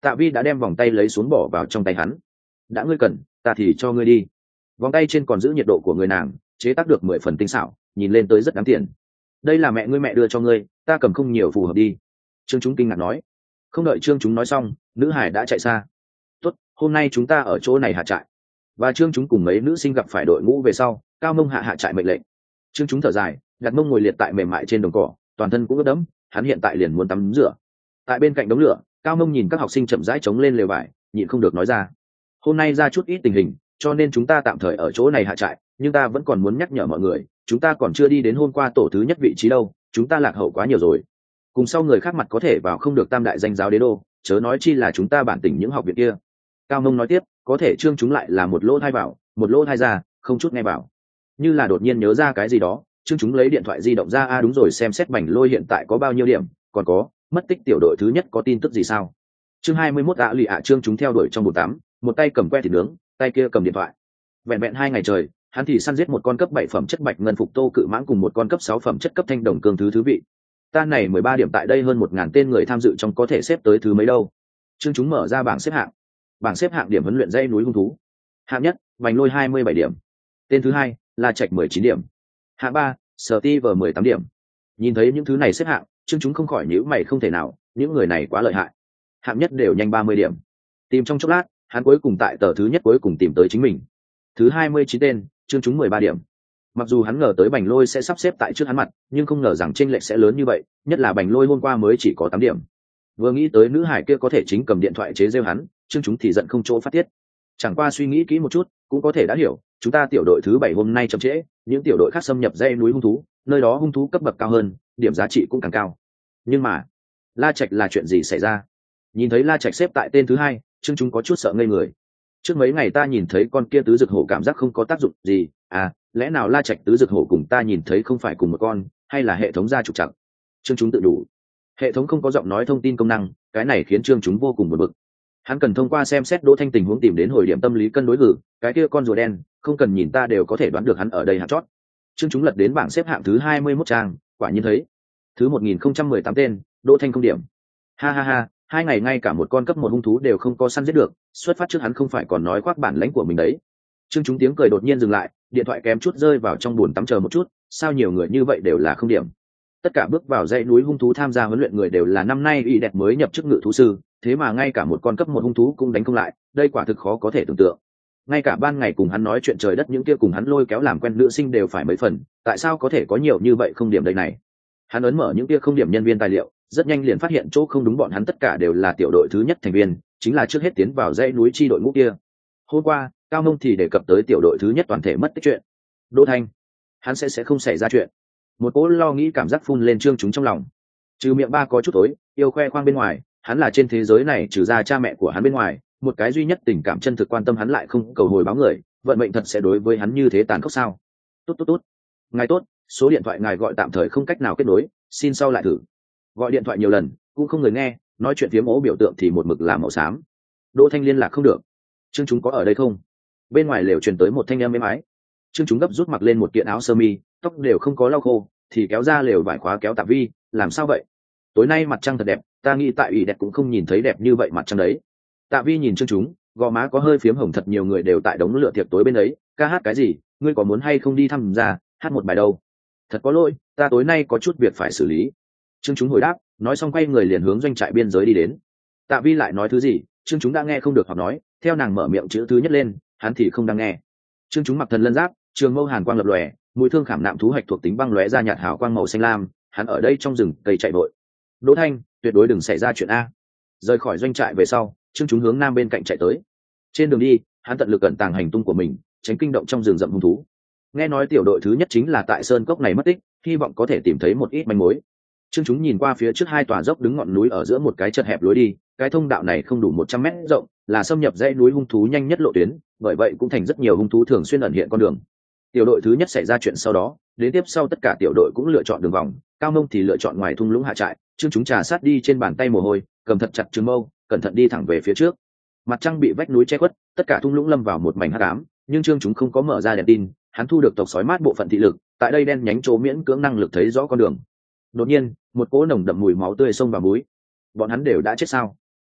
Tạ Vi đã đem vòng tay lấy xuống bỏ vào trong tay hắn. Đã ngươi cần, ta thì cho ngươi đi. Vòng tay trên còn giữ nhiệt độ của người nàng, chế tác được 10 phần tinh xảo, nhìn lên tới rất đáng tiền. Đây là mẹ ngươi mẹ đưa cho ngươi, ta cầm không nhiều phù hợp đi. Trương Chúng kinh ngạc nói. Không đợi Trương Chúng nói xong, nữ hải đã chạy xa. Tốt, hôm nay chúng ta ở chỗ này hạ trại. Và Trương Chúng cùng mấy nữ sinh gặp phải đội ngũ về sau, Cao Mông hạ trại mệnh lệnh. Trương Chúng thở dài, đặt mông ngồi liệt tại mềm mại trên đồng cỏ, toàn thân cũng ướt đẫm, hắn hiện tại liền muốn tắm rửa. Tại bên cạnh đống lửa, Cao Mông nhìn các học sinh chậm rãi chống lên lều vải, nhịn không được nói ra: hôm nay ra chút ít tình hình, cho nên chúng ta tạm thời ở chỗ này hạ trại, nhưng ta vẫn còn muốn nhắc nhở mọi người, chúng ta còn chưa đi đến hôm qua tổ thứ nhất vị trí đâu, chúng ta lạc hậu quá nhiều rồi. Cùng sau người khác mặt có thể vào không được tam đại danh giáo đế đô, chớ nói chi là chúng ta bản tỉnh những học viện kia. Cao Mông nói tiếp, có thể Trương Chúng lại là một lỗ thai vào, một lỗ thai ra, không chút nghe vào. Như là đột nhiên nhớ ra cái gì đó, Trương Chúng lấy điện thoại di động ra, đúng rồi, xem xét Bành Lôi hiện tại có bao nhiêu điểm, còn có mất tích tiểu đội thứ nhất có tin tức gì sao? Chương 21 lì Trương Chúng theo đuổi trong bồn tắm, một tay cầm que thịt nướng, tay kia cầm điện thoại. Vẹn vẹn 2 ngày trời, hắn thì săn giết một con cấp 7 phẩm chất bạch ngân phục tô cự mãng cùng một con cấp 6 phẩm chất cấp thanh đồng cương thứ vị. Ta này 13 điểm, tại đây hơn 1000 tên người tham dự trong có thể xếp tới thứ mấy đâu. Trương Chúng mở ra bảng xếp hạng. Bảng xếp hạng điểm huấn luyện dãy núi hung thú. Hạng nhất, Bành Lôi 27 điểm. Tên thứ hai, La Trạch 19 điểm. Hạng 3, Steve 18 điểm. Nhìn thấy những thứ này xếp hạng, Trương Chúng không khỏi nhíu mày, không thể nào, những người này quá lợi hại. Hạng nhất đều nhanh 30 điểm. Tìm trong chốc lát, hắn cuối cùng tại tờ thứ nhất cuối cùng tìm tới chính mình. Thứ 29 tên, Trương Chúng 13 điểm. Mặc dù hắn ngờ tới Bành Lôi sẽ sắp xếp tại trước hắn mặt, nhưng không ngờ rằng chênh lệch sẽ lớn như vậy, nhất là Bành Lôi hôm qua mới chỉ có 8 điểm. Vừa nghĩ tới nữ hải kia có thể chính cầm điện thoại chế giễu hắn, Trương Chúng thì giận không chỗ phát tiết. Chẳng qua suy nghĩ kỹ một chút, cũng có thể đã hiểu, chúng ta tiểu đội thứ 7 hôm nay chậm trễ, những tiểu đội khác xâm nhập dãy núi hung thú, nơi đó hung thú cấp bậc cao hơn, điểm giá trị cũng càng cao. Nhưng mà, La Trạch là chuyện gì xảy ra? Nhìn thấy La Trạch xếp tại tên thứ 2, Trương Chúng có chút sợ ngây người. Trước mấy ngày ta nhìn thấy con kia tứ dực hổ cảm giác không có tác dụng gì, lẽ nào La Trạch tứ dực hổ cùng ta nhìn thấy không phải cùng một con, hay là hệ thống ra trục trặc? Trương Chúng tự đủ. Hệ thống không có giọng nói thông tin công năng, cái này khiến Trương Chúng vô cùng bực bực. Hắn cần thông qua xem xét Đỗ Thanh tình huống tìm đến hồi điểm tâm lý cân đối gử, cái kia con rùa đen, không cần nhìn ta đều có thể đoán được hắn ở đây hạng chót. Trương Chúng lật đến bảng xếp hạng thứ 21 trang, quả nhiên thấy thứ 1018 tên, Đỗ Thanh không điểm. Ha ha ha, 2 ngày ngay cả một con cấp 1 hung thú đều không có săn giết được, xuất phát trước hắn không phải còn nói khoác bản lãnh của mình đấy. Trương Chúng tiếng cười đột nhiên dừng lại, điện thoại kém chút rơi vào trong bồn tắm, chờ một chút, sao nhiều người như vậy đều là không điểm? Tất cả bước vào dãy núi hung thú tham gia huấn luyện người đều là năm nay y đẹp mới nhập chức ngự thú sư, thế mà ngay cả một con cấp 1 hung thú cũng đánh không lại, đây quả thực khó có thể tưởng tượng. Ngay cả ban ngày cùng hắn nói chuyện trời đất những kia cùng hắn lôi kéo làm quen nữ sinh đều phải mấy phần, tại sao có thể có nhiều như vậy không điểm đây này? Hắn ấn mở những kia không điểm nhân viên tài liệu, rất nhanh liền phát hiện chỗ không đúng, bọn hắn tất cả đều là tiểu đội thứ nhất thành viên, chính là trước hết tiến vào dãy núi chi đội ngũ kia. Hôm qua, Cao Mông thì đề cập tới tiểu đội thứ nhất toàn thể mất tích chuyện. Đỗ Thanh, hắn sẽ không xảy ra chuyện. Một cỗ lo nghĩ cảm giác phun lên Trương Chúng trong lòng. Trừ miệng ba có chút tối, yêu khoe khoang bên ngoài, hắn là trên thế giới này trừ ra cha mẹ của hắn bên ngoài, một cái duy nhất tình cảm chân thực quan tâm hắn lại không cầu hồi báo người, vận mệnh thật sẽ đối với hắn như thế tàn khốc sao? Tốt tốt tốt. Ngài tốt, số điện thoại ngài gọi tạm thời không cách nào kết nối, xin sau lại thử. Gọi điện thoại nhiều lần, cũng không người nghe, nói chuyện phía mố biểu tượng thì một mực là màu xám. Đỗ Thanh liên lạc không được. Trương Chúng có ở đây không? Bên ngoài lều truyền tới một thanh âm êm ái. Trương Chúng gấp rút mặc lên một kiện áo sơ mi, tóc đều không có lau khô, thì kéo ra lều vải khóa kéo Tạ Vi, làm sao vậy? Tối nay mặt trăng thật đẹp, ta nghĩ tại ủy đẹp cũng không nhìn thấy đẹp như vậy mặt trăng đấy. Tạ Vi nhìn Trương Chúng, gò má có hơi phiếm hồng, thật nhiều người đều tại đống lửa tiệc tối bên đấy, ca hát cái gì, ngươi có muốn hay không đi thăm ra, hát một bài đâu? Thật có lỗi, ta tối nay có chút việc phải xử lý. Trương Chúng hồi đáp, nói xong quay người liền hướng doanh trại biên giới đi đến. Tạ Vi lại nói thứ gì, Trương Chúng đã nghe không được hoặc nói, theo nàng mở miệng chữ thứ nhất lên, hắn thì không đang nghe. Trương Chúng mặc thần lân giáp, trường mâu hàn quang lập lòe, mũi thương khảm nạm thú hạch thuộc tính băng lóe ra nhạt hào quang màu xanh lam, hắn ở đây trong rừng cây chạy vội. Đỗ Thanh, tuyệt đối đừng xảy ra chuyện a. Rời khỏi doanh trại về sau, Trương Chúng hướng nam bên cạnh chạy tới. Trên đường đi, hắn tận lực ẩn tàng hành tung của mình, tránh kinh động trong rừng rậm hung thú. Nghe nói tiểu đội thứ nhất chính là tại sơn cốc này mất tích, hy vọng có thể tìm thấy một ít manh mối. Trương Chúng nhìn qua phía trước 2 tòa dốc đứng ngọn núi ở giữa một cái chật hẹp lối đi, cái thông đạo này không đủ 100 mét rộng, là xâm nhập dãy núi hung thú nhanh nhất lộ tuyến, bởi vậy cũng thành rất nhiều hung thú thường xuyên ẩn hiện con đường. Tiểu đội thứ nhất xảy ra chuyện sau đó, đến tiếp sau tất cả tiểu đội cũng lựa chọn đường vòng, Cao Mông thì lựa chọn ngoài thung lũng hạ trại. Trương Chúng trà sát đi trên bàn tay mồ hôi, cầm thật chặt trường mâu, cẩn thận đi thẳng về phía trước. Mặt trăng bị vách núi che khuất, tất cả thung lũng lâm vào một mảnh hắc ám, nhưng Trương Chúng không có mở ra đèn tin, hắn thu được tộc sói mát bộ phận thị lực, tại đây đen nhánh chỗ miễn cưỡng năng lực thấy rõ con đường. Đột nhiên, một cỗ nồng đậm mùi máu tươi xông vào mũi. Bọn hắn đều đã chết sao?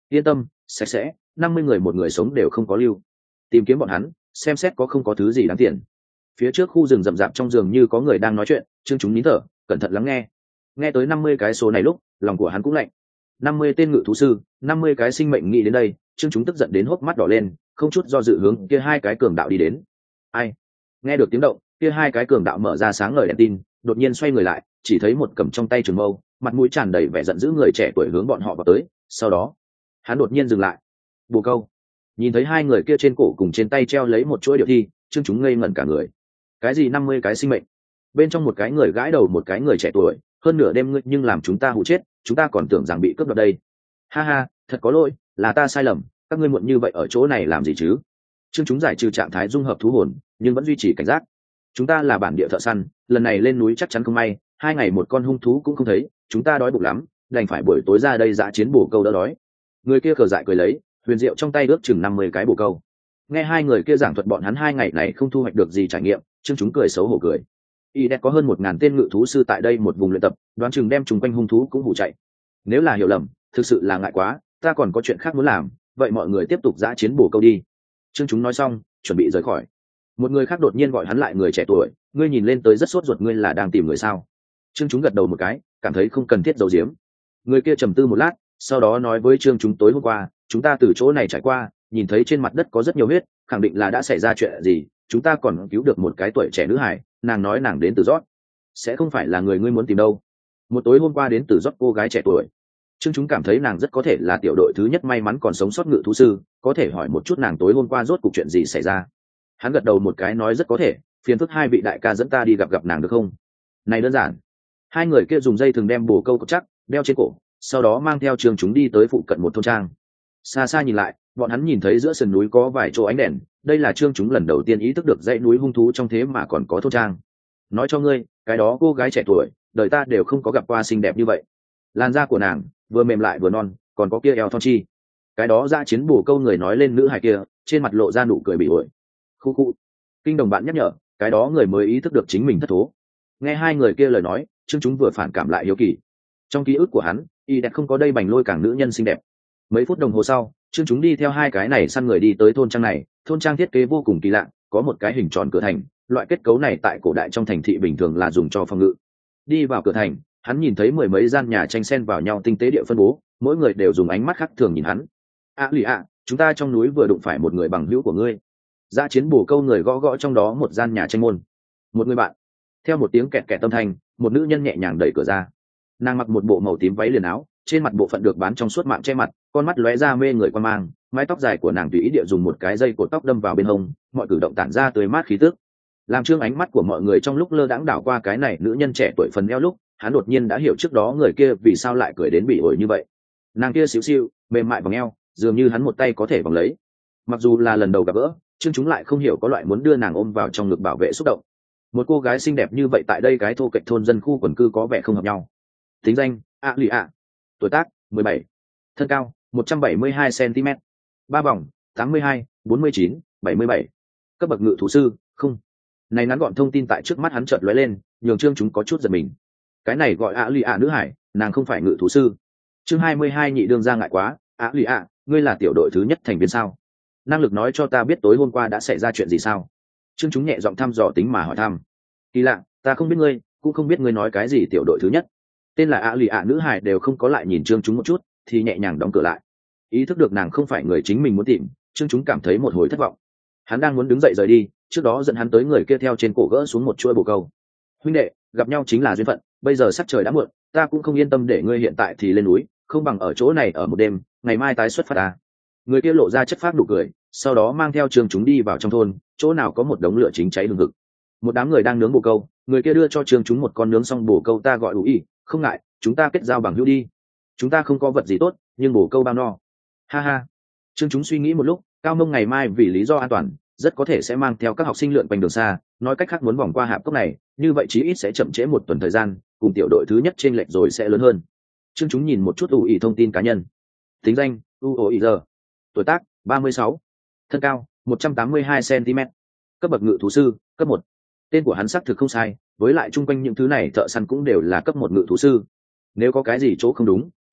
yên tâm, sạch sẽ, 50 người một người sống đều không có lưu. Tìm kiếm bọn hắn, xem xét có không có thứ gì đáng tiền. Phía trước khu rừng rậm rạp trong giường như có người đang nói chuyện, Trương chúng nín thở cẩn thận lắng nghe. Nghe tới 50 cái số này lúc lòng của hắn cũng lạnh. 50 tên ngự thú sư, 50 cái sinh mệnh nghĩ đến đây, Trương chúng tức giận đến hốc mắt đỏ lên, không chút do dự hướng kia hai cái cường đạo đi đến. Ai? Nghe được tiếng động, kia hai cái cường đạo mở ra sáng ngời đèn tin, đột nhiên xoay người lại, chỉ thấy một cầm trong tay trường mâu, mặt mũi tràn đầy vẻ giận dữ người trẻ tuổi hướng bọn họ vào tới. Sau đó hắn đột nhiên dừng lại. Bồ câu. Nhìn thấy hai người kia trên cổ cùng trên tay treo lấy một chuỗi điệu thi, Trương chúng ngây ngẩn cả người. Cái gì 50 cái sinh mệnh? Bên trong một cái người gãi đầu một cái người trẻ tuổi, hơn nửa đêm ngươi nhưng làm chúng ta hụ chết, chúng ta còn tưởng rằng bị cướp đoạt đây. Ha ha, thật có lỗi, là ta sai lầm, các ngươi muộn như vậy ở chỗ này làm gì chứ? Trương chúng giải trừ trạng thái dung hợp thú hồn, nhưng vẫn duy trì cảnh giác. Chúng ta là bản địa thợ săn, lần này lên núi chắc chắn không may, 2 ngày một con hung thú cũng không thấy, chúng ta đói bụng lắm, đành phải buổi tối ra đây dã chiến bổ câu đỡ đói. Người kia cờ dại cười lấy, huyền diệu trong tay ước chừng 50 cái bổ câu. Nghe hai người kia giảng thuật bọn hắn 2 ngày này không thu hoạch được gì trải nghiệm, Trương chúng cười xấu hổ cười. Y đẹp có hơn 1000 tên ngự thú sư tại đây một vùng luyện tập, đoán chừng đem chúng quanh hung thú cũng hủ chạy. Nếu là hiểu lầm, thực sự là ngại quá, ta còn có chuyện khác muốn làm, vậy mọi người tiếp tục dã chiến bổ câu đi. Trương chúng nói xong, chuẩn bị rời khỏi. Một người khác đột nhiên gọi hắn lại, người trẻ tuổi, ngươi nhìn lên tới rất sốt ruột, ngươi là đang tìm người sao? Trương chúng gật đầu một cái, cảm thấy không cần thiết giấu giếm. Người kia trầm tư một lát, sau đó nói với Trương chúng, tối hôm qua chúng ta từ chỗ này trải qua, nhìn thấy trên mặt đất có rất nhiều huyết, khẳng định là đã xảy ra chuyện gì. Chúng ta còn cứu được một cái tuổi trẻ nữ hải, nàng nói nàng đến từ rót, sẽ không phải là người ngươi muốn tìm đâu. Một tối hôm qua đến từ rót cô gái trẻ tuổi. Trương chúng cảm thấy nàng rất có thể là tiểu đội thứ nhất may mắn còn sống sót ngự thú sư, có thể hỏi một chút nàng tối hôm qua rốt cuộc chuyện gì xảy ra. Hắn gật đầu một cái nói rất có thể, phiền phức hai vị đại ca dẫn ta đi gặp nàng được không? Này đơn giản. Hai người kia dùng dây thừng đem bồ câu cột chắc đeo trên cổ, sau đó mang theo Trương chúng đi tới phụ cận một thôn trang. Xa xa nhìn lại, bọn hắn nhìn thấy giữa sườn núi có vài chỗ ánh đèn, đây là Trương chúng lần đầu tiên ý thức được dãy núi hung thú trong thế mà còn có thôn trang. Nói cho ngươi, cái đó cô gái trẻ tuổi, đời ta đều không có gặp qua xinh đẹp như vậy. Làn da của nàng vừa mềm lại vừa non, còn có kia eo thon chi. Cái đó ra chiến bổ câu người nói lên nữ hài kia, trên mặt lộ ra nụ cười bị ổi. Khu khu. Kinh đồng bạn nhắc nhở, cái đó người mới ý thức được chính mình thất thố. Nghe hai người kia lời nói, Trương chúng vừa phản cảm lại hiếu kỳ. Trong ký ức của hắn, y đẹp không có đây bành lôi càng nữ nhân xinh đẹp. Mấy phút đồng hồ sau, Trương chúng đi theo hai cái này săn người đi tới thôn trang này. Thôn trang thiết kế vô cùng kỳ lạ, có một cái hình tròn cửa thành, loại kết cấu này tại cổ đại trong thành thị bình thường là dùng cho phòng ngự. Đi vào cửa thành, hắn nhìn thấy 10 mấy gian nhà tranh xen vào nhau tinh tế địa phân bố, mỗi người đều dùng ánh mắt khác thường nhìn hắn. Lì chúng ta trong núi vừa đụng phải một người bằng hữu của ngươi. Dã chiến bổ câu người gõ gõ trong đó một gian nhà tranh môn. Một người bạn. Theo một tiếng kẹt kẹt âm thanh, một nữ nhân nhẹ nhàng đẩy cửa ra. Nàng mặc một bộ màu tím váy liền áo, trên mặt bộ phận được bán trong suốt mạng che mặt, con mắt lóe ra mê người quan mang, mái tóc dài của nàng tùy ý địa dùng một cái dây cột tóc đâm vào bên hông, mọi cử động tản ra tươi mát khí tức. Làm trương ánh mắt của mọi người trong lúc lơ đãng đảo qua cái này nữ nhân trẻ tuổi phần eo lúc, hắn đột nhiên đã hiểu trước đó người kia vì sao lại cười đến bị ổi như vậy. Nàng kia xíu xiu, mềm mại vòng eo, dường như hắn một tay có thể vòng lấy. Mặc dù là lần đầu gặp gỡ, Trương chúng lại không hiểu có loại muốn đưa nàng ôm vào trong ngực bảo vệ xúc động. Một cô gái xinh đẹp như vậy tại đây cái thô kệch thôn dân khu quần cư có vẻ không hợp nhau. Tính danh: Lì tuổi tác: 17, thân cao: 172 cm, ba vòng: 82, 49, 77, cấp bậc ngự thú sư: không. Này ngắn gọn thông tin tại trước mắt hắn chợt lóe lên, nhường Trương chúng có chút giật mình. Cái này gọi Lì nữ hải, nàng không phải ngự thú sư. Chương 22 nhị đương ra ngại quá, Lì ngươi là tiểu đội thứ nhất thành viên sao? Năng lực nói cho ta biết tối hôm qua đã xảy ra chuyện gì sao? Trương chúng nhẹ giọng thăm dò tính mà hỏi thăm. Kỳ lạ, ta không biết ngươi, cũng không biết ngươi nói cái gì tiểu đội thứ nhất. Tên là Lì nữ hải đều không có lại nhìn Trương chúng một chút, thì nhẹ nhàng đóng cửa lại. Ý thức được nàng không phải người chính mình muốn tìm, Trương chúng cảm thấy một hồi thất vọng. Hắn đang muốn đứng dậy rời đi, trước đó dẫn hắn tới người kia theo trên cổ gỡ xuống một chuôi bồ câu. Huynh đệ, gặp nhau chính là duyên phận, bây giờ sắc trời đã muộn, ta cũng không yên tâm để ngươi hiện tại thì lên núi, không bằng ở chỗ này ở một đêm, ngày mai tái xuất phát ta. Người kia lộ ra chất phác nụ cười, sau đó mang theo Trương chúng đi vào trong thôn, chỗ nào có một đống lửa chính cháy hừng hực. Một đám người đang nướng bồ câu, người kia đưa cho Trương chúng một con nướng xong bồ câu. Ta gọi ý, không ngại, chúng ta kết giao bằng hữu đi. Chúng ta không có vật gì tốt, nhưng bồ câu bao no. Ha ha. Trương chúng suy nghĩ một lúc, Cao Mông ngày mai vì lý do an toàn, rất có thể sẽ mang theo các học sinh lượn quanh đường xa, nói cách khác muốn vòng qua hạp cốc này, như vậy chí ít sẽ chậm trễ một tuần thời gian, cùng tiểu đội thứ nhất trên lệch rồi sẽ lớn hơn. Trương chúng nhìn một chút thông tin cá nhân. Tính danh: giờ, tuổi tác: 36, thân cao: 182 cm, cấp bậc ngự thú sư: cấp 1. Tên của hắn xác thực không sai, với lại chung quanh những thứ này thợ săn cũng đều là cấp 1 ngự thú sư. Nếu có cái gì chỗ không đúng,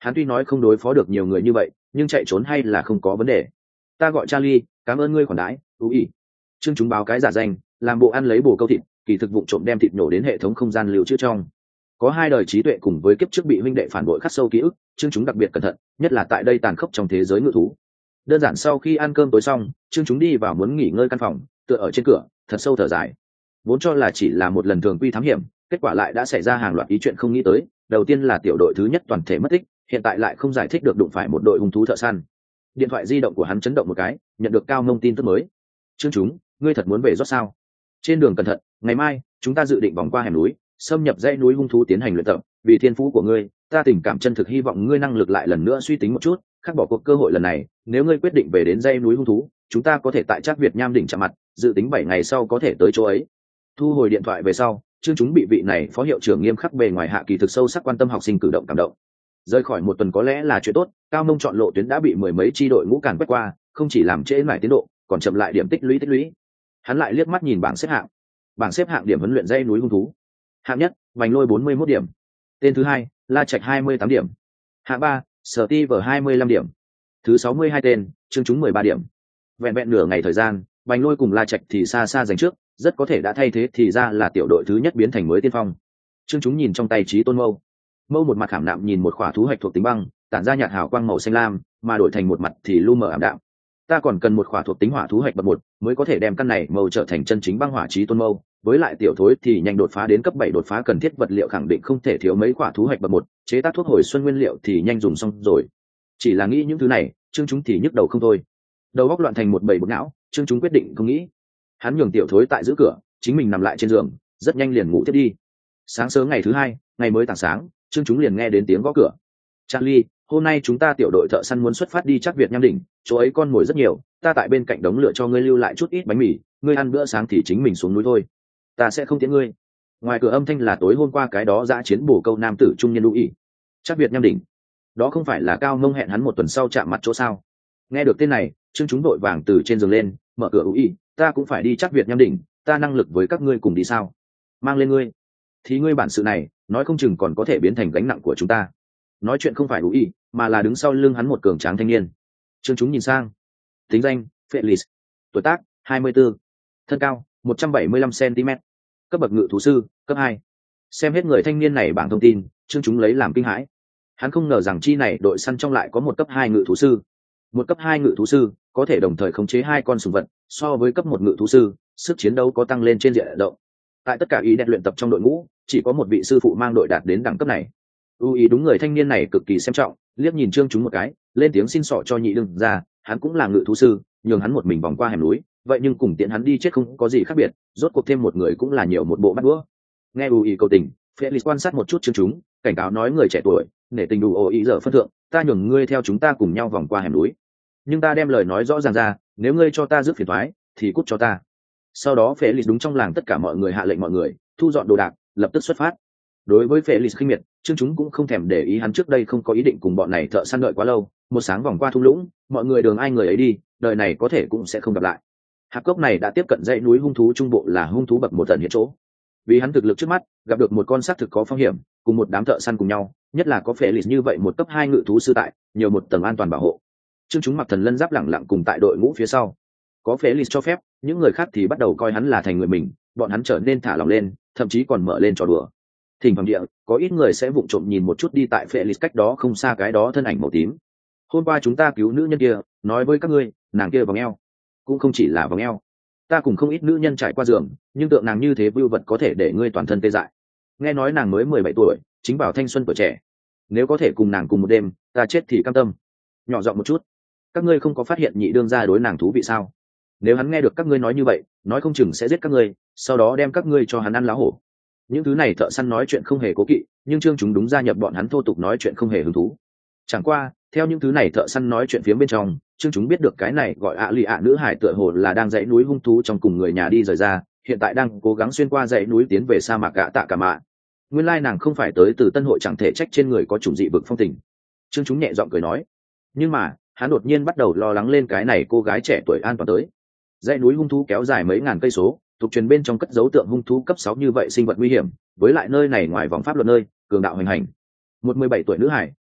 Hắn tuy nói không đối phó được nhiều người như vậy, nhưng chạy trốn hay là không có vấn đề. Ta gọi Charlie, cảm ơn ngươi khoản đãi. Ú ỉ. Trương chúng báo cái giả danh, làm bộ ăn lấy bồ câu thịt, kỳ thực vụ trộm đem thịt nổ đến hệ thống không gian lưu trữ trong. Có hai đời trí tuệ cùng với kiếp trước bị huynh đệ phản bội khắc sâu ký ức, Trương chúng đặc biệt cẩn thận, nhất là tại đây tàn khốc trong thế giới ngự thú. Đơn giản sau khi ăn cơm tối xong, Trương chúng đi vào muốn nghỉ ngơi căn phòng, tựa ở trên cửa, thật sâu thở dài. Vốn cho là chỉ là một lần thường quy thám hiểm, kết quả lại đã xảy ra hàng loạt ý chuyện không nghĩ tới. Đầu tiên là tiểu đội thứ nhất toàn thể mất tích, hiện tại lại không giải thích được đụng phải một đội hung thú thợ săn. Điện thoại di động của hắn chấn động một cái, nhận được Cao Mông tin tức mới. Trương chúng, ngươi thật muốn về rót sao? Trên đường cẩn thận, ngày mai chúng ta dự định vòng qua hẻm núi, xâm nhập dãy núi hung thú tiến hành luyện tập. Vì thiên phú của ngươi, ta tình cảm chân thực hy vọng ngươi năng lực lại lần nữa suy tính một chút, khắc bỏ cuộc cơ hội lần này. Nếu ngươi quyết định về đến dãy núi hung thú, chúng ta có thể tại Trác Việt Nham đỉnh chạm mặt, dự tính 7 ngày sau có thể tới chỗ ấy. Thu hồi điện thoại về sau, Trương chúng bị vị này phó hiệu trưởng nghiêm khắc bề ngoài hạ kỳ thực sâu sắc quan tâm học sinh cử động cảm động. Rời khỏi một tuần có lẽ là chuyện tốt, Cao Mông chọn lộ tuyến đã bị mười mấy chi đội ngũ càn quét qua, không chỉ làm trễ mãi tiến độ, còn chậm lại điểm tích lũy. Hắn lại liếc mắt nhìn bảng xếp hạng điểm huấn luyện dãy núi hung thú. Hạng nhất, Vành Lôi 41 điểm. Tên thứ hai, La Trạch 28 điểm. Hạng ba, Steve 25 điểm. Thứ 62 tên, Trương chúng 13 điểm. Vẹn vẹn nửa ngày thời gian, Vành Lôi cùng La Trạch thì xa xa giành trước, rất có thể đã thay thế thì ra là tiểu đội thứ nhất biến thành mới tiên phong. Trương chúng nhìn trong tay Chí Tôn Mâu. Mâu một mặt khảm nạm nhìn một khỏa thú hạch thuộc tính băng, tản ra nhạt hào quang màu xanh lam, mà đổi thành một mặt thì lu mờ ảm đạm. Ta còn cần một khỏa thuộc tính hỏa thú hạch bậc 1 mới có thể đem căn này mâu trở thành chân chính băng hỏa Chí Tôn Mâu, với lại tiểu thối thì nhanh đột phá đến cấp 7 đột phá cần thiết vật liệu khẳng định không thể thiếu mấy khỏa thú hạch bậc 1, chế tác thuốc hồi xuân nguyên liệu thì nhanh dùng xong rồi. Chỉ là nghĩ những thứ này, Trương chúng thì nhức đầu không thôi. Đầu óc loạn thành một bầy bột não, Trương chúng quyết định không nghĩ. Hắn nhường tiểu thối tại giữ cửa, chính mình nằm lại trên giường, rất nhanh liền ngủ tiếp đi. Sáng sớm ngày thứ hai, ngày mới tảng sáng, Trương chúng liền nghe đến tiếng gõ cửa. Charlie, hôm nay chúng ta tiểu đội thợ săn muốn xuất phát đi Trác Việt Nham đỉnh, chỗ ấy con mồi rất nhiều, ta tại bên cạnh đống lửa cho ngươi lưu lại chút ít bánh mì, ngươi ăn bữa sáng thì chính mình xuống núi thôi, ta sẽ không tiễn ngươi. Ngoài cửa âm thanh là tối hôm qua cái đó dã chiến bổ câu nam tử trung niên Louis. Trác Việt Nham đỉnh, đó không phải là Cao Mông hẹn hắn một tuần sau chạm mặt chỗ sao? Nghe được tên này, Trương chúng đội vàng từ trên giường lên, mở cửa. Louis, ta cũng phải đi Trác Việt Nham đỉnh, ta năng lực với các ngươi cùng đi sao? Mang lên ngươi, thì ngươi bản sự này, nói không chừng còn có thể biến thành gánh nặng của chúng ta. Nói chuyện không phải Louis, mà là đứng sau lưng hắn một cường tráng thanh niên. Trương chúng nhìn sang. Tính danh, Felix. Tuổi tác, 24. Thân cao, 175 cm. Cấp bậc ngự thú sư, cấp 2. Xem hết người thanh niên này bảng thông tin, Trương chúng lấy làm kinh hãi. Hắn không ngờ rằng chi này đội săn trong lại có một cấp 2 ngự thú sư. Một cấp 2 ngự thú sư có thể đồng thời khống chế 2 con sùng vật, so với cấp 1 ngự thú sư, sức chiến đấu có tăng lên trên diện rộng. Tại tất cả ý đẹp luyện tập trong đội ngũ, chỉ có một vị sư phụ mang đội đạt đến đẳng cấp này. Ý đúng người thanh niên này cực kỳ xem trọng, liếc nhìn Trương chúng một cái, lên tiếng xin xỏ cho nhị đương ra, hắn cũng là ngự thú sư, nhường hắn một mình vòng qua hẻm núi, vậy nhưng cùng tiện hắn đi chết không có gì khác biệt, rốt cuộc thêm một người cũng là nhiều một bộ bắt đũa. Nghe cầu tình, Felix quan sát một chút Trương chúng, cảnh cáo nói người trẻ tuổi, nể tình đủ ý giờ phân thượng, ta nhường ngươi theo chúng ta cùng nhau vòng qua hẻm núi, nhưng ta đem lời nói rõ ràng ra, nếu ngươi cho ta rước phiền toái thì cút cho ta. Sau đó Felix đúng trong làng tất cả mọi người hạ lệnh mọi người thu dọn đồ đạc, lập tức xuất phát. Đối với Felix khinh miệt, Trương chúng cũng không thèm để ý, hắn trước đây không có ý định cùng bọn này thợ săn đợi quá lâu, một sáng vòng qua thung lũng, mọi người đường ai người ấy đi, đời này có thể cũng sẽ không gặp lại. Hạp cốc này đã tiếp cận dãy núi hung thú trung bộ, là hung thú bậc 1 tận hiện chỗ. Vì hắn thực lực trước mắt, gặp được một con xác thực có phong hiểm, cùng một đám thợ săn cùng nhau, nhất là có Felix như vậy một cấp 2 ngự thú sư tại, nhiều một tầng an toàn bảo hộ. Trương chúng mặc thần lân giáp lẳng lặng cùng tại đội ngũ phía sau. Có Felix cho phép, những người khác thì bắt đầu coi hắn là thành người mình, bọn hắn trở nên thả lỏng lên, thậm chí còn mở lên trò đùa. Thỉnh thoảng địa, có ít người sẽ vụng trộm nhìn một chút đi tại Felix cách đó không xa cái đó thân ảnh màu tím. Hôm qua chúng ta cứu nữ nhân kia, nói với các ngươi, nàng kia vòng eo, cũng không chỉ là vòng eo. Ta cùng không ít nữ nhân trải qua giường, nhưng tượng nàng như thế vưu vật có thể để ngươi toàn thân tê dại. Nghe nói nàng mới 17 tuổi, chính bảo thanh xuân tuổi trẻ. Nếu có thể cùng nàng cùng một đêm, ta chết thì cam tâm. Nhỏ giọng một chút, các ngươi không có phát hiện nhị đương gia đối nàng thú vị sao? Nếu hắn nghe được các ngươi nói như vậy, nói không chừng sẽ giết các ngươi, sau đó đem các ngươi cho hắn ăn lá hổ. Những thứ này thợ săn nói chuyện không hề cố kỵ, nhưng Trương chúng đúng gia nhập bọn hắn thô tục nói chuyện không hề hứng thú. Chẳng qua, theo những thứ này thợ săn nói chuyện phía bên trong, Trương chúng biết được cái này gọi lì nữ hải tựa hồ là đang dãy núi hung thú trong cùng người nhà đi rời ra, hiện tại đang cố gắng xuyên qua dãy núi tiến về sa mạc tạ cả mạ. Nguyên lai nàng không phải tới từ Tân Hội, chẳng thể trách trên người có chủng dị vực phong tình. Trương chúng nhẹ giọng cười nói, nhưng mà hắn đột nhiên bắt đầu lo lắng lên cái này cô gái trẻ tuổi an toàn tới. Dãy núi hung thú kéo dài mấy ngàn cây số, tục truyền bên trong cất dấu tượng hung thú cấp 6 như vậy sinh vật nguy hiểm, với lại nơi này ngoài vòng pháp luật nơi cường đạo hành hành. Một 17 tuổi nữ hải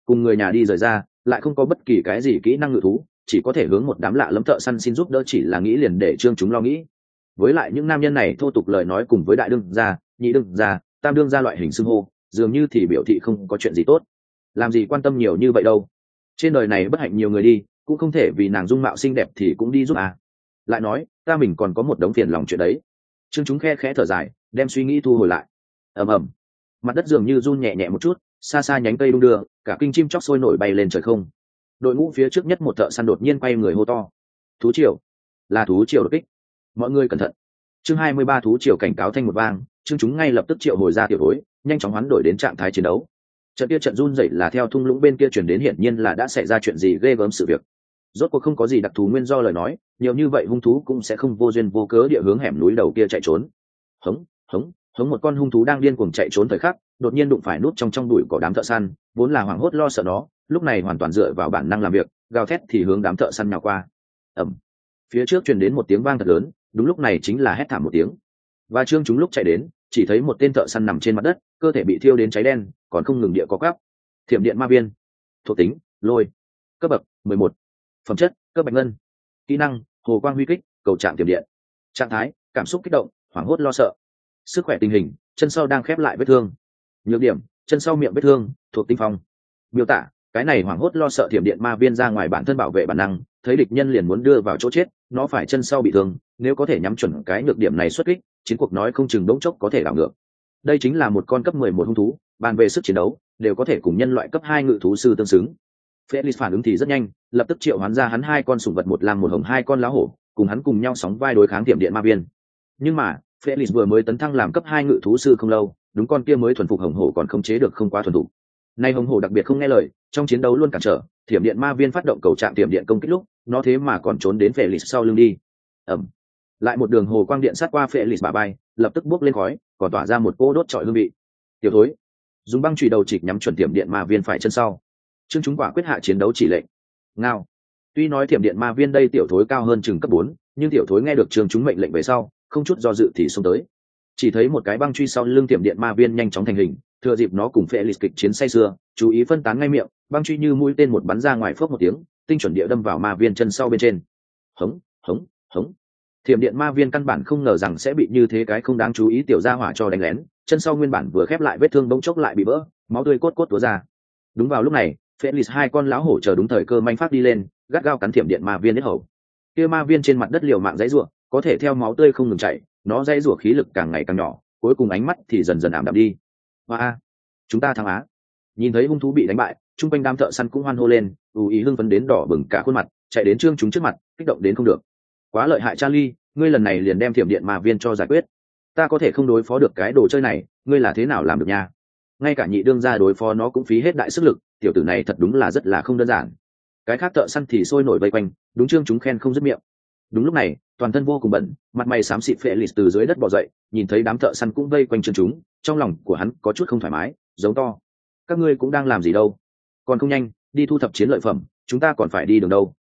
cùng người nhà đi rời ra, lại không có bất kỳ cái gì kỹ năng ngự thú, chỉ có thể hướng một đám lạ lẫm thợ săn xin giúp đỡ, chỉ là nghĩ liền để trương chúng lo nghĩ. Với lại những nam nhân này thô tục lời nói cùng với đại đương gia, nhị đương gia, tam đương gia loại hình xưng hô, dường như thì biểu thị không có chuyện gì tốt. Làm gì quan tâm nhiều như vậy đâu. Trên đời này bất hạnh nhiều người đi, cũng không thể vì nàng dung mạo xinh đẹp thì cũng đi giúp à. Lại nói, ta mình còn có một đống phiền lòng chuyện đấy. Trương chúng khe khẽ thở dài, đem suy nghĩ thu hồi lại. Ầm ầm, mặt đất dường như run nhẹ nhẹ một chút, xa xa nhánh cây đung đưa, cả kinh chim chóc sôi nổi bay lên trời không. Đội ngũ phía trước nhất một thợ săn đột nhiên quay người hô to: thú triều, là thú triều đột kích, mọi người cẩn thận. Chương 23 thú triều cảnh cáo thanh một vang, Trương chúng ngay lập tức triệu hồi ra tiểu thối, nhanh chóng hoán đổi đến trạng thái chiến đấu. Trận kia trận run rẩy là theo thung lũng bên kia truyền đến, hiển nhiên là đã xảy ra chuyện gì ghê gớm sự việc. Rốt cuộc không có gì đặc thù nguyên do lời nói, nhiều như vậy hung thú cũng sẽ không vô duyên vô cớ địa hướng hẻm núi đầu kia chạy trốn. Hống, hống, hống, một con hung thú đang điên cuồng chạy trốn thời khắc, đột nhiên đụng phải nút trong bụi cỏ đám thợ săn, vốn là hoảng hốt lo sợ nó, lúc này hoàn toàn dựa vào bản năng làm việc, gào thét thì hướng đám thợ săn nhào qua. Ầm. Phía trước truyền đến một tiếng vang thật lớn, đúng lúc này chính là hét thảm một tiếng. Và Trương chúng lúc chạy đến, chỉ thấy một tên thợ săn nằm trên mặt đất, cơ thể bị thiêu đến cháy đen, còn không ngừng địa có quắp. Thiểm điện ma viên. Thuộc tính: lôi. Cấp bậc: 11. Phẩm chất: cấp bạch ngân. Kỹ năng: hồ quang huy kích, cầu trạng tiềm điện. Trạng thái: cảm xúc kích động, hoảng hốt lo sợ. Sức khỏe tình hình: chân sau đang khép lại vết thương. Nhược điểm: chân sau miệng vết thương, thuộc tinh phong. Miêu tả: cái này hoảng hốt lo sợ thiểm điện ma viên ra ngoài bản thân bảo vệ bản năng, thấy địch nhân liền muốn đưa vào chỗ chết, nó phải chân sau bị thương, nếu có thể nhắm chuẩn cái nhược điểm này xuất kích, chiến cuộc nói không chừng đống chốc có thể đảo ngược. Đây chính là một con cấp 11 hung thú, bàn về sức chiến đấu đều có thể cùng nhân loại cấp 2 ngự thú sư tương xứng. Felix phản ứng thì rất nhanh, lập tức triệu hoán ra hắn hai con sủng vật, một lam một hồng, hai con lá hổ, cùng hắn cùng nhau sóng vai đối kháng thiểm điện ma viên. Nhưng mà Felix vừa mới tấn thăng làm cấp 2 ngự thú sư không lâu, đúng con kia mới thuần phục hồng hổ còn không chế được không quá thuần thục. Nay hồng hổ đặc biệt không nghe lời, trong chiến đấu luôn cản trở, thiểm điện ma viên phát động cầu trạng thiểm điện công kích lúc, nó thế mà còn trốn đến Felix sau lưng đi. Ầm. Lại một đường hồ quang điện sát qua Felix bả vai, lập tức bốc lên khói, còn tỏa ra một cỗ đốt trọi hương vị. Tiểu thối, dùng băng chùy đầu chịch nhắm chuẩn thiểm điện ma viên phải chân sau. Trương chúng quả quyết hạ chiến đấu chỉ lệnh. Ngao. Tuy nói thiểm điện ma viên đây tiểu thối cao hơn chừng cấp 4, nhưng tiểu thối nghe được Trương chúng mệnh lệnh về sau, không chút do dự thì xông tới. Chỉ thấy một cái băng truy sau lưng thiểm điện ma viên nhanh chóng thành hình, thừa dịp nó cùng Felix kịch chiến say sưa, chú ý phân tán ngay miệng, băng truy như mũi tên một bắn ra ngoài, phốc một tiếng, tinh chuẩn địa đâm vào ma viên chân sau bên trên. Hống, hống, hống. Thiểm điện ma viên căn bản không ngờ rằng sẽ bị như thế cái không đáng chú ý tiểu gia hỏa cho đánh lén, chân sau nguyên bản vừa khép lại vết thương bỗng chốc lại bị vỡ, máu tươi cốt cốt túa ra. Đúng vào lúc này, Felix hai con lão hổ chờ đúng thời cơ manh phát đi lên, gắt gao cắn thiểm điện ma viên đến hầu. Kia ma viên trên mặt đất liều mạng giãy giụa, có thể theo máu tươi không ngừng chảy, nó giãy giụa khí lực càng ngày càng nhỏ, cuối cùng ánh mắt thì dần dần ảm đạm đi. Hoa, chúng ta thắng á! Nhìn thấy hung thú bị đánh bại, trung quanh đám thợ săn cũng hoan hô lên, ý hưng phấn đến đỏ bừng cả khuôn mặt, chạy đến Trương chúng trước mặt, kích động đến không được. Quá lợi hại Charlie, ngươi lần này liền đem thiểm điện ma viên cho giải quyết. Ta có thể không đối phó được cái đồ chơi này, ngươi là thế nào làm được nha? Ngay cả nhị đương gia đối phó nó cũng phí hết đại sức lực, tiểu tử này thật đúng là rất là không đơn giản. Cái khác thợ săn thì sôi nổi vây quanh, đúng Trương chúng khen không dứt miệng. Đúng lúc này, toàn thân vô cùng bẩn, mặt mày xám xịt Felix từ dưới đất bò dậy, nhìn thấy đám thợ săn cũng vây quanh Trương chúng, trong lòng của hắn có chút không thoải mái, giống to: các ngươi cũng đang làm gì đâu? Còn không nhanh đi thu thập chiến lợi phẩm, chúng ta còn phải đi đường đâu?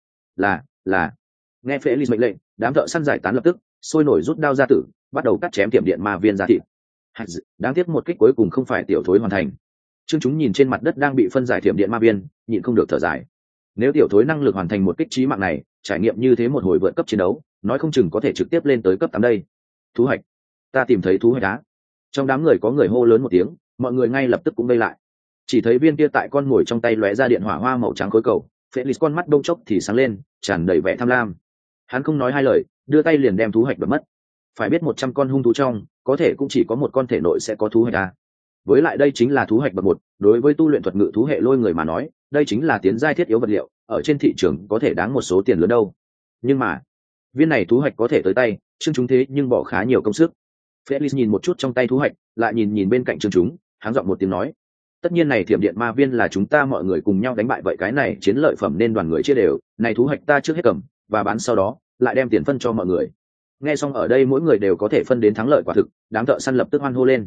Là. Nghe Felix mệnh lệnh, đám thợ săn giải tán lập tức, sôi nổi rút đao ra tử, bắt đầu cắt chém thiểm điện ma viên ra thịt. Đáng tiếc một kích cuối cùng không phải tiểu thối hoàn thành. Trương chúng nhìn trên mặt đất đang bị phân giải thiểm điện ma viên, nhịn không được thở dài. Nếu tiểu thối năng lực hoàn thành một kích chí mạng này, trải nghiệm như thế một hồi vượt cấp chiến đấu, nói không chừng có thể trực tiếp lên tới cấp 8 đây. Thú hạch, ta tìm thấy thú hạch á! Trong đám người có người hô lớn một tiếng, mọi người ngay lập tức cũng vây lại. Chỉ thấy viên kia tại con mồi trong tay lóe ra điện hỏa hoa màu trắng khối cầu, Felix con mắt đông chốc thì sáng lên, tràn đầy vẻ tham lam. Hắn không nói hai lời, đưa tay liền đem thú hạch đập mất. Phải biết 100 con hung thú trong, có thể cũng chỉ có một con thể nội sẽ có thú hạch à. Với lại đây chính là thú hạch bậc 1, đối với tu luyện thuật ngự thú hệ lôi người mà nói, đây chính là tiến giai thiết yếu vật liệu, ở trên thị trường có thể đáng một số tiền lớn đâu. Nhưng mà, viên này thú hạch có thể tới tay, Trương chúng thế nhưng bỏ khá nhiều công sức. Felix nhìn một chút trong tay thú hạch, lại nhìn bên cạnh Trương chúng, háng giọng một tiếng nói: tất nhiên này thiểm điện ma viên là chúng ta mọi người cùng nhau đánh bại, vậy cái này chiến lợi phẩm nên đoàn người chia đều, này thú hạch ta trước hết cầm và bán, sau đó lại đem tiền phân cho mọi người. Nghe xong ở đây mỗi người đều có thể phân đến thắng lợi quả thực, đám thợ săn lập tức hoan hô lên.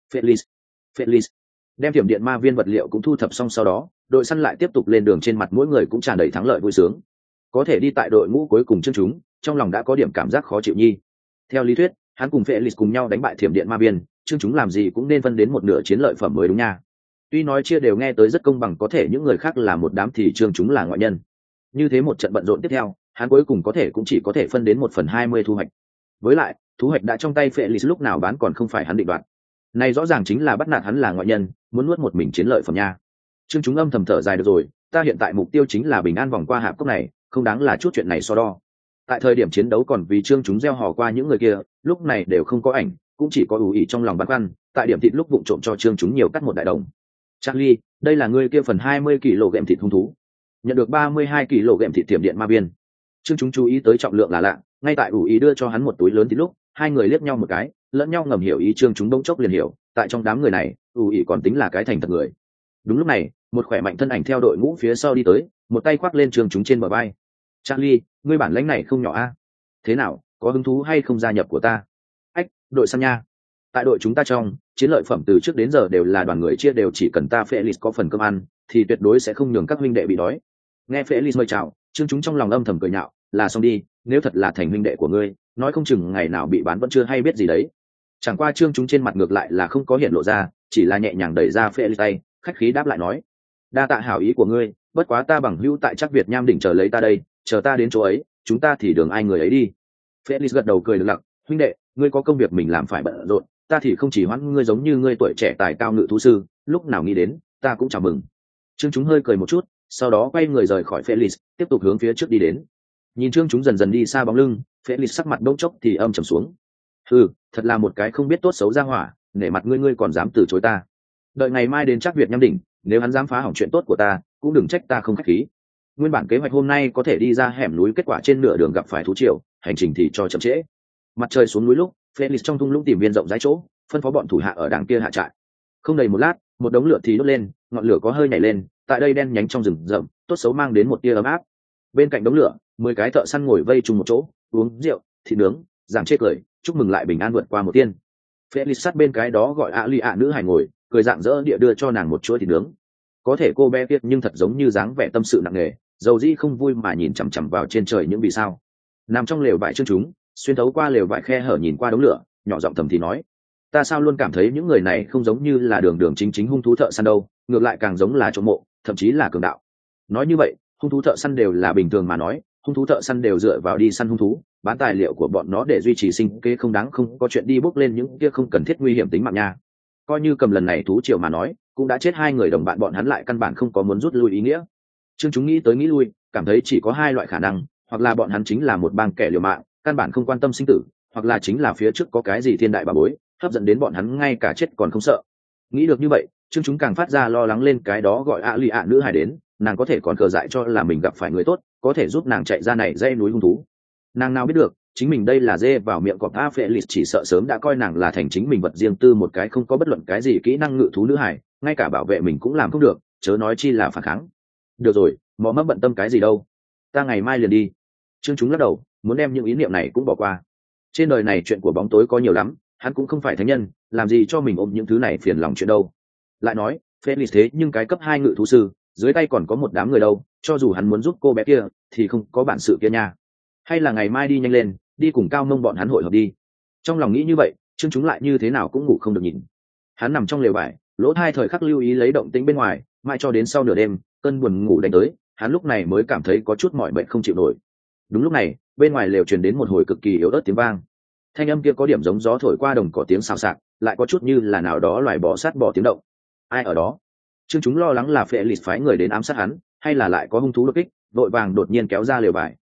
Felix đem thiểm điện ma viên vật liệu cũng thu thập xong, sau đó đội săn lại tiếp tục lên đường, trên mặt mỗi người cũng tràn đầy thắng lợi vui sướng. Có thể đi tại đội ngũ cuối cùng Trương chúng, trong lòng đã có điểm cảm giác khó chịu nhi. Theo lý thuyết, hắn cùng Felix cùng nhau đánh bại thiểm điện ma viên, Trương chúng làm gì cũng nên phân đến một nửa chiến lợi phẩm mới đúng nha. Tuy nói chia đều nghe tới rất công bằng, có thể những người khác là một đám thì Trương chúng là ngoại nhân. Như thế một trận bận rộn tiếp theo, hắn cuối cùng có thể cũng chỉ có thể phân đến 1/20 thu hoạch. Với lại, thu hoạch đã trong tay Felix, lúc nào bán còn không phải hắn định đoạt. Này rõ ràng chính là bắt nạt hắn là ngoại nhân, muốn nuốt một mình chiến lợi phẩm nha. Trương chúng âm thầm thở dài, được rồi, ta hiện tại mục tiêu chính là bình an vòng qua hạp cốc này, không đáng là chút chuyện này so đo. Tại thời điểm chiến đấu còn vì Trương chúng gieo hò qua những người kia, lúc này đều không có ảnh, cũng chỉ có ủ ỉ trong lòng băn khoăn. Tại điểm thịt lúc vụng trộm cho Trương chúng nhiều cắt một đại đồng. Charlie, đây là ngươi kia phần 20 kg thịt hung thú. Nhận được 32 kg thịt tiềm điện ma biên. Trương chúng chú ý tới trọng lượng là lạ, ngay tại ủ ý đưa cho hắn một túi lớn thịt lúc, hai người liếc nhau một cái, lẫn nhau ngầm hiểu ý. Trương chúng bỗng chốc liền hiểu, tại trong đám người này, ủ ý còn tính là cái thành thật người. Đúng lúc này, một khỏe mạnh thân ảnh theo đội ngũ phía sau đi tới, một tay khoác lên Trương chúng trên bờ vai. Charlie, ngươi bản lãnh này không nhỏ a. Thế nào, có hứng thú hay không gia nhập của ta? Ách, đội săn nha. Tại đội chúng ta trong, chiến lợi phẩm từ trước đến giờ đều là đoàn người chia đều, chỉ cần ta Felix có phần cơm ăn, thì tuyệt đối sẽ không nhường các huynh đệ bị đói. Nghe Felix mời chào, Trương chúng trong lòng âm thầm cười nhạo, là xong đi, nếu thật là thành huynh đệ của ngươi, nói không chừng ngày nào bị bán vẫn chưa hay biết gì đấy. Chẳng qua Trương chúng trên mặt ngược lại là không có hiện lộ ra, chỉ là nhẹ nhàng đẩy ra Felix tay, khách khí đáp lại nói: đa tạ hảo ý của ngươi, bất quá ta bằng hữu tại chắc Việt Nham đỉnh chờ lấy ta đây, chờ ta đến chỗ ấy, chúng ta thì đường ai người ấy đi. Felix gật đầu cười được lặng, huynh đệ, ngươi có công việc mình làm phải bận rộn, ta thì không chỉ hoãn ngươi, giống như ngươi tuổi trẻ tài cao ngự thú sư, lúc nào nghĩ đến, ta cũng chào mừng. Trương chúng hơi cười một chút, sau đó quay người rời khỏi Felix, tiếp tục hướng phía trước đi đến. Nhìn Trương chúng dần dần đi xa bóng lưng, Felix sắc mặt bỗng chốc thì âm trầm xuống. Thật là một cái không biết tốt xấu ra hỏa, nể mặt ngươi còn dám từ chối ta. Đợi ngày mai đến chắc Việt Nham đỉnh, nếu hắn dám phá hỏng chuyện tốt của ta, cũng đừng trách ta không khách khí. Nguyên bản kế hoạch hôm nay có thể đi ra hẻm núi, kết quả trên nửa đường gặp phải thú triều, hành trình thì cho chậm trễ. Mặt trời xuống núi lúc, Felix trong thung lũng tìm viên rộng rãi chỗ, phân phó bọn thủ hạ ở đằng kia hạ trại. Không đầy một lát, một đống lửa thì đốt lên, ngọn lửa có hơi nhảy lên, tại đây đen nhánh trong rừng rậm, tốt xấu mang đến một tia ấm áp. Bên cạnh đống lửa, 10 cái thợ săn ngồi vây chung một chỗ, uống rượu, thịt nướng, giảng chê cười, chúc mừng lại bình an vượt qua một tiên. Felix sát bên cái đó gọi Alia nữ hài ngồi, cười rạng rỡ địa đưa cho nàng một chuỗi thịt nướng. Có thể cô bé kia nhưng thật giống như dáng vẻ tâm sự nặng nề, dầu dĩ không vui mà nhìn chằm chằm vào trên trời những vì sao. Nằm trong lều vải Trương chúng, xuyên thấu qua lều vải khe hở nhìn qua đống lửa, nhỏ giọng thầm thì nói: ta sao luôn cảm thấy những người này không giống như là đường đường chính chính hung thú thợ săn đâu, ngược lại càng giống là trộm mộ, thậm chí là cường đạo. Nói như vậy, hung thú thợ săn đều là bình thường mà nói, hung thú thợ săn đều dựa vào đi săn hung thú, bán tài liệu của bọn nó để duy trì sinh kế, không đáng không có chuyện đi bốc lên những kia không cần thiết nguy hiểm tính mạng nha. Coi như cầm lần này thú triều mà nói, cũng đã chết 2 người đồng bạn bọn hắn, lại căn bản không có muốn rút lui ý nghĩa. Trương chúng nghĩ tới nghĩ lui, cảm thấy chỉ có 2 loại khả năng, hoặc là bọn hắn chính là một bang kẻ liều mạng, căn bản không quan tâm sinh tử, hoặc là chính là phía trước có cái gì thiên đại bà bối, hấp dẫn đến bọn hắn ngay cả chết còn không sợ. Nghĩ được như vậy, Trương chúng càng phát ra lo lắng lên cái đó gọi Alia nữ hài đến, nàng có thể còn cờ dại cho là mình gặp phải người tốt, có thể giúp nàng chạy ra này dãy núi hung thú. Nàng nào biết được, chính mình đây là dê vào miệng cọp. Felix chỉ sợ sớm đã coi nàng là thành chính mình vật riêng tư, một cái không có bất luận cái gì kỹ năng ngự thú nữ hài, ngay cả bảo vệ mình cũng làm không được, chớ nói chi là phản kháng. Được rồi, mò mẫm bận tâm cái gì đâu, ta ngày mai liền đi. Trương chúng lắc đầu, muốn đem những ý niệm này cũng bỏ qua. Trên đời này chuyện của bóng tối có nhiều lắm, hắn cũng không phải thánh nhân, làm gì cho mình ôm những thứ này phiền lòng chuyện đâu. Lại nói, Felix thế nhưng cái cấp 2 ngự thú sư, dưới tay còn có một đám người đâu, cho dù hắn muốn giúp cô bé kia, thì không có bản sự kia nha. Hay là ngày mai đi nhanh lên, đi cùng Cao Mông bọn hắn hội hợp đi. Trong lòng nghĩ như vậy, Trương chúng lại như thế nào cũng ngủ không được nhìn. Hắn nằm trong lều vải, lỗ tai thời khắc lưu ý lấy động tĩnh bên ngoài, mãi cho đến sau nửa đêm, cơn buồn ngủ đánh tới, hắn lúc này mới cảm thấy có chút mỏi mệt không chịu nổi. Đúng lúc này, bên ngoài lều truyền đến một hồi cực kỳ yếu ớt tiếng vang. Thanh âm kia có điểm giống gió thổi qua đồng cỏ tiếng xào xạc, lại có chút như là nào đó loài bò sát bò tiếng động. Ai ở đó? Trương chúng lo lắng là Felix phái người đến ám sát hắn, hay là lại có hung thú đột kích, vội vàng đột nhiên kéo ra lều vải.